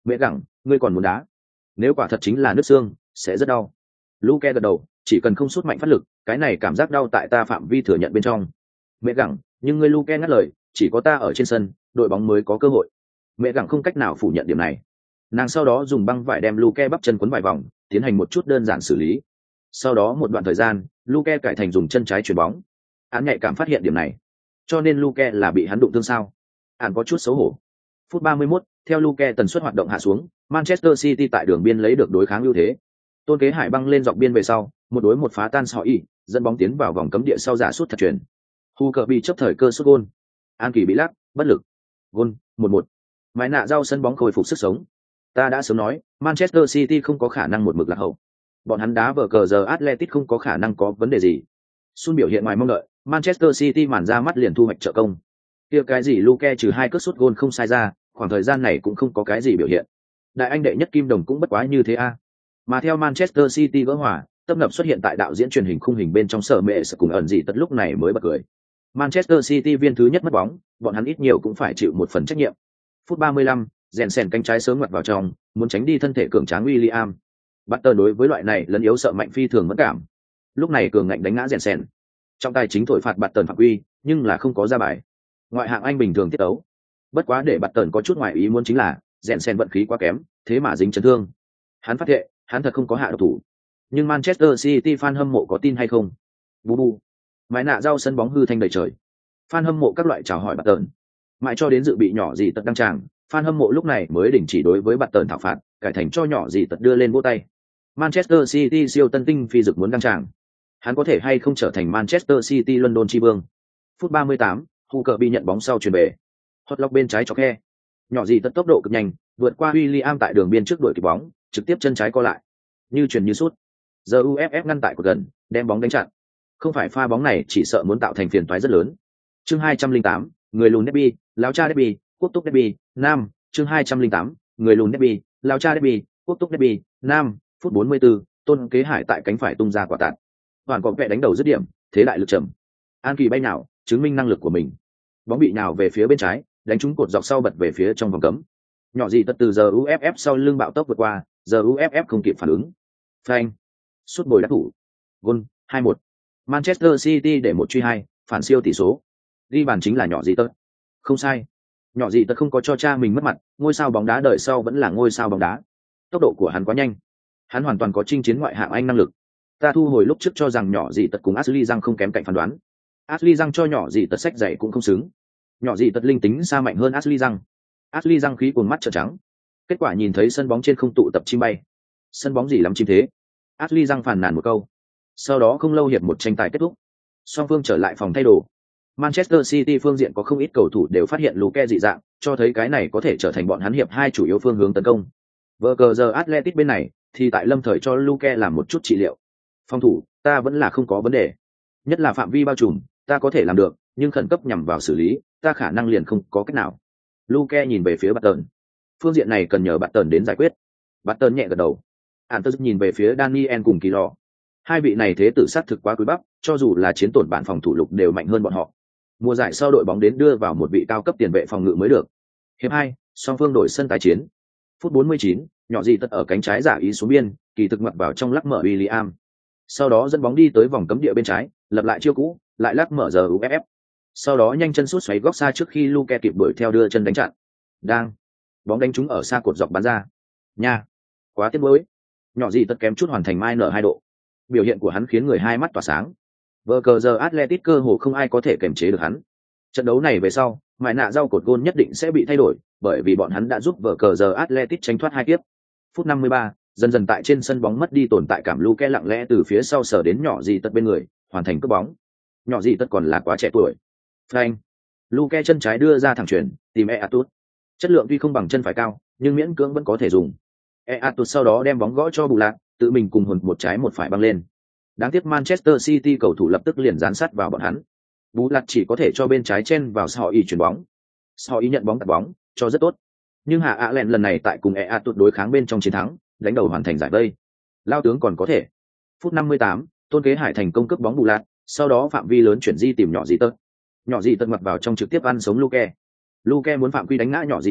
[SPEAKER 1] Mẹ gẳng, ngươi còn muốn đá? Nếu quả thật chính là nứt xương, sẽ rất đau. Luke gật đầu, chỉ cần không sút mạnh phát lực, cái này cảm giác đau tại ta phạm vi thừa nhận bên trong. Mẹ gẳng, nhưng ngươi Luke ngắt lời, chỉ có ta ở trên sân, đội bóng mới có cơ hội. Mẹ gẳng không cách nào phủ nhận điểm này. Nàng sau đó dùng băng vải đem Luke bắp chân quấn vài vòng, tiến hành một chút đơn giản xử lý. Sau đó một đoạn thời gian, Luke cải thành dùng chân trái chuyền bóng. Án nhạy cảm phát hiện điểm này, cho nên Luke là bị hắn đụng thương sao? Án có chút xấu hổ. Phút ba mươi mốt, theo Luke tần suất hoạt động hạ xuống, Manchester City tại đường biên lấy được đối kháng ưu thế. Tôn Kế Hải băng lên dọc biên về sau, một đối một phá tan sỏi, dẫn bóng tiến vào vòng cấm địa sau giả sút thật chuyển. Hu cờ bị chấp thời cơ sút gôn. An Kỳ bị lắc, bất lực. Gôn, một một. Mái nạ rau sân bóng khôi phục sức sống. Ta đã sớm nói, Manchester City không có khả năng một mực lạc hậu. Bọn hắn đá vở cờ giờ Atletico không có khả năng có vấn đề gì. Sun biểu hiện ngoài mong đợi, Manchester City màn ra mắt liền thu hoạch trợ công. Kia cái gì Luke trừ hai cước sút gôn không sai ra, khoảng thời gian này cũng không có cái gì biểu hiện. Đại anh đệ nhất kim đồng cũng bất quá như thế a. Mà theo Manchester City gỡ hòa, tấp nập xuất hiện tại đạo diễn truyền hình khung hình bên trong sở mẹ sẽ cùng ẩn gì tất lúc này mới bật cười. Manchester City viên thứ nhất mất bóng, bọn hắn ít nhiều cũng phải chịu một phần trách nhiệm. Phút ba mươi lăm, rèn sèn cánh trái sớm ngoặt vào trong, muốn tránh đi thân thể cường tráng William. Bắt tờ đối với loại này lấn yếu sợ mạnh phi thường mất cảm. Lúc này cường ngạnh đánh ngã rèn sèn. Trong tay chính thổi phạt bạt tần phạm quy, nhưng là không có ra bài. Ngoại hạng Anh bình thường tiết đấu. Bất quá để bạt tần có chút ngoài ý muốn chính là, rèn sèn vận khí quá kém, thế mà dính chấn thương. Hắn phát hiện, hắn thật không có hạ độc thủ. Nhưng Manchester City fan hâm mộ có tin hay không? Bu bu. Mái nạ rau sân bóng hư thanh đầy trời. Fan hâm mộ các loại chào hỏi bạt tần. Mãi cho đến dự bị nhỏ gì tật đăng tràng, fan hâm mộ lúc này mới đình chỉ đối với bạt tần thảo phạt, cải thành cho nhỏ gì tật đưa lên vỗ tay. Manchester City siêu tân tinh phi dực muốn đăng tràng. Hắn có thể hay không trở thành Manchester City London chi vương. Phút ba mươi tám, Hooker bị nhận bóng sau chuyền về. Hotlock bên trái chọc khe. Nhỏ gì tật tốc độ cực nhanh, vượt qua William tại đường biên trước đuổi kịp bóng, trực tiếp chân trái co lại. Như chuyền như sút. Giờ u ép ép ngăn tại của gần, đem bóng đánh chặn. Không phải pha bóng này chỉ sợ muốn tạo thành phiền toái rất lớn. Chương hai trăm lẻ tám, người lùn Derby, lão cha Derby, quốc túc Derby, Nam, chương hai trăm lẻ tám, người lùn Derby, lão cha Derby, quốc túc Derby, Nam, phút bốn mươi tư, Tôn Kế Hải tại cánh phải tung ra quả tạt. Hoàn có vẻ đánh đầu dứt điểm, thế đại lực trầm. An Kỳ bay nào, chứng minh năng lực của mình. Bóng bị nào về phía bên trái, đánh trúng cột dọc sau bật về phía trong vòng cấm. Nhỏ gì tật từ giờ u ép ép sau lưng bạo tốc vượt qua, giờ u ép ép không kịp phản ứng. Phanh. Sút bồi đắc thủ. Gol, hai một. Manchester City để một truy hai, phản siêu tỷ số. Ghi bàn chính là nhỏ gì tật. Không sai. Nhỏ gì tật không có cho cha mình mất mặt, ngôi sao bóng đá đời sau vẫn là ngôi sao bóng đá. Tốc độ của hắn quá nhanh. Hắn hoàn toàn có chinh chiến ngoại hạng Anh năng lực. Ta thu hồi lúc trước cho rằng nhỏ gì tật cùng Ashley Young không kém cạnh phán đoán. Ashley Young cho nhỏ gì tật sách dạy cũng không xứng. Nhỏ gì tật linh tính xa mạnh hơn Ashley Young. Ashley Young khí cuồng mắt trợn trắng. Kết quả nhìn thấy sân bóng trên không tụ tập chim bay. Sân bóng gì lắm chim thế. Ashley Young phàn nàn một câu. Sau đó không lâu hiệp một tranh tài kết thúc. Song phương trở lại phòng thay đồ. Manchester City phương diện có không ít cầu thủ đều phát hiện Luke dị dạng, cho thấy cái này có thể trở thành bọn hắn hiệp hai chủ yếu phương hướng tấn công. Vở cờ giờ Atletico bên này thì tại lâm thời cho Luke làm một chút trị liệu. Phòng thủ, ta vẫn là không có vấn đề. Nhất là phạm vi bao trùm, ta có thể làm được, nhưng khẩn cấp nhằm vào xử lý, ta khả năng liền không có cách nào. Luke nhìn về phía Barton. Phương diện này cần nhờ Barton đến giải quyết. Barton nhẹ gật đầu. Antus nhìn về phía Daniel cùng Kỳ Lò. Hai vị này thế tử sát thực quá quý bắp, cho dù là chiến tổn bản phòng thủ lục đều mạnh hơn bọn họ. Mùa giải sau đội bóng đến đưa vào một vị cao cấp tiền vệ phòng ngự mới được. Hiệp hai, song phương đổi sân tái chiến. Phút bốn mươi chín, nhỏ gì tất ở cánh trái giả ý xuống biên, kỳ thực ngoặt vào trong lắc mở William. Sau đó dẫn bóng đi tới vòng cấm địa bên trái, lập lại chiêu cũ, lại lắc mở giờ u ép ép. Sau đó nhanh chân sút xoáy góc xa trước khi Luke kịp đuổi theo đưa chân đánh chặn. Đang, bóng đánh trúng ở xa cột dọc bắn ra. Nha, quá tiếc nuối. Nhỏ gì tất kém chút hoàn thành mai nở hai độ. Biểu hiện của hắn khiến người hai mắt tỏa sáng. Vở cờ giờ Atletico cơ hồ không ai có thể kiềm chế được hắn. Trận đấu này về sau, mại nạ rau cột gôn nhất định sẽ bị thay đổi, bởi vì bọn hắn đã giúp vở cờ giờ Atletico tránh thoát hai kiếp. Phút năm mươi ba, dần dần tại trên sân bóng mất đi tồn tại cảm, Luke lặng lẽ từ phía sau sở đến nhỏ gì tất bên người, hoàn thành cướp bóng. Nhỏ gì tất còn là quá trẻ tuổi. Frank. Luke chân trái đưa ra thẳng chuyển, tìm Eatut. Chất lượng tuy không bằng chân phải cao, nhưng miễn cưỡng vẫn có thể dùng. Eatut sau đó đem bóng gõ cho Bù Lạc, tự mình cùng hồn một trái một phải băng lên. Đáng tiếc Manchester City cầu thủ lập tức liền dán sát vào bọn hắn. Bù Lạc chỉ có thể cho bên trái chen vào sau y chuyển bóng. Sau y nhận bóng tạt bóng, cho rất tốt. Nhưng Hạ Allen lần này tại cùng Eatut đối kháng bên trong chiến thắng, đánh đầu hoàn thành giải vây. Lao tướng còn có thể. Phút năm mươi tám, Tôn Kế Hải thành công cướp bóng Bù Lạc, sau đó phạm vi lớn chuyển di tìm nhỏ gì tật. Nhỏ gì tật mặt vào trong trực tiếp ăn sống Luke. Luke muốn phạm quy đánh ngã nhỏ gì tật,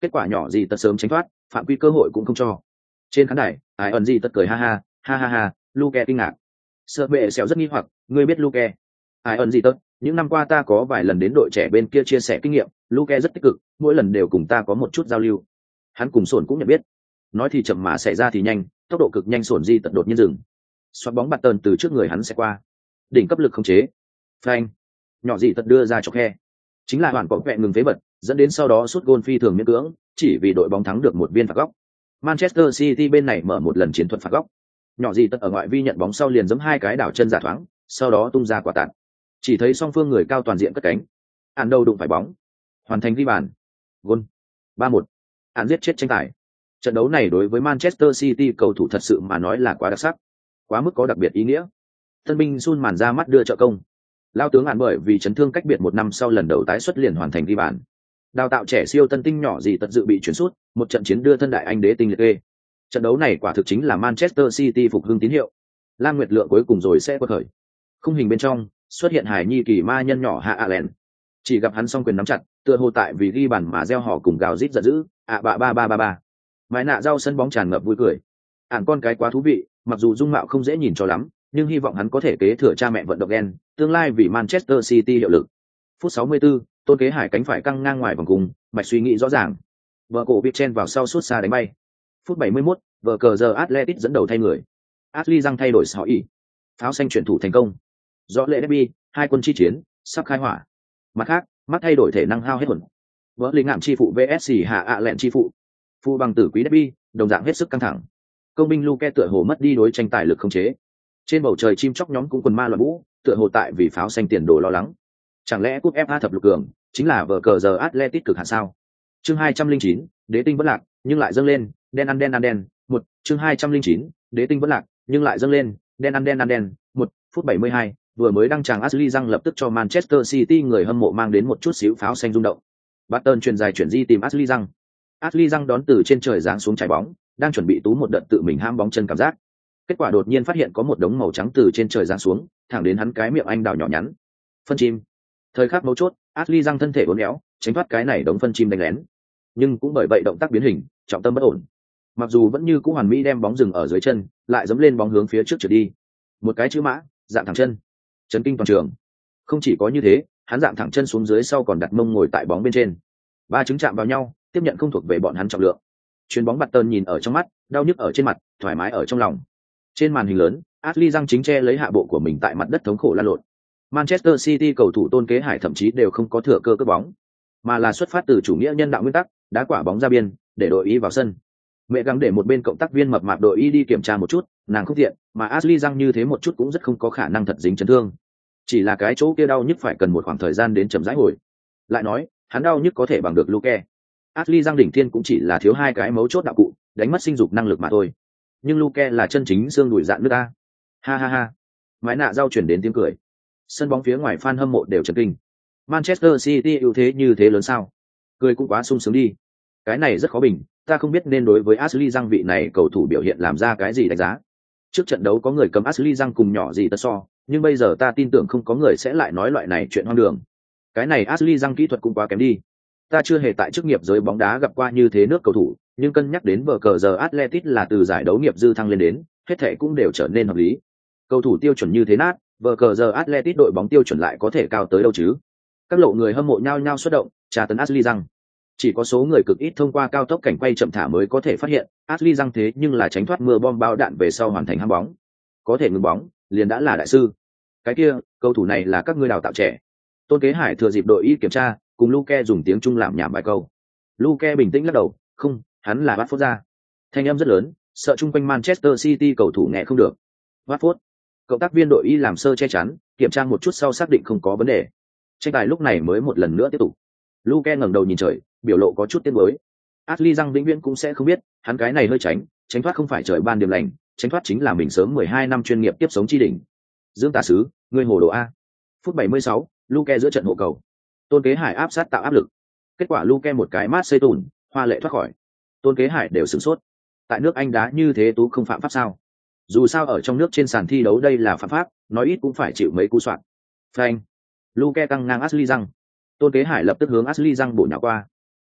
[SPEAKER 1] Kết quả nhỏ gì tật sớm tránh thoát, phạm quy cơ hội cũng không cho. Trên khán đài, ai ẩn gì tật cười ha ha, ha ha ha, Luke kinh ngạc. Sợ bệ sẹo rất nghi hoặc, ngươi biết Luke? Ai ẩn gì tật, những năm qua ta có vài lần đến đội trẻ bên kia chia sẻ kinh nghiệm, Luke rất tích cực, mỗi lần đều cùng ta có một chút giao lưu. Hắn cùng Sổn cũng nhận biết. Nói thì chậm mà xảy ra thì nhanh, tốc độ cực nhanh Sổn di tật đột nhiên dừng. Xoát bóng bạt tần từ trước người hắn sẽ qua. Đỉnh cấp lực khống chế. Phanh. Nhỏ gì tật đưa ra cho khe. Chính là hoàn cỏ vẹn ngừng phế bật, dẫn đến sau đó sút gôn phi thường miễn cưỡng, chỉ vì đội bóng thắng được một viên phạt góc. Manchester City bên này mở một lần chiến thuật phạt góc. Nhỏ gì tật ở ngoại vi nhận bóng sau liền giẫm hai cái đảo chân giả thoáng, sau đó tung ra quả tạt. Chỉ thấy song phương người cao toàn diện cất cánh. Án đầu đụng phải bóng, hoàn thành ghi bàn. Gôn. ba một. Án giết chết tranh tài. Trận đấu này đối với Manchester City cầu thủ thật sự mà nói là quá đặc sắc, quá mức có đặc biệt ý nghĩa. Tân binh Sun màn ra mắt đưa trợ công. Lao tướng Án bởi vì chấn thương cách biệt một năm sau lần đầu tái xuất liền hoàn thành ghi bàn. Đào tạo trẻ siêu tân tinh nhỏ gì tật dự bị chuyển sút, một trận chiến đưa thân đại anh đế tinh liệt kê. Trận đấu này quả thực chính là Manchester City phục hưng tín hiệu. Lam Nguyệt Lượng cuối cùng rồi sẽ quật khởi. Khung hình bên trong xuất hiện hài nhi kỳ ma nhân nhỏ Hạ Allen. Chỉ gặp hắn song quyền nắm chặt, tựa hồ tại vì ghi bàn mà reo hò cùng gào rít giận dữ, ạ bạ ba ba ba ba. Mái nạ rau sân bóng tràn ngập vui cười. Ản con cái quá thú vị, mặc dù dung mạo không dễ nhìn cho lắm, nhưng hy vọng hắn có thể kế thừa cha mẹ vận động gen, tương lai vì Manchester City hiệu lực. Phút sáu mươi tư, Tôn Kế Hải cánh phải căng ngang ngoài vòng cung, mạch suy nghĩ rõ ràng. Vợ cổ biết chen vào sau suốt xa đánh bay. Phút bảy mươi mốt, vợ cờ giờ Atletico dẫn đầu thay người. Ashley răng thay đổi sỏi ý. Pháo xanh chuyển thủ thành công. Rõ lệ derby, hai quân chi chiến, sắp khai hỏa. Mặt khác, mắt thay đổi thể năng hao hết hồn. Vỡ linh ngạm chi phụ vê ét xê hạ ạ lẹn chi phụ. Phu bằng tử quý derby, đồng dạng hết sức căng thẳng. Công binh Luke tựa hồ mất đi đối tranh tài lực không chế. Trên bầu trời chim chóc nhóm cũng quần ma loạn vũ, tựa hồ tại vì pháo xanh tiền đồ lo lắng. Chẳng lẽ cúp ép a thập lục cường chính là vở cờ giờ Atletico cực hạn sao? Chương hai trăm linh chín, đế tinh vẫn lạc, nhưng lại dâng lên, đen ăn đen ăn đen, một, chương hai trăm linh chín, đế tinh vẫn lạc, nhưng lại dâng lên, đen ăn đen ăn đen, một, phút bảy mươi hai, vừa mới đăng tràng Ashley Young lập tức cho Manchester City người hâm mộ mang đến một chút xíu pháo xanh rung động. Barton truyền dài chuyển di tìm Ashley Young. Ashley Young đón từ trên trời giáng xuống trái bóng, đang chuẩn bị tú một đợt tự mình ham bóng chân cảm giác. Kết quả đột nhiên phát hiện có một đống màu trắng từ trên trời giáng xuống, thẳng đến hắn cái miệng anh đào nhỏ nhắn. Phân chim. Thời khắc mấu chốt, Ashley Young thân thể uốn éo, tránh thoát cái này đống phân chim đánh lén. Nhưng cũng bởi vậy động tác biến hình, trọng tâm bất ổn. Mặc dù vẫn như cũ hoàn mỹ đem bóng dừng ở dưới chân, lại giẫm lên bóng hướng phía trước trượt đi. Một cái chữ mã, dạng thẳng chân. Chấn kinh toàn trường. Không chỉ có như thế, hắn dạng thẳng chân xuống dưới sau còn đặt mông ngồi tại bóng bên trên. Ba trứng chạm vào nhau, tiếp nhận không thuộc về bọn hắn trọng lượng. Chuyền bóng bạt tơn nhìn ở trong mắt, đau nhức ở trên mặt, thoải mái ở trong lòng. Trên màn hình lớn, Ashley Young chính che lấy hạ bộ của mình tại mặt đất thống khổ lăn lộn. Manchester City cầu thủ Tôn Kế Hải thậm chí đều không có thừa cơ cướp bóng, mà là xuất phát từ chủ nghĩa nhân đạo nguyên tắc, đá quả bóng ra biên, để đội y vào sân. Mẹ gắng để một bên cộng tác viên mập mạp đội y đi kiểm tra một chút, nàng không thiện, mà Ashley Young như thế một chút cũng rất không có khả năng thật dính chấn thương. Chỉ là cái chỗ kia đau nhức phải cần một khoảng thời gian đến chậm rãi hồi. Lại nói, hắn đau nhức có thể bằng được Luke. Ashley Young đỉnh thiên cũng chỉ là thiếu hai cái mấu chốt đạo cụ, đánh mất sinh dục năng lực mà thôi. Nhưng Luke là chân chính xương đùi dạn nước ta. Ha ha ha. Mái nạ rau chuyển đến tiếng cười. Sân bóng phía ngoài fan hâm mộ đều chấn kinh. Manchester City ưu thế như thế lớn sao? Cười cũng quá sung sướng đi. Cái này rất khó bình, ta không biết nên đối với Ashley Young vị này cầu thủ biểu hiện làm ra cái gì đánh giá. Trước trận đấu có người cầm Ashley Young cùng nhỏ gì tật so, nhưng bây giờ ta tin tưởng không có người sẽ lại nói loại này chuyện hoang đường. Cái này Ashley Young kỹ thuật cũng quá kém đi. Ta chưa hề tại chức nghiệp giới bóng đá gặp qua như thế nước cầu thủ, nhưng cân nhắc đến vở cờ giờ Atletico là từ giải đấu nghiệp dư thăng lên đến, hết thảy cũng đều trở nên hợp lý. Cầu thủ tiêu chuẩn như thế nát, vở cờ giờ Atletico đội bóng tiêu chuẩn lại có thể cao tới đâu chứ? Các lộ người hâm mộ nhao nhao xuất động, tra tấn Ashley Young. Chỉ có số người cực ít thông qua cao tốc cảnh quay chậm thả mới có thể phát hiện, Ashley Young thế nhưng là tránh thoát mưa bom bao đạn về sau hoàn thành ham bóng. Có thể ngừng bóng, liền đã là đại sư. Cái kia, cầu thủ này là các ngươi đào tạo trẻ. Tôn Kế Hải thừa dịp đội y kiểm tra, cùng Luke dùng tiếng Trung làm nhảm vài câu. Luke bình tĩnh lắc đầu, không, hắn là Watford ra. Thanh âm rất lớn, sợ chung quanh Manchester City cầu thủ nghe không được. Watford. Cộng tác viên đội y làm sơ che chắn, kiểm tra một chút sau xác định không có vấn đề. Tranh tài lúc này mới một lần nữa tiếp tục. Luke ngẩng đầu nhìn trời, biểu lộ có chút tiếc nuối. Ashley Young vĩnh viễn cũng sẽ không biết, hắn cái này hơi tránh, tránh thoát không phải trời ban điểm lành, tránh thoát chính là mình sớm mười hai năm chuyên nghiệp tiếp sống chi đỉnh. Dương Tả Sứ, ngươi hồ đồ a. Phút bảy mươi sáu, Luke giữa trận hộ cầu. Tôn Kế Hải áp sát tạo áp lực. Kết quả Luke một cái mát xây tủn, hoa lệ thoát khỏi. Tôn Kế Hải đều sửng sốt. Tại nước Anh đá như thế tú không phạm pháp sao? Dù sao ở trong nước trên sàn thi đấu đây là phạm pháp, nói ít cũng phải chịu mấy cú soạn. Phanh. Luke căng ngang Ashley Young. Tôn Kế Hải lập tức hướng Ashley Young bổ nhào qua.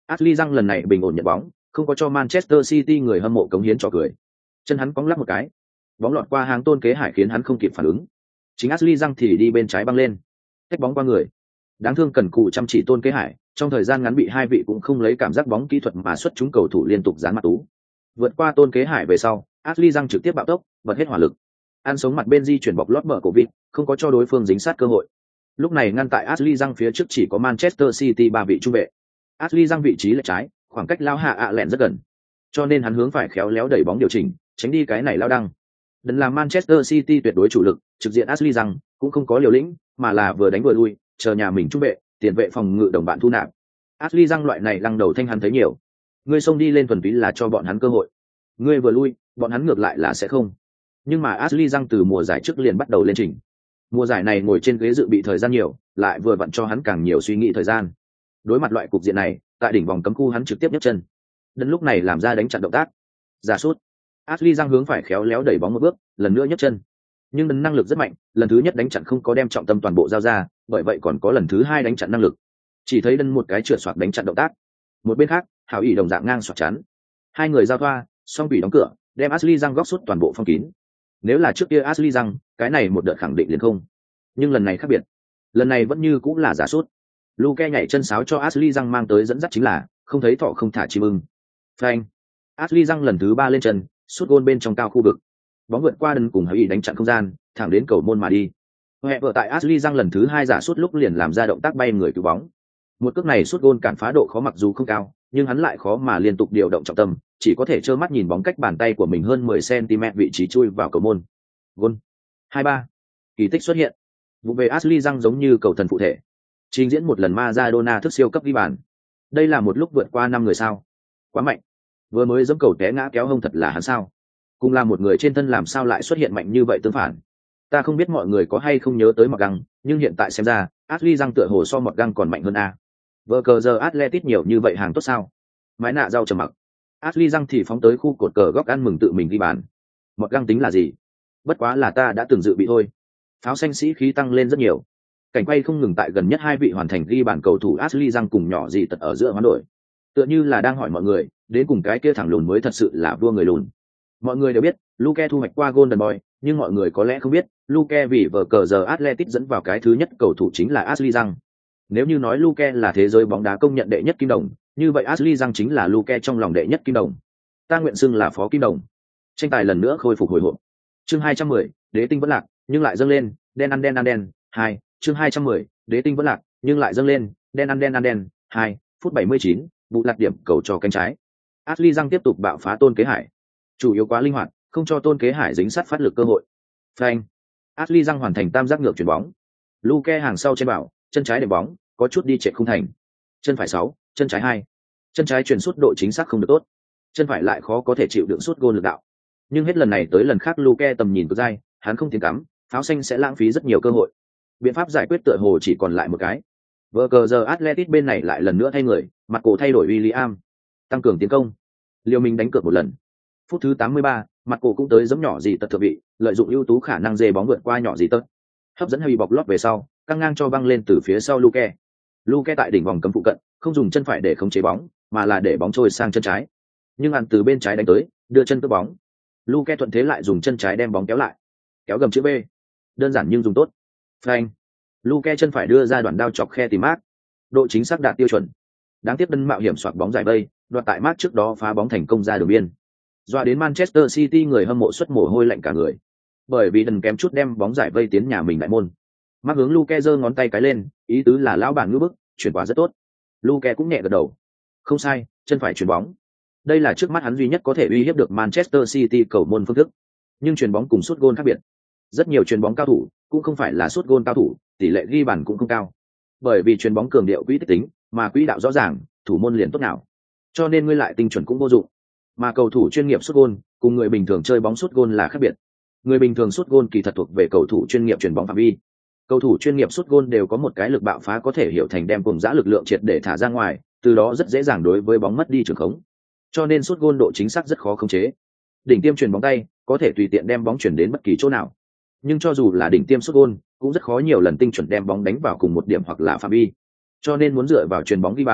[SPEAKER 1] Ashley Young lần này bình ổn nhận bóng, không có cho Manchester City người hâm mộ cống hiến trò cười. Chân hắn cong lắc một cái, bóng lọt qua hàng Tôn Kế Hải khiến hắn không kịp phản ứng. Chính Ashley Young thì đi bên trái băng lên, tách bóng qua người. Đáng thương cần cù chăm chỉ Tôn Kế Hải, trong thời gian ngắn bị hai vị cũng không lấy cảm giác bóng kỹ thuật mà xuất chúng cầu thủ liên tục dán mặt tú. Vượt qua Tôn Kế Hải về sau, Ashley Young trực tiếp bạo tốc, bật hết hỏa lực. Ăn sống mặt bên di chuyển bọc lót bờ của vịt, không có cho đối phương dính sát cơ hội. Lúc này ngăn tại Ashley Young phía trước chỉ có Manchester City ba vị trung vệ. Ashley Young vị trí lệch trái, khoảng cách lao hạ ạ lẹn rất gần, cho nên hắn hướng phải khéo léo đẩy bóng điều chỉnh, tránh đi cái này lao đăng. Đừng làm Manchester City tuyệt đối chủ lực, trực diện Ashley Young cũng không có liều lĩnh, mà là vừa đánh vừa lui, chờ nhà mình trung vệ, tiền vệ phòng ngự đồng bạn thu nạp. Ashley Young loại này lăng đầu thanh hắn thấy nhiều. Ngươi xông đi lên thuần túy là cho bọn hắn cơ hội. Ngươi vừa lui, bọn hắn ngược lại là sẽ không. Nhưng mà Ashley Young từ mùa giải trước liền bắt đầu lên trình. Mùa giải này ngồi trên ghế dự bị thời gian nhiều, lại vừa vặn cho hắn càng nhiều suy nghĩ thời gian. Đối mặt loại cục diện này, tại đỉnh vòng cấm khu hắn trực tiếp nhấc chân. Đến lúc này làm ra đánh chặn động tác. Giả sút. Ashley Young hướng phải khéo léo đẩy bóng một bước, lần nữa nhấc chân. Nhưng đần năng lực rất mạnh, lần thứ nhất đánh chặn không có đem trọng tâm toàn bộ giao ra, bởi vậy còn có lần thứ hai đánh chặn năng lực. Chỉ thấy đần một cái trượt xoạc đánh chặn động tác. Một bên khác, Hảo ỷ đồng dạng ngang xoạc chắn. Hai người giao thoa, song bị đóng cửa, đem Ashley Young góc sút toàn bộ phong kín. Nếu là trước kia Ashley Young, cái này một đợt khẳng định liền không. Nhưng lần này khác biệt. Lần này vẫn như cũng là giả sút. Luke nhảy chân sáo cho Ashley Young mang tới dẫn dắt chính là không thấy thọ không thả chim ưng. Phanh. Ashley Young lần thứ ba lên chân, sút gôn bên trong cao khu vực. Bóng vượt qua đần cùng Hãy đánh chặn không gian, thẳng đến cầu môn mà đi. Hẹ vợ tại Ashley Young lần thứ hai giả sút lúc liền làm ra động tác bay người cứu bóng. Một cước này sút gôn cản phá độ khó mặc dù không cao, nhưng hắn lại khó mà liên tục điều động trọng tâm, chỉ có thể trơ mắt nhìn bóng cách bàn tay của mình hơn mười xăng ti mét vị trí chui vào cầu môn. Gôn. hai ba. Kỳ tích xuất hiện. Vụ về Ashley Young giống như cầu thần phụ thể. Trình diễn một lần Maradona thức siêu cấp ghi bàn. Đây là một lúc vượt qua năm người sao? Quá mạnh. Vừa mới giẫm cầu té ngã kéo hông thật là hắn sao? Cùng là một người trên thân làm sao lại xuất hiện mạnh như vậy tương phản? Ta không biết mọi người có hay không nhớ tới Mọt Găng, nhưng hiện tại xem ra, Ashley Young tựa hồ so Mọt Găng còn mạnh hơn a. Vở cờ giờ Atletico nhiều như vậy hàng tốt sao? Mái nạ rau trầm mặc. Ashley Young thì phóng tới khu cột cờ góc ăn mừng tự mình ghi bàn. Mọt Găng tính là gì? Bất quá là ta đã từng dự bị thôi. Pháo xanh sĩ khí tăng lên rất nhiều. Cảnh quay không ngừng tại gần nhất hai vị hoàn thành ghi bàn cầu thủ Ashley Young cùng nhỏ gì tật ở giữa hoán đổi. Tựa như là đang hỏi mọi người, đến cùng cái kia thẳng lùn mới thật sự là vua người lùn. Mọi người đều biết, Luke thu hoạch qua Golden Boy, nhưng mọi người có lẽ không biết, Luke vì vở cờ giờ Atletico dẫn vào cái thứ nhất cầu thủ chính là Ashley Young. Nếu như nói Luke là thế giới bóng đá công nhận đệ nhất kim đồng, như vậy Ashley Young chính là Luke trong lòng đệ nhất kim đồng. Ta nguyện xưng là phó kim đồng. Tranh tài lần nữa khôi phục hồi hộp. Chương hai trăm mười, đế tinh vẫn lạc, nhưng lại dâng lên, đen ăn đen ăn đen, hai, chương hai trăm mười, đế tinh vẫn lạc, nhưng lại dâng lên, đen ăn đen ăn đen, hai, phút bảy mươi chín, vụ lạc điểm cầu cho cánh trái. Ashley Young tiếp tục bạo phá Tôn Kế Hải. Chủ yếu quá linh hoạt, không cho Tôn Kế Hải dính sát phát lực cơ hội. Phanh. Ashley Young hoàn thành tam giác ngược chuyển bóng. Luke hàng sau trên bảo, chân trái để bóng, có chút đi trệ không thành. Chân phải sáu, chân trái hai. Chân trái chuyển sút độ chính xác không được tốt. Chân phải lại khó có thể chịu đựng sút gôn lực đạo. Nhưng hết lần này tới lần khác Luke tầm nhìn cực dai, hắn không tiến cắm, pháo xanh sẽ lãng phí rất nhiều cơ hội. Biện pháp giải quyết tựa hồ chỉ còn lại một cái. Vở cờ giờ Atletico bên này lại lần nữa thay người, mặt cổ thay đổi William, tăng cường tiến công. Liều mình đánh cược một lần. Phút thứ tám mươi ba, mặt cổ cũng tới giống nhỏ gì tật thượng vị, lợi dụng ưu tú khả năng dê bóng vượt qua nhỏ gì tật. Hấp dẫn hơi bọc lót về sau, căng ngang cho băng lên từ phía sau Luke. Luke tại đỉnh vòng cấm phụ cận, không dùng chân phải để khống chế bóng, mà là để bóng trôi sang chân trái. Nhưng ăn từ bên trái đánh tới, đưa chân cướp bóng. Luke thuận thế lại dùng chân trái đem bóng kéo lại. Kéo gầm chữ B. Đơn giản nhưng dùng tốt. Phanh. Luke chân phải đưa ra đoạn đao chọc khe tìm mát. Độ chính xác đạt tiêu chuẩn. Đáng tiếc đân mạo hiểm xoạc bóng giải vây, đoạt tại mát trước đó phá bóng thành công ra đường biên. Dọa đến Manchester City người hâm mộ xuất mồ hôi lạnh cả người. Bởi vì đần kém chút đem bóng giải vây tiến nhà mình đại môn. Mắc hướng Luke giơ ngón tay cái lên, ý tứ là lão bản ngữ bức, chuyển quá rất tốt. Luke cũng nhẹ gật đầu. Không sai, chân phải chuyển bóng. Đây là trước mắt hắn duy nhất có thể uy hiếp được Manchester City cầu môn phương thức. Nhưng chuyền bóng cùng sút gôn khác biệt. Rất nhiều chuyền bóng cao thủ cũng không phải là sút gôn cao thủ, tỷ lệ ghi bàn cũng không cao. Bởi vì chuyền bóng cường điệu quỹ tích tính, mà quỹ đạo rõ ràng, thủ môn liền tốt nào. Cho nên ngươi lại tinh chuẩn cũng vô dụng. Mà cầu thủ chuyên nghiệp sút gôn cùng người bình thường chơi bóng sút gôn là khác biệt. Người bình thường sút gôn kỳ thật thuộc về cầu thủ chuyên nghiệp chuyền bóng phạm vi. Cầu thủ chuyên nghiệp sút gôn đều có một cái lực bạo phá có thể hiểu thành đem cùng dã lực lượng triệt để thả ra ngoài, từ đó rất dễ dàng đối với bóng mất đi trường khống. Cho nên sút gôn độ chính xác rất khó khống chế. Đỉnh tiêm chuyền bóng tay có thể tùy tiện đem bóng chuyển đến bất kỳ chỗ nào. Nhưng cho dù là đỉnh tiêm sút gôn, cũng rất khó nhiều lần tinh chuẩn đem bóng đánh vào cùng một điểm hoặc là phạm vi. Cho nên muốn dựa vào chuyền bóng ghi bàn,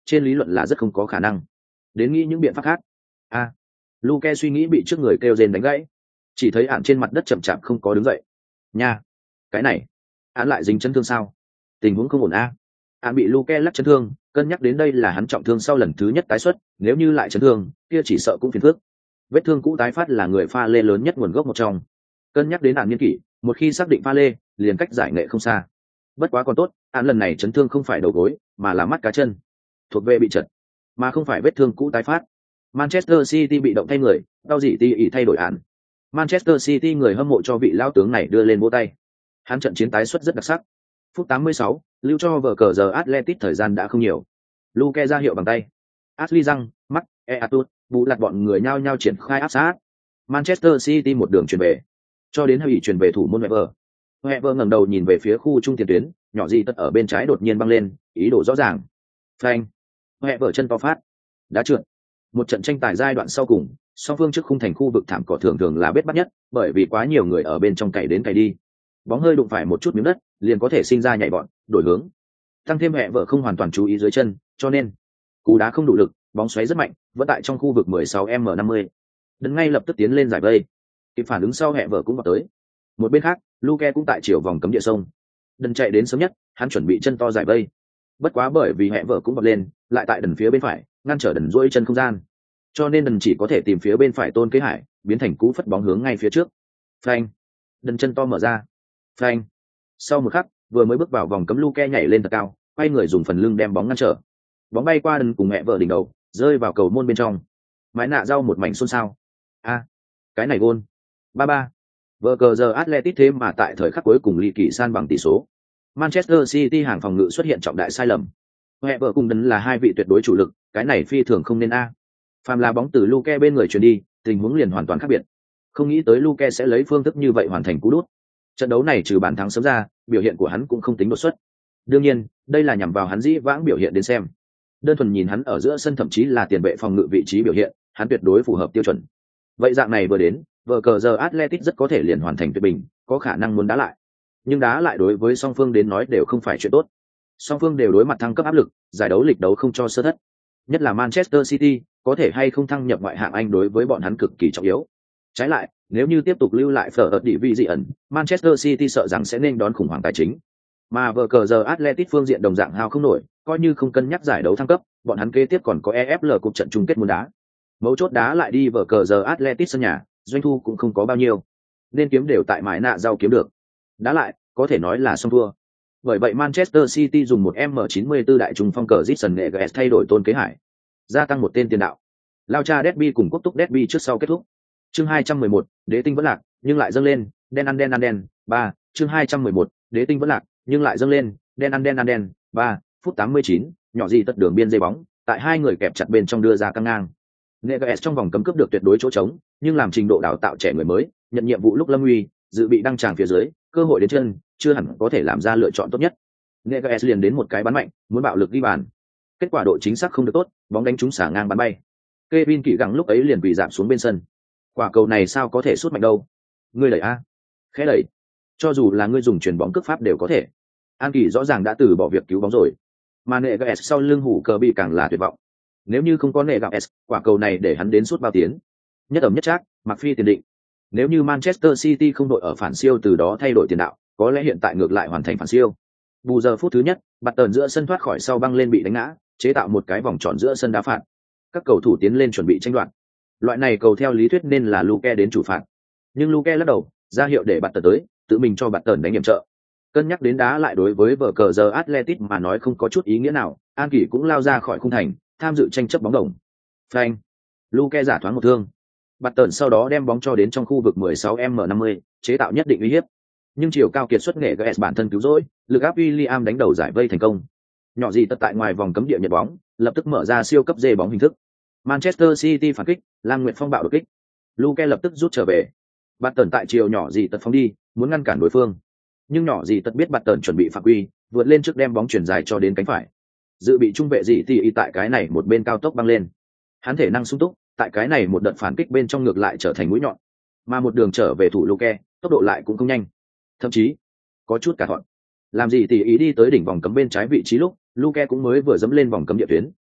[SPEAKER 1] trên lý luận là rất không có khả năng. Đến nghĩ những biện pháp khác. A, à, Luke suy nghĩ bị trước người kêu rên đánh gãy, chỉ thấy ạn trên mặt đất chậm chạp không có đứng dậy. Nha, cái này, ạn lại dính chấn thương sao? Tình huống không ổn a. Ạn bị Luke lắc chấn thương, cân nhắc đến đây là hắn trọng thương sau lần thứ nhất tái xuất, nếu như lại chấn thương, kia chỉ sợ cũng phiền phức. Vết thương cũ tái phát là người pha lê lớn nhất nguồn gốc một trong. Cân nhắc đến ạn niên kỷ, một khi xác định pha lê, liền cách giải nghệ không xa. Bất quá còn tốt, ạn lần này chấn thương không phải đầu gối, mà là mắt cá chân, thuộc về bị trật, mà không phải vết thương cũ tái phát. Manchester City bị động thay người, đau gì tỉ ỉ thay đổi ạn. Manchester City người hâm mộ cho vị lão tướng này đưa lên vỗ tay. Hắn trận chiến tái xuất rất đặc sắc. Phút tám mươi sáu, lưu cho vở cờ giờ Atletico thời gian đã không nhiều. Luke ra hiệu bằng tay. Ashley Young, Mark, Eatut, vụ lặt bọn người nhao nhao triển khai áp sát. Manchester City một đường chuyển về, cho đến hơi chuyển về thủ môn Weber. Weber ngẩng đầu nhìn về phía khu trung tiền tuyến, nhỏ gì tất ở bên trái đột nhiên băng lên, ý đồ rõ ràng. Phanh. Weber chân to phát, đá trượt. Một trận tranh tài giai đoạn sau cùng, song phương trước khung thành khu vực thảm cỏ thường thường là bết bắt nhất, bởi vì quá nhiều người ở bên trong cày đến cày đi. Bóng hơi đụng phải một chút miếng đất, liền có thể sinh ra nhảy bọn, đổi hướng. Tăng thêm Weber không hoàn toàn chú ý dưới chân, cho nên cú đá không đủ lực, bóng xoáy rất mạnh, vẫn tại trong khu vực mười sáu m năm mươi. Đấn ngay lập tức tiến lên giải vây. Kịp phản ứng sau Weber cũng vào tới. Một bên khác, Luke cũng tại chiều vòng cấm địa sông. Đần chạy đến sớm nhất, hắn chuẩn bị chân to giải vây. Bất quá bởi vì Weber cũng vọt lên, lại tại đần phía bên phải, ngăn trở đần duỗi chân không gian. Cho nên đần chỉ có thể tìm phía bên phải Tôn Kế Hải, biến thành cú phất bóng hướng ngay phía trước. Phanh. Đần chân to mở ra. Phanh. Sau một khắc, vừa mới bước vào vòng cấm Luke nhảy lên thật cao, quay người dùng phần lưng đem bóng ngăn trở. Bóng bay qua đần cùng mẹ vợ đỉnh đầu, rơi vào cầu môn bên trong. Mái nạ rau một mảnh xôn xao. A, à, cái này gôn. ba ba. Vở cờ giờ Atletico thế mà tại thời khắc cuối cùng ly kỳ san bằng tỷ số. Manchester City hàng phòng ngự xuất hiện trọng đại sai lầm. Weber cùng đần là hai vị tuyệt đối chủ lực, cái này phi thường không nên a. Phàm là bóng từ Luke bên người chuyển đi, tình huống liền hoàn toàn khác biệt. Không nghĩ tới Luke sẽ lấy phương thức như vậy hoàn thành cú đút. Trận đấu này trừ bàn thắng sớm ra, biểu hiện của hắn cũng không tính đột xuất. Đương nhiên, đây là nhằm vào hắn dĩ vãng biểu hiện đến xem. Đơn thuần nhìn hắn ở giữa sân thậm chí là tiền vệ phòng ngự vị trí biểu hiện, hắn tuyệt đối phù hợp tiêu chuẩn. Vậy dạng này vừa đến, vở cờ giờ Atletico rất có thể liền hoàn thành tuyệt bình, có khả năng muốn đá lại. Nhưng đá lại đối với song phương đến nói đều không phải chuyện tốt. Song phương đều đối mặt thăng cấp áp lực, giải đấu lịch đấu không cho sơ thất. Nhất là Manchester City, có thể hay không thăng nhập ngoại hạng Anh đối với bọn hắn cực kỳ trọng yếu. Trái lại, nếu như tiếp tục lưu lại phở ở địa vị dị ẩn, Manchester City sợ rằng sẽ nên đón khủng hoảng tài chính. Mà vở cờ giờ Atletico phương diện đồng dạng hao không nổi, coi như không cân nhắc giải đấu thăng cấp, bọn hắn kế tiếp còn có e ép lờ cuộc trận chung kết muốn đá. Mấu chốt đá lại đi vở cờ giờ Atletico sân nhà, doanh thu cũng không có bao nhiêu, nên kiếm đều tại mái nạ rau kiếm được. Đá lại, có thể nói là xong thua. Bởi vậy Manchester City dùng một M chín mươi tư đại trung phong cờ Jason Neves thay đổi Tôn Kế Hải, gia tăng một tên tiền đạo. Lao cha Derby cùng quốc túc Derby trước sau kết thúc. Chương hai trăm mười một, đế tinh vẫn lạc, nhưng lại dâng lên, đen ăn đen ăn đen, ba, chương hai trăm mười một, đế tinh vẫn lạc, nhưng lại dâng lên, đen ăn đen ăn đen, ba, phút tám mươi chín, nhỏ gì tất đường biên dây bóng, tại hai người kẹp chặt bên trong đưa ra căng ngang. Neves trong vòng cấm cướp được tuyệt đối chỗ trống, nhưng làm trình độ đào tạo trẻ người mới, nhận nhiệm vụ lúc lâm uy, dự bị đăng tràng phía dưới, cơ hội đến chân, chưa hẳn có thể làm ra lựa chọn tốt nhất. Neves liền đến một cái bắn mạnh, muốn bạo lực ghi bàn. Kết quả độ chính xác không được tốt, bóng đánh trúng xả ngang bắn bay. Kevin Kỵ gắng lúc ấy liền bị giảm xuống bên sân. Quả cầu này sao có thể sút mạnh đâu? Ngươi đẩy a, khẽ đẩy. Cho dù là ngươi dùng chuyền bóng cước pháp đều có thể. An Kỳ rõ ràng đã từ bỏ việc cứu bóng rồi, mà Neves sau lưng hủ cờ bị càng là tuyệt vọng. Nếu như không có Neves, quả cầu này để hắn đến sút bao tiến. Nhất ẩm nhất trác, mặc phi tiền định. Nếu như Manchester City không đội ở phản siêu từ đó thay đổi tiền đạo, có lẽ hiện tại ngược lại hoàn thành phản siêu. Bù giờ phút thứ nhất, bạt tờn giữa sân thoát khỏi sau băng lên bị đánh ngã, chế tạo một cái vòng tròn giữa sân đá phạt. Các cầu thủ tiến lên chuẩn bị tranh đoạt. Loại này cầu theo lý thuyết nên là Luke đến chủ phạt, nhưng Luke lắc đầu, ra hiệu để bạt tờn tới, tự mình cho bạt tờn đánh nhiệm trợ. Cân nhắc đến đá lại đối với vở cờ giờ Atletico mà nói không có chút ý nghĩa nào, An Kỳ cũng lao ra khỏi khung thành, tham dự tranh chấp bóng đồng. Phanh. Luke giả thoáng một thương. Bạt tờn sau đó đem bóng cho đến trong khu vực mười sáu m năm mươi, chế tạo nhất định uy hiếp. Nhưng chiều cao kiệt xuất nghệ gs bản thân cứu rỗi, lực áp William đánh đầu giải vây thành công. Nhỏ gì tất tại ngoài vòng cấm địa nhận bóng, lập tức mở ra siêu cấp dê bóng hình thức. Manchester City phản kích, Lam Nguyệt Phong bạo đột kích. Luke lập tức rút trở về. Bạt tờn tại chiều nhỏ gì tật phóng đi, muốn ngăn cản đối phương. Nhưng nhỏ gì tật biết bạt tờn chuẩn bị phạm quy, vượt lên trước đem bóng chuyển dài cho đến cánh phải. Dự bị trung vệ gì thì tại cái này một bên cao tốc băng lên. Hắn thể năng sung túc, tại cái này một đợt phản kích bên trong ngược lại trở thành mũi nhọn. Mà một đường trở về thủ Luke, tốc độ lại cũng không nhanh. Thậm chí có chút cả thọn. Làm gì thì ý đi tới đỉnh vòng cấm bên trái vị trí lúc Luke cũng mới vừa dẫm lên vòng cấm địa tuyến.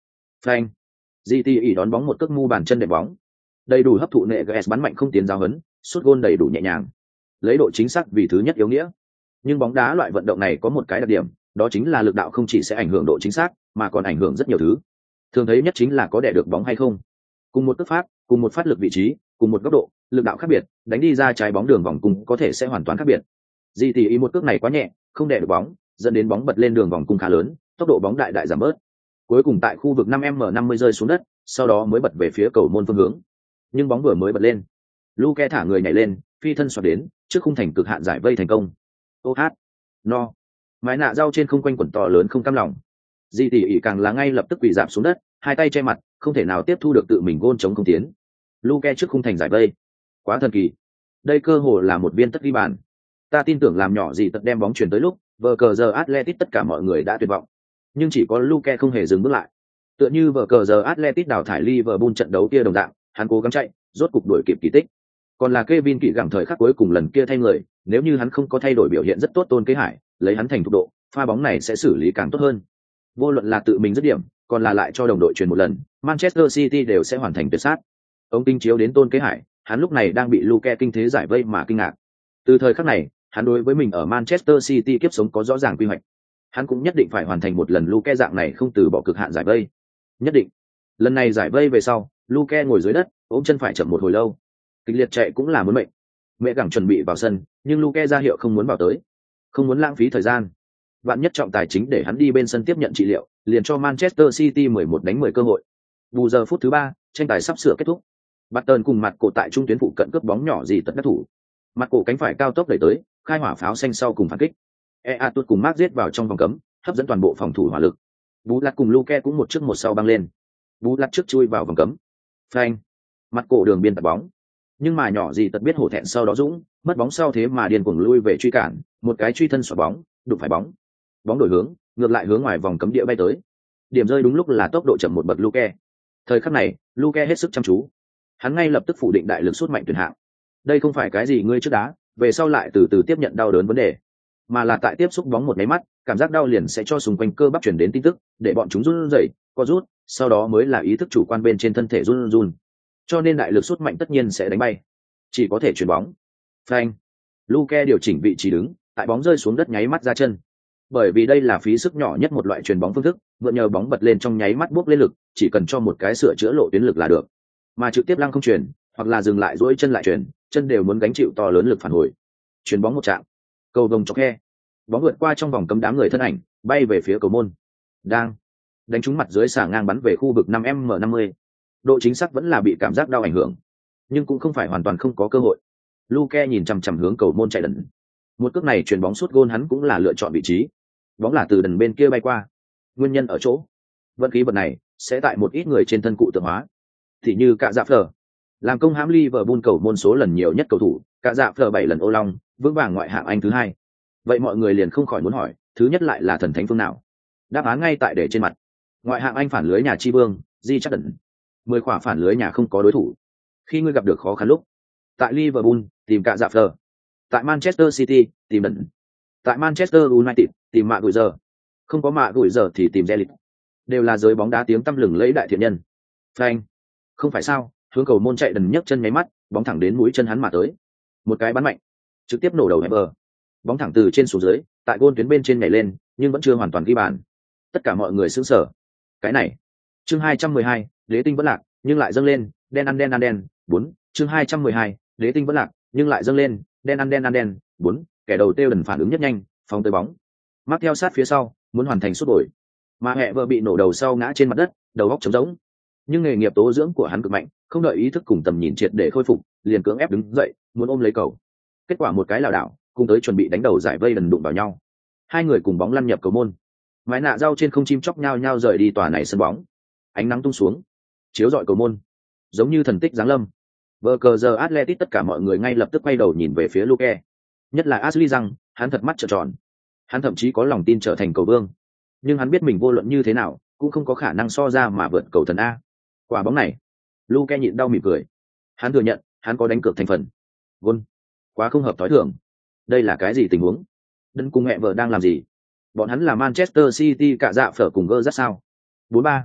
[SPEAKER 1] Phanh. giê tê e đón bóng một cước mu bàn chân đệm bóng. Đầy đủ hấp thụ nệ gs bắn mạnh không tiến giao hấn, sút gôn đầy đủ nhẹ nhàng. Lấy độ chính xác vì thứ nhất yếu nghĩa. Nhưng bóng đá loại vận động này có một cái đặc điểm, đó chính là lực đạo không chỉ sẽ ảnh hưởng độ chính xác, mà còn ảnh hưởng rất nhiều thứ. Thường thấy nhất chính là có đè được bóng hay không. Cùng một cước phát, cùng một phát lực vị trí, cùng một góc độ, lực đạo khác biệt, đánh đi ra trái bóng đường vòng cung có thể sẽ hoàn toàn khác biệt. giê tê e một cước này quá nhẹ, không đè được bóng, dẫn đến bóng bật lên đường vòng cung khá lớn, tốc độ bóng đại đại giảm bớt. Cuối cùng tại khu vực năm m năm mươi rơi xuống đất, sau đó mới bật về phía cầu môn phương hướng. Nhưng bóng vừa mới bật lên, Luke thả người nhảy lên, phi thân xoạc đến, trước khung thành cực hạn giải vây thành công. Ô hát, no, mái nạ rau trên không quanh quẩn to lớn không cam lòng. Di tỉ ỉ càng là ngay lập tức quỳ dạp xuống đất, hai tay che mặt, không thể nào tiếp thu được tự mình gôn chống không tiến. Luke trước khung thành giải vây, quá thần kỳ. Đây cơ hồ là một viên tất ghi bàn. Ta tin tưởng làm nhỏ gì tật đem bóng chuyển tới lúc, vờ cờ giờ Atletic tất cả mọi người đã tuyệt vọng. Nhưng chỉ có Luke không hề dừng bước lại. Tựa như vờ cờ giờ Atletic đào thải Liverpool trận đấu kia đồng dạng, hắn cố gắng chạy, rốt cục đuổi kịp kỳ tích. Còn là Kevin Kỵ gặng thời khắc cuối cùng lần kia thay người, nếu như hắn không có thay đổi biểu hiện rất tốt Tôn Kế Hải, lấy hắn thành thục độ, pha bóng này sẽ xử lý càng tốt hơn. Vô luận là tự mình dứt điểm, còn là lại cho đồng đội truyền một lần, Manchester City đều sẽ hoàn thành tuyệt sát. Ông kinh chiếu đến Tôn Kế Hải, hắn lúc này đang bị Luke kinh thế giải vây mà kinh ngạc. Từ thời khắc này, hắn đối với mình ở Manchester City kiếp sống có rõ ràng quy hoạch. Hắn cũng nhất định phải hoàn thành một lần Luke dạng này không từ bỏ cực hạn giải vây. Nhất định. Lần này giải vây về sau, Luke ngồi dưới đất, ôm chân phải chậm một hồi lâu. Kịch liệt chạy cũng là muốn mệnh. Mẹ gặng chuẩn bị vào sân, nhưng Luke ra hiệu không muốn vào tới, không muốn lãng phí thời gian. Vạn nhất trọng tài chính để hắn đi bên sân tiếp nhận trị liệu, liền cho Manchester City mười một đánh mười cơ hội. Bù giờ phút thứ ba, tranh tài sắp sửa kết thúc. Barton cùng mặt cổ tại trung tuyến phụ cận cướp bóng nhỏ gì tận đắc thủ. Mặt cổ cánh phải cao tốc đẩy tới, khai hỏa pháo xanh sau cùng phản kích. Ea tuột cùng Mark giết vào trong vòng cấm, hấp dẫn toàn bộ phòng thủ hỏa lực. Bú lặt cùng Luke cũng một trước một sau băng lên. Bú lặt trước chui vào vòng cấm. Phanh. Mặt cổ đường biên tạt bóng. Nhưng mà nhỏ gì tật biết hổ thẹn sau đó dũng, mất bóng sau thế mà điên cuồng lui về truy cản, một cái truy thân xoạc bóng, đụng phải bóng. Bóng đổi hướng, ngược lại hướng ngoài vòng cấm địa bay tới. Điểm rơi đúng lúc là tốc độ chậm một bậc Luke. Thời khắc này, Luke hết sức chăm chú. Hắn ngay lập tức phủ định đại lực sút mạnh tuyển hạng. Đây không phải cái gì ngươi trước đá, về sau lại từ từ tiếp nhận đau đớn vấn đề, mà là tại tiếp xúc bóng một máy mắt, cảm giác đau liền sẽ cho xung quanh cơ bắp truyền đến tin tức, để bọn chúng run rẩy, co rút, sau đó mới là ý thức chủ quan bên trên thân thể run run. Cho nên đại lực sút mạnh tất nhiên sẽ đánh bay, chỉ có thể chuyền bóng. Phanh. Luke điều chỉnh vị trí đứng, tại bóng rơi xuống đất nháy mắt ra chân. Bởi vì đây là phí sức nhỏ nhất một loại chuyền bóng phương thức, mượn nhờ bóng bật lên trong nháy mắt bước lên lực, chỉ cần cho một cái sửa chữa lộ tuyến lực là được. Mà trực tiếp lăng không chuyền, hoặc là dừng lại duỗi chân lại chuyền, chân đều muốn gánh chịu to lớn lực phản hồi. Chuyền bóng một chạm, cầu vồng chọc khe, bóng vượt qua trong vòng cấm đám người thân ảnh, bay về phía cầu môn. Đang đánh trúng mặt dưới xả ngang bắn về khu vực năm m năm mươi. Độ chính xác vẫn là bị cảm giác đau ảnh hưởng, nhưng cũng không phải hoàn toàn không có cơ hội. Luke nhìn chằm chằm hướng cầu môn chạy đần. Một cước này chuyền bóng sút gôn hắn cũng là lựa chọn vị trí. Bóng là từ đần bên kia bay qua. Nguyên nhân ở chỗ, vận khí vật này sẽ tại một ít người trên thân cụ tượng hóa. Thì như cả dạ phở, làm công hãm Liverpool cầu môn số lần nhiều nhất cầu thủ, cả dạ phở bảy lần ô long, vững vàng ngoại hạng Anh thứ hai. Vậy mọi người liền không khỏi muốn hỏi, thứ nhất lại là thần thánh phương nào? Đáp án ngay tại để trên mặt. Ngoại hạng Anh phản lưới nhà chi vương, Di chắc đần. Mười khỏa phản lưới nhà không có đối thủ. Khi ngươi gặp được khó khăn lúc, tại Liverpool tìm cả dạ phở, tại Manchester City tìm đần, tại Manchester United tìm mạ gửi giờ, không có mạ gửi giờ thì tìm Zelit. Đều là giới bóng đá tiếng tăm lừng lẫy đại thiện nhân. Phanh. Không phải sao, hướng cầu môn chạy đần nhấc chân nháy mắt, bóng thẳng đến mũi chân hắn mà tới. Một cái bắn mạnh, trực tiếp nổ đầu Heber. Bóng thẳng từ trên xuống dưới, tại gôn tuyến bên trên nhảy lên, nhưng vẫn chưa hoàn toàn ghi bàn. Tất cả mọi người sững sờ. Cái này, chương hai trăm mười hai, đế tinh vẫn lạc, nhưng lại dâng lên, đen ăn đen ăn đen, bốn, chương hai trăm mười hai, đế tinh vẫn lạc, nhưng lại dâng lên, đen ăn đen ăn đen, bốn, kẻ đầu tiêu đần phản ứng nhất nhanh, phóng tới bóng. Mắc theo sát phía sau, muốn hoàn thành sút đổi. Mà Heber bị nổ đầu sau ngã trên mặt đất, đầu óc trống rỗng. Nhưng nghề nghiệp tố dưỡng của hắn cực mạnh, không đợi ý thức cùng tầm nhìn triệt để khôi phục, liền cưỡng ép đứng dậy, muốn ôm lấy cầu. Kết quả một cái lảo đảo, cùng tới chuẩn bị đánh đầu giải vây lần đụng vào nhau. Hai người cùng bóng lăn nhập cầu môn. Mái nạ rau trên không chim chóc nhao nhao rời đi tòa này sân bóng. Ánh nắng tung xuống, chiếu rọi cầu môn, giống như thần tích giáng lâm. Vờ cờ giờ Atletic tất cả mọi người ngay lập tức quay đầu nhìn về phía Luke. Nhất là Ashley rằng, hắn thật mắt trợn tròn. Hắn thậm chí có lòng tin trở thành cầu vương. Nhưng hắn biết mình vô luận như thế nào, cũng không có khả năng so ra mà vượt cầu thần a. Quả bóng này, Luke nhịn đau mỉm cười. Hắn thừa nhận, hắn có đánh cược thành phần. Gôn, quá không hợp thói thường. Đây là cái gì tình huống? Đân cùng mẹ vợ đang làm gì? Bọn hắn là Manchester City cả dạ phở cùng gơ rất sao? bốn ba.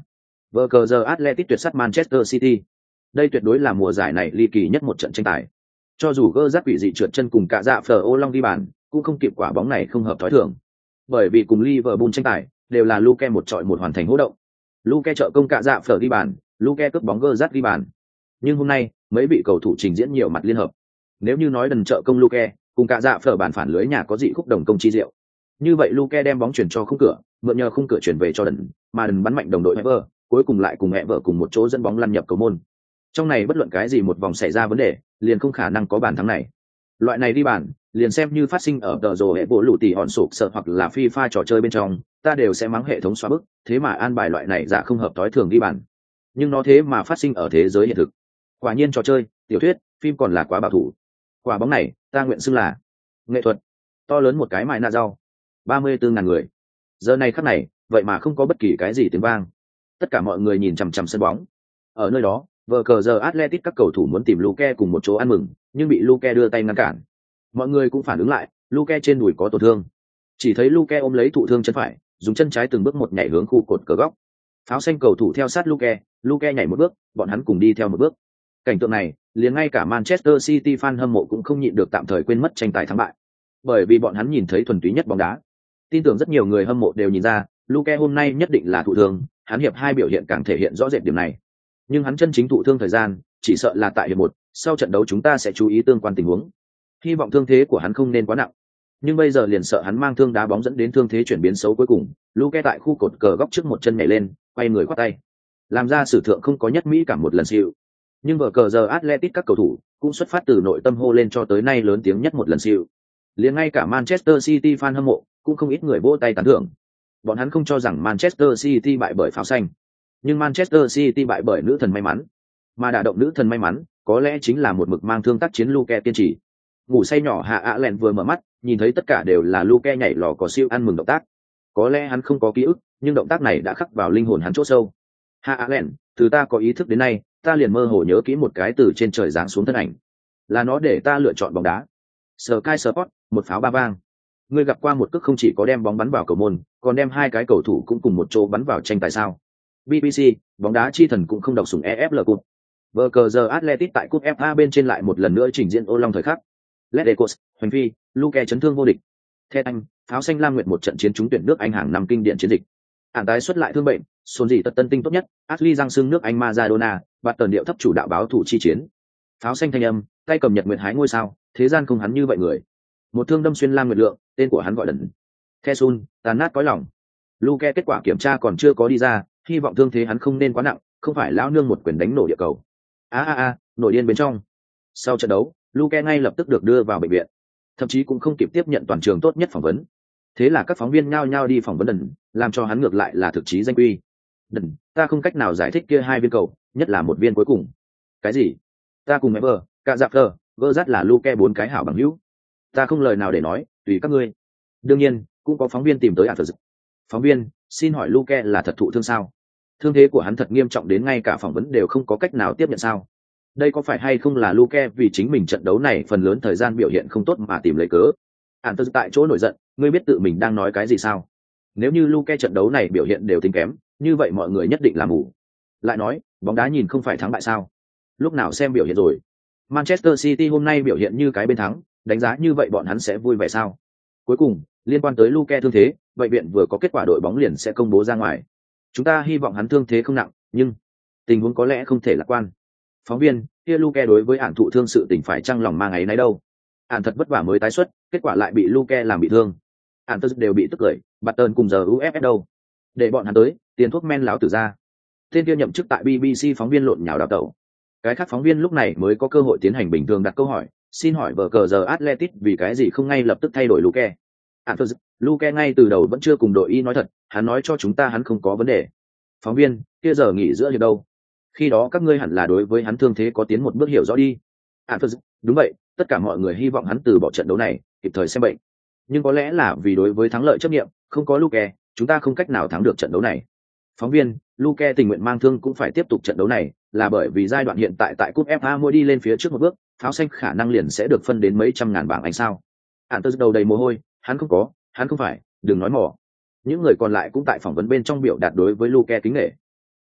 [SPEAKER 1] Vở cờ giờ Atletico tuyệt sắt Manchester City. Đây tuyệt đối là mùa giải này ly kỳ nhất một trận tranh tài. Cho dù gơ rắc quỷ dị trượt chân cùng cả dạ phở ô long đi bàn, cũng không kịp quả bóng này không hợp thói thường. Bởi vì cùng Liverpool tranh tài, đều là Luke một trọi một hoàn thành hỗ động. Luke trợ công cả dạ phở đi bàn, Luke cướp bóng gơ rắc đi bàn. Nhưng hôm nay, mấy vị cầu thủ trình diễn nhiều mặt liên hợp. Nếu như nói đần trợ công Luke, cùng cả dạ phở bàn phản lưới nhà có dị khúc đồng công chi diệu. Như vậy Luke đem bóng chuyển cho khung cửa, mượn nhờ khung cửa chuyển về cho đần, mà đần bắn mạnh đồng đội Ever, cuối cùng lại cùng Ever cùng một chỗ dẫn bóng lăn nhập cầu môn. Trong này bất luận cái gì một vòng xảy ra vấn đề, liền không khả năng có bàn thắng này. Loại này đi bàn, liền xem như phát sinh ở tờ rồ hệ bộ lũ tỷ hòn sụp sợ hoặc là FIFA trò chơi bên trong, ta đều sẽ mắng hệ thống xóa bức, thế mà an bài loại này giả không hợp tối thường đi bàn. Nhưng nó thế mà phát sinh ở thế giới hiện thực. Quả nhiên trò chơi, tiểu thuyết, phim còn là quá bảo thủ. Quả bóng này, ta nguyện xưng là nghệ thuật. To lớn một cái mại nạ rau. ba mươi tư ngàn người. Giờ này khắc này, vậy mà không có bất kỳ cái gì tiếng vang. Tất cả mọi người nhìn chằm chằm sân bóng. Ở nơi đó, vờ cờ giờ Atletico các cầu thủ muốn tìm Luke cùng một chỗ ăn mừng, nhưng bị Luke đưa tay ngăn cản. Mọi người cũng phản ứng lại, Luke trên đùi có tổn thương. Chỉ thấy Luke ôm lấy thụ thương chân phải, dùng chân trái từng bước một nhảy hướng khu cột cờ góc. Pháo xanh cầu thủ theo sát Luke, Luke nhảy một bước, bọn hắn cùng đi theo một bước. Cảnh tượng này, liền ngay cả Manchester City fan hâm mộ cũng không nhịn được tạm thời quên mất tranh tài thắng bại. Bởi vì bọn hắn nhìn thấy thuần túy nhất bóng đá. Tin tưởng rất nhiều người hâm mộ đều nhìn ra, Luke hôm nay nhất định là thụ thương, hắn hiệp hai biểu hiện càng thể hiện rõ rệt điểm này. Nhưng hắn chân chính thụ thương thời gian, chỉ sợ là tại hiệp một, sau trận đấu chúng ta sẽ chú ý tương quan tình huống. Hy vọng thương thế của hắn không nên quá nặng. Nhưng bây giờ liền sợ hắn mang thương đá bóng dẫn đến thương thế chuyển biến xấu cuối cùng. Luke tại khu cột cờ góc trước một chân nhảy lên, quay người khoát tay. Làm ra sử thượng không có nhất mỹ cảm một lần siêu. Nhưng vở cờ giờ Atletico các cầu thủ cũng xuất phát từ nội tâm hô lên cho tới nay lớn tiếng nhất một lần siêu. Liền ngay cả Manchester City fan hâm mộ cũng không ít người vỗ tay tán thưởng. Bọn hắn không cho rằng Manchester City bại bởi pháo xanh, nhưng Manchester City bại bởi nữ thần may mắn. Mà đả động nữ thần may mắn, có lẽ chính là một mực mang thương tác chiến Luke kiên trì. Ngủ say nhỏ Hạ Ạ Lẹn vừa mở mắt, nhìn thấy tất cả đều là Luke nhảy lò có siêu ăn mừng động tác. Có lẽ hắn không có ký ức, nhưng động tác này đã khắc vào linh hồn hắn chỗ sâu. Hạ Ạ Lẹn, từ ta có ý thức đến nay, ta liền mơ hồ nhớ kỹ một cái từ trên trời giáng xuống thân ảnh. Là nó để ta lựa chọn bóng đá. Sky Sport, một pháo ba vang. Ngươi gặp qua một cước không chỉ có đem bóng bắn vào cầu môn, còn đem hai cái cầu thủ cũng cùng một chỗ bắn vào tranh tài sao? bê bê xê, bóng đá chi thần cũng không đọc sủng e ép lờ Cup. Vở cờ giờ Atletico tại cúp ép a bên trên lại một lần nữa trình diễn ô long thời khắc. Ledecos, Hoành Phi, Luke chấn thương vô địch. Theo anh, pháo xanh lam nguyệt một trận chiến trúng tuyển nước Anh hàng năm kinh điển chiến dịch. Ản tái xuất lại thương bệnh, xuân gì tật tân tinh tốt nhất, Ashley giang xương nước Anh Maradona, bạt tần điệu thấp chủ đạo báo thủ chi chiến. Pháo xanh thanh âm, tay cầm nhật nguyệt hái ngôi sao, thế gian không hắn như vậy người. Một thương đâm xuyên lam nguyệt lượng, tên của hắn gọi đần. Thesun, tàn nát cõi lòng. Luke kết quả kiểm tra còn chưa có đi ra, hy vọng thương thế hắn không nên quá nặng, không phải lão nương một quyền đánh nổ địa cầu. A a a, nổi điên bên trong. Sau trận đấu, Luke ngay lập tức được đưa vào bệnh viện, thậm chí cũng không kịp tiếp nhận toàn trường tốt nhất phỏng vấn. Thế là các phóng viên nhao nhao đi phỏng vấn đần, làm cho hắn ngược lại là thực chí danh quy. Đần, ta không cách nào giải thích kia hai viên cầu, nhất là một viên cuối cùng. Cái gì? Ta cùng Ever, cả Dạp Lờ, gỡ rát là Luke bốn cái hảo bằng hữu. Ta không lời nào để nói, tùy các ngươi. Đương nhiên, cũng có phóng viên tìm tới Arthur. Phóng viên, xin hỏi Luke là thật thụ thương sao? Thương thế của hắn thật nghiêm trọng đến ngay cả phỏng vấn đều không có cách nào tiếp nhận sao? Đây có phải hay không là Luke vì chính mình trận đấu này phần lớn thời gian biểu hiện không tốt mà tìm lấy cớ? Arthur tại chỗ nổi giận, ngươi biết tự mình đang nói cái gì sao? Nếu như Luke trận đấu này biểu hiện đều tính kém, như vậy mọi người nhất định là mù. Lại nói, bóng đá nhìn không phải thắng bại sao? Lúc nào xem biểu hiện rồi? Manchester City hôm nay biểu hiện như cái bên thắng, đánh giá như vậy bọn hắn sẽ vui vẻ sao? Cuối cùng, liên quan tới Luke thương thế, bệnh viện vừa có kết quả đội bóng liền sẽ công bố ra ngoài. Chúng ta hy vọng hắn thương thế không nặng, nhưng tình huống có lẽ không thể lạc quan. Phóng viên, kia Luke đối với ản thụ thương sự tình phải chăng lòng mang ấy nấy đâu? Ản thật vất vả mới tái xuất, kết quả lại bị Luke làm bị thương. Ản tức đều bị tức cười, bạt tơn cùng giờ u ép ép đâu? Để bọn hắn tới, tiền thuốc men láo tử ra. Tên kia nhậm chức tại bê bê xê phóng viên lộn nhào đào tẩu. Cái khác phóng viên lúc này mới có cơ hội tiến hành bình thường đặt câu hỏi, xin hỏi vở cờ giờ Atletico vì cái gì không ngay lập tức thay đổi Luke? Arthur, Luke ngay từ đầu vẫn chưa cùng đội y nói thật, hắn nói cho chúng ta hắn không có vấn đề. Phóng viên, kia giờ nghỉ giữa hiệp đâu? Khi đó các ngươi hẳn là đối với hắn thương thế có tiến một bước hiểu rõ đi. Arthur, đúng vậy, tất cả mọi người hy vọng hắn từ bỏ trận đấu này, kịp thời xem bệnh. Nhưng có lẽ là vì đối với thắng lợi chấp nghiệm, không có Luke, chúng ta không cách nào thắng được trận đấu này. Phóng viên, Luke tình nguyện mang thương cũng phải tiếp tục trận đấu này, là bởi vì giai đoạn hiện tại tại cúp ép a mỗi đi lên phía trước một bước, pháo xanh khả năng liền sẽ được phân đến mấy trăm ngàn bảng Anh sao? Arthur đầu đầy mồ hôi, hắn không có, hắn không phải, đừng nói mỏ. Những người còn lại cũng tại phỏng vấn bên trong biểu đạt đối với Luke kính nể.